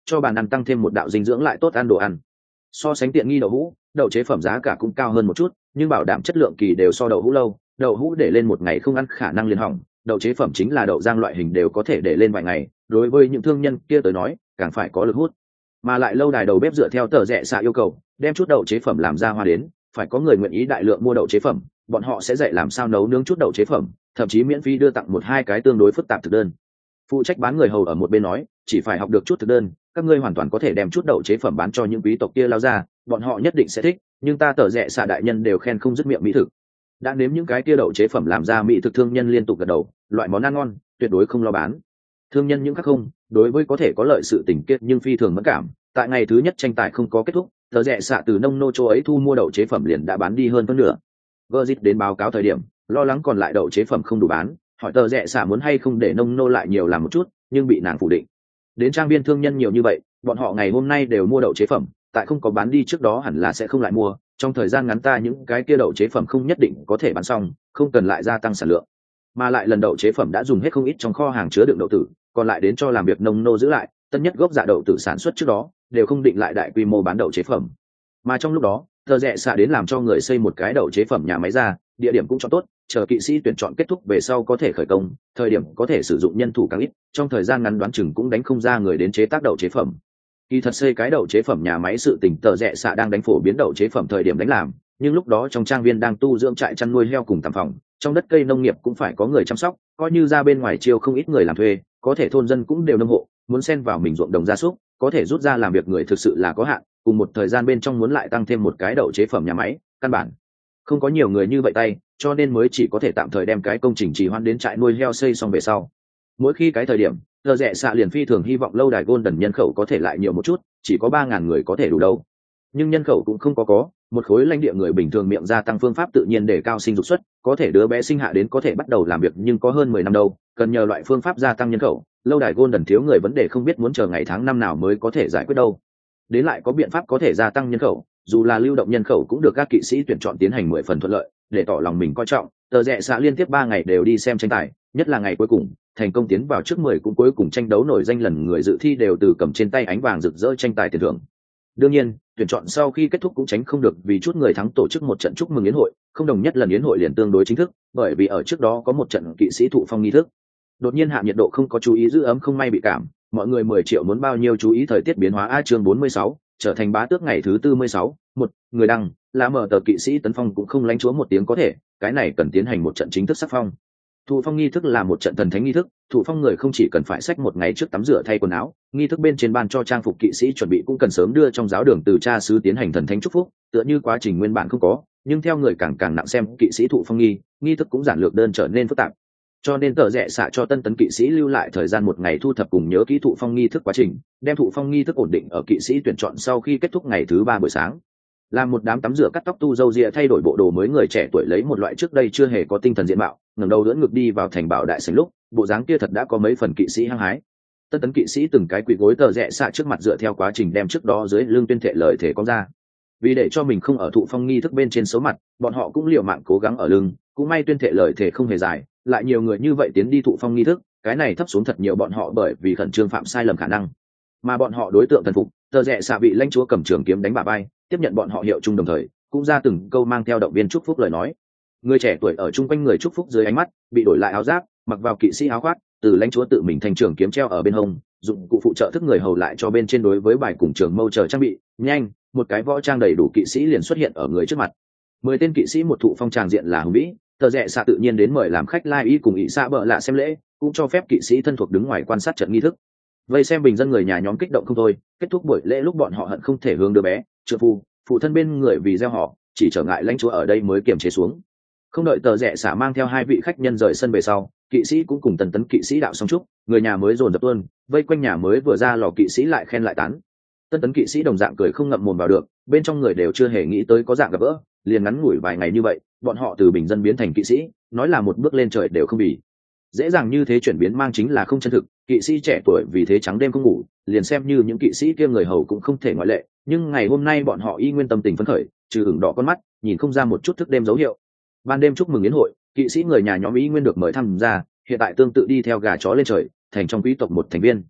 cho bàn ăn tăng thêm một đạo dinh dưỡng lại tốt ăn đồ ăn. So sánh tiện nghi đậu hũ, đậu chế phẩm giá cả cũng cao hơn một chút, nhưng bảo đảm chất lượng kỳ đều so đậu hũ lâu. Đậu hũ để lên một ngày không ăn khả năng liền hỏng, đậu chế phẩm chính là đậu rang loại hình đều có thể để lên vài ngày, đối với những thương nhân kia tới nói càng phải có lực hút. Mà lại lâu đài đầu bếp dựa theo tờ rẽ xạ yêu cầu đem chút đậu chế phẩm làm ra hoa đến, phải có người nguyện ý đại lượng mua đậu chế phẩm, bọn họ sẽ dạy làm sao nấu nướng chút đậu chế phẩm, thậm chí miễn phí đưa tặng một hai cái tương đối phức tạp thực đơn. Phụ trách bán người hầu ở một bên nói, chỉ phải học được chút thực đơn, các ngươi hoàn toàn có thể đem chút đậu chế phẩm bán cho những quý tộc kia lao ra, bọn họ nhất định sẽ thích. Nhưng ta tờ rẽ xạ đại nhân đều khen không dứt miệng mỹ thực. Đã nếm những cái kia đậu chế phẩm làm ra mỹ thực, thương nhân liên tục gật đầu, loại món ăn ngon tuyệt đối không lo bán. Thương nhân những khác không, đối với có thể có lợi sự tình kết nhưng phi thường mẫn cảm. Tại ngày thứ nhất tranh tài không có kết thúc, tờ rẽ xạ từ nông nô chỗ ấy thu mua đậu chế phẩm liền đã bán đi hơn phân nửa. Gerdit đến báo cáo thời điểm, lo lắng còn lại đậu chế phẩm không đủ bán, hỏi tờ rẽ xạ muốn hay không để nông nô lại nhiều làm một chút, nhưng bị nàng phủ định. Đến trang viên thương nhân nhiều như vậy, bọn họ ngày hôm nay đều mua đậu chế phẩm, tại không có bán đi trước đó hẳn là sẽ không lại mua. Trong thời gian ngắn ta những cái kia đậu chế phẩm không nhất định có thể bán xong, không cần lại gia tăng sản lượng. Mà lại lần đậu chế phẩm đã dùng hết không ít trong kho hàng chứa đựng đậu tử, còn lại đến cho làm việc nông nô giữ lại, tất nhất gốc dạ đậu tử sản xuất trước đó đều không định lại đại quy mô bán đậu chế phẩm. Mà trong lúc đó tờ rẽ xạ đến làm cho người xây một cái đậu chế phẩm nhà máy ra, địa điểm cũng cho tốt, chờ kỵ sĩ tuyển chọn kết thúc về sau có thể khởi công, thời điểm có thể sử dụng nhân thủ càng ít, trong thời gian ngắn đoán chừng cũng đánh không ra người đến chế tác đậu chế phẩm. Kỳ thật xây cái đậu chế phẩm nhà máy sự tình tờ rẽ xạ đang đánh phổ biến đậu chế phẩm thời điểm đánh làm, nhưng lúc đó trong trang viên đang tu dưỡng trại chăn nuôi heo cùng tạm phòng, trong đất cây nông nghiệp cũng phải có người chăm sóc, coi như ra bên ngoài chiêu không ít người làm thuê, có thể thôn dân cũng đều nông hộ, muốn xen vào mình ruộng đồng gia súc, có thể rút ra làm việc người thực sự là có hạn, cùng một thời gian bên trong muốn lại tăng thêm một cái đậu chế phẩm nhà máy, căn bản không có nhiều người như vậy tay, cho nên mới chỉ có thể tạm thời đem cái công trình trì hoãn đến trại nuôi heo xây xong về sau. Mỗi khi cái thời điểm tờ rẽ xạ liền phi thường hy vọng lâu đài Golden nhân khẩu có thể lại nhiều một chút, chỉ có 3.000 người có thể đủ đâu. Nhưng nhân khẩu cũng không có một khối lãnh địa người bình thường miệng gia tăng phương pháp tự nhiên để cao sinh dục suất, có thể đứa bé sinh hạ đến có thể bắt đầu làm việc nhưng có hơn 10 năm đâu, cần nhờ loại phương pháp gia tăng nhân khẩu, lâu đài Golden thiếu người vấn đề không biết muốn chờ ngày tháng năm nào mới có thể giải quyết đâu. Đến lại có biện pháp có thể gia tăng nhân khẩu, dù là lưu động nhân khẩu cũng được các kỵ sĩ tuyển chọn tiến hành 10 phần thuận lợi, để tỏ lòng mình coi trọng. Tờ rẽ xạ liên tiếp 3 ngày đều đi xem tranh tài, nhất là ngày cuối cùng thành công tiến vào trước 10 cũng cuối cùng tranh đấu nổi danh, lần người dự thi đều từ cầm trên tay ánh vàng rực rỡ tranh tài tiền thưởng. Đương nhiên tuyển chọn sau khi kết thúc cũng tránh không được vì chút người thắng tổ chức một trận chúc mừng yến hội, không đồng nhất lần yến hội liền tương đối chính thức, bởi vì ở trước đó có một trận kỵ sĩ thụ phong nghi thức. Đột nhiên hạ nhiệt độ không có chú ý giữ ấm không may bị cảm, mọi người 10 triệu muốn bao nhiêu chú ý thời tiết biến hóa. A chương 46, trở thành bá tước ngày thứ 46, một người đăng là mở tờ kỵ sĩ tấn phong cũng không lánh chúa một tiếng có thể, cái này cần tiến hành một trận chính thức sắc phong. Thụ phong nghi thức là một trận thần thánh nghi thức, thụ phong người không chỉ cần phải xách một ngày trước tắm rửa thay quần áo, nghi thức bên trên ban cho trang phục kỵ sĩ chuẩn bị cũng cần sớm đưa trong giáo đường từ cha xứ tiến hành thần thánh chúc phúc, tựa như quá trình nguyên bản không có, nhưng theo người càng càng nặng xem kỵ sĩ thụ phong nghi thức cũng giản lược đơn trở nên phức tạp. Cho nên tờ rẽ xạ cho tân tấn kỵ sĩ lưu lại thời gian một ngày thu thập cùng nhớ kỹ thụ phong nghi thức quá trình, đem thụ phong nghi thức ổn định ở kỵ sĩ tuyển chọn sau khi kết thúc ngày thứ 3 buổi sáng. Làm một đám tắm rửa cắt tóc tu râu ria thay đổi bộ đồ mới người trẻ tuổi lấy một loại trước đây chưa hề có tinh thần diện mạo, ngẩng đầu đỡ ngực đi vào thành bảo đại sảnh lúc, bộ dáng kia thật đã có mấy phần kỵ sĩ hăng hái. Tân tấn kỵ sĩ từng cái quỳ gối tờ rẽ xạ trước mặt dựa theo quá trình đem trước đó dưới lưng tuyên thệ lời thể có ra. Vì để cho mình không ở thụ phong nghi thức bên trên xấu mặt, bọn họ cũng liều mạng cố gắng ở lưng, cũng may tuyên thệ lời thể không hề dài, lại nhiều người như vậy tiến đi thụ phong nghi thức, cái này thấp xuống thật nhiều bọn họ bởi vì khẩn trương phạm sai lầm khả năng. Mà bọn họ đối tượng thần phục, tờ rẽ xạ bị lãnh chúa cầm trường kiếm đánh bả vai, tiếp nhận bọn họ hiệu chung đồng thời cũng ra từng câu mang theo động viên chúc phúc lời nói. Người trẻ tuổi ở chung quanh người chúc phúc dưới ánh mắt bị đổi lại áo giáp, mặc vào kỵ sĩ áo khoác, từ lãnh chúa tự mình thành trường kiếm treo ở bên hông, dụng cụ phụ trợ thức người hầu lại cho bên trên đối với bài cùng trường mâu chờ trang bị. Nhanh, một cái võ trang đầy đủ kỵ sĩ liền xuất hiện ở người trước mặt. 10 tên kỵ sĩ một thụ phong tràng diện là hùng vĩ, tờ rẽ xạ tự nhiên đến mời làm khách lai y cùng ỵ xạ bợ lạ xem lễ, cũng cho phép kỵ sĩ thân thuộc đứng ngoài quan sát trận nghi thức. Vây xem bình dân người nhà nhóm kích động không thôi, kết thúc buổi lễ lúc bọn họ hận không thể hướng đứa bé trợ phu phụ thân bên người vì gieo họ, chỉ trở ngại lãnh chúa ở đây mới kiềm chế xuống. Không đợi tờ rẽ xả mang theo 2 vị khách nhân rời sân về sau, kỵ sĩ cũng cùng tần tấn kỵ sĩ đạo xong chúc, người nhà mới dồn dập tuôn vây quanh nhà mới vừa ra lò kỵ sĩ lại khen lại tán. Tân tấn kỵ sĩ đồng dạng cười không ngậm mồm vào được, bên trong người đều chưa hề nghĩ tới có dạng gặp gỡ, liền ngắn ngủi vài ngày như vậy bọn họ từ bình dân biến thành kỵ sĩ, nói là một bước lên trời đều không bị. Dễ dàng như thế chuyển biến mang chính là không chân thực, kỵ sĩ trẻ tuổi vì thế trắng đêm không ngủ, liền xem như những kỵ sĩ kia người hầu cũng không thể ngoại lệ, nhưng ngày hôm nay bọn họ y nguyên tâm tình phấn khởi, trừ ửng đỏ con mắt nhìn không ra một chút thức đêm dấu hiệu. Ban đêm chúc mừng yến hội, kỵ sĩ người nhà nhóm y nguyên được mời tham gia, hiện tại tương tự đi theo gà chó lên trời, thành trong quý tộc một thành viên.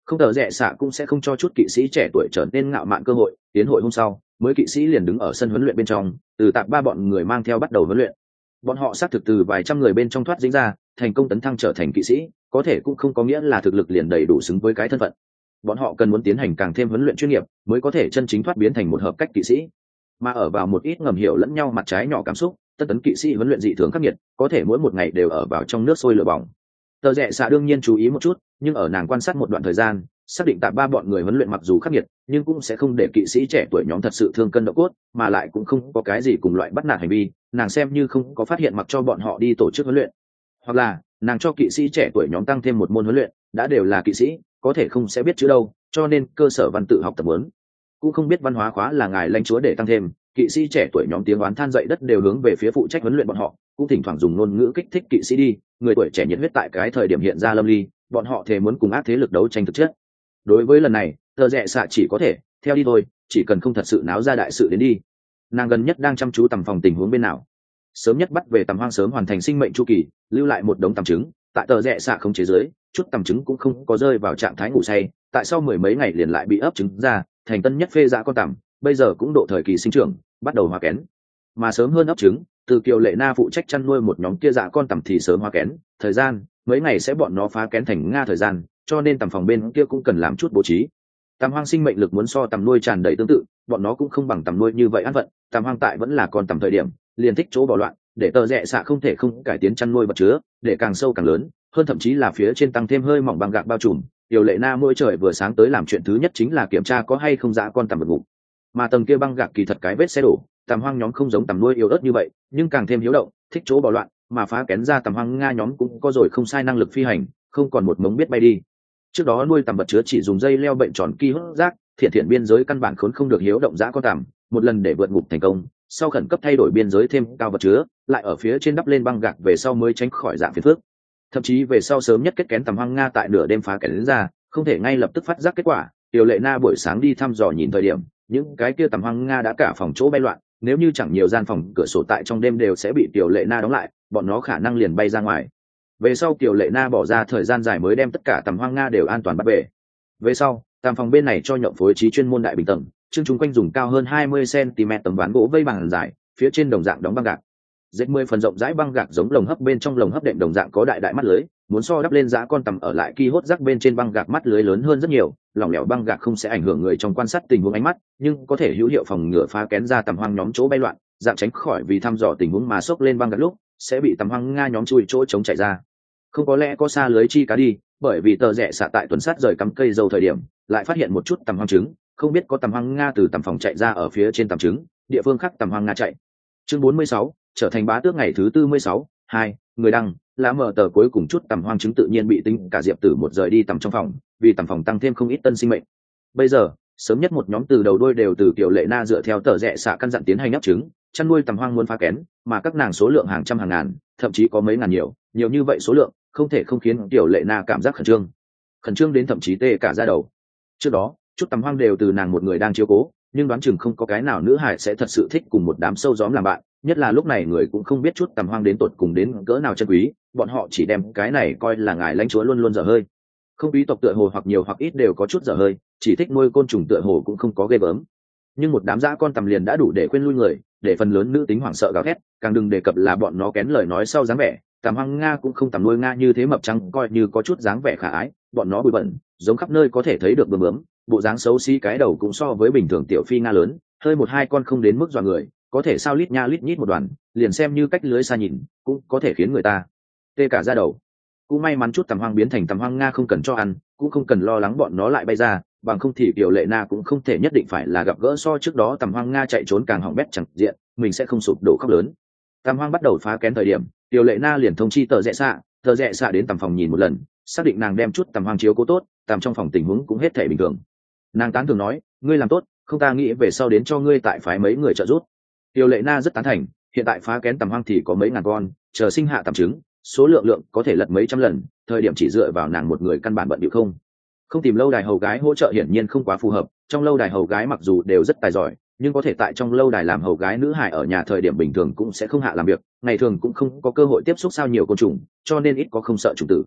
không tờ rẽ xạ cũng sẽ không cho chút kỵ sĩ trẻ tuổi trở nên ngạo mạn cơ hội. Tiến hội hôm sau mới kỵ sĩ liền đứng ở sân huấn luyện bên trong, từ tạp ba bọn người mang theo bắt đầu huấn luyện. Bọn họ xác thực từ vài trăm người bên trong thoát dính ra, thành công tấn thăng trở thành kỵ sĩ, có thể cũng không có nghĩa là thực lực liền đầy đủ xứng với cái thân phận. Bọn họ cần muốn tiến hành càng thêm huấn luyện chuyên nghiệp mới có thể chân chính thoát biến thành một hợp cách kỵ sĩ. Mà ở vào một ít ngầm hiểu lẫn nhau mặt trái nhỏ cảm xúc, tất tấn kỵ sĩ huấn luyện dị thường khắc nghiệt, có thể mỗi một ngày đều ở vào trong nước sôi lửa bỏng. Tờ rẽ xạ đương nhiên chú ý một chút, nhưng ở nàng quan sát một đoạn thời gian, xác định tạp ba bọn người huấn luyện mặc dù khắc nghiệt, nhưng cũng sẽ không để kỵ sĩ trẻ tuổi nhóm thật sự thương cân độ cốt, mà lại cũng không có cái gì cùng loại bắt nạt hành vi. Nàng xem như không có phát hiện mặc cho bọn họ đi tổ chức huấn luyện, hoặc là nàng cho kỵ sĩ trẻ tuổi nhóm tăng thêm một môn huấn luyện, đã đều là kỵ sĩ, có thể không sẽ biết chữ đâu, cho nên cơ sở văn tự học tập muốn cũng không biết văn hóa khóa là ngài lãnh chúa để tăng thêm. Kỵ sĩ trẻ tuổi nhóm tiếng oán than dậy đất đều hướng về phía phụ trách huấn luyện bọn họ, cũng thỉnh thoảng dùng ngôn ngữ kích thích kỵ sĩ đi. Người tuổi trẻ nhiệt huyết tại cái thời điểm hiện ra lâm ly, bọn họ thề muốn cùng ác thế lực đấu tranh thực chất. Đối với lần này tờ rẽ xạ chỉ có thể theo đi thôi, chỉ cần không thật sự náo ra đại sự đến đi. Nàng gần nhất đang chăm chú tầm phòng tình huống bên nào, sớm nhất bắt về tầm hoang sớm hoàn thành sinh mệnh chu kỳ, lưu lại một đống tầm trứng. Tại tờ rẽ xạ không chế giới, chút tầm trứng cũng không có rơi vào trạng thái ngủ say, tại sau mười mấy ngày liền lại bị ấp trứng ra thành tân nhất phê dã con tằm, bây giờ cũng độ thời kỳ sinh trưởng, bắt đầu hóa kén. Mà sớm hơn ấp trứng, từ Kiều Lệ Na phụ trách chăn nuôi một nhóm kia dã con tằm thì sớm hóa kén, thời gian mấy ngày sẽ bọn nó phá kén thành nga thời gian, cho nên tằm phòng bên kia cũng cần làm chút bố trí. Tằm hoang sinh mệnh lực muốn so tằm nuôi tràn đầy tương tự, bọn nó cũng không bằng tằm nuôi như vậy an phận. Tằm hoang tại vẫn là con tằm thời điểm liền thích chỗ bỏ loạn, để tờ rẽ xạ không thể không cải tiến chăn nuôi vật chứa, để càng sâu càng lớn hơn, thậm chí là phía trên tăng thêm hơi mỏng băng gạc bao trùm. Kiều Lệ Na mỗi trời vừa sáng tới làm chuyện thứ nhất chính là kiểm tra có hay không dã con tằm vật ngủ, mà tầng kia băng gạc kỳ thật cái vết xe đổ. Tằm hoang nhóm không giống tằm nuôi yếu ớt như vậy, nhưng càng thêm hiếu động, thích chỗ bỏ loạn, mà phá kén ra tằm hoang nga nhóm cũng có rồi không sai năng lực phi hành, không còn một mống biết bay đi. Trước đó nuôi tằm vật chứa chỉ dùng dây leo bệnh tròn ki hốt rác, thiện biên giới căn bản khốn không được hiếu động dã con tằm. Một lần để vượt ngục thành công, sau khẩn cấp thay đổi biên giới thêm cao vật chứa, lại ở phía trên đắp lên băng gạc về sau mới tránh khỏi dạng phiền phức. Thậm chí về sau sớm nhất kết kén tằm hoang nga tại nửa đêm phá kén ra, không thể ngay lập tức phát giác kết quả. Kiều Lệ Na buổi sáng đi thăm dò nhìn thời điểm, những cái kia tằm hoang nga đã cả phòng chỗ bay loạn, nếu như chẳng nhiều gian phòng cửa sổ tại trong đêm đều sẽ bị Kiều Lệ Na đóng lại, bọn nó khả năng liền bay ra ngoài. Về sau Kiều Lệ Na bỏ ra thời gian dài mới đem tất cả tằm hoang nga đều an toàn bắt về. Về sau tằm phòng bên này cho nhộng phối trí chuyên môn đại bình tầng, chương chúng quanh dùng cao hơn 20 cm tấm ván gỗ vây bằng dài, phía trên đồng dạng đóng băng gạc, dệt 10 phần rộng rãi băng gạc giống lồng hấp, bên trong lồng hấp đệm đồng dạng có đại mắt lưới, muốn so đắp lên dã con tằm ở lại ki hốt rác bên trên băng gạc mắt lưới lớn hơn rất nhiều. Lỏng lẻo băng gạc không sẽ ảnh hưởng người trong quan sát tình huống ánh mắt, nhưng có thể hữu hiệu phòng ngừa phá kén ra tằm hoang nhóm chỗ bay loạn, dạng tránh khỏi vì thăm dò tình huống mà xốc lên băng gạc lúc sẽ bị tằm hoang nga nhóm chui chỗ chống chạy ra. Không có lẽ có xa lưới chi cá đi, bởi vì tờ rẽ xạ tại tuần sát rời cắm cây dâu thời điểm lại phát hiện một chút tằm hoang trứng, không biết có tằm hoang nga từ tằm phòng chạy ra ở phía trên tằm trứng, địa phương khác tằm hoang nga chạy. Chương 46, trở thành bá tước ngày thứ 46, 2, người đăng, lá mở tờ cuối cùng chút tằm hoang trứng tự nhiên bị tính cả Diệp Tử một rời đi tằm trong phòng, vì tằm phòng tăng thêm không ít tân sinh mệnh. Bây giờ sớm nhất một nhóm từ đầu đuôi đều từ Kiều Lệ Na dựa theo tờ rẽ xạ căn dặn tiến hành ấp trứng, chăn nuôi tằm hoang muốn phá kén, mà các nàng số lượng hàng trăm hàng ngàn, thậm chí có mấy ngàn nhiều như vậy số lượng, không thể không khiến Kiều Lệ Na cảm giác khẩn trương đến thậm chí tê cả da đầu. Trước đó chút tằm hoang đều từ nàng một người đang chiếu cố, nhưng đoán chừng không có cái nào nữ hải sẽ thật sự thích cùng một đám sâu gióm làm bạn, nhất là lúc này người cũng không biết chút tằm hoang đến tột cùng đến cỡ nào chân quý, bọn họ chỉ đem cái này coi là ngài lãnh chúa luôn luôn dở hơi. Không quý tộc tựa hồ hoặc nhiều hoặc ít đều có chút dở hơi, chỉ thích nuôi côn trùng tựa hồ cũng không có ghê gớm, nhưng một đám dã con tằm liền đã đủ để khuyên lui người, để phần lớn nữ tính hoảng sợ gào thét, càng đừng đề cập là bọn nó kén lời nói sau dáng vẻ. Tằm hoang nga cũng không tằm nuôi nga như thế mập trắng, coi như có chút dáng vẻ khả ái, bọn nó bụi bẩn giống khắp nơi có thể thấy được, bướm bộ dáng xấu xí, cái đầu cũng so với bình thường tiểu phi nga lớn, hơi một hai con không đến mức dọa người, có thể sao lít nha lít nhít một đoàn, liền xem như cách lưới xa nhìn cũng có thể khiến người ta tê cả da đầu. Cũng may mắn chút tằm hoang biến thành tằm hoang nga không cần cho ăn, cũng không cần lo lắng bọn nó lại bay ra, bằng không thì Kiều Lệ Na cũng không thể nhất định phải là gặp gỡ so trước đó tằm hoang nga chạy trốn càng hỏng bét chẳng diện, mình sẽ không sụp đổ khóc lớn. Tằm hoang bắt đầu phá kén thời điểm, Kiều Lệ Na liền thông chi tờ rẽ xạ đến tằm phòng nhìn một lần, xác định nàng đem chút tằm hoang chiếu cố tốt, tằm trong phòng tình huống cũng hết thể bình thường. Nàng tán thường nói, ngươi làm tốt, không ta nghĩ về sau đến cho ngươi tại phái mấy người trợ giúp. Kiều Lệ Na rất tán thành, hiện tại phá kén tằm hoang thì có mấy ngàn con, chờ sinh hạ tằm trứng, số lượng có thể lật mấy trăm lần, thời điểm chỉ dựa vào nàng một người căn bản bận điệu không tìm lâu đài hầu gái hỗ trợ hiển nhiên không quá phù hợp. Trong lâu đài hầu gái mặc dù đều rất tài giỏi, nhưng có thể tại trong lâu đài làm hầu gái nữ hài ở nhà thời điểm bình thường cũng sẽ không hạ làm việc, ngày thường cũng không có cơ hội tiếp xúc sao nhiều côn trùng, cho nên ít có không sợ trùng tử.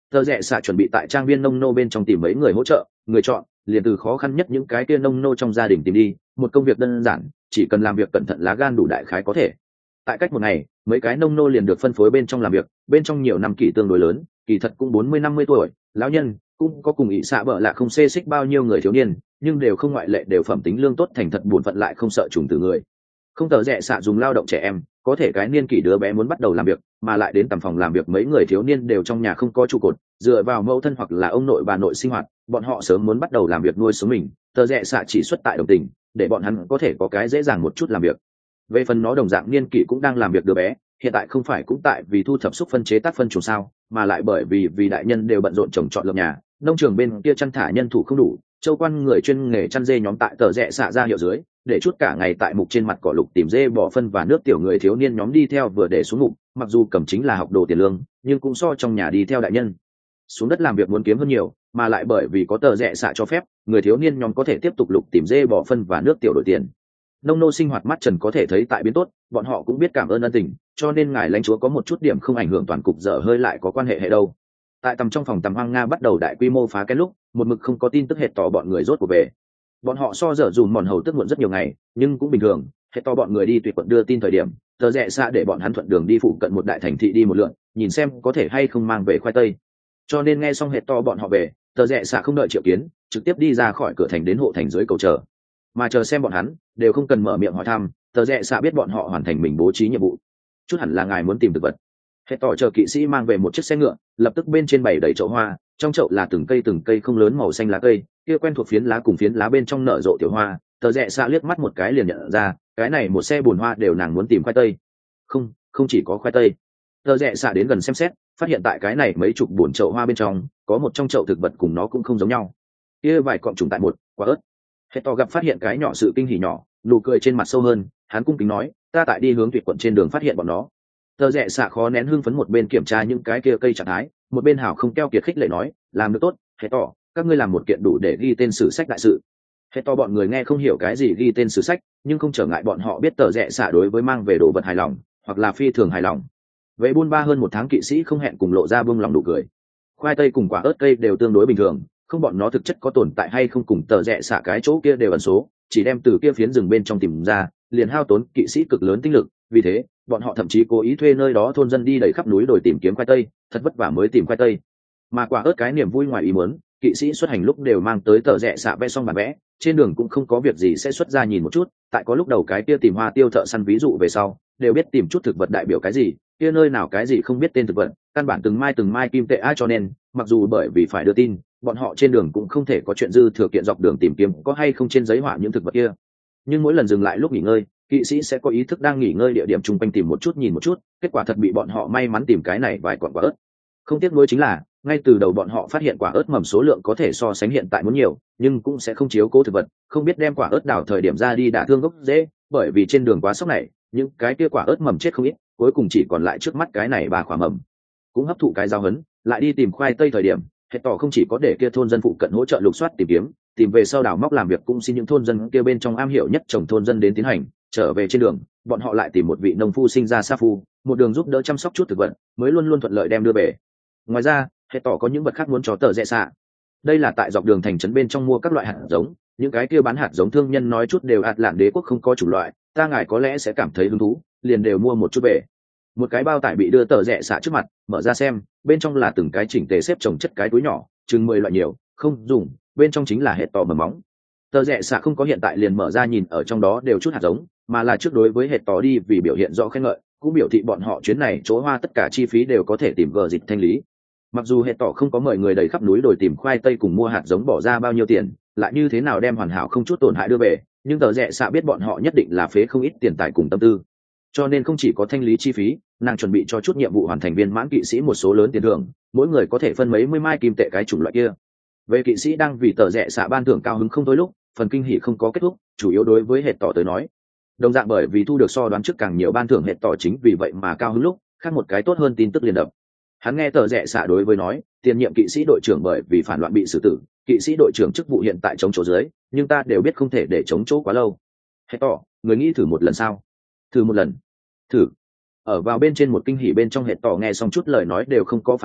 Tờ rẽ xạ chuẩn bị tại trang viên nông nô bên trong tìm mấy người hỗ trợ, người chọn liền từ khó khăn nhất những cái kia nông nô trong gia đình tìm đi, một công việc đơn giản, chỉ cần làm việc cẩn thận lá gan đủ đại khái có thể. Tại cách một ngày, mấy cái nông nô liền được phân phối bên trong làm việc, bên trong nhiều năm kỷ tương đối lớn, kỳ thật cũng 40-50 tuổi, lão nhân, cũng có cùng ỷ xạ bợ lạ không xê xích bao nhiêu người thiếu niên, nhưng đều không ngoại lệ đều phẩm tính lương tốt thành thật buồn phận lại không sợ trùng từ người. Không tờ rẽ xạ dùng lao động trẻ em, có thể cái niên kỷ đứa bé muốn bắt đầu làm việc, mà lại đến tầm phòng làm việc mấy người thiếu niên đều trong nhà không có trụ cột, dựa vào mẫu thân hoặc là ông nội bà nội sinh hoạt, bọn họ sớm muốn bắt đầu làm việc nuôi sống mình, tờ rẽ xạ chỉ xuất tại đồng tình, để bọn hắn có thể có cái dễ dàng một chút làm việc. Về phần nó đồng dạng niên kỷ cũng đang làm việc đứa bé, hiện tại không phải cũng tại vì thu thập xúc phân chế tác phân trùng sao, mà lại bởi vì đại nhân đều bận rộn trồng trọt lợp nhà, nông trường bên kia chăn thả nhân thủ không đủ, châu quan người chuyên nghề chăn dê nhóm tại tờ rẽ xạ ra hiệu dưới, để chút cả ngày tại mục trên mặt cỏ lục tìm dê bỏ phân và nước tiểu người thiếu niên nhóm đi theo vừa để xuống mục, mặc dù cầm chính là học đồ tiền lương, nhưng cũng so trong nhà đi theo đại nhân xuống đất làm việc muốn kiếm hơn nhiều, mà lại bởi vì có tờ rẽ xạ cho phép, người thiếu niên nhóm có thể tiếp tục lục tìm dê bỏ phân và nước tiểu đổi tiền. Nông nô sinh hoạt mắt trần có thể thấy tại biến tốt, bọn họ cũng biết cảm ơn ân tình, cho nên ngài lãnh chúa có một chút điểm không ảnh hưởng toàn cục dở hơi lại có quan hệ đâu. Tại tầm trong phòng tầm hoang nga bắt đầu đại quy mô phá cái lúc, một mực không có tin tức hệt tỏ bọn người rốt cuộc về. Bọn họ so dở dùm mòn hầu tức muộn rất nhiều ngày, nhưng cũng bình thường, hệt to bọn người đi tuyệt quận đưa tin thời điểm, tờ rẽ xa để bọn hắn thuận đường đi phụ cận một đại thành thị đi một lượn, nhìn xem có thể hay không mang về khoai tây. Cho nên nghe xong hệt to bọn họ về, tờ rẽ xa không đợi triệu kiến, trực tiếp đi ra khỏi cửa thành đến hộ thành dưới cầu chờ. Mà chờ xem bọn hắn, đều không cần mở miệng hỏi thăm, tờ rẽ xa biết bọn họ hoàn thành mình bố trí nhiệm vụ. Chút hẳn là ngài muốn tìm thực vật. Hệt tỏ chờ kỵ sĩ mang về một chiếc xe ngựa, lập tức bên trên bày đầy chậu hoa, trong chậu là từng cây không lớn màu xanh lá cây, kia quen thuộc phiến lá cùng phiến lá bên trong nở rộ tiểu hoa, tờ rẽ xạ liếc mắt một cái liền nhận ra, cái này một xe bùn hoa đều nàng muốn tìm khoai tây. Không chỉ có khoai tây. Tờ rẽ xạ đến gần xem xét, phát hiện tại cái này mấy chục bùn chậu hoa bên trong, có một trong chậu thực vật cùng nó cũng không giống nhau. Kia vài cọng trùng tại một, quả ớt. Hệt tỏ gặp phát hiện cái nhỏ sự kinh hỉ nhỏ, nụ cười trên mặt sâu hơn, hắn cung kính nói, ta tại đi hướng tuyệt quận trên đường phát hiện bọn nó. Tờ rẽ xạ khó nén hưng phấn một bên kiểm tra những cái kia cây trạng thái, một bên hảo không keo kiệt khích lệ nói, làm được tốt, hệt tỏ, các ngươi làm một kiện đủ để ghi tên sử sách đại sự. Hệt tỏ bọn người nghe không hiểu cái gì ghi tên sử sách, nhưng không trở ngại bọn họ biết tờ rẽ xạ đối với mang về đồ vật hài lòng, hoặc là phi thường hài lòng. Vậy buôn ba hơn một tháng kỵ sĩ không hẹn cùng lộ ra buông lòng đủ cười. Khoai tây cùng quả ớt cây đều tương đối bình thường, không bọn nó thực chất có tồn tại hay không cùng tờ rẽ xạ cái chỗ kia đều ẩn số, chỉ đem từ kia phiến rừng bên trong tìm ra, liền hao tốn kỵ sĩ cực lớn tinh lực, vì thế bọn họ thậm chí cố ý thuê nơi đó thôn dân đi đầy khắp núi đồi tìm kiếm khoai tây, thật vất vả mới tìm khoai tây. Mà quả ớt cái niềm vui ngoài ý muốn, kỵ sĩ xuất hành lúc đều mang tới tờ rẽ xạ vẽ xong bản vẽ, trên đường cũng không có việc gì sẽ xuất ra nhìn một chút, tại có lúc đầu cái kia tìm hoa tiêu thợ săn ví dụ về sau, đều biết tìm chút thực vật đại biểu cái gì, kia nơi nào cái gì không biết tên thực vật, căn bản từng mai kim tệ ai, cho nên mặc dù bởi vì phải đưa tin, bọn họ trên đường cũng không thể có chuyện dư thừa kiện dọc đường tìm kiếm có hay không trên giấy họa những thực vật kia. Nhưng mỗi lần dừng lại lúc nghỉ ngơi, kỵ sĩ sẽ có ý thức đang nghỉ ngơi địa điểm chung quanh tìm một chút nhìn một chút, kết quả thật bị bọn họ may mắn tìm cái này vài quả ớt. Không tiếc nuối chính là ngay từ đầu bọn họ phát hiện quả ớt mầm số lượng có thể so sánh hiện tại muốn nhiều, nhưng cũng sẽ không chiếu cố thực vật, không biết đem quả ớt đào thời điểm ra đi đả thương gốc rễ, bởi vì trên đường quá sốc này, những cái kia quả ớt mầm chết không ít, cuối cùng chỉ còn lại trước mắt cái này ba quả mầm. Cũng hấp thụ cái giáo hấn, lại đi tìm khoai tây thời điểm, hệt tỏ không chỉ có để kia thôn dân phụ cận hỗ trợ lục soát tìm kiếm, tìm về sau đào móc làm việc cũng xin những thôn dân kia bên trong am hiểu nhất trồng thôn dân đến tiến hành. Trở về trên đường, bọn họ lại tìm một vị nông phu sinh ra sa phu, một đường giúp đỡ chăm sóc chút thực vật, mới luôn luôn thuận lợi đem đưa về. Ngoài ra, hệt tỏ có những vật khác muốn cho tờ rẽ xạ. Đây là tại dọc đường thành trấn bên trong mua các loại hạt giống, những cái kia bán hạt giống thương nhân nói chút đều ạt lạn đế quốc không có chủng loại, ta ngài có lẽ sẽ cảm thấy hứng thú, liền đều mua một chút về. Một cái bao tải bị đưa tờ rẽ xạ trước mặt, mở ra xem, bên trong là từng cái chỉnh tề xếp chồng chất cái túi nhỏ, chừng 10 loại nhiều, không dùng, bên trong chính là hệt tỏ mầm móng. Tờ rẽ xạ không có hiện tại liền mở ra nhìn ở trong đó đều chút hạt giống, mà là trước đối với hệt tỏ đi vì biểu hiện rõ khen ngợi, cũng biểu thị bọn họ chuyến này chỗ hoa tất cả chi phí đều có thể tìm gờ dịch thanh lý. Mặc dù hệt tỏ không có mời người đầy khắp núi đồi tìm khoai tây cùng mua hạt giống bỏ ra bao nhiêu tiền, lại như thế nào đem hoàn hảo không chút tổn hại đưa về, nhưng tờ rẽ xạ biết bọn họ nhất định là phế không ít tiền tài cùng tâm tư, cho nên không chỉ có thanh lý chi phí, nàng chuẩn bị cho chút nhiệm vụ hoàn thành viên mãn kỵ sĩ một số lớn tiền thưởng, mỗi người có thể phân mấy mươi mai kim tệ cái chủng loại kia. Về kỵ sĩ đang vì tờ rẽ xạ ban thưởng cao hứng không thôi lúc, phần kinh hỉ không có kết thúc, chủ yếu đối với hệt tỏ tới nói, đồng dạng bởi vì thu được so đoán trước càng nhiều ban thưởng hệt tỏ chính vì vậy mà cao hứng lúc, khác một cái tốt hơn tin tức liền đập. Hắn nghe tờ rẽ xạ đối với nói, tiền nhiệm kỵ sĩ đội trưởng bởi vì phản loạn bị xử tử, kỵ sĩ đội trưởng chức vụ hiện tại chống chỗ dưới, nhưng ta đều biết không thể để chống chỗ quá lâu. Hệt tỏ, người nghĩ thử một lần sao? Thử một lần. Thử. Ở vào bên trên một kinh hỉ bên trong hệt tỏ nghe xong chút lời nói đều không có phản ứng,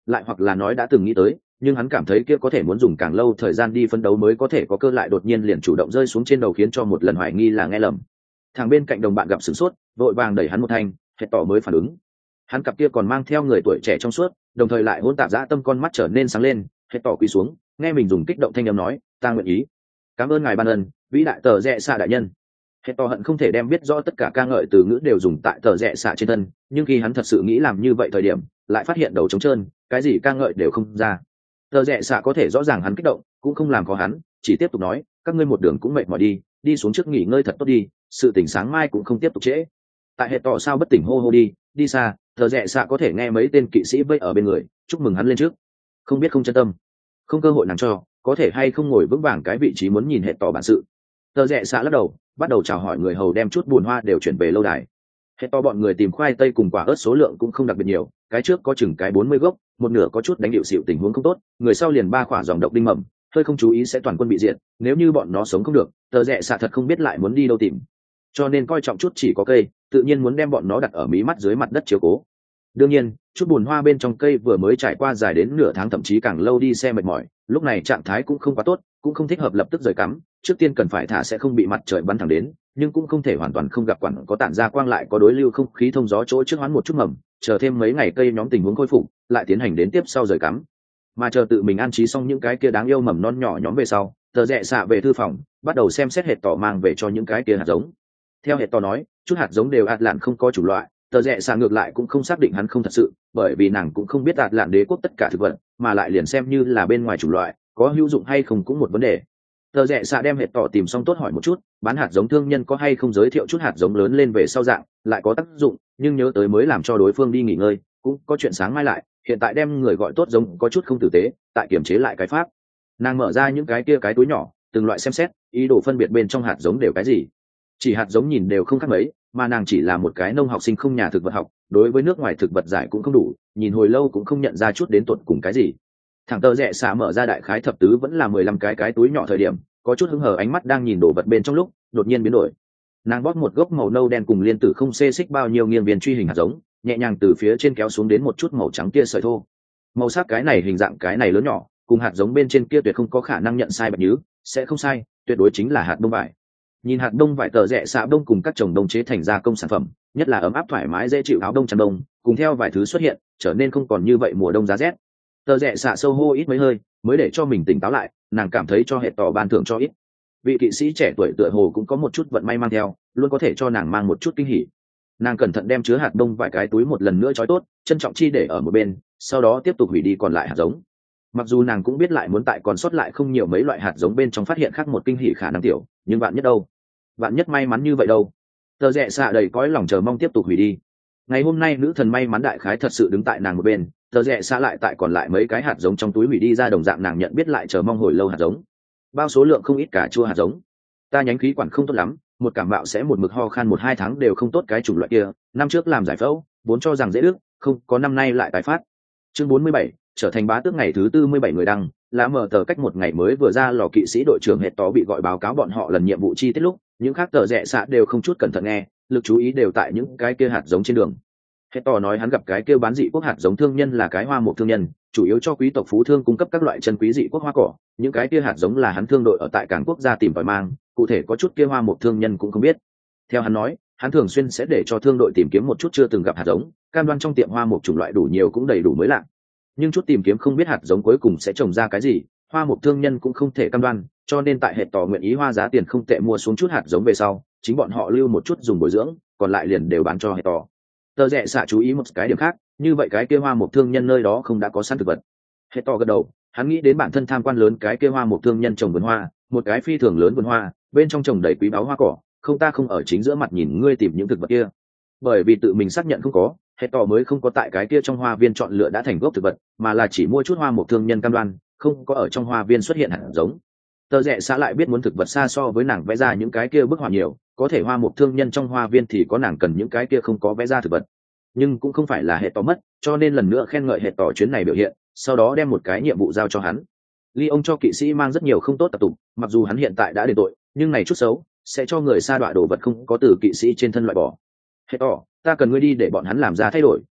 lại hoặc là nói đã từng nghĩ tới, nhưng hắn cảm thấy kia có thể muốn dùng càng lâu thời gian đi phấn đấu mới có thể có cơ, lại đột nhiên liền chủ động rơi xuống trên đầu, khiến cho một lần hoài nghi là nghe lầm. Thằng bên cạnh đồng bạn gặp sửng sốt, vội vàng đẩy hắn một thanh, Hệt tỏ mới phản ứng. Hắn cặp kia còn mang theo người tuổi trẻ trong suốt, đồng thời lại hỗn tạp dã tâm con mắt trở nên sáng lên. Hệt tỏ quỳ xuống, nghe mình dùng kích động thanh âm nói, ta nguyện ý. Cảm ơn ngài ban ân, vĩ đại tờ rẽ xạ đại nhân. Hệt tỏ hận không thể đem biết rõ tất cả ca ngợi từ ngữ đều dùng tại tờ rẽ xạ trên thân, nhưng khi hắn thật sự nghĩ làm như vậy thời điểm, lại phát hiện đầu trống trơn, cái gì ca ngợi đều không ra. Tờ rẽ xạ có thể rõ ràng hắn kích động, cũng không làm khó hắn, chỉ tiếp tục nói, các ngươi một đường cũng mệt mỏi đi, đi xuống trước nghỉ ngơi thật tốt đi, sự tỉnh sáng mai cũng không tiếp tục trễ. Tại Hệt tỏ sao bất tỉnh hô hô đi xa, tờ rẽ xạ có thể nghe mấy tên kỵ sĩ vây ở bên người, chúc mừng hắn lên trước. Không biết không chân tâm, không cơ hội nàng cho, có thể hay không ngồi vững vàng cái vị trí muốn nhìn Hệt tỏ bản sự. Tờ rẽ xạ lắc đầu, bắt đầu chào hỏi người hầu đem chút buồn hoa đều chuyển về lâu đài. Hệt tỏ bọn người tìm khoai tây cùng quả ớt số lượng cũng không đặc biệt nhiều, cái trước có chừng cái 40 gốc, một nửa có chút đánh điệu xịu tình huống không tốt, người sau liền 3 quả dòng độc đinh mầm, hơi không chú ý sẽ toàn quân bị diệt, nếu như bọn nó sống không được, tờ rẽ xạ thật không biết lại muốn đi đâu tìm. Cho nên coi trọng chút chỉ có cây, tự nhiên muốn đem bọn nó đặt ở mí mắt dưới mặt đất chiếu cố. Đương nhiên, chút buồn hoa bên trong cây vừa mới trải qua dài đến nửa tháng thậm chí càng lâu đi xe mệt mỏi, lúc này trạng thái cũng không quá tốt, cũng không thích hợp lập tức rời cắm, trước tiên cần phải thả sẽ không bị mặt trời bắn thẳng đến, nhưng cũng không thể hoàn toàn không gặp quản có tản ra quang lại có đối lưu không khí thông gió chỗ trước hoán một chút mầm, chờ thêm mấy ngày cây nhóm tình huống khôi phục, lại tiến hành đến tiếp sau rời cắm. Mà chờ tự mình an trí xong những cái kia đáng yêu mầm non nhỏ nhóm về sau, tờ rẽ xạ về thư phòng, bắt đầu xem xét Hệt tỏ mang về cho những cái kia hạt giống. Theo Hệt tỏ nói, chút hạt giống đều ạt lạn không có chủng loại, tờ rẽ xạ ngược lại cũng không xác định hắn không thật sự, bởi vì nàng cũng không biết ạt lạn đế quốc tất cả thực vật, mà lại liền xem như là bên ngoài chủng loại, có hữu dụng hay không cũng một vấn đề. Tờ rẽ xạ đem Hệt tỏ tìm xong tốt hỏi một chút, bán hạt giống thương nhân có hay không giới thiệu chút hạt giống lớn lên về sau dạng, lại có tác dụng, nhưng nhớ tới mới làm cho đối phương đi nghỉ ngơi, cũng có chuyện sáng mai lại, hiện tại đem người gọi tốt giống có chút không tử tế, tại kiểm chế lại cái pháp. Nàng mở ra những cái kia cái túi nhỏ, từng loại xem xét, ý đồ phân biệt bên trong hạt giống đều cái gì. Chỉ hạt giống nhìn đều không khác mấy, mà nàng chỉ là một cái nông học sinh không nhà thực vật học, đối với nước ngoài thực vật giải cũng không đủ, nhìn hồi lâu cũng không nhận ra chút đến tuột cùng cái gì. Thằng tờ rẽ xạ mở ra đại khái thập tứ vẫn là 15 cái túi nhỏ thời điểm, có chút hứng hờ ánh mắt đang nhìn đồ vật bên trong lúc, đột nhiên biến đổi. Nàng bóp một gốc màu nâu đen cùng liên tử không xê xích bao nhiêu nghiêng viên truy hình hạt giống, nhẹ nhàng từ phía trên kéo xuống đến một chút màu trắng tia sợi thô. Màu sắc cái này hình dạng cái này lớn nhỏ, cùng hạt giống bên trên kia tuyệt không có khả năng nhận sai bạch nhứ, sẽ không sai, tuyệt đối chính là hạt đông vải. Nhìn hạt đông vải tờ rẽ xạ đông cùng các chồng đông chế thành gia công sản phẩm, nhất là ấm áp thoải mái dễ chịu áo đông chăn đông, cùng theo vài thứ xuất hiện, trở nên không còn như vậy mùa đông giá rét. Tờ rẽ xạ sâu hô ít mấy hơi, mới để cho mình tỉnh táo lại, nàng cảm thấy cho Hệt tỏ ban thưởng cho ít. Vị kỵ sĩ trẻ tuổi tựa hồ cũng có một chút vận may mang theo, luôn có thể cho nàng mang một chút kinh hỉ. Nàng cẩn thận đem chứa hạt đông vài cái túi một lần nữa trói tốt, trân trọng chi để ở một bên, sau đó tiếp tục hủy đi còn lại hạt giống. Mặc dù nàng cũng biết lại muốn tại còn sót lại không nhiều mấy loại hạt giống bên trong phát hiện khác một kinh hỉ khả năng tiểu, nhưng bạn nhất đâu, bạn nhất may mắn như vậy đâu. Tờ rẽ xạ đầy cõi lòng chờ mong tiếp tục hủy đi. Ngày hôm nay nữ thần may mắn đại khái thật sự đứng tại nàng một bên, tờ rẽ xạ lại tại còn lại mấy cái hạt giống trong túi hủy đi ra đồng dạng nàng nhận biết lại chờ mong hồi lâu hạt giống. Bao số lượng không ít cả chua hạt giống. Ta nhánh khí quản không tốt lắm, một cảm mạo sẽ một mực ho khan 1-2 tháng đều không tốt cái chủng loại kia, năm trước làm giải phẫu, vốn cho rằng dễ đứt, không, có năm nay lại tái phát. Chương 47, trở thành bá tước ngày thứ 47 người đăng, lá mở tờ cách một ngày mới vừa ra lò kỵ sĩ đội trưởng Hệt tỏ bị gọi báo cáo bọn họ lần nhiệm vụ chi tiết lúc, những khác tờ rẽ xạ đều không chút cẩn thận nghe, lực chú ý đều tại những cái kia hạt giống trên đường. Hệt tỏ nói hắn gặp cái kia bán dị quốc hạt giống thương nhân là cái hoa mục thương nhân, chủ yếu cho quý tộc phú thương cung cấp các loại chân quý dị quốc hoa cỏ, những cái kia hạt giống là hắn thương đội ở tại cảng quốc gia tìm tòi mang, cụ thể có chút kia hoa mục thương nhân cũng không biết. Theo hắn nói, hắn thường xuyên sẽ để cho thương đội tìm kiếm một chút chưa từng gặp hạt giống, cam đoan trong tiệm hoa mục chủng loại đủ nhiều cũng đầy đủ mới lạ. Nhưng chút tìm kiếm không biết hạt giống cuối cùng sẽ trồng ra cái gì, hoa mục thương nhân cũng không thể cam đoan, cho nên tại Hệt tỏ nguyện ý hoa giá tiền không tệ mua xuống chút hạt giống về sau, chính bọn họ lưu một chút dùng bồi dưỡng, còn lại liền đều bán cho Hệt tỏ. Tờ rẽ xạ chú ý một cái điểm khác, như vậy cái kia hoa mục thương nhân nơi đó không đã có sẵn thực vật. Hệt tỏ gật đầu, hắn nghĩ đến bản thân tham quan lớn cái kia hoa mục thương nhân trồng vườn hoa, một cái phi thường lớn vườn hoa, bên trong trồng đầy quý báu hoa cỏ, không ta không ở chính giữa mặt nhìn ngươi tìm những thực vật kia. Bởi vì tự mình xác nhận không có, Hệt tỏ mới không có tại cái kia trong hoa viên chọn lựa đã thành gốc thực vật, mà là chỉ mua chút hoa mục thương nhân cam đoan, không có ở trong hoa viên xuất hiện hạt giống. Tờ rẽ xạ lại biết muốn thực vật xa so với nàng vẽ ra những cái kia bức họa nhiều, có thể hoa mục thương nhân trong hoa viên thì có nàng cần những cái kia không có vẽ ra thực vật, nhưng cũng không phải là Hệt tỏ mất, cho nên lần nữa khen ngợi Hệt tỏ chuyến này biểu hiện, sau đó đem một cái nhiệm vụ giao cho hắn. Ly ông cho kỵ sĩ mang rất nhiều không tốt tập tục, mặc dù hắn hiện tại đã đền tội, nhưng này chút xấu sẽ cho người sa đọa đồ vật không có từ kỵ sĩ trên thân loại bỏ. Hệt tỏ, ta cần ngươi đi để bọn hắn làm ra thay đổi,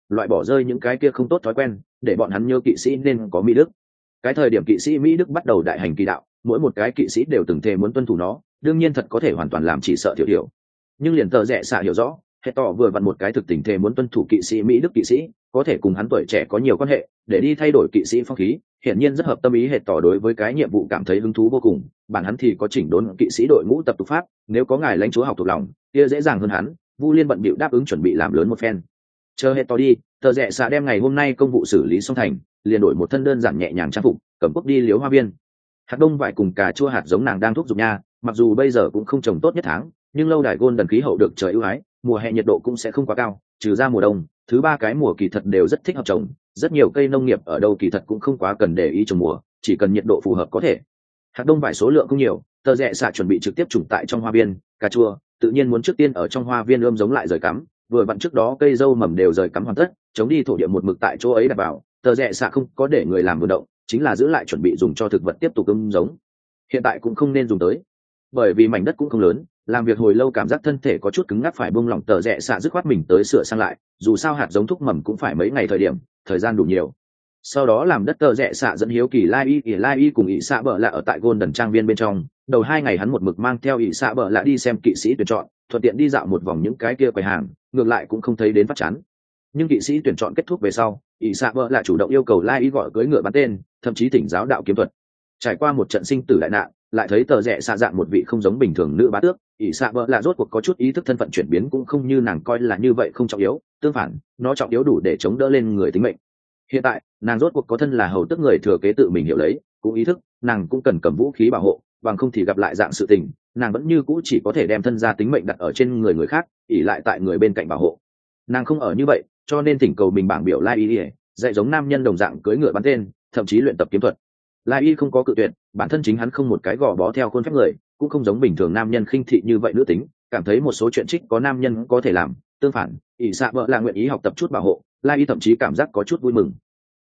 loại bỏ rơi những cái kia không tốt thói quen, để bọn hắn nhớ kỵ sĩ nên có mỹ đức. Cái thời điểm kỵ sĩ mỹ đức bắt đầu đại hành kỳ đạo, mỗi một cái kỵ sĩ đều từng thề muốn tuân thủ nó, đương nhiên thật có thể hoàn toàn làm chỉ sợ thiểu thiểu. Nhưng liền tờ rẽ xạ hiểu rõ, hệ tỏ vừa vặn một cái thực tình thề muốn tuân thủ kỵ sĩ mỹ đức kỵ sĩ, có thể cùng hắn tuổi trẻ có nhiều quan hệ, để đi thay đổi kỵ sĩ phong khí, hiển nhiên rất hợp tâm ý. Hệ tỏ đối với cái nhiệm vụ cảm thấy hứng thú vô cùng, bản hắn thì có chỉnh đốn kỵ sĩ đội ngũ tập tục pháp, nếu có ngài lãnh chúa học thuộc lòng, kia dễ dàng hơn hắn. Vu Liên bận bịu đáp ứng chuẩn bị làm lớn một phen. Chờ hệ tỏ đi, tờ rẽ xạ đem ngày hôm nay công vụ xử lý xong thành, liền đổi một thân đơn giản nhẹ nhàng trang phục, cầm quốc đi liếu hoa viên. Hạt đông vải cùng cà chua hạt giống nàng đang thúc giục nha, mặc dù bây giờ cũng không trồng tốt nhất tháng, nhưng lâu đài Golden khí hậu được trời ưu ái, mùa hè nhiệt độ cũng sẽ không quá cao, trừ ra mùa đông, thứ ba cái mùa kỳ thật đều rất thích hợp trồng, rất nhiều cây nông nghiệp ở đâu kỳ thật cũng không quá cần để ý trồng mùa, chỉ cần nhiệt độ phù hợp có thể. Hạt đông vải số lượng không nhiều, tờ rẽ xạ chuẩn bị trực tiếp trồng tại trong hoa viên, cà chua tự nhiên muốn trước tiên ở trong hoa viên ươm giống lại rời cắm, vừa vặn trước đó cây dâu mầm đều rời cắm hoàn tất, chống đi thổ địa một mực tại chỗ ấy đặt vào, tờ rẽ xạ không có để người làm vận động, chính là giữ lại chuẩn bị dùng cho thực vật tiếp tục ươm giống. Hiện tại cũng không nên dùng tới, bởi vì mảnh đất cũng không lớn, làm việc hồi lâu cảm giác thân thể có chút cứng ngắc, phải buông lỏng. Tờ rẽ xạ dứt khoát mình tới sửa sang lại, dù sao hạt giống thúc mầm cũng phải mấy ngày thời gian đủ nhiều. Sau đó làm đất. Tờ rẽ xạ dẫn hiếu kỳ lai y cùng ỷ xạ bợ lạ ở tại Golden trang viên bên trong, đầu 2 ngày hắn một mực mang theo ỷ xạ bợ lạ đi xem kỵ sĩ tuyển chọn, thuận tiện đi dạo một vòng những cái kia quầy hàng, ngược lại cũng không thấy đến phát chán. Nhưng kỵ sĩ tuyển chọn kết thúc về sau, ỷ xạ bợ lạ chủ động yêu cầu lai y gọi cưỡi ngựa bắn tên, thậm chí thỉnh giáo đạo kiếm thuật. Trải qua một trận sinh tử đại nạn, lại thấy tờ rẽ xạ dạng một vị không giống bình thường nữ bá tước, ỷ xạ bợ lạ rốt cuộc có chút ý thức thân phận chuyển biến, cũng không như nàng coi là như vậy không trọng yếu, tương phản nó trọng yếu đủ để chống đỡ lên người tính mệnh. Hiện tại nàng rốt cuộc có thân là hầu tước người thừa kế tự mình hiểu lấy, cũng ý thức nàng cũng cần cầm vũ khí bảo hộ, bằng không thì gặp lại dạng sự tình, nàng vẫn như cũ chỉ có thể đem thân gia tính mệnh đặt ở trên người khác, ỷ lại tại người bên cạnh bảo hộ. Nàng không ở như vậy, cho nên thỉnh cầu mình bảng biểu lai y dạy giống nam nhân đồng dạng cưỡi ngựa bắn tên, thậm chí luyện tập kiếm thuật. Lai y không có cự tuyệt, bản thân chính hắn không một cái gò bó theo khuôn phép người, cũng không giống bình thường nam nhân khinh thị như vậy nữ tính, cảm thấy một số chuyện trích có nam nhân có thể làm, tương phản ỷ xạ bợ là nguyện ý học tập chút bảo hộ. Lai y thậm chí cảm giác có chút vui mừng.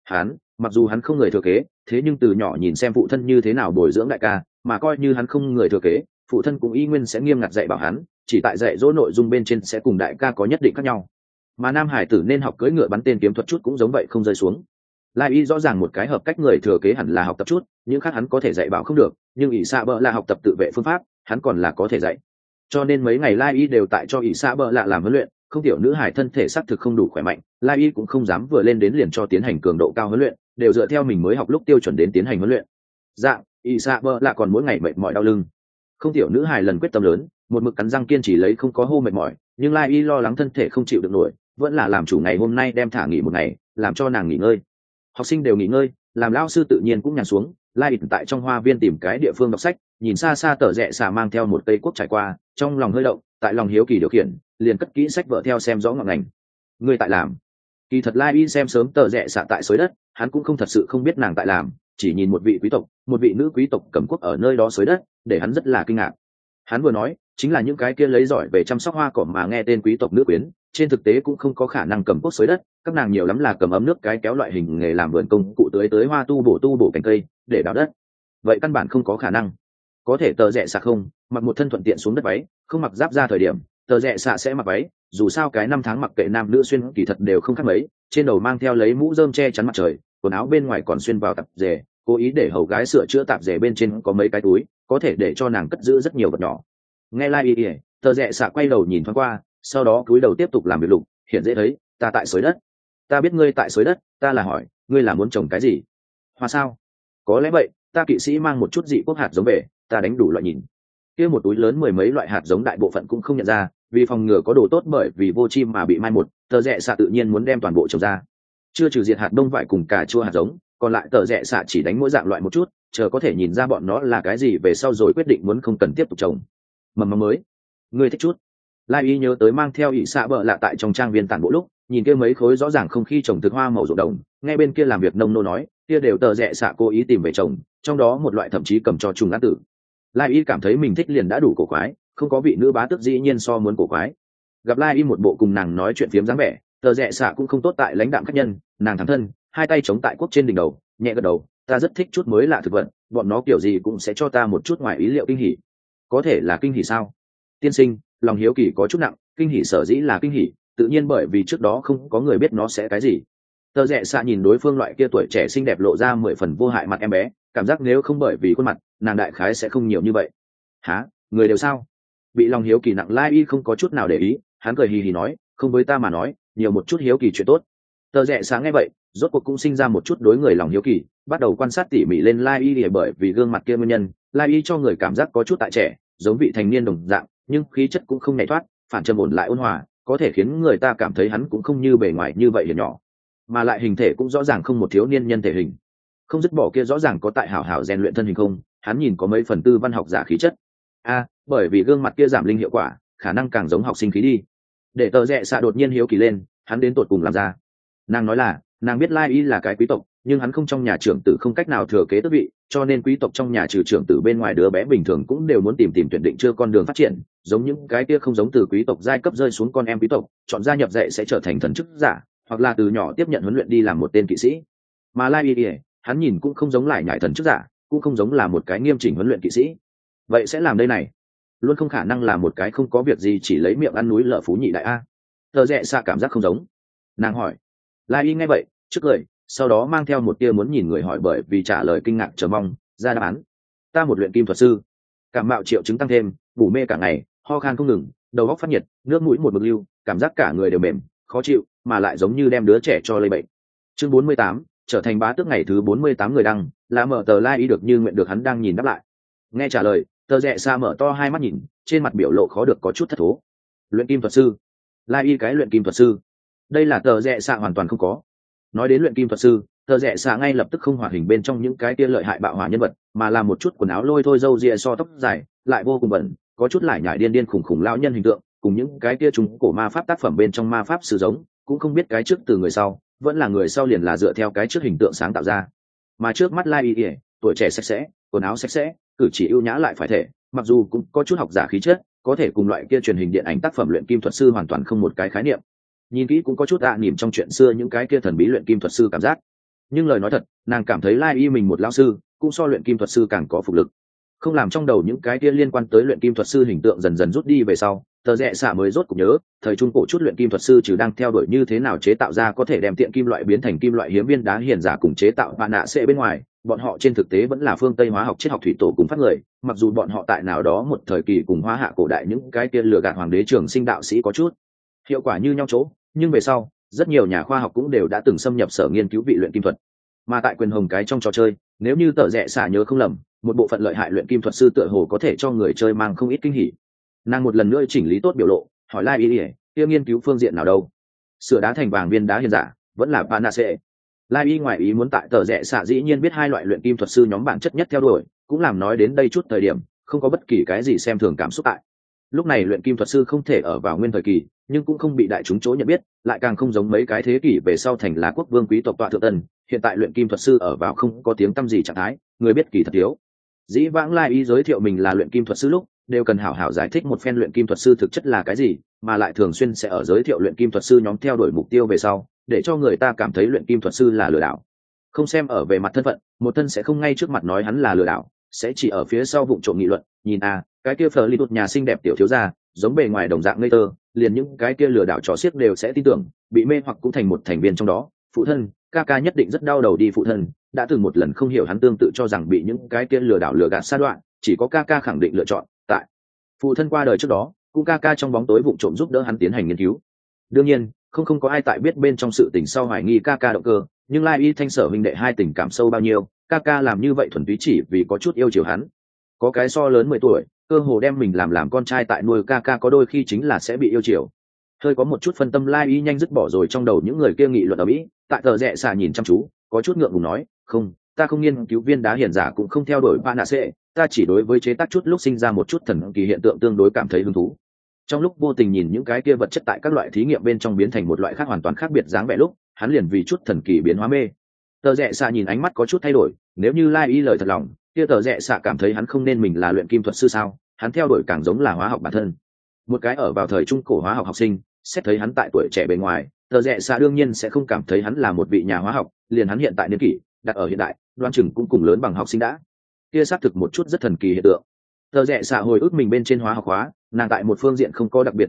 Mặc dù hắn không người thừa kế, thế nhưng từ nhỏ nhìn xem phụ thân như thế nào bồi dưỡng đại ca, mà coi như hắn không người thừa kế, phụ thân cũng y nguyên sẽ nghiêm ngặt dạy bảo hắn, chỉ tại dạy dỗ nội dung bên trên sẽ cùng đại ca có nhất định khác nhau. Mà nam hải tử nên học cưỡi ngựa bắn tên kiếm thuật chút cũng giống vậy không rơi xuống. Lai y rõ ràng một cái hợp cách người thừa kế hẳn là học tập chút, những khác hắn có thể dạy bảo không được, nhưng ỷ xạ bợ là học tập tự vệ phương pháp, hắn còn là có thể dạy. Cho nên mấy ngày Lai y đều tại cho ỷ xạ bợ lạ làm huấn luyện. Không tiểu nữ hải thân thể xác thực không đủ khỏe mạnh, Lai y cũng không dám vừa lên đến liền cho tiến hành cường độ cao huấn luyện, đều dựa theo mình mới học lúc tiêu chuẩn đến tiến hành huấn luyện. Dạng ỷ xạ bợ lạ còn mỗi ngày mệt mỏi đau lưng. Không tiểu nữ hải lần quyết tâm lớn, một mực cắn răng kiên trì lấy không có hô mệt mỏi, nhưng Lai y lo lắng thân thể không chịu được nổi, vẫn là làm chủ ngày hôm nay đem thả nghỉ một ngày, làm cho nàng nghỉ ngơi. Học sinh đều nghỉ ngơi, làm lão sư tự nhiên cũng nhàn xuống. Lai y tại trong hoa viên tìm cái địa phương đọc sách, nhìn xa xa tờ rẽ xạ mang theo một cây cuốc trải qua, trong lòng hơi động, tại lòng hiếu kỳ điều khiển, liền cất kỹ sách vợ theo xem rõ ngọn ngành. Người tại làm. Kỳ thật Lai y xem sớm tờ rẽ xạ tại xới đất, hắn cũng không thật sự không biết nàng tại làm, chỉ nhìn một vị quý tộc, một vị nữ quý tộc cầm cuốc ở nơi đó xới đất, để hắn rất là kinh ngạc. Hắn vừa nói chính là những cái kia lấy giỏi về chăm sóc hoa cỏ mà nghe tên quý tộc nữ quyến, trên thực tế cũng không có khả năng cầm cuốc xới đất, các nàng nhiều lắm là cầm ấm nước cái kéo loại hình nghề làm vườn công cụ tới hoa tu bổ cành cây để đào đất, vậy căn bản không có khả năng. Có thể tờ rẽ xạ không, mặc một thân thuận tiện xuống đất váy, không mặc giáp ra thời điểm tờ rẽ xạ sẽ mặc váy, dù sao cái năm tháng mặc kệ nam nữ xuyên kỳ thật đều không khác mấy, trên đầu mang theo lấy mũ rơm che chắn mặt trời, quần áo bên ngoài còn xuyên vào tạp dề, cố ý để hầu gái sửa chữa tạp dề bên trên có mấy cái túi, có thể để cho nàng cất giữ rất nhiều vật nhỏ. Nghe Lai y tờ rẽ xạ quay đầu nhìn thoáng qua, sau đó cúi đầu tiếp tục làm việc lục. Hiện dễ thấy ta tại xới đất. Ta biết ngươi tại xới đất, ta là hỏi ngươi là muốn trồng cái gì? Hoa sao? Có lẽ vậy, ta kỵ sĩ mang một chút dị quốc hạt giống về, ta đánh đủ loại nhìn. Kia một túi lớn 10 mấy loại hạt giống đại bộ phận cũng không nhận ra, vì phòng ngừa có đồ tốt bởi vì vô chim mà bị mai một, tờ rẽ xạ tự nhiên muốn đem toàn bộ trồng ra. Chưa trừ diệt hạt đông vải cùng cà chua hạt giống, còn lại tờ rẽ xạ chỉ đánh mỗi dạng loại một chút, chờ có thể nhìn ra bọn nó là cái gì về sau rồi quyết định muốn không cần tiếp tục trồng. Mầm mầm mới, ngươi thích chút. Lai y nhớ tới mang theo ỷ xạ bợ lạ tại trong trang viên tản bộ lúc, nhìn kia mấy khối rõ ràng không khi trồng thực hoa màu ruộng đồng, nghe bên kia làm việc nông nô nói, kia đều tờ rẽ xạ cố ý tìm về trồng, trong đó một loại thậm chí cầm cho trùng án tử. Lai y cảm thấy mình thích liền đã đủ cổ quái, không có vị nữ bá tước dĩ nhiên so muốn cổ quái. Gặp Lai y một bộ cùng nàng nói chuyện phiếm dáng vẻ, tờ rẽ xạ cũng không tốt tại lãnh đạm khách nhân, nàng thẳng thân, hai tay chống tại quốc trên đỉnh đầu, nhẹ gật đầu, ta rất thích chút mới lạ thực vật, bọn nó kiểu gì cũng sẽ cho ta một chút ngoài ý liệu kinh hỉ. Có thể là kinh hỉ sao? Tiên sinh, lòng hiếu kỳ có chút nặng, kinh hỉ sở dĩ là kinh hỉ, tự nhiên bởi vì trước đó không có người biết nó sẽ cái gì. Tờ rẽ xạ nhìn đối phương loại kia tuổi trẻ xinh đẹp lộ ra 10 phần vô hại mặt em bé, cảm giác nếu không bởi vì khuôn mặt, nàng đại khái sẽ không nhiều như vậy. Hả, người đều sao? Bị lòng hiếu kỳ nặng lai y không có chút nào để ý, hắn cười hì hì nói, không với ta mà nói, nhiều một chút hiếu kỳ chuyện tốt. Tờ rẽ sáng nghe vậy, rốt cuộc cũng sinh ra một chút đối người lòng hiếu kỳ, bắt đầu quan sát tỉ mỉ lên lai y bởi vì gương mặt kia nguyên nhân, lai y cho người cảm giác có chút tại trẻ, giống vị thành niên đồng dạng, nhưng khí chất cũng không nhảy thoát, phản trầm ổn lại ôn hòa, có thể khiến người ta cảm thấy hắn cũng không như bề ngoài như vậy hiền nhỏ, mà lại hình thể cũng rõ ràng không một thiếu niên nhân thể hình. Không dứt bỏ kia rõ ràng có tại hảo hảo rèn luyện thân hình không, hắn nhìn có mấy phần tư văn học giả khí chất. Bởi vì gương mặt kia giảm linh hiệu quả, khả năng càng giống học sinh khí đi. Để tờ rẽ xạ đột nhiên hiếu kỳ lên, hắn đến tột cùng làm ra. Nàng nói là, nàng biết lai y là cái quý tộc, nhưng hắn không trong nhà trưởng tử không cách nào thừa kế tước vị, cho nên quý tộc trong nhà trừ trưởng tử bên ngoài đứa bé bình thường cũng đều muốn tìm tuyển định chưa con đường phát triển, giống những cái kia không giống từ quý tộc giai cấp rơi xuống con em quý tộc, chọn gia nhập dạy sẽ trở thành thần chức giả, hoặc là từ nhỏ tiếp nhận huấn luyện đi làm một tên kỵ sĩ. Mà lai y, hắn nhìn cũng không giống lại nhảy thần chức giả, cũng không giống là một cái nghiêm chỉnh huấn luyện kỵ sĩ. Vậy sẽ làm đây này, luôn không khả năng là một cái không có việc gì chỉ lấy miệng ăn núi lở phú nhị đại a. Tờ rẽ xạ cảm giác không giống. Nàng hỏi. Lai y nghe vậy trước cười, sau đó mang theo một tia muốn nhìn người hỏi bởi vì trả lời kinh ngạc chờ mong ra đáp án. Ta một luyện kim thuật sư, cảm mạo triệu chứng tăng thêm, ngủ mê cả ngày, ho khan không ngừng, đầu óc phát nhiệt, nước mũi một mực lưu, cảm giác cả người đều mềm khó chịu, mà lại giống như đem đứa trẻ cho lây bệnh. Chương 48, trở thành bá tước ngày thứ 48 người đăng, là mở tờ Lai y được như nguyện được hắn đang nhìn đáp lại. Nghe trả lời, tờ rẽ xa mở to hai mắt nhìn, trên mặt biểu lộ khó được có chút thất thố. Luyện kim thuật sư? Lai y cái luyện kim thuật sư? Đây là tờ rẽ xa hoàn toàn không có. Nói đến luyện kim thuật sư, tờ rẽ xa ngay lập tức không hòa hình bên trong những cái kia lợi hại bạo hỏa nhân vật, mà là một chút quần áo lôi thôi râu ria so tóc dài, lại vô cùng bẩn, có chút lại nhải điên điên khủng khủng lão nhân hình tượng, cùng những cái kia chúng cổ ma pháp tác phẩm bên trong ma pháp sử giống, cũng không biết cái trước từ người sau, vẫn là người sau liền là dựa theo cái trước hình tượng sáng tạo ra. Mà trước mắt Lai y, tuổi trẻ sạch sẽ, quần áo sạch sẽ, cử chỉ ưu nhã lại phải thể, mặc dù cũng có chút học giả khí chất, có thể cùng loại kia truyền hình điện ảnh tác phẩm luyện kim thuật sư hoàn toàn không một cái khái niệm. Nhìn kỹ cũng có chút niềm trong chuyện xưa những cái kia thần bí luyện kim thuật sư cảm giác. Nhưng lời nói thật, nàng cảm thấy Lai y mình một lão sư, cũng so luyện kim thuật sư càng có phục lực. Không làm trong đầu những cái kia liên quan tới luyện kim thuật sư hình tượng dần dần rút đi về sau, tờ rẽ xạ mới rốt cuộc nhớ, thời trung cổ chút luyện kim thuật sư trừ đang theo đuổi như thế nào chế tạo ra có thể đem tiện kim loại biến thành kim loại hiếm viên đá hiền giả cùng chế tạo bạn nạ sẽ bên ngoài, bọn họ trên thực tế vẫn là phương Tây hóa học triết học thủy tổ cùng phát người, mặc dù bọn họ tại nào đó một thời kỳ cùng hóa hạ cổ đại những cái kia lừa gạt hoàng đế trường sinh đạo sĩ có chút hiệu quả như nhau chỗ, nhưng về sau, rất nhiều nhà khoa học cũng đều đã từng xâm nhập sở nghiên cứu vị luyện kim thuật. Mà tại quyền hồng cái trong trò chơi, nếu như tờ rẽ xả nhớ không lầm, một bộ phận lợi hại luyện kim thuật sư tựa hồ có thể cho người chơi mang không ít kinh hỉ. Nàng một lần nữa chỉnh lý tốt biểu lộ, hỏi Lai y, kia nghiên cứu phương diện nào đâu? Sửa đá thành vàng viên đá hiền giả, vẫn là panacea. Lai y ngoài ý muốn tại tờ rẽ xạ dĩ nhiên biết hai loại luyện kim thuật sư nhóm bản chất nhất theo đuổi, cũng làm nói đến đây chút thời điểm, không có bất kỳ cái gì xem thường cảm xúc tại. Lúc này luyện kim thuật sư không thể ở vào nguyên thời kỳ, nhưng cũng không bị đại chúng chỗ nhận biết, lại càng không giống mấy cái thế kỷ về sau thành lá quốc vương quý tộc tọa thượng tần. Hiện tại luyện kim thuật sư ở vào không có tiếng tăm gì trạng thái, người biết kỳ thật thiếu. Dĩ vãng Lai y giới thiệu mình là luyện kim thuật sư lúc, đều cần hảo hảo giải thích một phen luyện kim thuật sư thực chất là cái gì, mà lại thường xuyên sẽ ở giới thiệu luyện kim thuật sư nhóm theo đuổi mục tiêu về sau, để cho người ta cảm thấy luyện kim thuật sư là lừa đảo. Không xem ở về mặt thân phận, một thân sẽ không ngay trước mặt nói hắn là lừa đảo, sẽ chỉ ở phía sau vụng trộm nghị luận, nhìn cái kia phở li đột nhà xinh đẹp tiểu thiếu gia, giống bề ngoài đồng dạng ngây thơ, liền những cái kia lừa đảo trò xiếc đều sẽ tin tưởng, bị mê hoặc cũng thành một thành viên trong đó. Phụ thân, ca nhất định rất đau đầu đi, phụ thân đã từng một lần không hiểu hắn tương tự cho rằng bị những cái kia lừa đảo lừa gạt sa đoạn, chỉ có ca khẳng định lựa chọn tại phụ thân qua đời trước đó, cũng ca trong bóng tối vụng trộm giúp đỡ hắn tiến hành nghiên cứu. Đương nhiên, không có ai tại biết bên trong sự tình sau hoài nghi ca động cơ, nhưng Lai y thanh sở huynh đệ hai tình cảm sâu bao nhiêu, ca làm như vậy thuần túy chỉ vì có chút yêu chiều hắn. Có cái so lớn 10 tuổi, cơ hồ đem mình làm con trai tại nuôi ca có đôi khi chính là sẽ bị yêu chiều. Hơi có một chút phân tâm Lai y nhanh dứt bỏ rồi trong đầu những người kia nghị luận ở mỹ, tại tờ rẽ xả nhìn chăm chú, có chút ngượng ngùng nói, không, ta không nghiên cứu viên đá hiền giả cũng không theo đuổi panacea, ta chỉ đối với chế tác chút lúc sinh ra một chút thần kỳ hiện tượng tương đối cảm thấy hứng thú. Trong lúc vô tình nhìn những cái kia vật chất tại các loại thí nghiệm bên trong biến thành một loại khác hoàn toàn khác biệt dáng vẻ lúc, hắn liền vì chút thần kỳ biến hóa mê. Tờ rẽ xạ nhìn ánh mắt có chút thay đổi, nếu như Lai y lời thật lòng, kia tờ rẽ xạ cảm thấy hắn không nên mình là luyện kim thuật sư sao, hắn theo đuổi càng giống là hóa học bản thân. Một cái ở vào thời trung cổ hóa học học sinh, xét thấy hắn tại tuổi trẻ bề ngoài, tờ rẽ xạ đương nhiên sẽ không cảm thấy hắn là một vị nhà hóa học, liền hắn hiện tại niên kỷ, đặt ở hiện đại, đoan chừng cũng cùng lớn bằng học sinh đã. Kia xác thực một chút rất thần kỳ hiện tượng. Tờ rẽ xạ hồi ức mình bên trên hóa học hóa, nàng tại một phương diện không có đặc biệt thiên phú,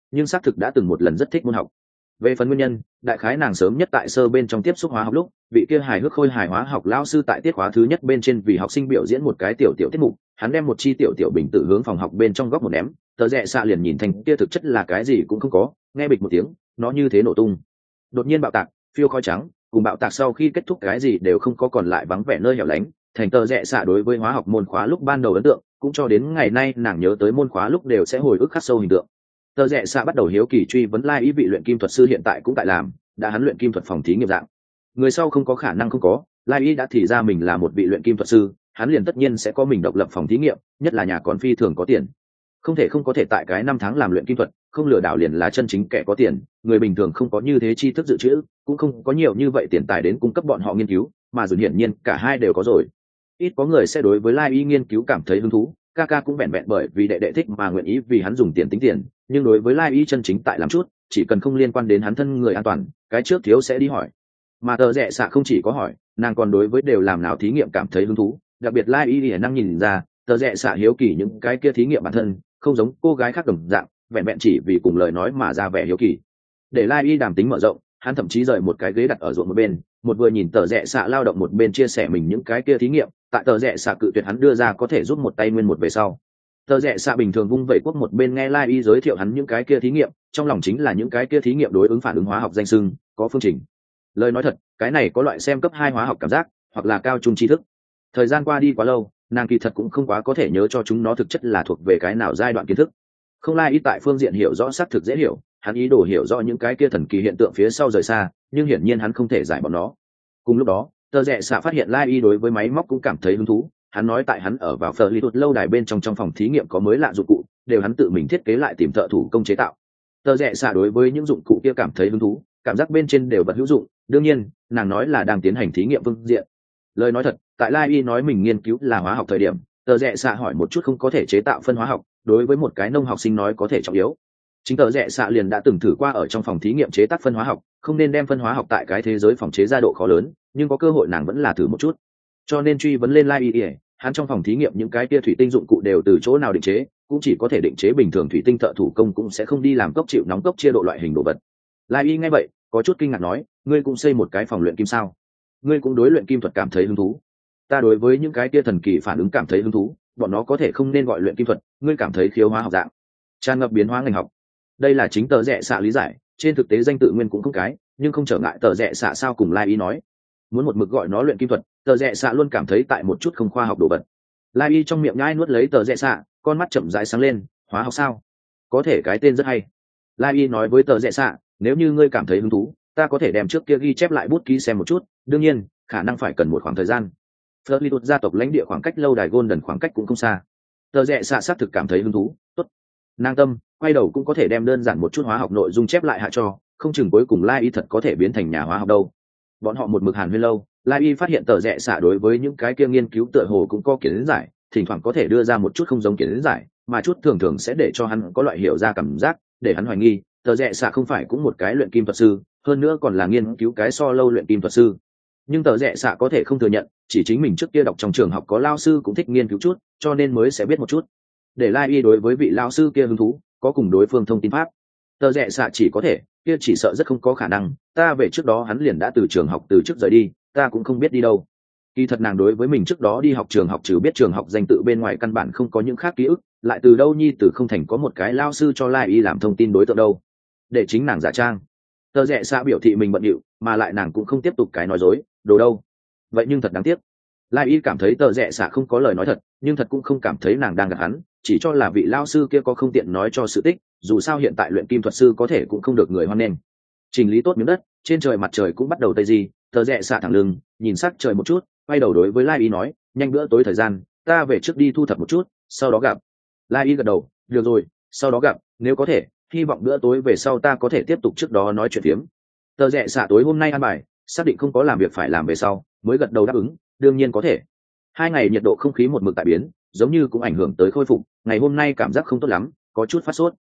nhưng xác thực đã từng một lần rất thích môn học. Về phần nguyên nhân, đại khái nàng sớm nhất tại sơ bên trong tiếp xúc hóa học lúc, vị kia hài hước khôi hài hóa học lao sư tại tiết khóa thứ nhất bên trên vì học sinh biểu diễn một cái tiểu tiểu tiết mục, hắn đem một chi tiểu tiểu bình tự hướng phòng học bên trong góc một ném, tờ rẽ xạ liền nhìn thành kia thực chất là cái gì cũng không có, nghe bịch một tiếng, nó như thế nổ tung. Đột nhiên bạo tạc, phiêu khói trắng, cùng bạo tạc sau khi kết thúc cái gì đều không có, còn lại vắng vẻ nơi hẻo lánh. Thành tờ rẽ xạ đối với hóa học môn khóa lúc ban đầu ấn tượng, cũng cho đến ngày nay nàng nhớ tới môn khóa lúc đều sẽ hồi ức khắc sâu hình tượng. Tờ rẽ xạ bắt đầu hiếu kỳ truy vấn lai ý vị luyện kim thuật sư hiện tại cũng tại làm, đã hắn luyện kim thuật phòng thí nghiệm dạng. Người sau không có khả năng không có, lai ý đã thì ra mình là một vị luyện kim thuật sư, hắn liền tất nhiên sẽ có mình độc lập phòng thí nghiệm, nhất là nhà còn phi thường có tiền. Không có thể tại cái 5 tháng làm luyện kim thuật, không lừa đảo liền là chân chính kẻ có tiền, người bình thường không có như thế tri thức dự trữ, cũng không có nhiều như vậy tiền tài đến cung cấp bọn họ nghiên cứu, mà dù hiển nhiên cả hai đều có rồi. Ít có người sẽ đối với lai y nghiên cứu cảm thấy hứng thú, ca cũng vẹn vẹn bởi vì đệ đệ thích mà nguyện ý vì hắn dùng tiền tính tiền, nhưng đối với lai y chân chính tại làm chút, chỉ cần không liên quan đến hắn thân người an toàn, cái trước thiếu sẽ đi hỏi. Mà tờ rẽ xạ không chỉ có hỏi, nàng còn đối với đều làm nào thí nghiệm cảm thấy hứng thú, đặc biệt lai y hiển năng nhìn ra tờ rẽ xạ hiếu kỳ những cái kia thí nghiệm bản thân, không giống cô gái khác đồng dạng vẹn vẹn chỉ vì cùng lời nói mà ra vẻ hiếu kỳ. Để lai y đàm tính mở rộng, hắn thậm chí rời một cái ghế đặt ở ruộng một bên, một vừa nhìn tờ rẽ xạ lao động, một bên chia sẻ mình những cái kia thí nghiệm. Tại tờ rẽ xạ cự tuyệt hắn đưa ra có thể giúp một tay nguyên một về sau, tờ rẽ xạ bình thường vung vẩy quốc một bên nghe lai y giới thiệu hắn những cái kia thí nghiệm, trong lòng chính là những cái kia thí nghiệm đối ứng phản ứng hóa học danh sưng, có phương trình. Lời nói thật, cái này có loại xem cấp 2 hóa học cảm giác, hoặc là cao trung tri thức. Thời gian qua đi quá lâu, nàng kỳ thật cũng không quá có thể nhớ cho chúng nó thực chất là thuộc về cái nào giai đoạn kiến thức. Không lai y tại phương diện hiểu rõ xác thực dễ hiểu, hắn ý đồ hiểu rõ những cái kia thần kỳ hiện tượng phía sau rời xa, nhưng hiển nhiên hắn không thể giải bọn nó. Cùng lúc đó, tờ rẽ xạ phát hiện lai y đối với máy móc cũng cảm thấy hứng thú. Hắn nói tại hắn ở vào phở lý thuật lâu đài bên trong phòng thí nghiệm có mới lạ dụng cụ, đều hắn tự mình thiết kế lại tìm thợ thủ công chế tạo. Tờ rẽ xạ đối với những dụng cụ kia cảm thấy hứng thú, cảm giác bên trên đều vật hữu dụng. Đương nhiên, nàng nói là đang tiến hành thí nghiệm phương diện. Lời nói thật, tại lai y nói mình nghiên cứu là hóa học thời điểm, tờ rẽ xạ hỏi một chút không có thể chế tạo phân hóa học, đối với một cái nông học sinh nói có thể trọng yếu. Chính tờ rẽ xạ liền đã từng thử qua ở trong phòng thí nghiệm chế tác phân hóa học, không nên đem phân hóa học tại cái thế giới phòng chế ra độ khó lớn, nhưng có cơ hội nàng vẫn là thử một chút. Cho nên truy vấn lên lai y, hắn trong phòng thí nghiệm những cái kia thủy tinh dụng cụ đều từ chỗ nào định chế, cũng chỉ có thể định chế bình thường thủy tinh, thợ thủ công cũng sẽ không đi làm cốc chịu nóng cốc chia độ loại hình đồ vật. Lai y nghe vậy có chút kinh ngạc nói, ngươi cũng xây một cái phòng luyện kim sao? Ngươi cũng đối luyện kim thuật cảm thấy hứng thú? Ta đối với những cái kia thần kỳ phản ứng cảm thấy hứng thú, bọn nó có thể không nên gọi luyện kim thuật, ngươi cảm thấy khiếu hóa học dạng, tràn ngập biến hóa ngành học. Đây là chính tờ rẽ xạ lý giải, trên thực tế danh tự nguyên cũng không cái, nhưng không trở ngại tờ rẽ xạ sao cùng lai y nói muốn một mực gọi nó luyện kim thuật, tờ rẽ xạ luôn cảm thấy tại một chút không khoa học đồ vật. Lai y trong miệng nhai nuốt lấy tờ rẽ xạ, con mắt chậm rãi sáng lên, hóa học sao? Có thể cái tên rất hay. Lai y nói với tờ rẽ xạ, nếu như ngươi cảm thấy hứng thú, ta có thể đem trước kia ghi chép lại bút ký xem một chút, đương nhiên khả năng phải cần một khoảng thời gian. Flirtlitud gia tộc lãnh địa khoảng cách lâu đài Golden khoảng cách cũng không xa. Tờ rẽ xạ xác thực cảm thấy hứng thú, tốt. Nàng tâm quay đầu cũng có thể đem đơn giản một chút hóa học nội dung chép lại hạ cho, không chừng cuối cùng Lai y thật có thể biến thành nhà hóa học đâu. Bọn họ một mực hàn huyên lâu, Lai y phát hiện tờ rẽ xạ đối với những cái kia nghiên cứu tựa hồ cũng có kiến giải, thỉnh thoảng có thể đưa ra một chút không giống kiến giải, mà chút thường thường sẽ để cho hắn có loại hiểu ra cảm giác, để hắn hoài nghi tờ rẽ xạ không phải cũng một cái luyện kim thuật sư, hơn nữa còn là nghiên cứu cái so lâu luyện kim thuật sư. Nhưng tờ rẽ xạ có thể không thừa nhận, chỉ chính mình trước kia đọc trong trường học có lao sư cũng thích nghiên cứu chút, cho nên mới sẽ biết một chút. Để Lai y đối với vị lao sư kia hứng thú, có cùng đối phương thông tin pháp. Tờ rẽ xạ chỉ có thể, kia chỉ sợ rất không có khả năng, ta về trước đó hắn liền đã từ trường học từ trước rời đi, ta cũng không biết đi đâu. Kỳ thật nàng đối với mình trước đó đi học trường học trừ biết trường học danh tự bên ngoài căn bản không có những khác ký ức, lại từ đâu nhi từ không thành có một cái lao sư cho Lai y làm thông tin đối tượng đâu. Để chính nàng giả trang. Tờ rẽ xạ biểu thị mình bận điệu, mà lại nàng cũng không tiếp tục cái nói dối, đồ đâu. Vậy nhưng thật đáng tiếc. Lai y cảm thấy tờ rẽ xạ không có lời nói thật, nhưng thật cũng không cảm thấy nàng đang gạt hắn, chỉ cho là vị lao sư kia có không tiện nói cho sự tích, dù sao hiện tại luyện kim thuật sư có thể cũng không được người hoan nghênh. Chỉnh lý tốt miếng đất, trên trời mặt trời cũng bắt đầu tây di, tờ rẽ xạ thẳng lưng, nhìn sắc trời một chút, quay đầu đối với Lai y nói, nhanh bữa tối thời gian, ta về trước đi thu thập một chút, sau đó gặp. Lai y gật đầu, được rồi, sau đó gặp, nếu có thể, hy vọng bữa tối về sau ta có thể tiếp tục trước đó nói chuyện phiếm. Tờ rẽ xạ tối hôm nay ăn bài, xác định không có làm việc phải làm về sau, mới gật đầu đáp ứng, đương nhiên có thể. 2 ngày nhiệt độ không khí một mực tại biến, giống như cũng ảnh hưởng tới khôi phục, ngày hôm nay cảm giác không tốt lắm, có chút phát sốt.